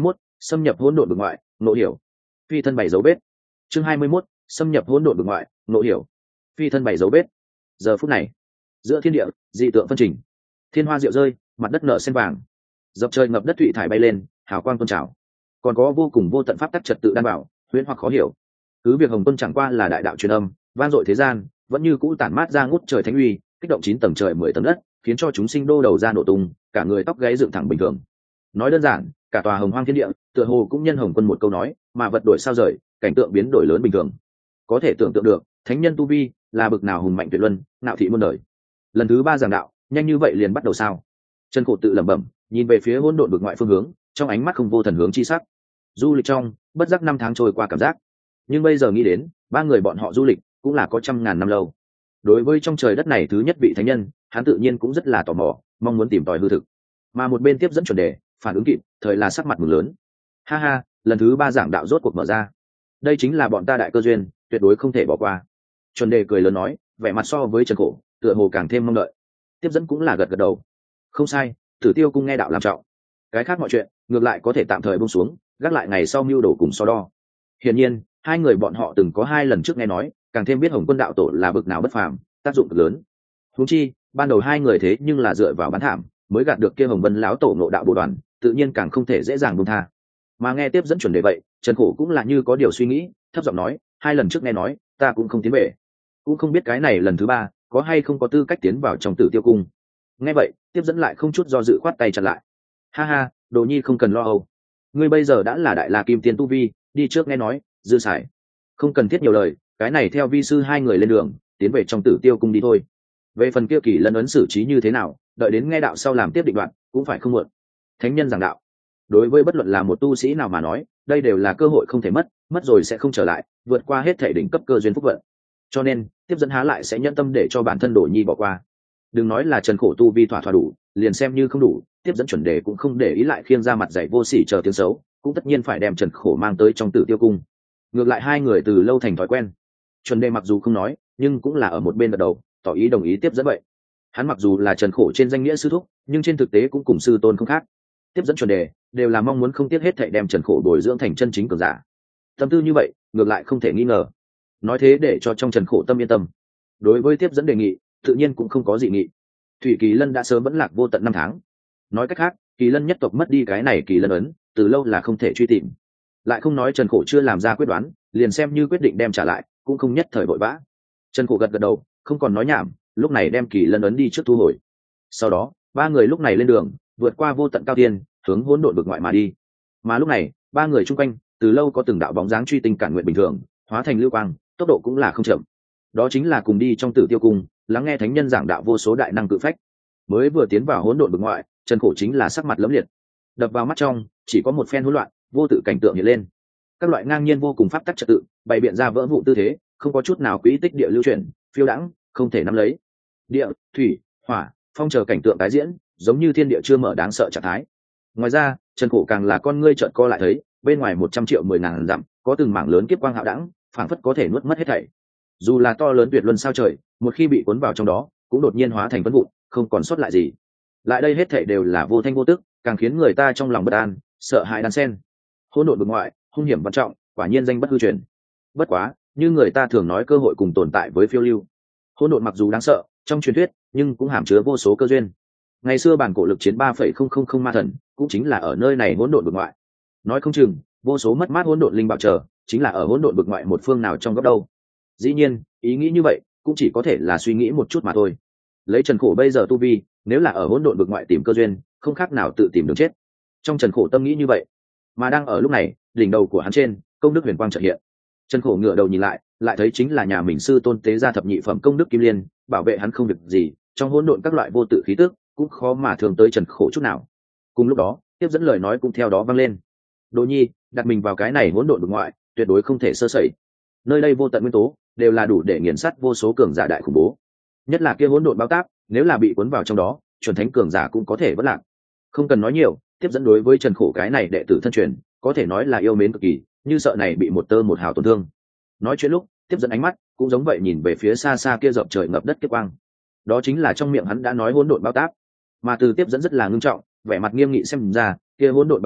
xâm nhập hỗn độn vực ngoại, ngộ hiểu. Phi thân bảy dấu vết. Chương 21, xâm nhập hỗn độn vực ngoại, ngộ hiểu. Phi thân bảy dấu vết. Giờ phút này, giữa thiên địa, dị tượng phân trình. Thiên hoa diệu rơi, mặt đất nở sen vàng. Dập trời ngập đất thủy thải bay lên, hào quang tôn trào. Còn có vô cùng vô tận pháp tắc trật tự đảm bảo, huyễn hoặc khó hiểu. Cứ việc Hồng Quân chẳng qua là đại đạo truyền âm, vang dội thế gian, vẫn như cũ tản mát ra ngút trời thánh uy, kích động 9 tầng trời 10 tầng đất, khiến cho chúng sinh đô đầu ra nổ tung, cả người tóc gáy dựng thẳng bình thường. Nói đơn giản, cả tòa Hồng Hoang thiên địa, tựa hồ cũng nhân Hồng Quân một câu nói, mà vật đổi sao rời, cảnh tượng biến đổi lớn bình thường. Có thể tưởng tượng được, thánh nhân tu vi là bực nào hùng mạnh tuyệt luân, nạo thị muôn đời. Lần thứ 3 giảng đạo, nhanh như vậy liền bắt đầu sao? Chân Khổ tự lẩm bẩm, nhìn về phía hỗn độn vực ngoại phương hướng, trong ánh mắt không vô thần hướng chi sắc. Du lịch trong, bất giác 5 tháng trôi qua cảm giác. Nhưng bây giờ nghĩ đến, 3 người bọn họ du lịch cũng là có trăm ngàn năm lâu. Đối với trong trời đất này thứ nhất vị thánh nhân, hắn tự nhiên cũng rất là tò mò, mong muốn tìm tòi hư thực. Mà một bên tiếp dẫn chuẩn đề, phản ứng kịp, thời là sắc mặt mừng lớn. Ha ha, lần thứ 3 giảng đạo rốt cuộc mở ra. Đây chính là bọn ta đại cơ duyên, tuyệt đối không thể bỏ qua. Chuẩn đề cười lớn nói, vẻ mặt so với Trần Khổ, tựa hồ càng thêm mong đợi. Tiếp dẫn cũng là gật gật đầu. Không sai, Tử Tiêu cung nghe đạo làm trọng. Cái khác mọi chuyện, ngược lại có thể tạm thời buông xuống, gác lại ngày sau mưu đồ cùng so đo. Hiển nhiên, hai người bọn họ từng có 2 lần trước nghe nói, càng thêm biết Hồng Quân đạo tổ là bực nào bất phàm, tác dụng cực lớn. Huống chi, ban đầu 2 người thế nhưng là dựa vào bán thảm, mới gạt được kia Hồng Vân lão tổ ngộ đạo bổ đoàn, tự nhiên càng không thể dễ dàng buông tha. Mà nghe tiếp dẫn chuẩn đề vậy, Trần Khổ cũng là như có điều suy nghĩ, thấp giọng nói, 2 lần trước nghe nói, ta cũng không tiến về, cũng không biết cái này lần thứ 3 có hay không có tư cách tiến vào trong Tử Tiêu cung. Nghe vậy, tiếp dẫn lại không chút do dự khoát tay chặn lại. Ha ha, Đồ Nhi không cần lo âu, ngươi bây giờ đã là đại la kim tiên tu vi, đi trước nghe nói, dư sải, không cần thiết nhiều lời, cái này theo vi sư 2 người lên đường, tiến về trong Tử Tiêu cung đi thôi. Về phần kia Kỳ Lân ấn xử trí như thế nào, đợi đến nghe đạo sau làm tiếp định đoạn, cũng phải không muộn. Thánh nhân giảng đạo, đối với bất luận là một tu sĩ nào mà nói, đây đều là cơ hội không thể mất, mất rồi sẽ không trở lại, vượt qua hết thể đỉnh cấp cơ duyên phúc vận. Cho nên, tiếp dẫn há lại sẽ nhẫn tâm để cho bản thân Đồ Nhi bỏ qua. Đừng nói là Trần Khổ tu vi thỏa thỏa đủ, liền xem như không đủ, tiếp dẫn chuẩn đề cũng không để ý lại khiêng ra mặt dạy vô sỉ chờ tiếng xấu, cũng tất nhiên phải đem Trần Khổ mang tới trong Tử Tiêu cung. Ngược lại 2 người từ lâu thành thói quen. Chuẩn đề mặc dù không nói, nhưng cũng là ở một bên gật đầu, tỏ ý đồng ý tiếp dẫn vậy. Hắn mặc dù là Trần Khổ trên danh nghĩa sư thúc, nhưng trên thực tế cũng cùng sư tôn không khác. Tiếp dẫn chuẩn đề đều là mong muốn không tiếc hết thảy đem Trần Khổ bồi dưỡng thành chân chính cường giả. Tâm tư như vậy, ngược lại không thể nghi ngờ. Nói thế để cho trong Trần Khổ tâm yên tâm. Đối với tiếp dẫn đề nghị, tự nhiên cũng không có dị nghị. Thủy Kỳ Lân đã sớm vẫn lạc vô tận 5 tháng. Nói cách khác, Kỳ Lân nhất tộc mất đi cái này Kỳ Lân ấn, từ lâu là không thể truy tìm. Lại không nói Trần Khổ chưa làm ra quyết đoán, liền xem như quyết định đem trả lại, cũng không nhất thời vội vã. Trần Khổ gật gật đầu, không còn nói nhảm, lúc này đem Kỳ Lân ấn đi trước thu hồi. Sau đó, 3 người lúc này lên đường, vượt qua vô tận cao thiên, hướng hỗn độn vực ngoại mà đi. Mà lúc này, 3 người chung quanh, từ lâu có từng đạo bóng dáng truy tinh cản nguyện bình thường, hóa thành lưu quang, tốc độ cũng là không chậm. Đó chính là cùng đi trong Tử Tiêu cung, lắng nghe thánh nhân giảng đạo vô số đại năng cự phách. Mới vừa tiến vào hỗn độn vực ngoại, Trần Khổ chính là sắc mặt lẫm liệt. Đập vào mắt trong, chỉ có một phen hỗn loạn, vô tự cảnh tượng hiện lên. Các loại ngang nhiên vô cùng pháp tắc trật tự, bày biện ra vỡ vụn tư thế, không có chút nào quỹ tích địa lưu chuyển, phiêu đãng, không thể nắm lấy. Địa, thủy, hỏa, phong chờ cảnh tượng tái diễn, giống như thiên địa chưa mở đáng sợ trạng thái. Ngoài ra, Trần Khổ càng là con ngươi trợn co lại thấy, bên ngoài 100 triệu 10 ngàn dặm, có từng mảng lớn kiếp quang hạo đãng, phảng phất có thể nuốt mất hết thảy. Dù là to lớn tuyệt luân sao trời, một khi bị cuốn vào trong đó, cũng đột nhiên hóa thành vân vụn, không còn sót lại gì. Lại đây hết thảy đều là vô thanh vô tức, càng khiến người ta trong lòng bất an, sợ hãi đan sen. Hỗn độn vực ngoại, hung hiểm văn trọng, quả nhiên danh bất hư truyền. Bất quá, như người ta thường nói cơ hội cùng tồn tại với phiêu lưu. Hỗn độn mặc dù đáng sợ, trong truyền thuyết, nhưng cũng hàm chứa vô số cơ duyên. Ngày xưa bản cổ lực chiến 3,000 ma thần, cũng chính là ở nơi này hỗn độn vực ngoại. Nói không chừng, vô số mất mát hỗn độn linh bảo chờ, chính là ở hỗn độn vực ngoại một phương nào trong góc đâu. Dĩ nhiên, ý nghĩ như vậy, cũng chỉ có thể là suy nghĩ một chút mà thôi. Lấy Trần Khổ bây giờ tu vi, nếu là ở hỗn độn vực ngoại tìm cơ duyên, không khác nào tự tìm đường chết. Trong Trần Khổ tâm nghĩ như vậy, mà đang ở lúc này, đỉnh đầu của hắn trên, công đức huyền quang chợt hiện. Trần Khổ ngửa đầu nhìn lại, lại thấy chính là nhà mình sư tôn tế gia thập nhị phẩm công đức kim liên, bảo vệ hắn không được gì, trong hỗn độn các loại vô tự khí tức, cũng khó mà thường tới Trần Khổ chút nào. Cùng lúc đó, tiếp dẫn lời nói cũng theo đó vang lên. Đồ Nhi, đặt mình vào cái này hỗn độn vực ngoại, tuyệt đối không thể sơ sẩy. Nơi đây vô tận nguyên tố, đều là đủ để nghiền sát vô số cường giả đại khủng bố. Nhất là kia hỗn độn bao táp, nếu là bị cuốn vào trong đó, chuẩn thánh cường giả cũng có thể vất lạc. Không cần nói nhiều, tiếp dẫn đối với Trần Khổ cái này đệ tử thân truyền, có thể nói là yêu mến cực kỳ, như sợ này bị một tơ một hào tổn thương. Nói chuyện lúc, tiếp dẫn ánh mắt cũng giống vậy nhìn về phía xa xa kia rộng trời ngập đất kiếp quang. Đó chính là trong miệng hắn đã nói hỗn độn bao táp, mà từ tiếp dẫn rất là ngưng trọng, vẻ mặt nghiêm nghị xem ra, kia hỗn độn bao táp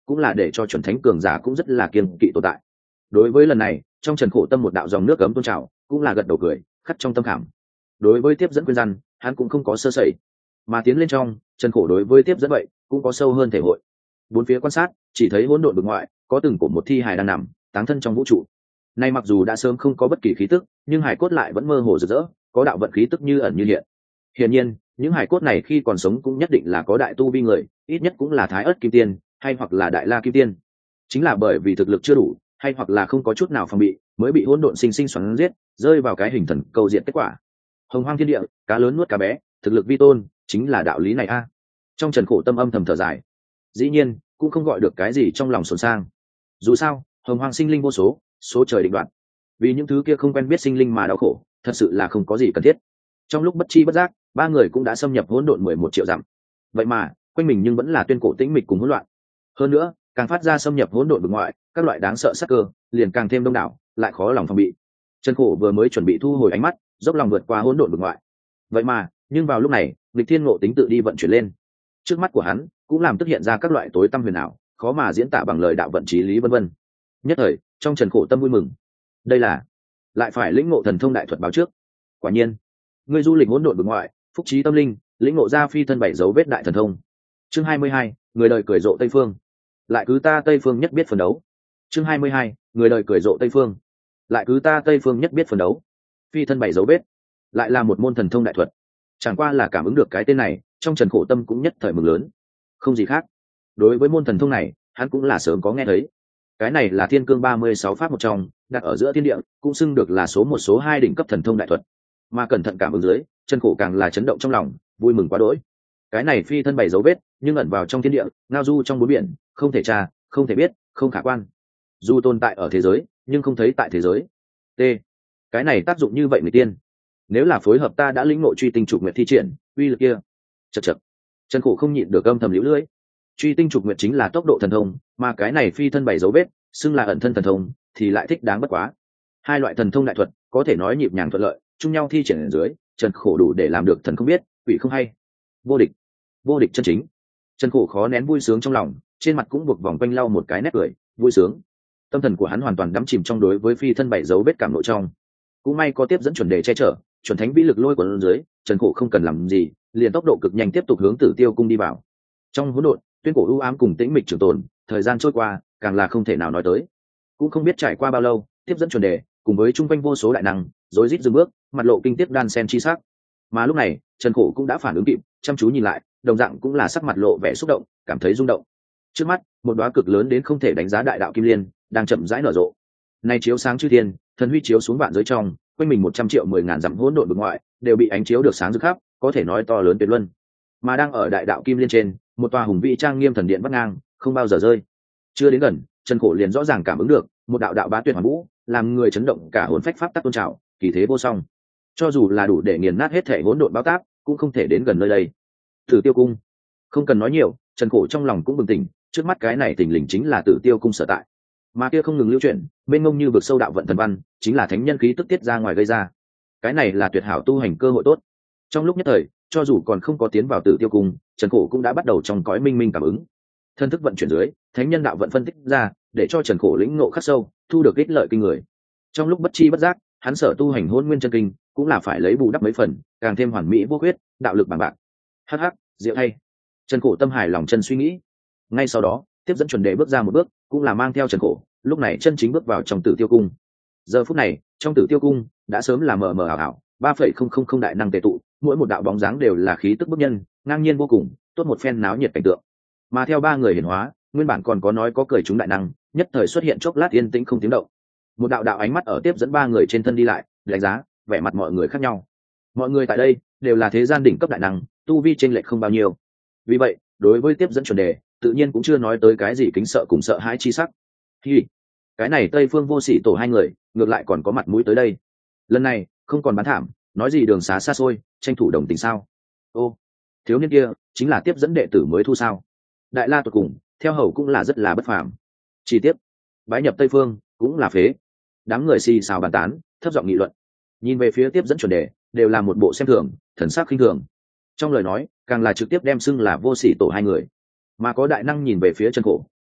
cũng là để cho chuẩn thánh cường giả cũng rất là kiêng kỵ tồn tại. Đối với lần này trong Trần Khổ Tâm một đạo dòng nước cấm tôn trào, cũng là gật đầu cười khắc trong tâm khảm. Đối với tiếp dẫn khuyên răn, hắn cũng không có sơ sẩy, mà tiến lên trong Trần Khổ đối với tiếp dẫn vậy cũng có sâu hơn thể hội. Bốn phía quan sát, chỉ thấy hỗn độn vực ngoại có từng cổ một thi hài đang nằm táng thân trong vũ trụ. Nay mặc dù đã sớm không có bất kỳ khí tức, nhưng hài cốt lại vẫn mơ hồ rực rỡ, có đạo vận khí tức như ẩn như hiện. Hiển nhiên, những hài cốt này khi còn sống cũng nhất định là có đại tu vi người, ít nhất cũng là Thái Ức Kim Tiên, hay hoặc là Đại La Kim Tiên. Chính là bởi vì thực lực chưa đủ, hay hoặc là không có chút nào phòng bị, mới bị hỗn độn sinh sinh xoắn giết, rơi vào cái hình thần câu diện kết quả. Hồng hoang thiên địa, cá lớn nuốt cá bé, thực lực vi tôn, chính là đạo lý này a. Trong Trần Khổ Tâm âm thầm thở dài. Dĩ nhiên, cũng không gọi được cái gì trong lòng xốn sang. Dù sao, hồng hoang sinh linh vô số, số trời định đoạt. Vì những thứ kia không quen biết sinh linh mà đau khổ, thật sự là không có gì cần thiết. Trong lúc bất chi bất giác, ba người cũng đã xâm nhập hỗn độn 11 triệu dặm. Vậy mà, quanh mình nhưng vẫn là tuyên cổ tĩnh mịch cùng hỗn loạn. Hơn nữa, càng phát ra xâm nhập hỗn độn vực ngoại, các loại đáng sợ sát cơ liền càng thêm đông đảo, lại khó lòng phòng bị. Trần Khổ vừa mới chuẩn bị thu hồi ánh mắt, dốc lòng vượt qua hỗn độn vực ngoại. Vậy mà, nhưng vào lúc này, nghịch thiên ngộ tính tự đi vận chuyển lên. Trước mắt của hắn cũng làm tức hiện ra các loại tối tăm huyền ảo, khó mà diễn tả bằng lời đạo vận chí lý vân vân. Nhất thời, trong Trần Khổ Tâm vui mừng. Đây là lại phải lĩnh ngộ thần thông đại thuật báo trước. Quả nhiên, người du lịch hỗn độn vực ngoại, phúc trí tâm linh, lĩnh ngộ ra phi thân bảy dấu vết đại thần thông. Chương 22, người đời cười rộ Tây Phương. Lại cứ ta Tây Phương nhất biết phấn đấu. Chương 22, người đời cười rộ Tây Phương. Lại cứ ta Tây Phương nhất biết phấn đấu. Phi thân bảy dấu vết, lại là một môn thần thông đại thuật. Chẳng qua là cảm ứng được cái tên này, trong Trần Khổ Tâm cũng nhất thời mừng lớn. Không gì khác, đối với môn thần thông này, hắn cũng là sớm có nghe thấy. Cái này là Thiên Cương 36 pháp một trong, đặt ở giữa thiên địa, cũng xưng được là số một số hai đỉnh cấp thần thông đại thuật. Mà cẩn thận cảm ứng dưới, Trần Khổ càng là chấn động trong lòng, vui mừng quá đỗi. Cái này phi thân bảy dấu vết, nhưng ẩn vào trong thiên địa, ngao du trong bốn biển, không thể tra, không thể biết, không khả quan. Dù tồn tại ở thế giới, nhưng không thấy tại thế giới. T. Cái này tác dụng như vậy người tiên. Nếu là phối hợp ta đã lĩnh ngộ truy tinh trục nguyệt thi triển, uy lực kia. Chậc chậc. Trần Khổ không nhịn được âm thầm liễu lưỡi. Truy tinh trục nguyệt chính là tốc độ thần thông, mà cái này phi thân bảy dấu vết, xưng là ẩn thân thần thông, thì lại thích đáng bất quá. Hai loại thần thông đại thuật, có thể nói nhịp nhàng thuận lợi, chung nhau thi triển ở dưới, Trần Khổ đủ để làm được thần không biết, quỷ không hay. Vô địch, vô địch chân chính. Trần Khổ khó nén vui sướng trong lòng, trên mặt cũng buộc vòng quanh lau một cái nét cười, vui sướng. Tâm thần của hắn hoàn toàn đắm chìm trong đối với phi thân bảy dấu vết cảm nội trong. Cũng may có tiếp dẫn chuẩn đề che chở, chuẩn thánh vĩ lực lôi của dưới, Trần Khổ không cần làm gì, liền tốc độ cực nhanh tiếp tục hướng Tử Tiêu cung đi vào. Trong hỗn độn, tuyên cổ u ám cùng tĩnh mịch trường tồn, thời gian trôi qua, càng là không thể nào nói tới. Cũng không biết trải qua bao lâu, tiếp dẫn chuẩn đề cùng với trung quanh vô số đại năng, rối rít dừng bước, mặt lộ kinh tiếc đan sen chi sắc. Mà lúc này, Trần Khổ cũng đã phản ứng kịp, chăm chú nhìn lại, đồng dạng cũng là sắc mặt lộ vẻ xúc động, cảm thấy rung động. Trước mắt, một đóa cực lớn đến không thể đánh giá đại đạo kim liên, đang chậm rãi nở rộ. Này chiếu sáng chư thiên, thần huy chiếu xuống vạn giới trong, quanh mình 100 triệu 10.000 dặm hỗn độn vực ngoại, đều bị ánh chiếu được sáng rực khắp, có thể nói to lớn tuyệt luân. Mà đang ở đại đạo kim liên trên, một tòa hùng vĩ trang nghiêm thần điện vắt ngang, không bao giờ rơi. Chưa đến gần, Trần Khổ liền rõ ràng cảm ứng được, một đạo đạo bá tuyệt hoàn vũ, làm người chấn động cả hồn phách pháp tắc tôn trào, kỳ thế vô song. Cho dù là đủ để nghiền nát hết thể hỗn độn báo táp, cũng không thể đến gần nơi đây. Tử Tiêu cung, không cần nói nhiều, Trần Khổ trong lòng cũng bừng tỉnh, trước mắt cái này tỉnh lình chính là Tử Tiêu cung sở tại. Mà kia không ngừng lưu chuyển, bên ngông như vực sâu đạo vận thần văn, chính là thánh nhân khí tức tiết ra ngoài gây ra. Cái này là tuyệt hảo tu hành cơ hội tốt. Trong lúc nhất thời, cho dù còn không có tiến vào Tử Tiêu cung, Trần Khổ cũng đã bắt đầu trong cõi minh minh cảm ứng. Thân thức vận chuyển dưới, thánh nhân đạo vận phân tích ra, để cho Trần Khổ lĩnh ngộ khắc sâu, thu được ích lợi kinh người. Trong lúc bất chi bất giác, hắn sở tu hành Hỗn Nguyên chân kinh, cũng là phải lấy bù đắp mấy phần, càng thêm hoàn mỹ vô khuyết, đạo lực bằng bạc. Hắc hắc, diệu hay. Trần Khổ tâm hài lòng chân suy nghĩ. Ngay sau đó, tiếp dẫn chuẩn đề bước ra một bước, cũng là mang theo Trần Khổ, lúc này chân chính bước vào trong Tử Tiêu cung. Giờ phút này, trong Tử Tiêu cung đã sớm là mờ mờ ảo ảo, 3,000 đại năng tề tụ, mỗi một đạo bóng dáng đều là khí tức bức nhân, ngang nhiên vô cùng, tốt một phen náo nhiệt cảnh tượng. Mà theo ba người hiển hóa, nguyên bản còn có nói có cười chúng đại năng, nhất thời xuất hiện chốc lát yên tĩnh không tiếng động. Một đạo đạo ánh mắt ở tiếp dẫn ba người trên thân đi lại, đánh giá vẻ mặt mọi người khác nhau. Mọi người tại đây đều là thế gian đỉnh cấp đại năng, tu vi chênh lệch không bao nhiêu. Vì vậy, đối với tiếp dẫn chuẩn đề, tự nhiên cũng chưa nói tới cái gì kính sợ cùng sợ hãi chi sắc. Thì cái này Tây Phương Vô Sỉ tổ hai người, ngược lại còn có mặt mũi tới đây. Lần này, không còn bán thảm, nói gì đường xá xa xôi, tranh thủ đồng tình sao? Ô, thiếu niên kia chính là tiếp dẫn đệ tử mới thu sao? Đại la tuyệt cùng, theo hầu cũng là rất là bất phàm. Chi tiết, bái nhập Tây Phương cũng là phế. Đám người xì xào bàn tán, thấp giọng nghị luận. Nhìn về phía tiếp dẫn chuẩn đề, đều là một bộ xem thường, thần sắc khinh thường. Trong lời nói, càng là trực tiếp đem xưng là Vô Sỉ tổ hai người. Mà có đại năng nhìn về phía Trần Khổ,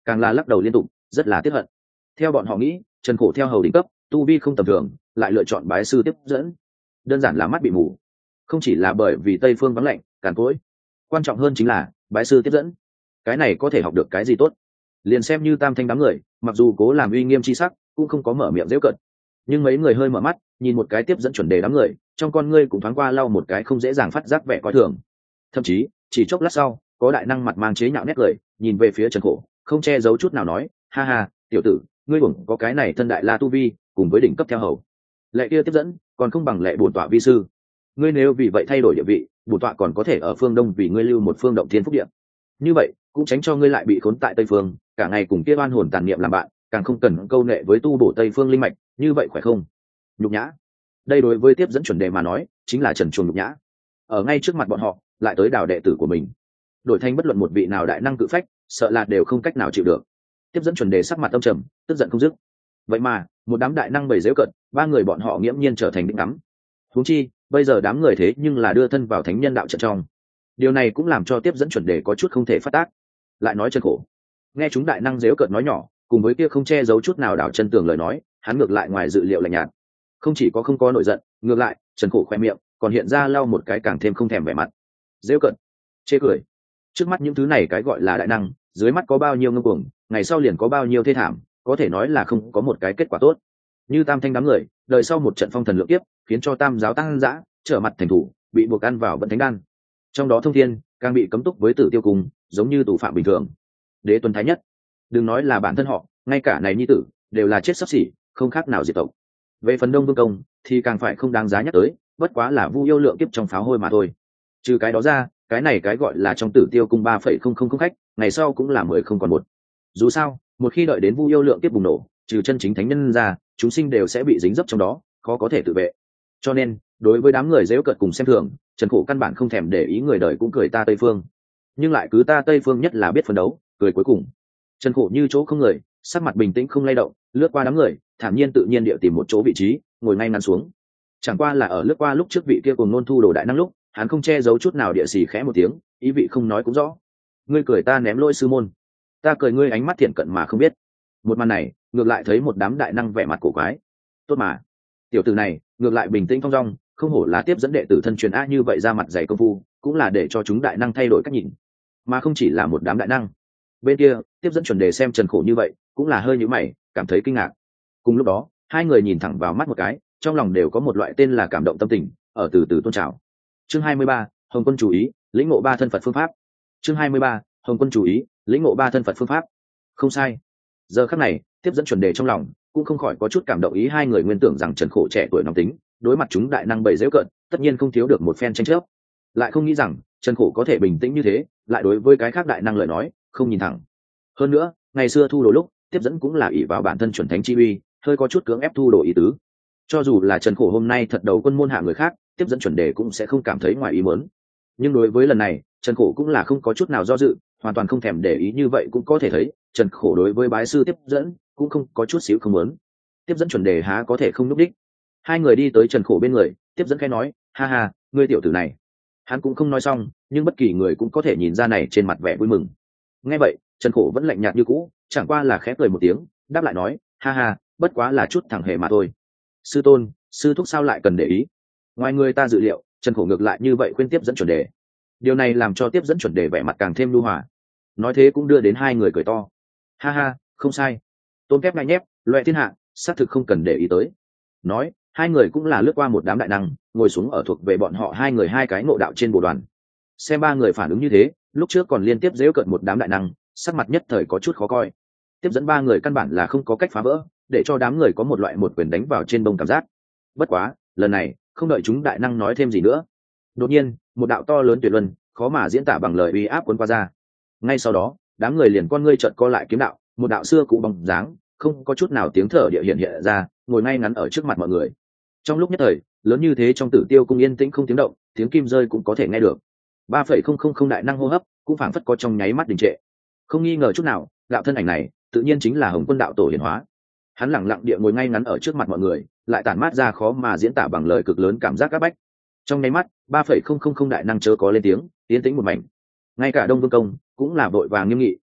càng là lắc đầu liên tục, rất là tiếc hận. Theo bọn họ nghĩ, Trần Khổ theo hầu đỉnh cấp, tu vi không tầm thường, lại lựa chọn bái sư tiếp dẫn, đơn giản là mắt bị mù. Không chỉ là bởi vì Tây Phương vắng lạnh, càn cỗi, quan trọng hơn chính là bái sư tiếp dẫn. Cái này có thể học được cái gì tốt? Liền xem như Tam Thanh đám người, mặc dù cố làm uy nghiêm chi sắc, cũng không có mở miệng giễu cợt. Nhưng mấy người hơi mở mắt, nhìn một cái tiếp dẫn chuẩn đề đám người, trong con ngươi cũng thoáng qua lau một cái không dễ dàng phát giác vẻ coi thường. Thậm chí, chỉ chốc lát sau, có đại năng mặt mang chế nhạo nét cười, nhìn về phía Trần Khổ, không che giấu chút nào nói, ha ha, tiểu tử, ngươi uổng có cái này thân đại la tu vi, cùng với đỉnh cấp theo hầu. Lệ kia tiếp dẫn, còn không bằng lệ bổn tọa vi sư. Ngươi nếu vì vậy thay đổi địa vị, bổn tọa còn có thể ở phương Đông vì ngươi lưu một phương động thiên phúc địa. Như vậy, cũng tránh cho ngươi lại bị khốn tại Tây phương, cả ngày cùng kia oan hồn tàn niệm làm bạn, càng không cần câu nệ với tu bổ Tây phương linh mạch, như vậy khỏe không? Nhục nhã. Đây đối với tiếp dẫn chuẩn đề mà nói, chính là trần truồng nhục nhã. Ở ngay trước mặt bọn họ, lại tới đào đệ tử của mình. Đổi thành bất luận một vị nào đại năng cự phách, sợ là đều không cách nào chịu được. Tiếp dẫn chuẩn đề sắc mặt âm trầm, tức giận không dứt. Vậy mà, một đám đại năng bầy giễu cận, ba người bọn họ nghiễm nhiên trở thành đỉnh ngắm. Huống chi, bây giờ đám người thế nhưng là đưa thân vào thánh nhân đạo trận trong. Điều này cũng làm cho tiếp dẫn chuẩn đề có chút không thể phát tác. Lại nói Trần Khổ, nghe chúng đại năng giễu cợt nói nhỏ, cùng với kia không che giấu chút nào đảo chân tường lời nói, hắn ngược lại ngoài dự liệu lạnh nhạt. Không chỉ có không có nổi giận, ngược lại, Trần Khổ khoe miệng, còn hiện ra lau một cái càng thêm không thèm vẻ mặt. Giễu cợt, chê cười. Trước mắt những thứ này cái gọi là đại năng, dưới mắt có bao nhiêu ngông cuồng, ngày sau liền có bao nhiêu thê thảm, có thể nói là không có một cái kết quả tốt. Như Tam Thanh đám người, đời sau một trận phong thần lượng kiếp, khiến cho Tam giáo tăng dã, trở mặt thành thủ, bị buộc ăn vào vận thánh đan. Trong đó Thông Thiên càng bị cấm túc với Tử Tiêu Cung, giống như tù phạm bình thường. Đế Tuấn Thái Nhất, đừng nói là bản thân họ, ngay cả này nhi tử đều là chết sắp xỉ, không khác nào diệt tộc. Về phần Đông Vương Công thì càng phải không đáng giá nhắc tới, bất quá là vu yêu lượng kiếp trong pháo hôi mà thôi. Trừ cái đó ra, cái này cái gọi là trong Tử Tiêu Cung 3,000 khách, ngày sau cũng là 10 không còn một. Dù sao, một khi đợi đến vu yêu lượng kiếp bùng nổ, trừ chân chính thánh nhân ra, chúng sinh đều sẽ bị dính dấp trong đó, khó có thể tự vệ. Cho nên, đối với đám người giễu cợt cùng xem thường, Trần Khổ căn bản không thèm để ý người đời cũng cười ta Tây Phương, nhưng lại cứ ta Tây Phương nhất là biết phấn đấu, cười cuối cùng. Trần Khổ như chỗ không người, sắc mặt bình tĩnh không lay động, lướt qua đám người, thản nhiên tự nhiên địa tìm một chỗ vị trí, ngồi ngay ngắn xuống. Chẳng qua là ở lướt qua lúc trước vị kia cùng nôn thu đồ đại năng lúc, hắn không che giấu chút nào địa xì khẽ một tiếng, ý vị không nói cũng rõ. Ngươi cười ta ném lỗi sư môn, ta cười ngươi ánh mắt thiện cận mà không biết. Một màn này, ngược lại thấy một đám đại năng vẻ mặt cổ quái. Tốt mà, tiểu tử này ngược lại bình tĩnh thong dong, không hổ là tiếp dẫn đệ tử thân truyền a, như vậy ra mặt dày công phu, cũng là để cho chúng đại năng thay đổi cách nhìn, mà không chỉ là một đám đại năng. Bên kia tiếp dẫn chuẩn đề xem Trần Khổ như vậy, cũng là hơi nhíu mày, cảm thấy kinh ngạc. Cùng lúc đó, hai người nhìn thẳng vào mắt một cái, trong lòng đều có một loại tên là cảm động tâm tình, ở từ từ tôn trào. Chương 23, Hồng Quân chú ý, lĩnh ngộ ba thân Phật phương pháp. Chương 23, Hồng Quân chú ý, lĩnh ngộ ba thân Phật phương pháp. Không sai. Giờ khắc này, tiếp dẫn chuẩn đề trong lòng cũng không khỏi có chút cảm động, ý hai người nguyên tưởng rằng Trần Khổ trẻ tuổi nóng tính, đối mặt chúng đại năng bầy giễu cợt, tất nhiên không thiếu được một phen tranh chấp. Lại không nghĩ rằng Trần Khổ có thể bình tĩnh như thế, lại đối với cái khác đại năng lời nói không nhìn thẳng. Hơn nữa, ngày xưa thu đồ lúc, tiếp dẫn cũng là ỷ vào bản thân chuẩn thánh chi uy, hơi có chút cưỡng ép thu đồ ý tứ. Cho dù là Trần Khổ hôm nay thật đầu quân môn hạ người khác, tiếp dẫn chuẩn đề cũng sẽ không cảm thấy ngoài ý muốn. Nhưng đối với lần này, Trần Khổ cũng là không có chút nào do dự, hoàn toàn không thèm để ý, như vậy cũng có thể thấy Trần Khổ đối với bái sư tiếp dẫn cũng không có chút xíu không muốn. Tiếp dẫn chuẩn đề há có thể không núp đích. Hai người đi tới Trần Khổ bên người, tiếp dẫn khẽ nói, ha ha, ngươi tiểu tử này. Hắn cũng không nói xong, nhưng bất kỳ người cũng có thể nhìn ra này trên mặt vẻ vui mừng. Nghe vậy, Trần Khổ vẫn lạnh nhạt như cũ, chẳng qua là khẽ cười một tiếng, đáp lại nói, ha ha, bất quá là chút thẳng hề mà thôi. Sư tôn, sư thúc sao lại cần để ý? Ngoài người ta dự liệu, Trần Khổ ngược lại như vậy khuyên tiếp dẫn chuẩn đề. Điều này làm cho tiếp dẫn chuẩn đề vẻ mặt càng thêm nhu hòa. Nói thế cũng đưa đến hai người cười to. Ha ha, không sai. Tôn kép ngay nhép, loẹ thiên hạ, xác thực không cần để ý tới. Nói, hai người cũng là lướt qua một đám đại năng, ngồi xuống ở thuộc về bọn họ hai người hai cái ngộ đạo trên bồ đoàn. Xem ba người phản ứng như thế, lúc trước còn liên tiếp giễu cợt một đám đại năng, sắc mặt nhất thời có chút khó coi. Tiếp dẫn ba người căn bản là không có cách phá vỡ, để cho đám người có một loại một quyền đánh vào trên bông cảm giác. Bất quá, lần này không đợi chúng đại năng nói thêm gì nữa, đột nhiên một đạo to lớn tuyệt luân, khó mà diễn tả bằng lời uy áp cuốn qua ra. Ngay sau đó, đám người liền con ngươi trợn co lại kiếm đạo, một đạo xưa cũ bóng dáng, không có chút nào tiếng thở địa hiện ra, ngồi ngay ngắn ở trước mặt mọi người. Trong lúc nhất thời, lớn như thế trong Tử Tiêu Cung yên tĩnh không tiếng động, tiếng kim rơi cũng có thể nghe được. 3,000 đại năng hô hấp cũng phảng phất có trong nháy mắt đình trệ. Không nghi ngờ chút nào, đạo thân ảnh này tự nhiên chính là Hồng Quân đạo tổ hiển hóa. Hắn lẳng lặng địa ngồi ngay ngắn ở trước mặt mọi người, lại tản mát ra khó mà diễn tả bằng lời cực lớn cảm giác áp bách. Trong nháy mắt, 3,000 đại năng chớ có lên tiếng, yên tĩnh một mảnh. Ngay cả Đông Vương Công cũng là vội vàng nghiêm nghị,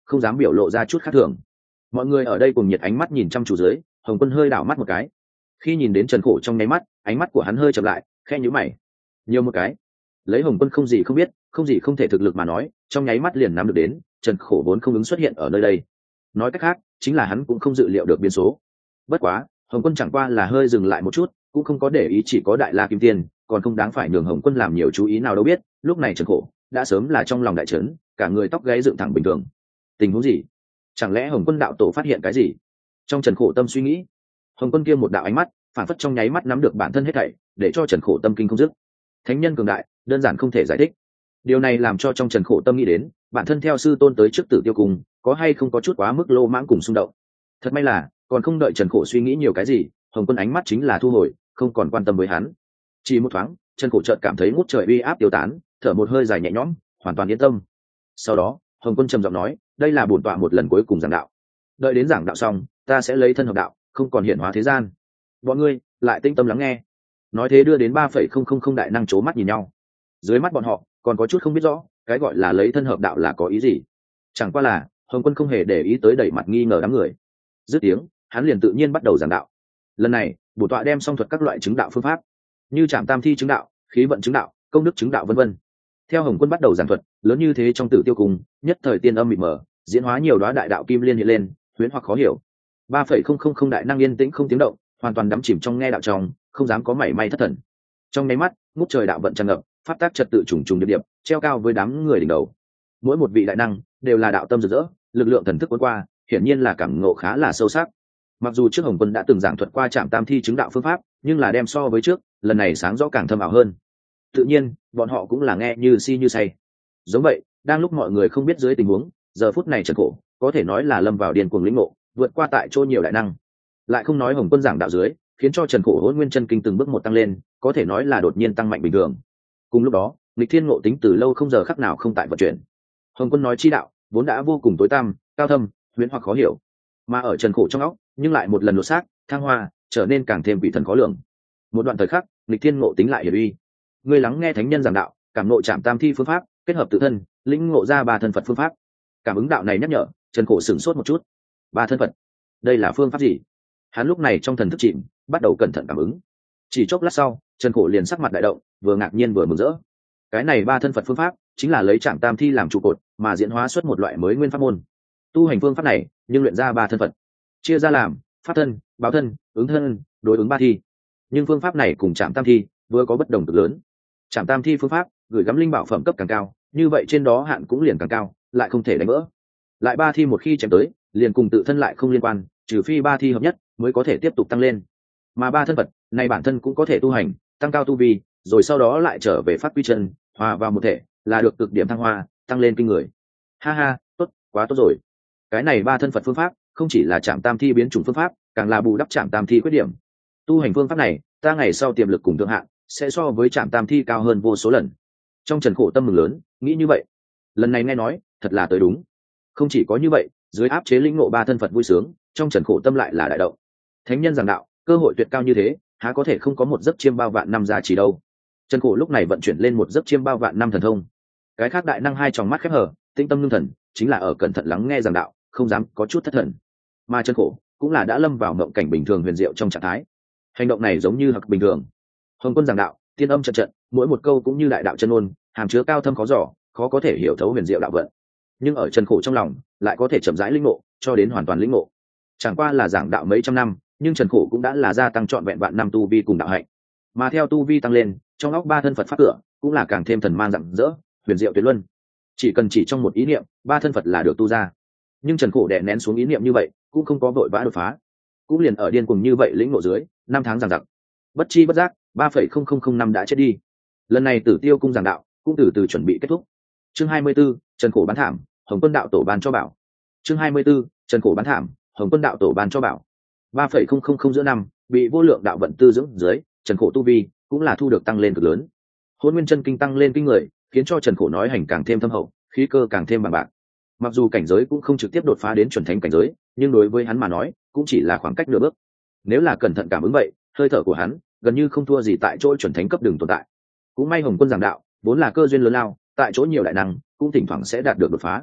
không dám biểu lộ ra chút khác thường. Mọi người ở đây cùng nhiệt ánh mắt nhìn chăm chú dưới, Hồng Quân hơi đảo mắt một cái. Khi nhìn đến Trần Khổ trong nháy mắt, ánh mắt của hắn hơi chậm lại, khẽ nhíu mày. Nhiều một cái. Lấy Hồng Quân không gì không biết, không gì không thể thực lực mà nói, trong nháy mắt liền nắm được đến, Trần Khổ vốn không ứng xuất hiện ở nơi đây. Nói cách khác, chính là hắn cũng không dự liệu được biến số. Bất quá, Hồng Quân chẳng qua là hơi dừng lại một chút, cũng không có để ý chỉ có Đại La Kim Tiên, còn không đáng phải nhường Hồng Quân làm nhiều chú ý nào đâu biết, lúc này Trần Khổ đã sớm là trong lòng đại chấn, cả người tóc gáy dựng thẳng bình thường. Tình huống gì? Chẳng lẽ Hồng Quân đạo tổ phát hiện cái gì? Trong Trần Khổ tâm suy nghĩ, Hồng Quân kia một đạo ánh mắt, phản phất trong nháy mắt nắm được bản thân hết thảy, để cho Trần Khổ tâm kinh không dứt. Thánh nhân cường đại, đơn giản không thể giải thích. Điều này làm cho trong Trần Khổ tâm nghĩ đến, bản thân theo sư tôn tới trước Tử Tiêu Cung, có hay không có chút quá mức lô mãng cùng xung động. Thật may là, còn không đợi Trần Khổ suy nghĩ nhiều cái gì, Hồng Quân ánh mắt chính là thu hồi, không còn quan tâm với hắn. Chỉ một thoáng, Trần Khổ chợt cảm thấy ngút trời uy áp tiêu tán, thở một hơi dài nhẹ nhõm, hoàn toàn yên tâm. Sau đó, Hồng Quân trầm giọng nói, đây là bổn tọa một lần cuối cùng giảng đạo. Đợi đến giảng đạo xong, ta sẽ lấy thân hợp đạo, không còn hiển hóa thế gian. Bọn ngươi lại tinh tâm lắng nghe. Nói thế đưa đến 3,000 đại năng chố mắt nhìn nhau. Dưới mắt bọn họ còn có chút không biết rõ, cái gọi là lấy thân hợp đạo là có ý gì. Chẳng qua là Hồng Quân không hề để ý tới đẩy mặt nghi ngờ đám người. Dứt tiếng, hắn liền tự nhiên bắt đầu giảng đạo. Lần này, bổn tọa đem song thuật các loại chứng đạo phương pháp, như Trảm Tam Thi chứng đạo, khí vận chứng đạo, công đức chứng đạo vân vân. Theo Hồng Quân bắt đầu giảng thuật, lớn như thế trong Tử Tiêu Cung, nhất thời tiên âm mịt mờ, diễn hóa nhiều đóa đại đạo kim liên hiện lên, huyễn hoặc khó hiểu. 3,000 đại năng yên tĩnh không tiếng động, hoàn toàn đắm chìm trong nghe đạo trong, không dám có mảy may thất thần. Trong nháy mắt, ngút trời đạo vận tràn ngập, pháp tác trật tự trùng trùng điệp điệp, treo cao với đám người đỉnh đầu. Mỗi một vị đại năng đều là đạo tâm rực rỡ, lực lượng thần thức cuốn qua, hiển nhiên là cảm ngộ khá là sâu sắc. Mặc dù trước Hồng Quân đã từng giảng thuật qua Trảm Tam Thi chứng đạo phương pháp, nhưng là đem so với trước, lần này sáng rõ càng thâm ảo hơn. Tự nhiên, bọn họ cũng là nghe như si như say. Giống vậy, đang lúc mọi người không biết dưới tình huống, giờ phút này Trần Khổ có thể nói là lâm vào điên cuồng lĩnh ngộ, vượt qua tại chỗ nhiều đại năng. Lại không nói Hồng Quân giảng đạo dưới, khiến cho Trần Khổ Hỗn Nguyên Chân Kinh từng bước một tăng lên, có thể nói là đột nhiên tăng mạnh bình thường. Cùng lúc đó, nghịch thiên ngộ tính từ lâu không giờ khắc nào không tại vận chuyển. Hồng Quân nói chi đạo, vốn đã vô cùng tối tăm, cao thâm, huyễn hoặc khó hiểu, mà ở Trần Khổ trong óc, nhưng lại một lần lột xác, thăng hoa, trở nên càng thêm quỷ thần khó lường. Một đoạn thời khắc, nghịch thiên ngộ tính lại hiển uy. Ngươi lắng nghe thánh nhân giảng đạo, cảm ngộ Trảm Tam Thi phương pháp, kết hợp tự thân, lĩnh ngộ ra ba thân Phật phương pháp. Cảm ứng đạo này nhắc nhở, Trần Khổ sửng sốt một chút. Ba thân Phật, đây là phương pháp gì? Hắn lúc này trong thần thức chìm, bắt đầu cẩn thận cảm ứng. Chỉ chốc lát sau, Trần Khổ liền sắc mặt đại động, vừa ngạc nhiên vừa mừng rỡ. Cái này ba thân Phật phương pháp, chính là lấy Trảm Tam Thi làm trụ cột, mà diễn hóa xuất một loại mới nguyên pháp môn. Tu hành phương pháp này, nhưng luyện ra ba thân Phật, chia ra làm pháp thân, báo thân, ứng thân, đối ứng ba thi. Nhưng phương pháp này cùng Trảm Tam Thi vừa có bất đồng cực lớn. Trảm Tam Thi phương pháp gửi gắm linh bảo phẩm cấp càng cao, như vậy trên đó hạn cũng liền càng cao, lại không thể đánh vỡ. Lại ba thi một khi chém tới, liền cùng tự thân lại không liên quan, trừ phi ba thi hợp nhất mới có thể tiếp tục tăng lên. Mà ba thân Phật này bản thân cũng có thể tu hành, tăng cao tu vi, rồi sau đó lại trở về phát quy chân, hòa vào một thể, là được cực điểm thăng hoa, tăng lên kinh người. Ha ha, tốt, quá tốt rồi. Cái này ba thân Phật phương pháp không chỉ là Trảm Tam Thi biến chủng phương pháp, càng là bù đắp Trảm Tam Thi khuyết điểm. Tu hành phương pháp này, ta ngày sau tiềm lực cùng thượng hạn sẽ so với Trảm Tam Thi cao hơn vô số lần. Trong Trần Khổ tâm mừng lớn, nghĩ như vậy. Lần này nghe nói, thật là tới đúng. Không chỉ có như vậy, dưới áp chế lĩnh ngộ ba thân Phật vui sướng, trong Trần Khổ tâm lại là đại động. Thánh nhân giảng đạo, cơ hội tuyệt cao như thế, há có thể không có một giấc chiêm bao vạn năm giá trị đâu. Trần Khổ lúc này vận chuyển lên một giấc chiêm bao vạn năm thần thông. Cái khác đại năng hai tròng mắt khép hờ, tinh tâm ngưng thần, chính là ở cẩn thận lắng nghe giảng đạo, không dám có chút thất thần. Mà Trần Khổ cũng là đã lâm vào mộng cảnh bình thường huyền diệu trong trạng thái. Hành động này giống như hặc bình thường. Hồng Quân giảng đạo, tiên âm trận trận, mỗi một câu cũng như đại đạo chân ngôn, hàm chứa cao thâm khó dò, khó có thể hiểu thấu huyền diệu đạo vận. Nhưng ở Trần Khổ trong lòng, lại có thể chậm rãi lĩnh ngộ, cho đến hoàn toàn lĩnh ngộ. Chẳng qua là giảng đạo mấy trăm năm, nhưng Trần Khổ cũng đã là gia tăng trọn vẹn vạn năm tu vi cùng đạo hạnh. Mà theo tu vi tăng lên, trong óc ba thân Phật pháp cửa cũng là càng thêm thần man rạng rỡ, huyền diệu tuyệt luân. Chỉ cần chỉ trong một ý niệm, ba thân Phật là được tu ra. Nhưng Trần Khổ đè nén xuống ý niệm như vậy, cũng không có vội vã đột phá, cũng liền ở điên cuồng như vậy lĩnh ngộ dưới, năm tháng giằng giặc, bất chi bất giác 3,000 năm đã chết đi. Lần này Tử Tiêu Cung giảng đạo cũng từ từ chuẩn bị kết thúc. Chương 24, Trần Khổ bán thảm, Hồng Quân đạo tổ ban cho bảo. Chương 24, Trần Khổ bán thảm, Hồng Quân đạo tổ ban cho bảo. 3,000 giữa năm, bị vô lượng đạo vận tư dưỡng dưới, Trần Khổ tu vi cũng là thu được tăng lên cực lớn. Hỗn Nguyên Chân Kinh tăng lên kinh người, khiến cho Trần Khổ nói hành càng thêm thâm hậu, khí cơ càng thêm bằng bạc. Mặc dù cảnh giới cũng không trực tiếp đột phá đến chuẩn thánh cảnh giới, nhưng đối với hắn mà nói, cũng chỉ là khoảng cách nửa bước. Nếu là cẩn thận cảm ứng vậy, hơi thở của hắn gần như không thua gì tại chỗ chuẩn thánh cấp đường tồn tại. Cũng may Hồng Quân giảng đạo, vốn là cơ duyên lớn lao, tại chỗ nhiều đại năng cũng thỉnh thoảng sẽ đạt được đột phá.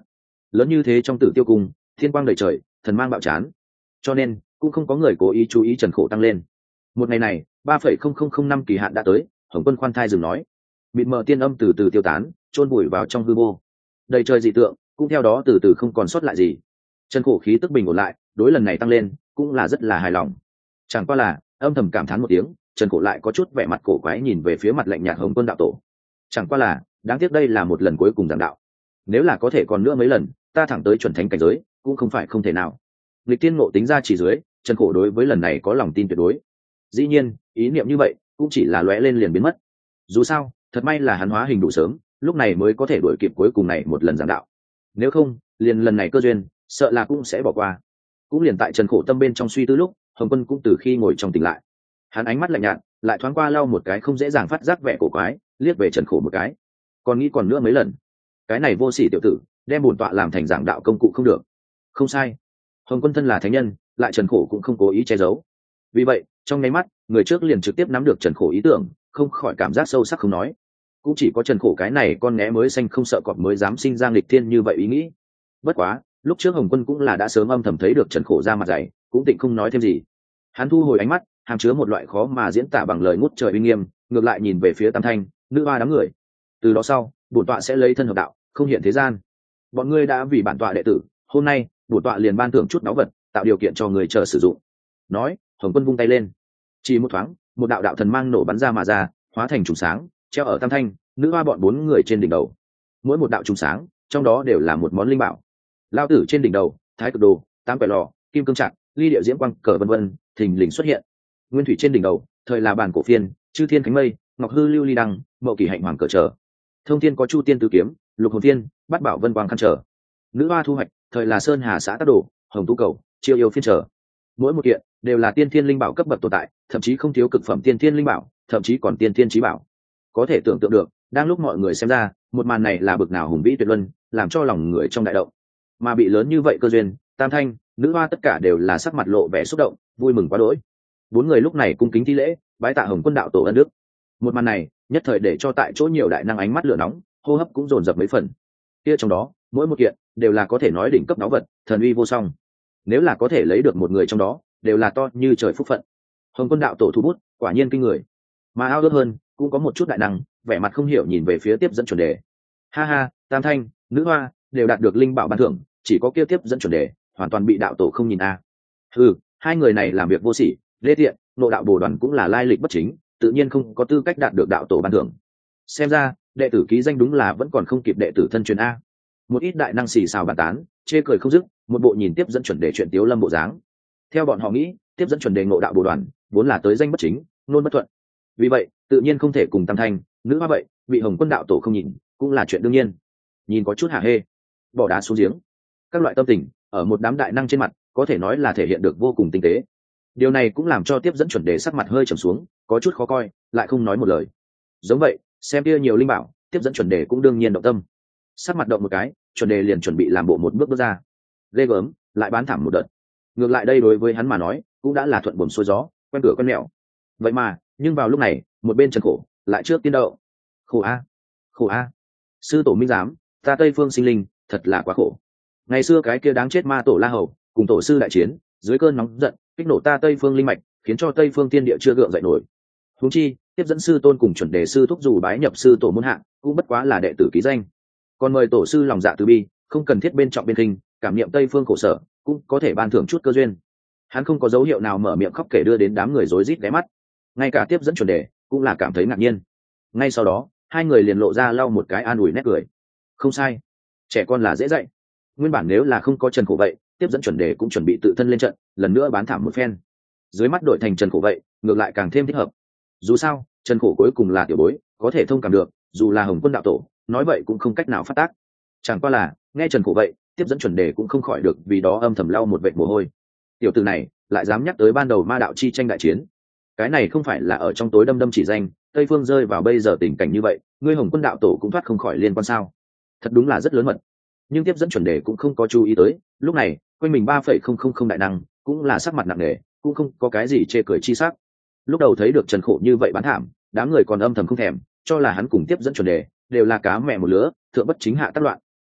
lớn như thế trong Tử Tiêu Cung, thiên quang đầy trời, thần mang bạo chán, cho nên cũng không có người cố ý chú ý Trần Khổ tăng lên. Một ngày này 3,0005 kỳ hạn đã tới, Hồng Quân khoan thai dừng nói, mịt mờ tiên âm từ từ tiêu tán, chôn vùi vào trong hư vô, đầy trời dị tượng cũng theo đó từ từ không còn sót lại gì. Trần Khổ khí tức bình ổn lại, đối lần này tăng lên cũng là rất là hài lòng. Chẳng qua là âm thầm cảm thán một tiếng, Trần Khổ lại có chút vẻ mặt cổ quái nhìn về phía mặt lạnh nhạt Hồng Quân đạo tổ. Chẳng qua là đáng tiếc đây là một lần cuối cùng giảng đạo, nếu là có thể còn nữa mấy lần, ta thẳng tới chuẩn thánh cảnh giới cũng không phải không thể nào. Lịch tiên ngộ tính ra chỉ dưới, Trần Khổ đối với lần này có lòng tin tuyệt đối. Dĩ nhiên ý niệm như vậy cũng chỉ là lóe lên liền biến mất. Dù sao thật may là hắn hóa hình đủ sớm, lúc này mới có thể đuổi kịp cuối cùng này một lần giảng đạo, nếu không liền lần này cơ duyên sợ là cũng sẽ bỏ qua. Cũng liền tại Trần Khổ tâm bên trong suy tư lúc, Hồng Quân cũng từ khi ngồi trong tỉnh lại, hắn ánh mắt lạnh nhạt, lại thoáng qua lau một cái không dễ dàng phát giác vẻ cổ quái, liếc về Trần Khổ một cái, còn nghĩ còn nữa mấy lần, cái này vô sỉ tiểu tử đem bổn tọa làm thành giảng đạo công cụ không được. Không sai, Hồng Quân thân là thánh nhân, lại Trần Khổ cũng không cố ý che giấu, vì vậy trong nháy mắt người trước liền trực tiếp nắm được Trần Khổ ý tưởng, không khỏi cảm giác sâu sắc không nói. Cũng chỉ có Trần Khổ cái này con nghé mới xanh không sợ cọp mới dám sinh ra nghịch thiên như vậy ý nghĩ. Bất quá lúc trước Hồng Quân cũng là đã sớm âm thầm thấy được Trần Khổ ra mặt dày, cũng tịnh không nói thêm gì. Hắn thu hồi ánh mắt, hàm chứa một loại khó mà diễn tả bằng lời ngút trời uy nghiêm, ngược lại nhìn về phía Tam Thanh, nữ hoa đám người. Từ đó sau bổn tọa sẽ lấy thân hợp đạo, không hiện thế gian. Bọn ngươi đã vì bản tọa đệ tử, hôm nay bổn tọa liền ban thưởng chút báu vật, tạo điều kiện cho người chờ sử dụng. Nói, Hồng Quân vung tay lên, chỉ một thoáng, một đạo đạo thần mang nổ bắn ra mà ra, hóa thành trùng sáng, treo ở Tam Thanh, nữ hoa bọn 4 người trên đỉnh đầu. Mỗi một đạo trùng sáng, trong đó đều là một món linh bảo. Lao tử trên đỉnh đầu, Thái Cực Đồ, Tám Quẻ Lò, Kim Cương Trạc, Ly Điệu Diễm Quang, cờ vân vân, thình lình xuất hiện. Nguyên thủy trên đỉnh đầu, thời là bàn cổ phiên, Chư Thiên Cánh Mây, Ngọc Hư Lưu Ly Đăng, Mậu Kỳ Hạnh Hoàng cờ trở. Thông thiên có Chu Tiên Tứ Kiếm, Lục Hồn Thiên, Bát Bảo Vân Quang khăn trở. Nữ hoa thu hoạch, thời là Sơn Hà Xã Tác Đồ, Hồng Tú Cầu, Chiêu Yêu Phiên trở. Mỗi một kiện đều là tiên thiên linh bảo cấp bậc tồn tại, thậm chí không thiếu cực phẩm tiên thiên linh bảo, thậm chí còn tiên thiên chí bảo. Có thể tưởng tượng được, đang lúc mọi người xem ra, một màn này là bực nào hùng vĩ tuyệt luân, làm cho lòng người trong đại động. Mà bị lớn như vậy cơ duyên, Tam Thanh, nữ hoa tất cả đều là sắc mặt lộ vẻ xúc động, vui mừng quá đỗi. 4 người lúc này cung kính thi lễ, bái tạ Hồng Quân đạo tổ ân đức. Một màn này nhất thời để cho tại chỗ nhiều đại năng ánh mắt lửa nóng, hô hấp cũng dồn dập mấy phần. Kia trong đó mỗi một kiện đều là có thể nói đỉnh cấp báu vật, thần uy vô song. Nếu là có thể lấy được một người trong đó, đều là to như trời phúc phận. Hồng Quân đạo tổ thu bút quả nhiên kinh người. Mà ao ước hơn cũng có một chút đại năng, vẻ mặt không hiểu nhìn về phía tiếp dẫn chuẩn đề. Ha ha, Tam Thanh, nữ hoa đều đạt được linh bảo ban thưởng, chỉ có kia tiếp dẫn chuẩn đề hoàn toàn bị đạo tổ không nhìn a. Ừ, hai người này làm việc vô sỉ, lê tiện, nội đạo bồ đoàn cũng là lai lịch bất chính, tự nhiên không có tư cách đạt được đạo tổ ban thưởng. Xem ra đệ tử ký danh đúng là vẫn còn không kịp đệ tử thân truyền a. Một ít đại năng xì xào bàn tán, chê cười không dứt, một bộ nhìn tiếp dẫn chuẩn đề chuyện tiếu lâm bộ dáng. Theo bọn họ nghĩ, tiếp dẫn chuẩn đề ngộ đạo bồ đoàn vốn là tới danh bất chính, nôn bất thuận, vì vậy tự nhiên không thể cùng Tam Thanh, nữ hoa vậy bị Hồng Quân đạo tổ không nhìn cũng là chuyện đương nhiên. Nhìn có chút hả hê, bỏ đá xuống giếng, các loại tâm tình ở một đám đại năng trên mặt có thể nói là thể hiện được vô cùng tinh tế. Điều này cũng làm cho tiếp dẫn chuẩn đề sắc mặt hơi trầm xuống, có chút khó coi, lại không nói một lời. Giống vậy xem kia nhiều linh bảo, tiếp dẫn chuẩn đề cũng đương nhiên động tâm. Sắc mặt động một cái, chuẩn đề liền chuẩn bị làm bộ một bước bước ra. Ghê gớm, lại bán thảm một đợt. Ngược lại đây đối với hắn mà nói cũng đã là thuận buồm xuôi gió, quen cửa quen mẹo. Vậy mà nhưng vào lúc này một bên Trần Khổ lại trước tiên đậu. Khổ a, khổ a, sư tổ minh giám, ta Tây Phương sinh linh thật là quá khổ. Ngày xưa cái kia đáng chết ma tổ La Hầu cùng tổ sư đại chiến, dưới cơn nóng giận kích nổ ta Tây Phương linh mạch, khiến cho Tây Phương tiên địa chưa gượng dậy nổi. Huống chi tiếp dẫn sư tôn cùng chuẩn đề sư thúc dù bái nhập sư tổ môn hạ, cũng bất quá là đệ tử ký danh. Còn mời tổ sư lòng dạ từ bi, không cần thiết bên trọng bên khinh, cảm niệm Tây Phương khổ sở, cũng có thể ban thưởng chút cơ duyên. Hắn không có dấu hiệu nào mở miệng khóc kể đưa đến đám người rối rít ghé mắt. Ngay cả tiếp dẫn chuẩn đề cũng là cảm thấy ngạc nhiên. Ngay sau đó hai người liền lộ ra lau một cái an ủi nét cười. Không sai, trẻ con là dễ dạy. Nguyên bản nếu là không có Trần Khổ vậy, tiếp dẫn chuẩn đề cũng chuẩn bị tự thân lên trận, lần nữa bán thảm một phen. Dưới mắt đổi thành Trần Khổ vậy, ngược lại càng thêm thích hợp. Dù sao Trần Khổ cuối cùng là tiểu bối, có thể thông cảm được, dù là Hồng Quân đạo tổ nói vậy cũng không cách nào phát tác. Chẳng qua là nghe Trần Khổ vậy, tiếp dẫn chuẩn đề cũng không khỏi được vì đó âm thầm lau một vệt mồ hôi. Tiểu tử này lại dám nhắc tới ban đầu ma đạo chi tranh đại chiến, cái này không phải là ở trong tối đâm đâm chỉ danh, Tây Phương rơi vào bây giờ tình cảnh như vậy, ngươi Hồng Quân đạo tổ cũng thoát không khỏi liên quan sao? Thật đúng là rất lớn mật. Nhưng tiếp dẫn chuẩn đề cũng không có chú ý tới, lúc này quanh mình 3,000 đại năng cũng là sắc mặt nặng nề, cũng không có cái gì chê cười chi sắc. Lúc đầu thấy được Trần Khổ như vậy bán thảm, đám người còn âm thầm không thèm, cho là hắn cùng tiếp dẫn chuẩn đề đều là cá mẹ một lứa, thượng bất chính hạ tác loạn.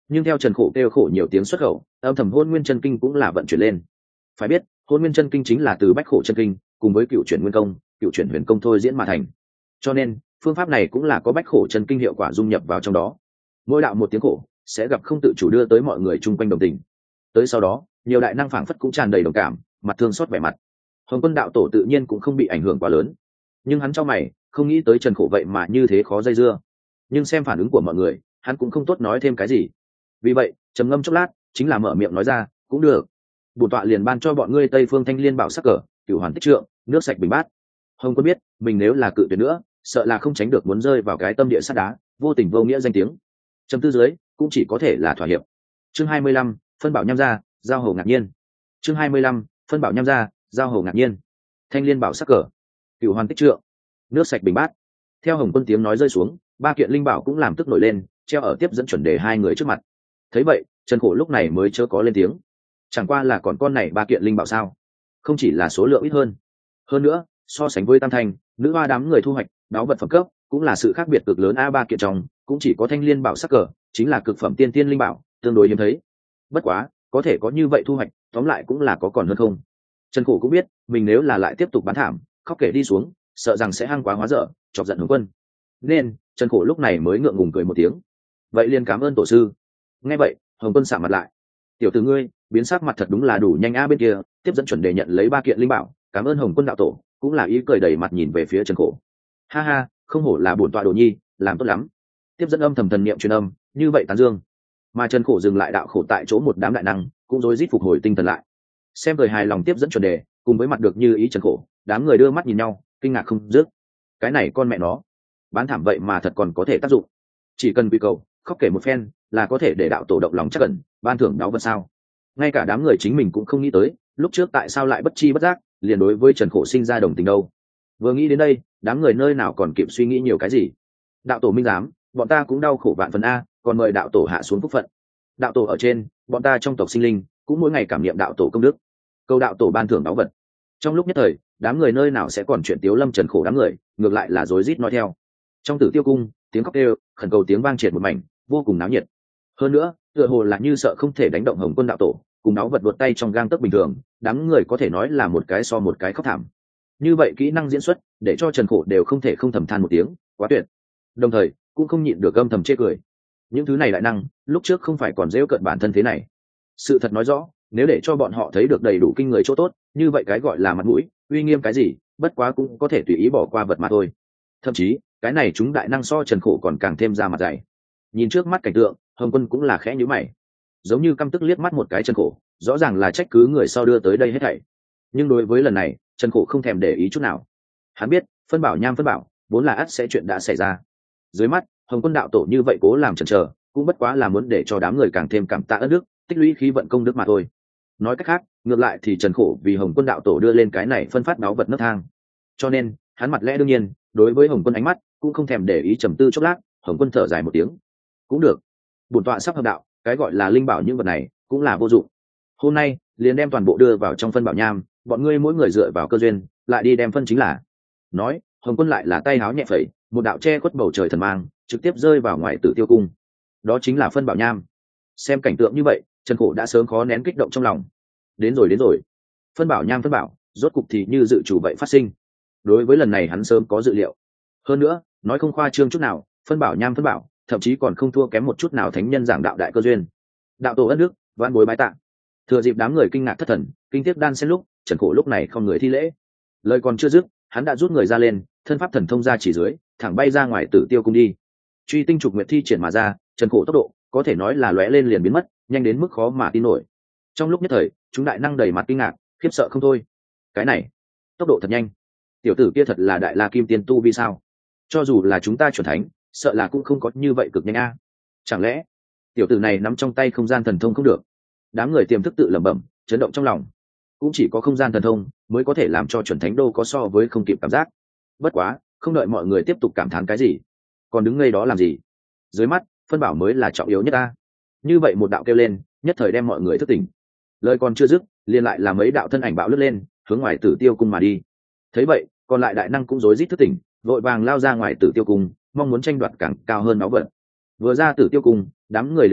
Nhưng theo Trần Khổ kêu khổ nhiều tiếng xuất khẩu, âm thầm Hôn Nguyên Chân Kinh cũng là vận chuyển lên. Phải biết, Hôn Nguyên Chân Kinh chính là từ Bách Khổ Chân Kinh cùng với Cựu Chuyển Nguyên Công, Cựu Chuyển Huyền Công thôi diễn mà thành. Cho nên, phương pháp này cũng là có Bách Khổ Chân Kinh hiệu quả dung nhập vào trong đó. Mỗi đạo một tiếng khổ, sẽ gặp không tự chủ đưa tới mọi người chung quanh đồng tình. Tới sau đó, nhiều đại năng phảng phất cũng tràn đầy đồng cảm, mặt thương xót vẻ mặt. Hồng Quân đạo tổ tự nhiên cũng không bị ảnh hưởng quá lớn, nhưng hắn cho mày, không nghĩ tới Trần Khổ vậy mà như thế khó dây dưa. Nhưng xem phản ứng của mọi người, hắn cũng không tốt nói thêm cái gì. Vì vậy, trầm ngâm chốc lát, chính là mở miệng nói ra, cũng được. Bổn tọa liền ban cho bọn ngươi Tây Phương Thanh Liên Bảo sắc cờ, Cửu Hoàn Tích Trượng, nước sạch bình bát. Hồng Quân biết, mình nếu là cự tuyệt nữa, sợ là không tránh được muốn rơi vào cái tâm địa sắt đá, vô tình vô nghĩa danh tiếng. Trầm tư dưới, cũng chỉ có thể là thỏa hiệp. Chương 25, phân bảo nham gia, giao hầu ngạc nhiên. Chương 25, phân bảo nham gia, giao hầu ngạc nhiên. Thanh Liên Bảo sắc cờ, Cửu Hoàn Tích Trượng, nước sạch bình bát. Theo Hồng Quân tiếng nói rơi xuống, ba kiện linh bảo cũng làm tức nổi lên, treo ở tiếp dẫn chuẩn đề hai người trước mặt. Thấy vậy, Trần Khổ lúc này mới chớ có lên tiếng. Chẳng qua là còn con này ba kiện linh bảo sao? Không chỉ là số lượng ít hơn nữa, so sánh với tam thành, nữ hoa đám người thu hoạch đáo vật phẩm cấp cũng là sự khác biệt cực lớn. A ba kiện trong cũng chỉ có Thanh Liên Bảo sắc cờ chính là cực phẩm tiên tiên linh bảo, tương đối hiếm thấy. Bất quá, có thể có như vậy thu hoạch, tóm lại cũng là có còn hơn không. Trần Khổ cũng biết, mình nếu là lại tiếp tục bán thảm, khóc kể đi xuống, sợ rằng sẽ hăng quá hóa dở, chọc giận Hồng Quân. Nên Trần Khổ lúc này mới ngượng ngùng cười một tiếng. Vậy liền cảm ơn tổ sư. Nghe vậy, Hồng Quân sạm mặt lại. Tiểu tử ngươi, biến sắc mặt thật đúng là đủ nhanh. A bên kia tiếp dẫn chuẩn đề nhận lấy ba kiện linh bảo, cảm ơn Hồng Quân đạo tổ, cũng là ý cười đầy mặt nhìn về phía Trần Khổ. Ha ha, không hổ là bổn tọa đồ nhi, làm tốt lắm. Tiếp dẫn âm thầm thần niệm truyền âm, như vậy tán dương. Mà Trần Khổ dừng lại đạo khổ tại chỗ một đám đại năng, cũng rối rít phục hồi tinh thần lại. Xem cười hài lòng tiếp dẫn chuẩn đề, cùng với mặt được như ý Trần Khổ, đám người đưa mắt nhìn nhau, kinh ngạc không dứt. Cái này con mẹ nó, bán thảm vậy mà thật còn có thể tác dụng. Chỉ cần quy cầu, khóc kể một phen, là có thể để đạo tổ động lòng chắc ẩn, ban thưởng đáo vật sao? Ngay cả đám người chính mình cũng không nghĩ tới, lúc trước tại sao lại bất chi bất giác, liền đối với Trần Khổ sinh ra đồng tình đâu. Vừa nghĩ đến đây, đám người nơi nào còn kịp suy nghĩ nhiều cái gì. Đạo tổ minh giám, bọn ta cũng đau khổ vạn phần a, còn mời đạo tổ hạ xuống phúc phận. Đạo tổ ở trên, bọn ta trong tộc sinh linh cũng mỗi ngày cảm niệm đạo tổ công đức, câu đạo tổ ban thưởng đáo vật. Trong lúc nhất thời, đám người nơi nào sẽ còn chuyện Tiếu Lâm Trần Khổ đám người, ngược lại là rối rít nói theo. Trong Tử Tiêu cung, tiếng khóc kêu, khẩn cầu tiếng vang triệt một mảnh, vô cùng náo nhiệt. Hơn nữa, tựa hồ là như sợ không thể đánh động Hồng Quân đạo tổ, cùng náo vật đuột tay trong gang tấc bình thường, đám người có thể nói là một cái so một cái khóc thảm. Như vậy kỹ năng diễn xuất, để cho Trần Khổ đều không thể không thầm than một tiếng, quá tuyệt. Đồng thời, cũng không nhịn được âm thầm chê cười. Những thứ này đại năng, lúc trước không phải còn giễu cợt bản thân thế này. Sự thật nói rõ, nếu để cho bọn họ thấy được đầy đủ kinh người chỗ tốt, như vậy cái gọi là mặt mũi, uy nghiêm cái gì, bất quá cũng có thể tùy ý bỏ qua vật mà thôi. Thậm chí, cái này chúng đại năng so Trần Khổ còn càng thêm ra mặt dày. Nhìn trước mắt cảnh tượng, Hồng Quân cũng là khẽ nhíu mày, giống như căm tức liếc mắt một cái Trần Khổ, rõ ràng là trách cứ người sau đưa tới đây hết thảy. Nhưng đối với lần này, Trần Khổ không thèm để ý chút nào. Hắn biết, phân bảo nham phân bảo, vốn là ắt sẽ chuyện đã xảy ra. Dưới mắt, Hồng Quân đạo tổ như vậy cố làm chần chờ, cũng bất quá là muốn để cho đám người càng thêm cảm tạ ơn đức, tích lũy khí vận công đức mà thôi. Nói cách khác, ngược lại thì Trần Khổ vì Hồng Quân đạo tổ đưa lên cái này phân phát báu vật nấc thang. Cho nên, hắn mặt lẽ đương nhiên, đối với Hồng Quân ánh mắt cũng không thèm để ý. Trầm tư chốc lát, Hồng Quân thở dài một tiếng. Cũng được, bổn tọa sắp hợp đạo, cái gọi là linh bảo những vật này cũng là vô dụng. Hôm nay liền đem toàn bộ đưa vào trong phân bảo nham, bọn ngươi mỗi người dựa vào cơ duyên lại đi đem phân chính là. Nói, Hồng Quân lại là tay háo nhẹ phẩy, một đạo che khuất bầu trời thần mang trực tiếp rơi vào ngoài Tử Tiêu cung. Đó chính là phân bảo nham. Xem cảnh tượng như vậy, Trần Khổ đã sớm khó nén kích động trong lòng. Đến rồi, phân bảo nham phân bảo, rốt cục thì như dự chủ vậy phát sinh. Đối với lần này hắn sớm có dự liệu. Hơn nữa, nói không khoa trương chút nào, phân bảo nham phân bảo, thậm chí còn không thua kém một chút nào thánh nhân giảng đạo đại cơ duyên. Đạo tổ ân đức, vạn bối bái tạ. Thừa dịp đám người kinh ngạc thất thần, kinh tiếc đan xen lúc, Trần Khổ lúc này không người thi lễ. Lời còn chưa dứt, hắn đã rút người ra lên, thân pháp thần thông ra chỉ dưới, thẳng bay ra ngoài Tử Tiêu cung đi. Truy tinh trục nguyệt thi triển mà ra, Trần Khổ tốc độ có thể nói là lóe lên liền biến mất, nhanh đến mức khó mà tin nổi. Trong lúc nhất thời, chúng đại năng đầy mặt kinh ngạc, khiếp sợ không thôi. Cái này, tốc độ thật nhanh. Tiểu tử kia thật là đại la kim tiên tu vi sao? Cho dù là chúng ta chuẩn thánh, sợ là cũng không có như vậy cực nhanh a. Chẳng lẽ tiểu tử này nắm trong tay không gian thần thông không được? Đám người tiềm thức tự lẩm bẩm, chấn động trong lòng. Cũng chỉ có không gian thần thông mới có thể làm cho chuẩn thánh đô có so với không kịp cảm giác. Bất quá, không đợi mọi người tiếp tục cảm thán cái gì, còn đứng ngây đó làm gì? Dưới mắt, phân bảo mới là trọng yếu nhất ta. Như vậy một đạo kêu lên, nhất thời đem mọi người thức tỉnh. Lời còn chưa dứt, liền lại là mấy đạo thân ảnh bạo lướt lên, hướng ngoài Tử Tiêu cung mà đi. Thấy vậy, còn lại đại năng cũng rối rít thức tỉnh, vội vàng lao ra ngoài Tử Tiêu cung, mong muốn tranh đoạt càng cao hơn máu vật. Vừa ra Tử Tiêu cung, đám người liền thấy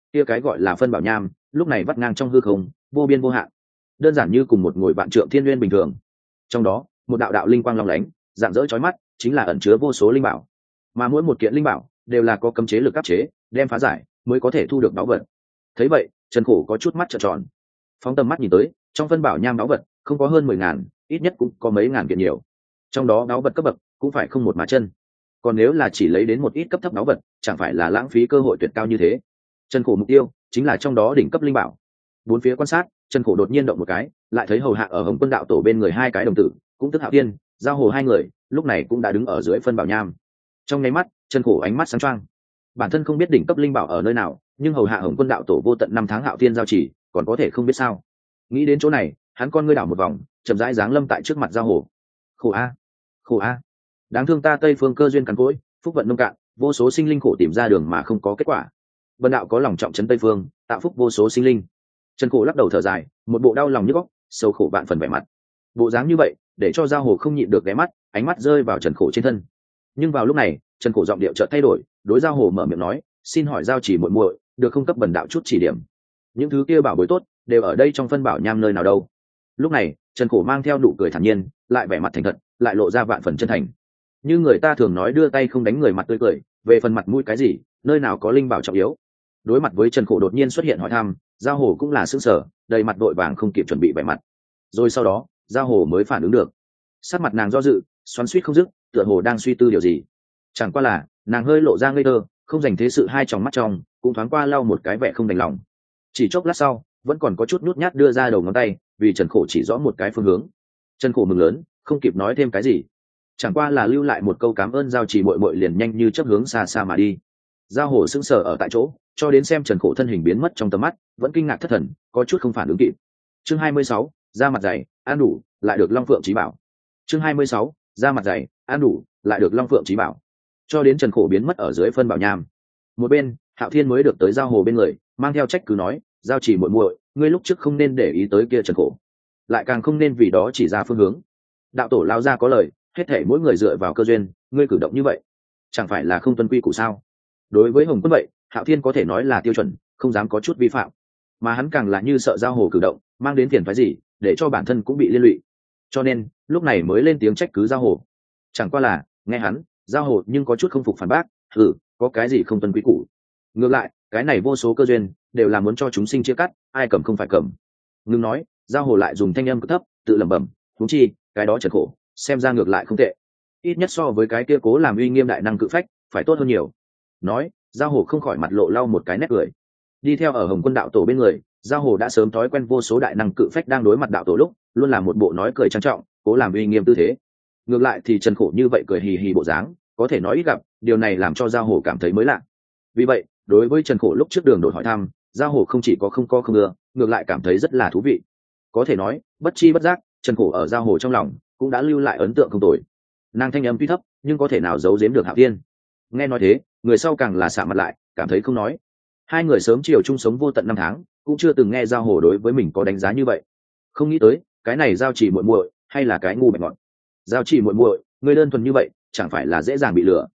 kia cái gọi là phân bảo nham lúc này vắt ngang trong hư không, vô biên vô hạn, đơn giản như cùng một ngồi vạn trượng thiên nguyên bình thường. Trong đó một đạo đạo linh quang long lánh, rạng rỡ chói mắt, chính là ẩn chứa vô số linh bảo, mà mỗi một kiện linh bảo đều là có cấm chế lực áp chế, đem phá giải mới có thể thu được báu vật. Thấy vậy, Trần Khổ có chút mắt trợn tròn, phóng tầm mắt nhìn tới, trong phân bảo nham báu vật không có hơn 10.000, ít nhất cũng có mấy ngàn kiện nhiều. Trong đó báu vật cấp bậc cũng phải không một mà chân, còn nếu là chỉ lấy đến một ít cấp thấp báu vật, chẳng phải là lãng phí cơ hội tuyệt cao như thế. Trần Khổ mục tiêu chính là trong đó đỉnh cấp linh bảo. Bốn phía quan sát, Trần Khổ đột nhiên động một cái, lại thấy hầu hạ ở Hồng Quân đạo tổ bên người hai cái đồng tử, cũng tức Hạo Thiên, Giao Hồ hai người, lúc này cũng đã đứng ở dưới phân bảo nham. Trong nháy mắt, Trần Khổ ánh mắt sáng choang. Bản thân không biết đỉnh cấp linh bảo ở nơi nào, nhưng hầu hạ Hồng Quân đạo tổ vô tận năm tháng Hạo Thiên giao chỉ, còn có thể không biết sao? Nghĩ đến chỗ này, hắn con ngươi đảo một vòng, chậm rãi giáng lâm tại trước mặt Giao Hồ. Khổ a, khổ a, đáng thương ta Tây Phương cơ duyên cằn cỗi, phúc vận nông cạn, vô số sinh linh khổ tìm ra đường mà không có kết quả. Vân đạo có lòng trọng trấn Tây Phương, tạo phúc vô số sinh linh. Trần Khổ lắc đầu thở dài, một bộ đau lòng nhức óc, sâu khổ vạn phần vẻ mặt. Bộ dáng như vậy, để cho Giao Hồ không nhịn được ghé mắt, ánh mắt rơi vào Trần Khổ trên thân. Nhưng vào lúc này, Trần Khổ giọng điệu chợt thay đổi, đối Giao Hồ mở miệng nói, xin hỏi Giao chỉ muội muội, được không cấp bần đạo chút chỉ điểm? Những thứ kia bảo bối tốt, đều ở đây trong phân bảo nham nơi nào đâu? Lúc này, Trần Khổ mang theo nụ cười thản nhiên, lại vẻ mặt thành thật, lại lộ ra vạn phần chân thành. Như người ta thường nói đưa tay không đánh người mặt tươi cười, về phần mặt mũi cái gì, nơi nào có linh bảo trọng yếu. Đối mặt với Trần Khổ đột nhiên xuất hiện hỏi thăm, Giao Hồ cũng là sững sờ, đầy mặt vội vàng không kịp chuẩn bị vẻ mặt. Rồi sau đó, Giao Hồ mới phản ứng được. Sắc mặt nàng do dự, xoắn xuýt không dứt, tựa hồ đang suy tư điều gì. Chẳng qua là, nàng hơi lộ ra ngây thơ, không dành thế sự hai tròng mắt trong, cũng thoáng qua lau một cái vẻ không đành lòng. Chỉ chốc lát sau, vẫn còn có chút nhút nhát đưa ra đầu ngón tay, vì Trần Khổ chỉ rõ một cái phương hướng. Trần Khổ mừng lớn, không kịp nói thêm cái gì, chẳng qua là lưu lại một câu cảm ơn Giao chỉ muội muội, liền nhanh như chớp hướng xa xa mà đi. Giao Hồ sững sờ ở tại chỗ, cho đến xem Trần Khổ thân hình biến mất trong tầm mắt, vẫn kinh ngạc thất thần, có chút không phản ứng kịp. Chương 26, ra mặt dày, ăn đủ, lại được Long Phượng chí bảo. Chương 26, ra mặt dày, ăn đủ, lại được Long Phượng chí bảo. Cho đến Trần Khổ biến mất ở dưới phân bảo nham. Một bên, Hạo Thiên mới được tới Giao Hồ bên người, mang theo trách cứ nói, Giao chỉ muội muội, ngươi lúc trước không nên để ý tới kia Trần Khổ, lại càng không nên vì đó chỉ ra phương hướng. Đạo tổ lao ra có lời, hết thảy mỗi người dựa vào cơ duyên, ngươi cử động như vậy, chẳng phải là không tuân quy củ sao? Đối với Hồng Quân vậy, Hạo Thiên có thể nói là tiêu chuẩn, không dám có chút vi phạm, mà hắn càng là như sợ Giao Hồ cử động mang đến phiền phái gì, để cho bản thân cũng bị liên lụy, cho nên lúc này mới lên tiếng trách cứ Giao Hồ. Chẳng qua là nghe hắn, Giao Hồ nhưng có chút không phục phản bác, có cái gì không tuân quy củ? Ngược lại, cái này vô số cơ duyên đều là muốn cho chúng sinh chia cắt, ai cầm không phải cầm. Ngưng nói, Giao Hồ lại dùng thanh âm cực thấp tự lẩm bẩm, huống chi cái đó Trần Khổ xem ra ngược lại không tệ, ít nhất so với cái kia cố làm uy nghiêm đại năng cự phách phải tốt hơn nhiều. Nói, Giao Hồ không khỏi mặt lộ lau một cái nét cười. Đi theo ở Hồng Quân đạo tổ bên người, Giao Hồ đã sớm thói quen vô số đại năng cự phách đang đối mặt đạo tổ lúc luôn là một bộ nói cười trang trọng, cố làm uy nghiêm tư thế. Ngược lại thì Trần Khổ như vậy cười hì hì bộ dáng, có thể nói ít gặp, điều này làm cho Giao Hồ cảm thấy mới lạ. Vì vậy, đối với Trần Khổ lúc trước đường đột hỏi thăm, Giao Hồ không chỉ có không ưa, ngược lại cảm thấy rất là thú vị. Có thể nói, bất chi bất giác, Trần Khổ ở Giao Hồ trong lòng cũng đã lưu lại ấn tượng không tồi. Nàng thanh âm tuy thấp, nhưng có thể nào giấu giếm được Hạo Thiên. Nghe nói thế, người sau càng là sạm mặt lại, cảm thấy không nói. Hai người sớm chiều chung sống vô tận năm tháng, cũng chưa từng nghe Giao Hồ đối với mình có đánh giá như vậy. Không nghĩ tới, cái này Giao chỉ muội muội, hay là cái ngu bạch ngọn. Giao chỉ muội muội, người đơn thuần như vậy, chẳng phải là dễ dàng bị lừa.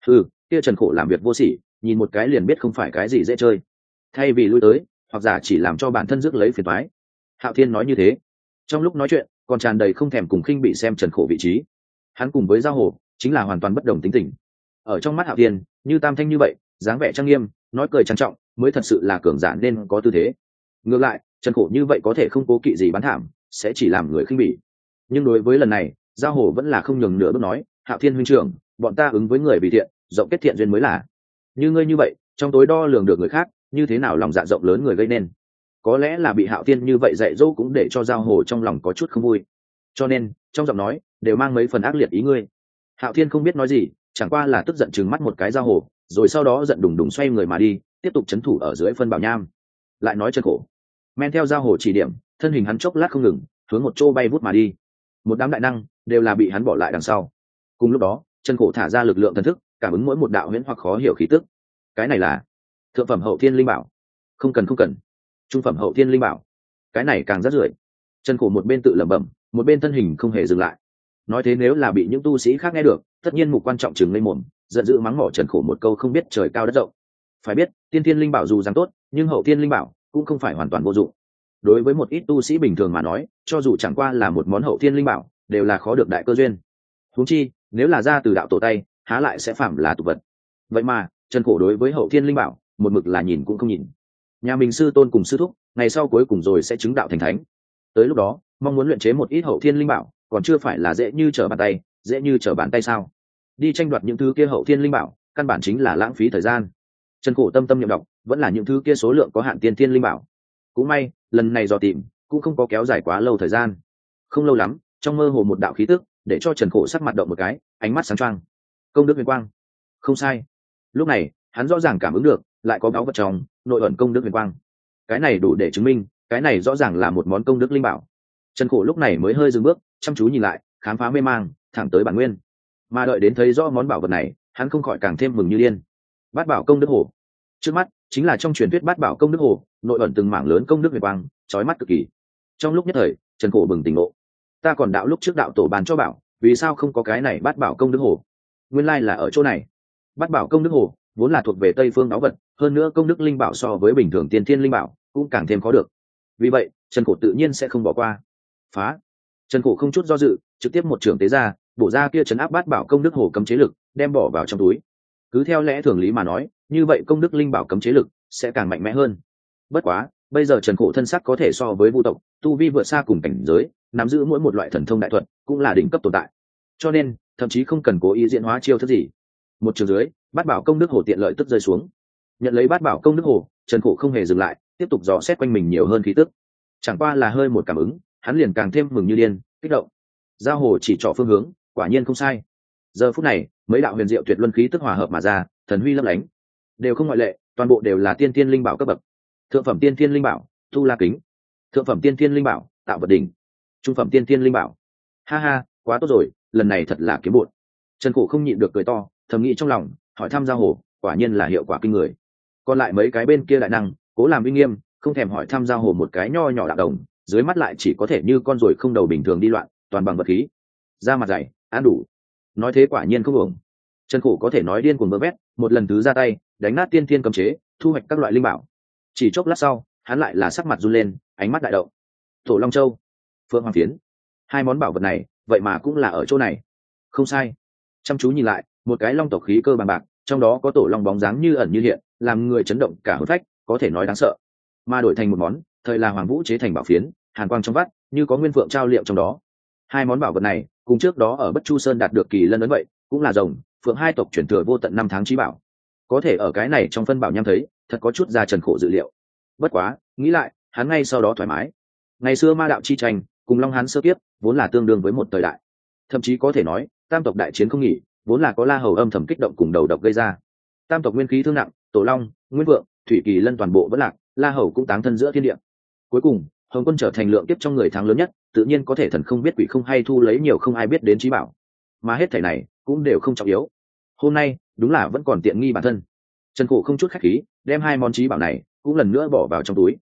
Kia Trần Khổ làm việc vô sỉ, nhìn một cái liền biết không phải cái gì dễ chơi. Thay vì lui tới, hoặc giả chỉ làm cho bản thân rước lấy phiền toái. Hạo Thiên nói như thế. Trong lúc nói chuyện, còn tràn đầy không thèm cùng khinh bị xem Trần Khổ vị trí. Hắn cùng với Giao Hồ chính là hoàn toàn bất đồng tính tình. Ở trong mắt Hạo Thiên, như tam thanh như vậy, dáng vẻ trang nghiêm, nói cười trang trọng, mới thật sự là cường giả nên có tư thế. Ngược lại, Trần Khổ như vậy có thể không cố kỵ gì bán thảm, sẽ chỉ làm người khinh bỉ. Nhưng đối với lần này, Giao Hồ vẫn là không nhường nửa bước nói, Hạo Thiên huynh trưởng, bọn ta ứng với người vì thiện, rộng kết thiện duyên mới là. Như ngươi như vậy, trong tối đo lường được người khác, như thế nào lòng dạ rộng lớn người gây nên. Có lẽ là bị Hạo Thiên như vậy dạy dỗ cũng để cho Giao Hồ trong lòng có chút không vui, cho nên trong giọng nói đều mang mấy phần ác liệt ý ngươi. Hạo Thiên không biết nói gì, chẳng qua là tức giận trừng mắt một cái Giao Hồ, rồi sau đó giận đùng đùng xoay người mà đi, tiếp tục chấn thủ ở dưới phân bảo nham. Lại nói Trần Khổ men theo Giao Hồ chỉ điểm, thân hình hắn chốc lát không ngừng hướng một chỗ bay vút mà đi. Một đám đại năng đều là bị hắn bỏ lại đằng sau. Cùng lúc đó, Trần Khổ thả ra lực lượng thần thức, cảm ứng mỗi một đạo huyễn hoặc khó hiểu khí tức. Cái này là thượng phẩm hậu thiên linh bảo. Không cần. Trung phẩm hậu thiên linh bảo. Cái này càng rất rưởi. Trần Khổ một bên tự lẩm bẩm, một bên thân hình không hề dừng lại. Nói thế nếu là bị những tu sĩ khác nghe được, tất nhiên mục quan trọng chừng lên mồm, giận dữ mắng mỏ Trần Khổ một câu không biết trời cao đất rộng. Phải biết tiên thiên linh bảo dù rằng tốt, nhưng hậu thiên linh bảo cũng không phải hoàn toàn vô dụng. Đối với một ít tu sĩ bình thường mà nói, cho dù chẳng qua là một món hậu thiên linh bảo đều là khó được đại cơ duyên. Huống chi nếu là ra từ đạo tổ tay, há lại sẽ phạm là tục vật. Vậy mà Trần Cổ đối với hậu thiên linh bảo một mực là nhìn cũng không nhìn. Nhà mình sư tôn cùng sư thúc ngày sau cuối cùng rồi sẽ chứng đạo thành thánh, tới lúc đó mong muốn luyện chế một ít hậu thiên linh bảo còn chưa phải là dễ như trở bàn tay. Dễ như trở bàn tay sao? Đi tranh đoạt những thứ kia hậu thiên linh bảo căn bản chính là lãng phí thời gian. Trần Cổ tâm tâm niệm đọc vẫn là những thứ kia số lượng có hạn tiên thiên linh bảo. Cũng may lần này dò tìm cũng không có kéo dài quá lâu thời gian. Không lâu lắm, trong mơ hồ một đạo khí tức để cho Trần Cổ sắc mặt động một cái, ánh mắt sáng choang. Công đức huyền quang. Không sai. Lúc này hắn rõ ràng cảm ứng được lại có báu vật trong nội ẩn công đức huyền quang. Cái này đủ để chứng minh cái này rõ ràng là một món công đức linh bảo. Trần Cổ lúc này mới hơi dừng bước, chăm chú nhìn lại, khám phá mê mang, thẳng tới bản nguyên. Mà đợi đến thấy rõ món bảo vật này, hắn không khỏi càng thêm mừng như điên. Bát bảo công đức hồ. Trước mắt chính là trong truyền thuyết bát bảo công đức hồ, nội ẩn từng mảng lớn công đức huyền quang, chói mắt cực kỳ. Trong lúc nhất thời, Trần Cổ bừng tỉnh ngộ. Ta còn đạo lúc trước đạo tổ bàn cho bảo, vì sao không có cái này bát bảo công đức hồ? Nguyên lai là ở chỗ này. Bát bảo công đức hồ vốn là thuộc về Tây phương báu vật, hơn nữa công đức linh bảo so với bình thường tiên thiên linh bảo cũng càng thêm khó được. Vì vậy Trần Cổ tự nhiên sẽ không bỏ qua. Phá. Trần Cổ không chút do dự, trực tiếp một trường tế ra, bổ ra kia trấn áp bát bảo công đức hồ cấm chế lực, đem bỏ vào trong túi. Cứ theo lẽ thường lý mà nói, như vậy công đức linh bảo cấm chế lực sẽ càng mạnh mẽ hơn. Bất quá, bây giờ Trần Cổ thân sắc có thể so với vu tộc, tu vi vượt xa cùng cảnh giới, nắm giữ mỗi một loại thần thông đại thuật, cũng là đỉnh cấp tồn tại. Cho nên, thậm chí không cần cố ý diễn hóa chiêu thức gì. Một trường dưới, bát bảo công đức hồ tiện lợi tức rơi xuống. Nhận lấy bát bảo công đức hồ, Trần Cổ không hề dừng lại, tiếp tục dò xét quanh mình nhiều hơn khí tức. Chẳng qua là hơi một cảm ứng, hắn liền càng thêm mừng như điên, kích động. Giao hồ chỉ trỏ phương hướng, quả nhiên không sai. Giờ phút này, mấy đạo huyền diệu tuyệt luân khí tức hòa hợp mà ra, thần huy lấp lánh, đều không ngoại lệ, toàn bộ đều là tiên thiên linh bảo cấp bậc. Thượng phẩm tiên thiên linh bảo, tu la kính. Thượng phẩm tiên thiên linh bảo, tạo vật đỉnh. Trung phẩm tiên thiên linh bảo. Ha ha, quá tốt rồi, lần này thật là kiếm bộn. Trần Cổ không nhịn được cười to, thầm nghĩ trong lòng, hỏi thăm giao hồ, quả nhiên là hiệu quả kinh người. Còn lại mấy cái bên kia đại năng, cố làm uy nghiêm, không thèm hỏi thăm giao hồ một cái nho nhỏ đạo đồng, dưới mắt lại chỉ có thể như con ruồi không đầu bình thường đi loạn, toàn bằng vật khí. Ra mặt dày, ăn đủ. Nói thế quả nhiên không ổng. Trần Cổ có thể nói điên cuồng bơ vét, một lần thứ ra tay, đánh nát tiên thiên cấm chế, thu hoạch các loại linh bảo. Chỉ chốc lát sau, hắn lại là sắc mặt run lên, ánh mắt đại động. Tổ Long Châu, Phượng Hoàng Phiến, hai món bảo vật này, vậy mà cũng là ở chỗ này. Không sai. Chăm chú nhìn lại, một cái long tộc khí cơ bằng bạc, trong đó có tổ long bóng dáng như ẩn như hiện, làm người chấn động cả hồn phách, có thể nói đáng sợ. Mà đổi thành một món, thời là Hoàng Vũ chế thành bảo phiến, hàn quang trong vắt, như có nguyên phượng trao liệm trong đó. Hai món bảo vật này, cùng trước đó ở Bất Chu Sơn đạt được kỳ lân ấn vậy, cũng là rồng, phượng hai tộc chuyển thừa vô tận năm tháng chí bảo. Có thể ở cái này trong phân bảo nhăm thấy, thật có chút ra Trần Khổ dự liệu. Bất quá, nghĩ lại, hắn ngay sau đó thoải mái. Ngày xưa ma đạo chi tranh, cùng Long Hán sơ kiếp, vốn là tương đương với một thời đại. Thậm chí có thể nói, tam tộc đại chiến không nghỉ, vốn là có La Hầu âm thầm kích động cùng đầu độc gây ra. Tam tộc nguyên khí thương nặng, Tổ Long, Nguyên Vượng, Thủy Kỳ Lân toàn bộ vẫn lạc, La Hầu cũng táng thân giữa thiên địa. Cuối cùng, Hồng Quân trở thành lượng kiếp trong người thắng lớn nhất, tự nhiên có thể thần không biết quỷ không hay thu lấy nhiều không ai biết đến chí bảo. Mà hết thảy này cũng đều không trọng yếu. Hôm nay, đúng là vẫn còn tiện nghi bản thân. Trần Cổ không chút khách khí, đem hai món chí bảo này cũng lần nữa bỏ vào trong túi.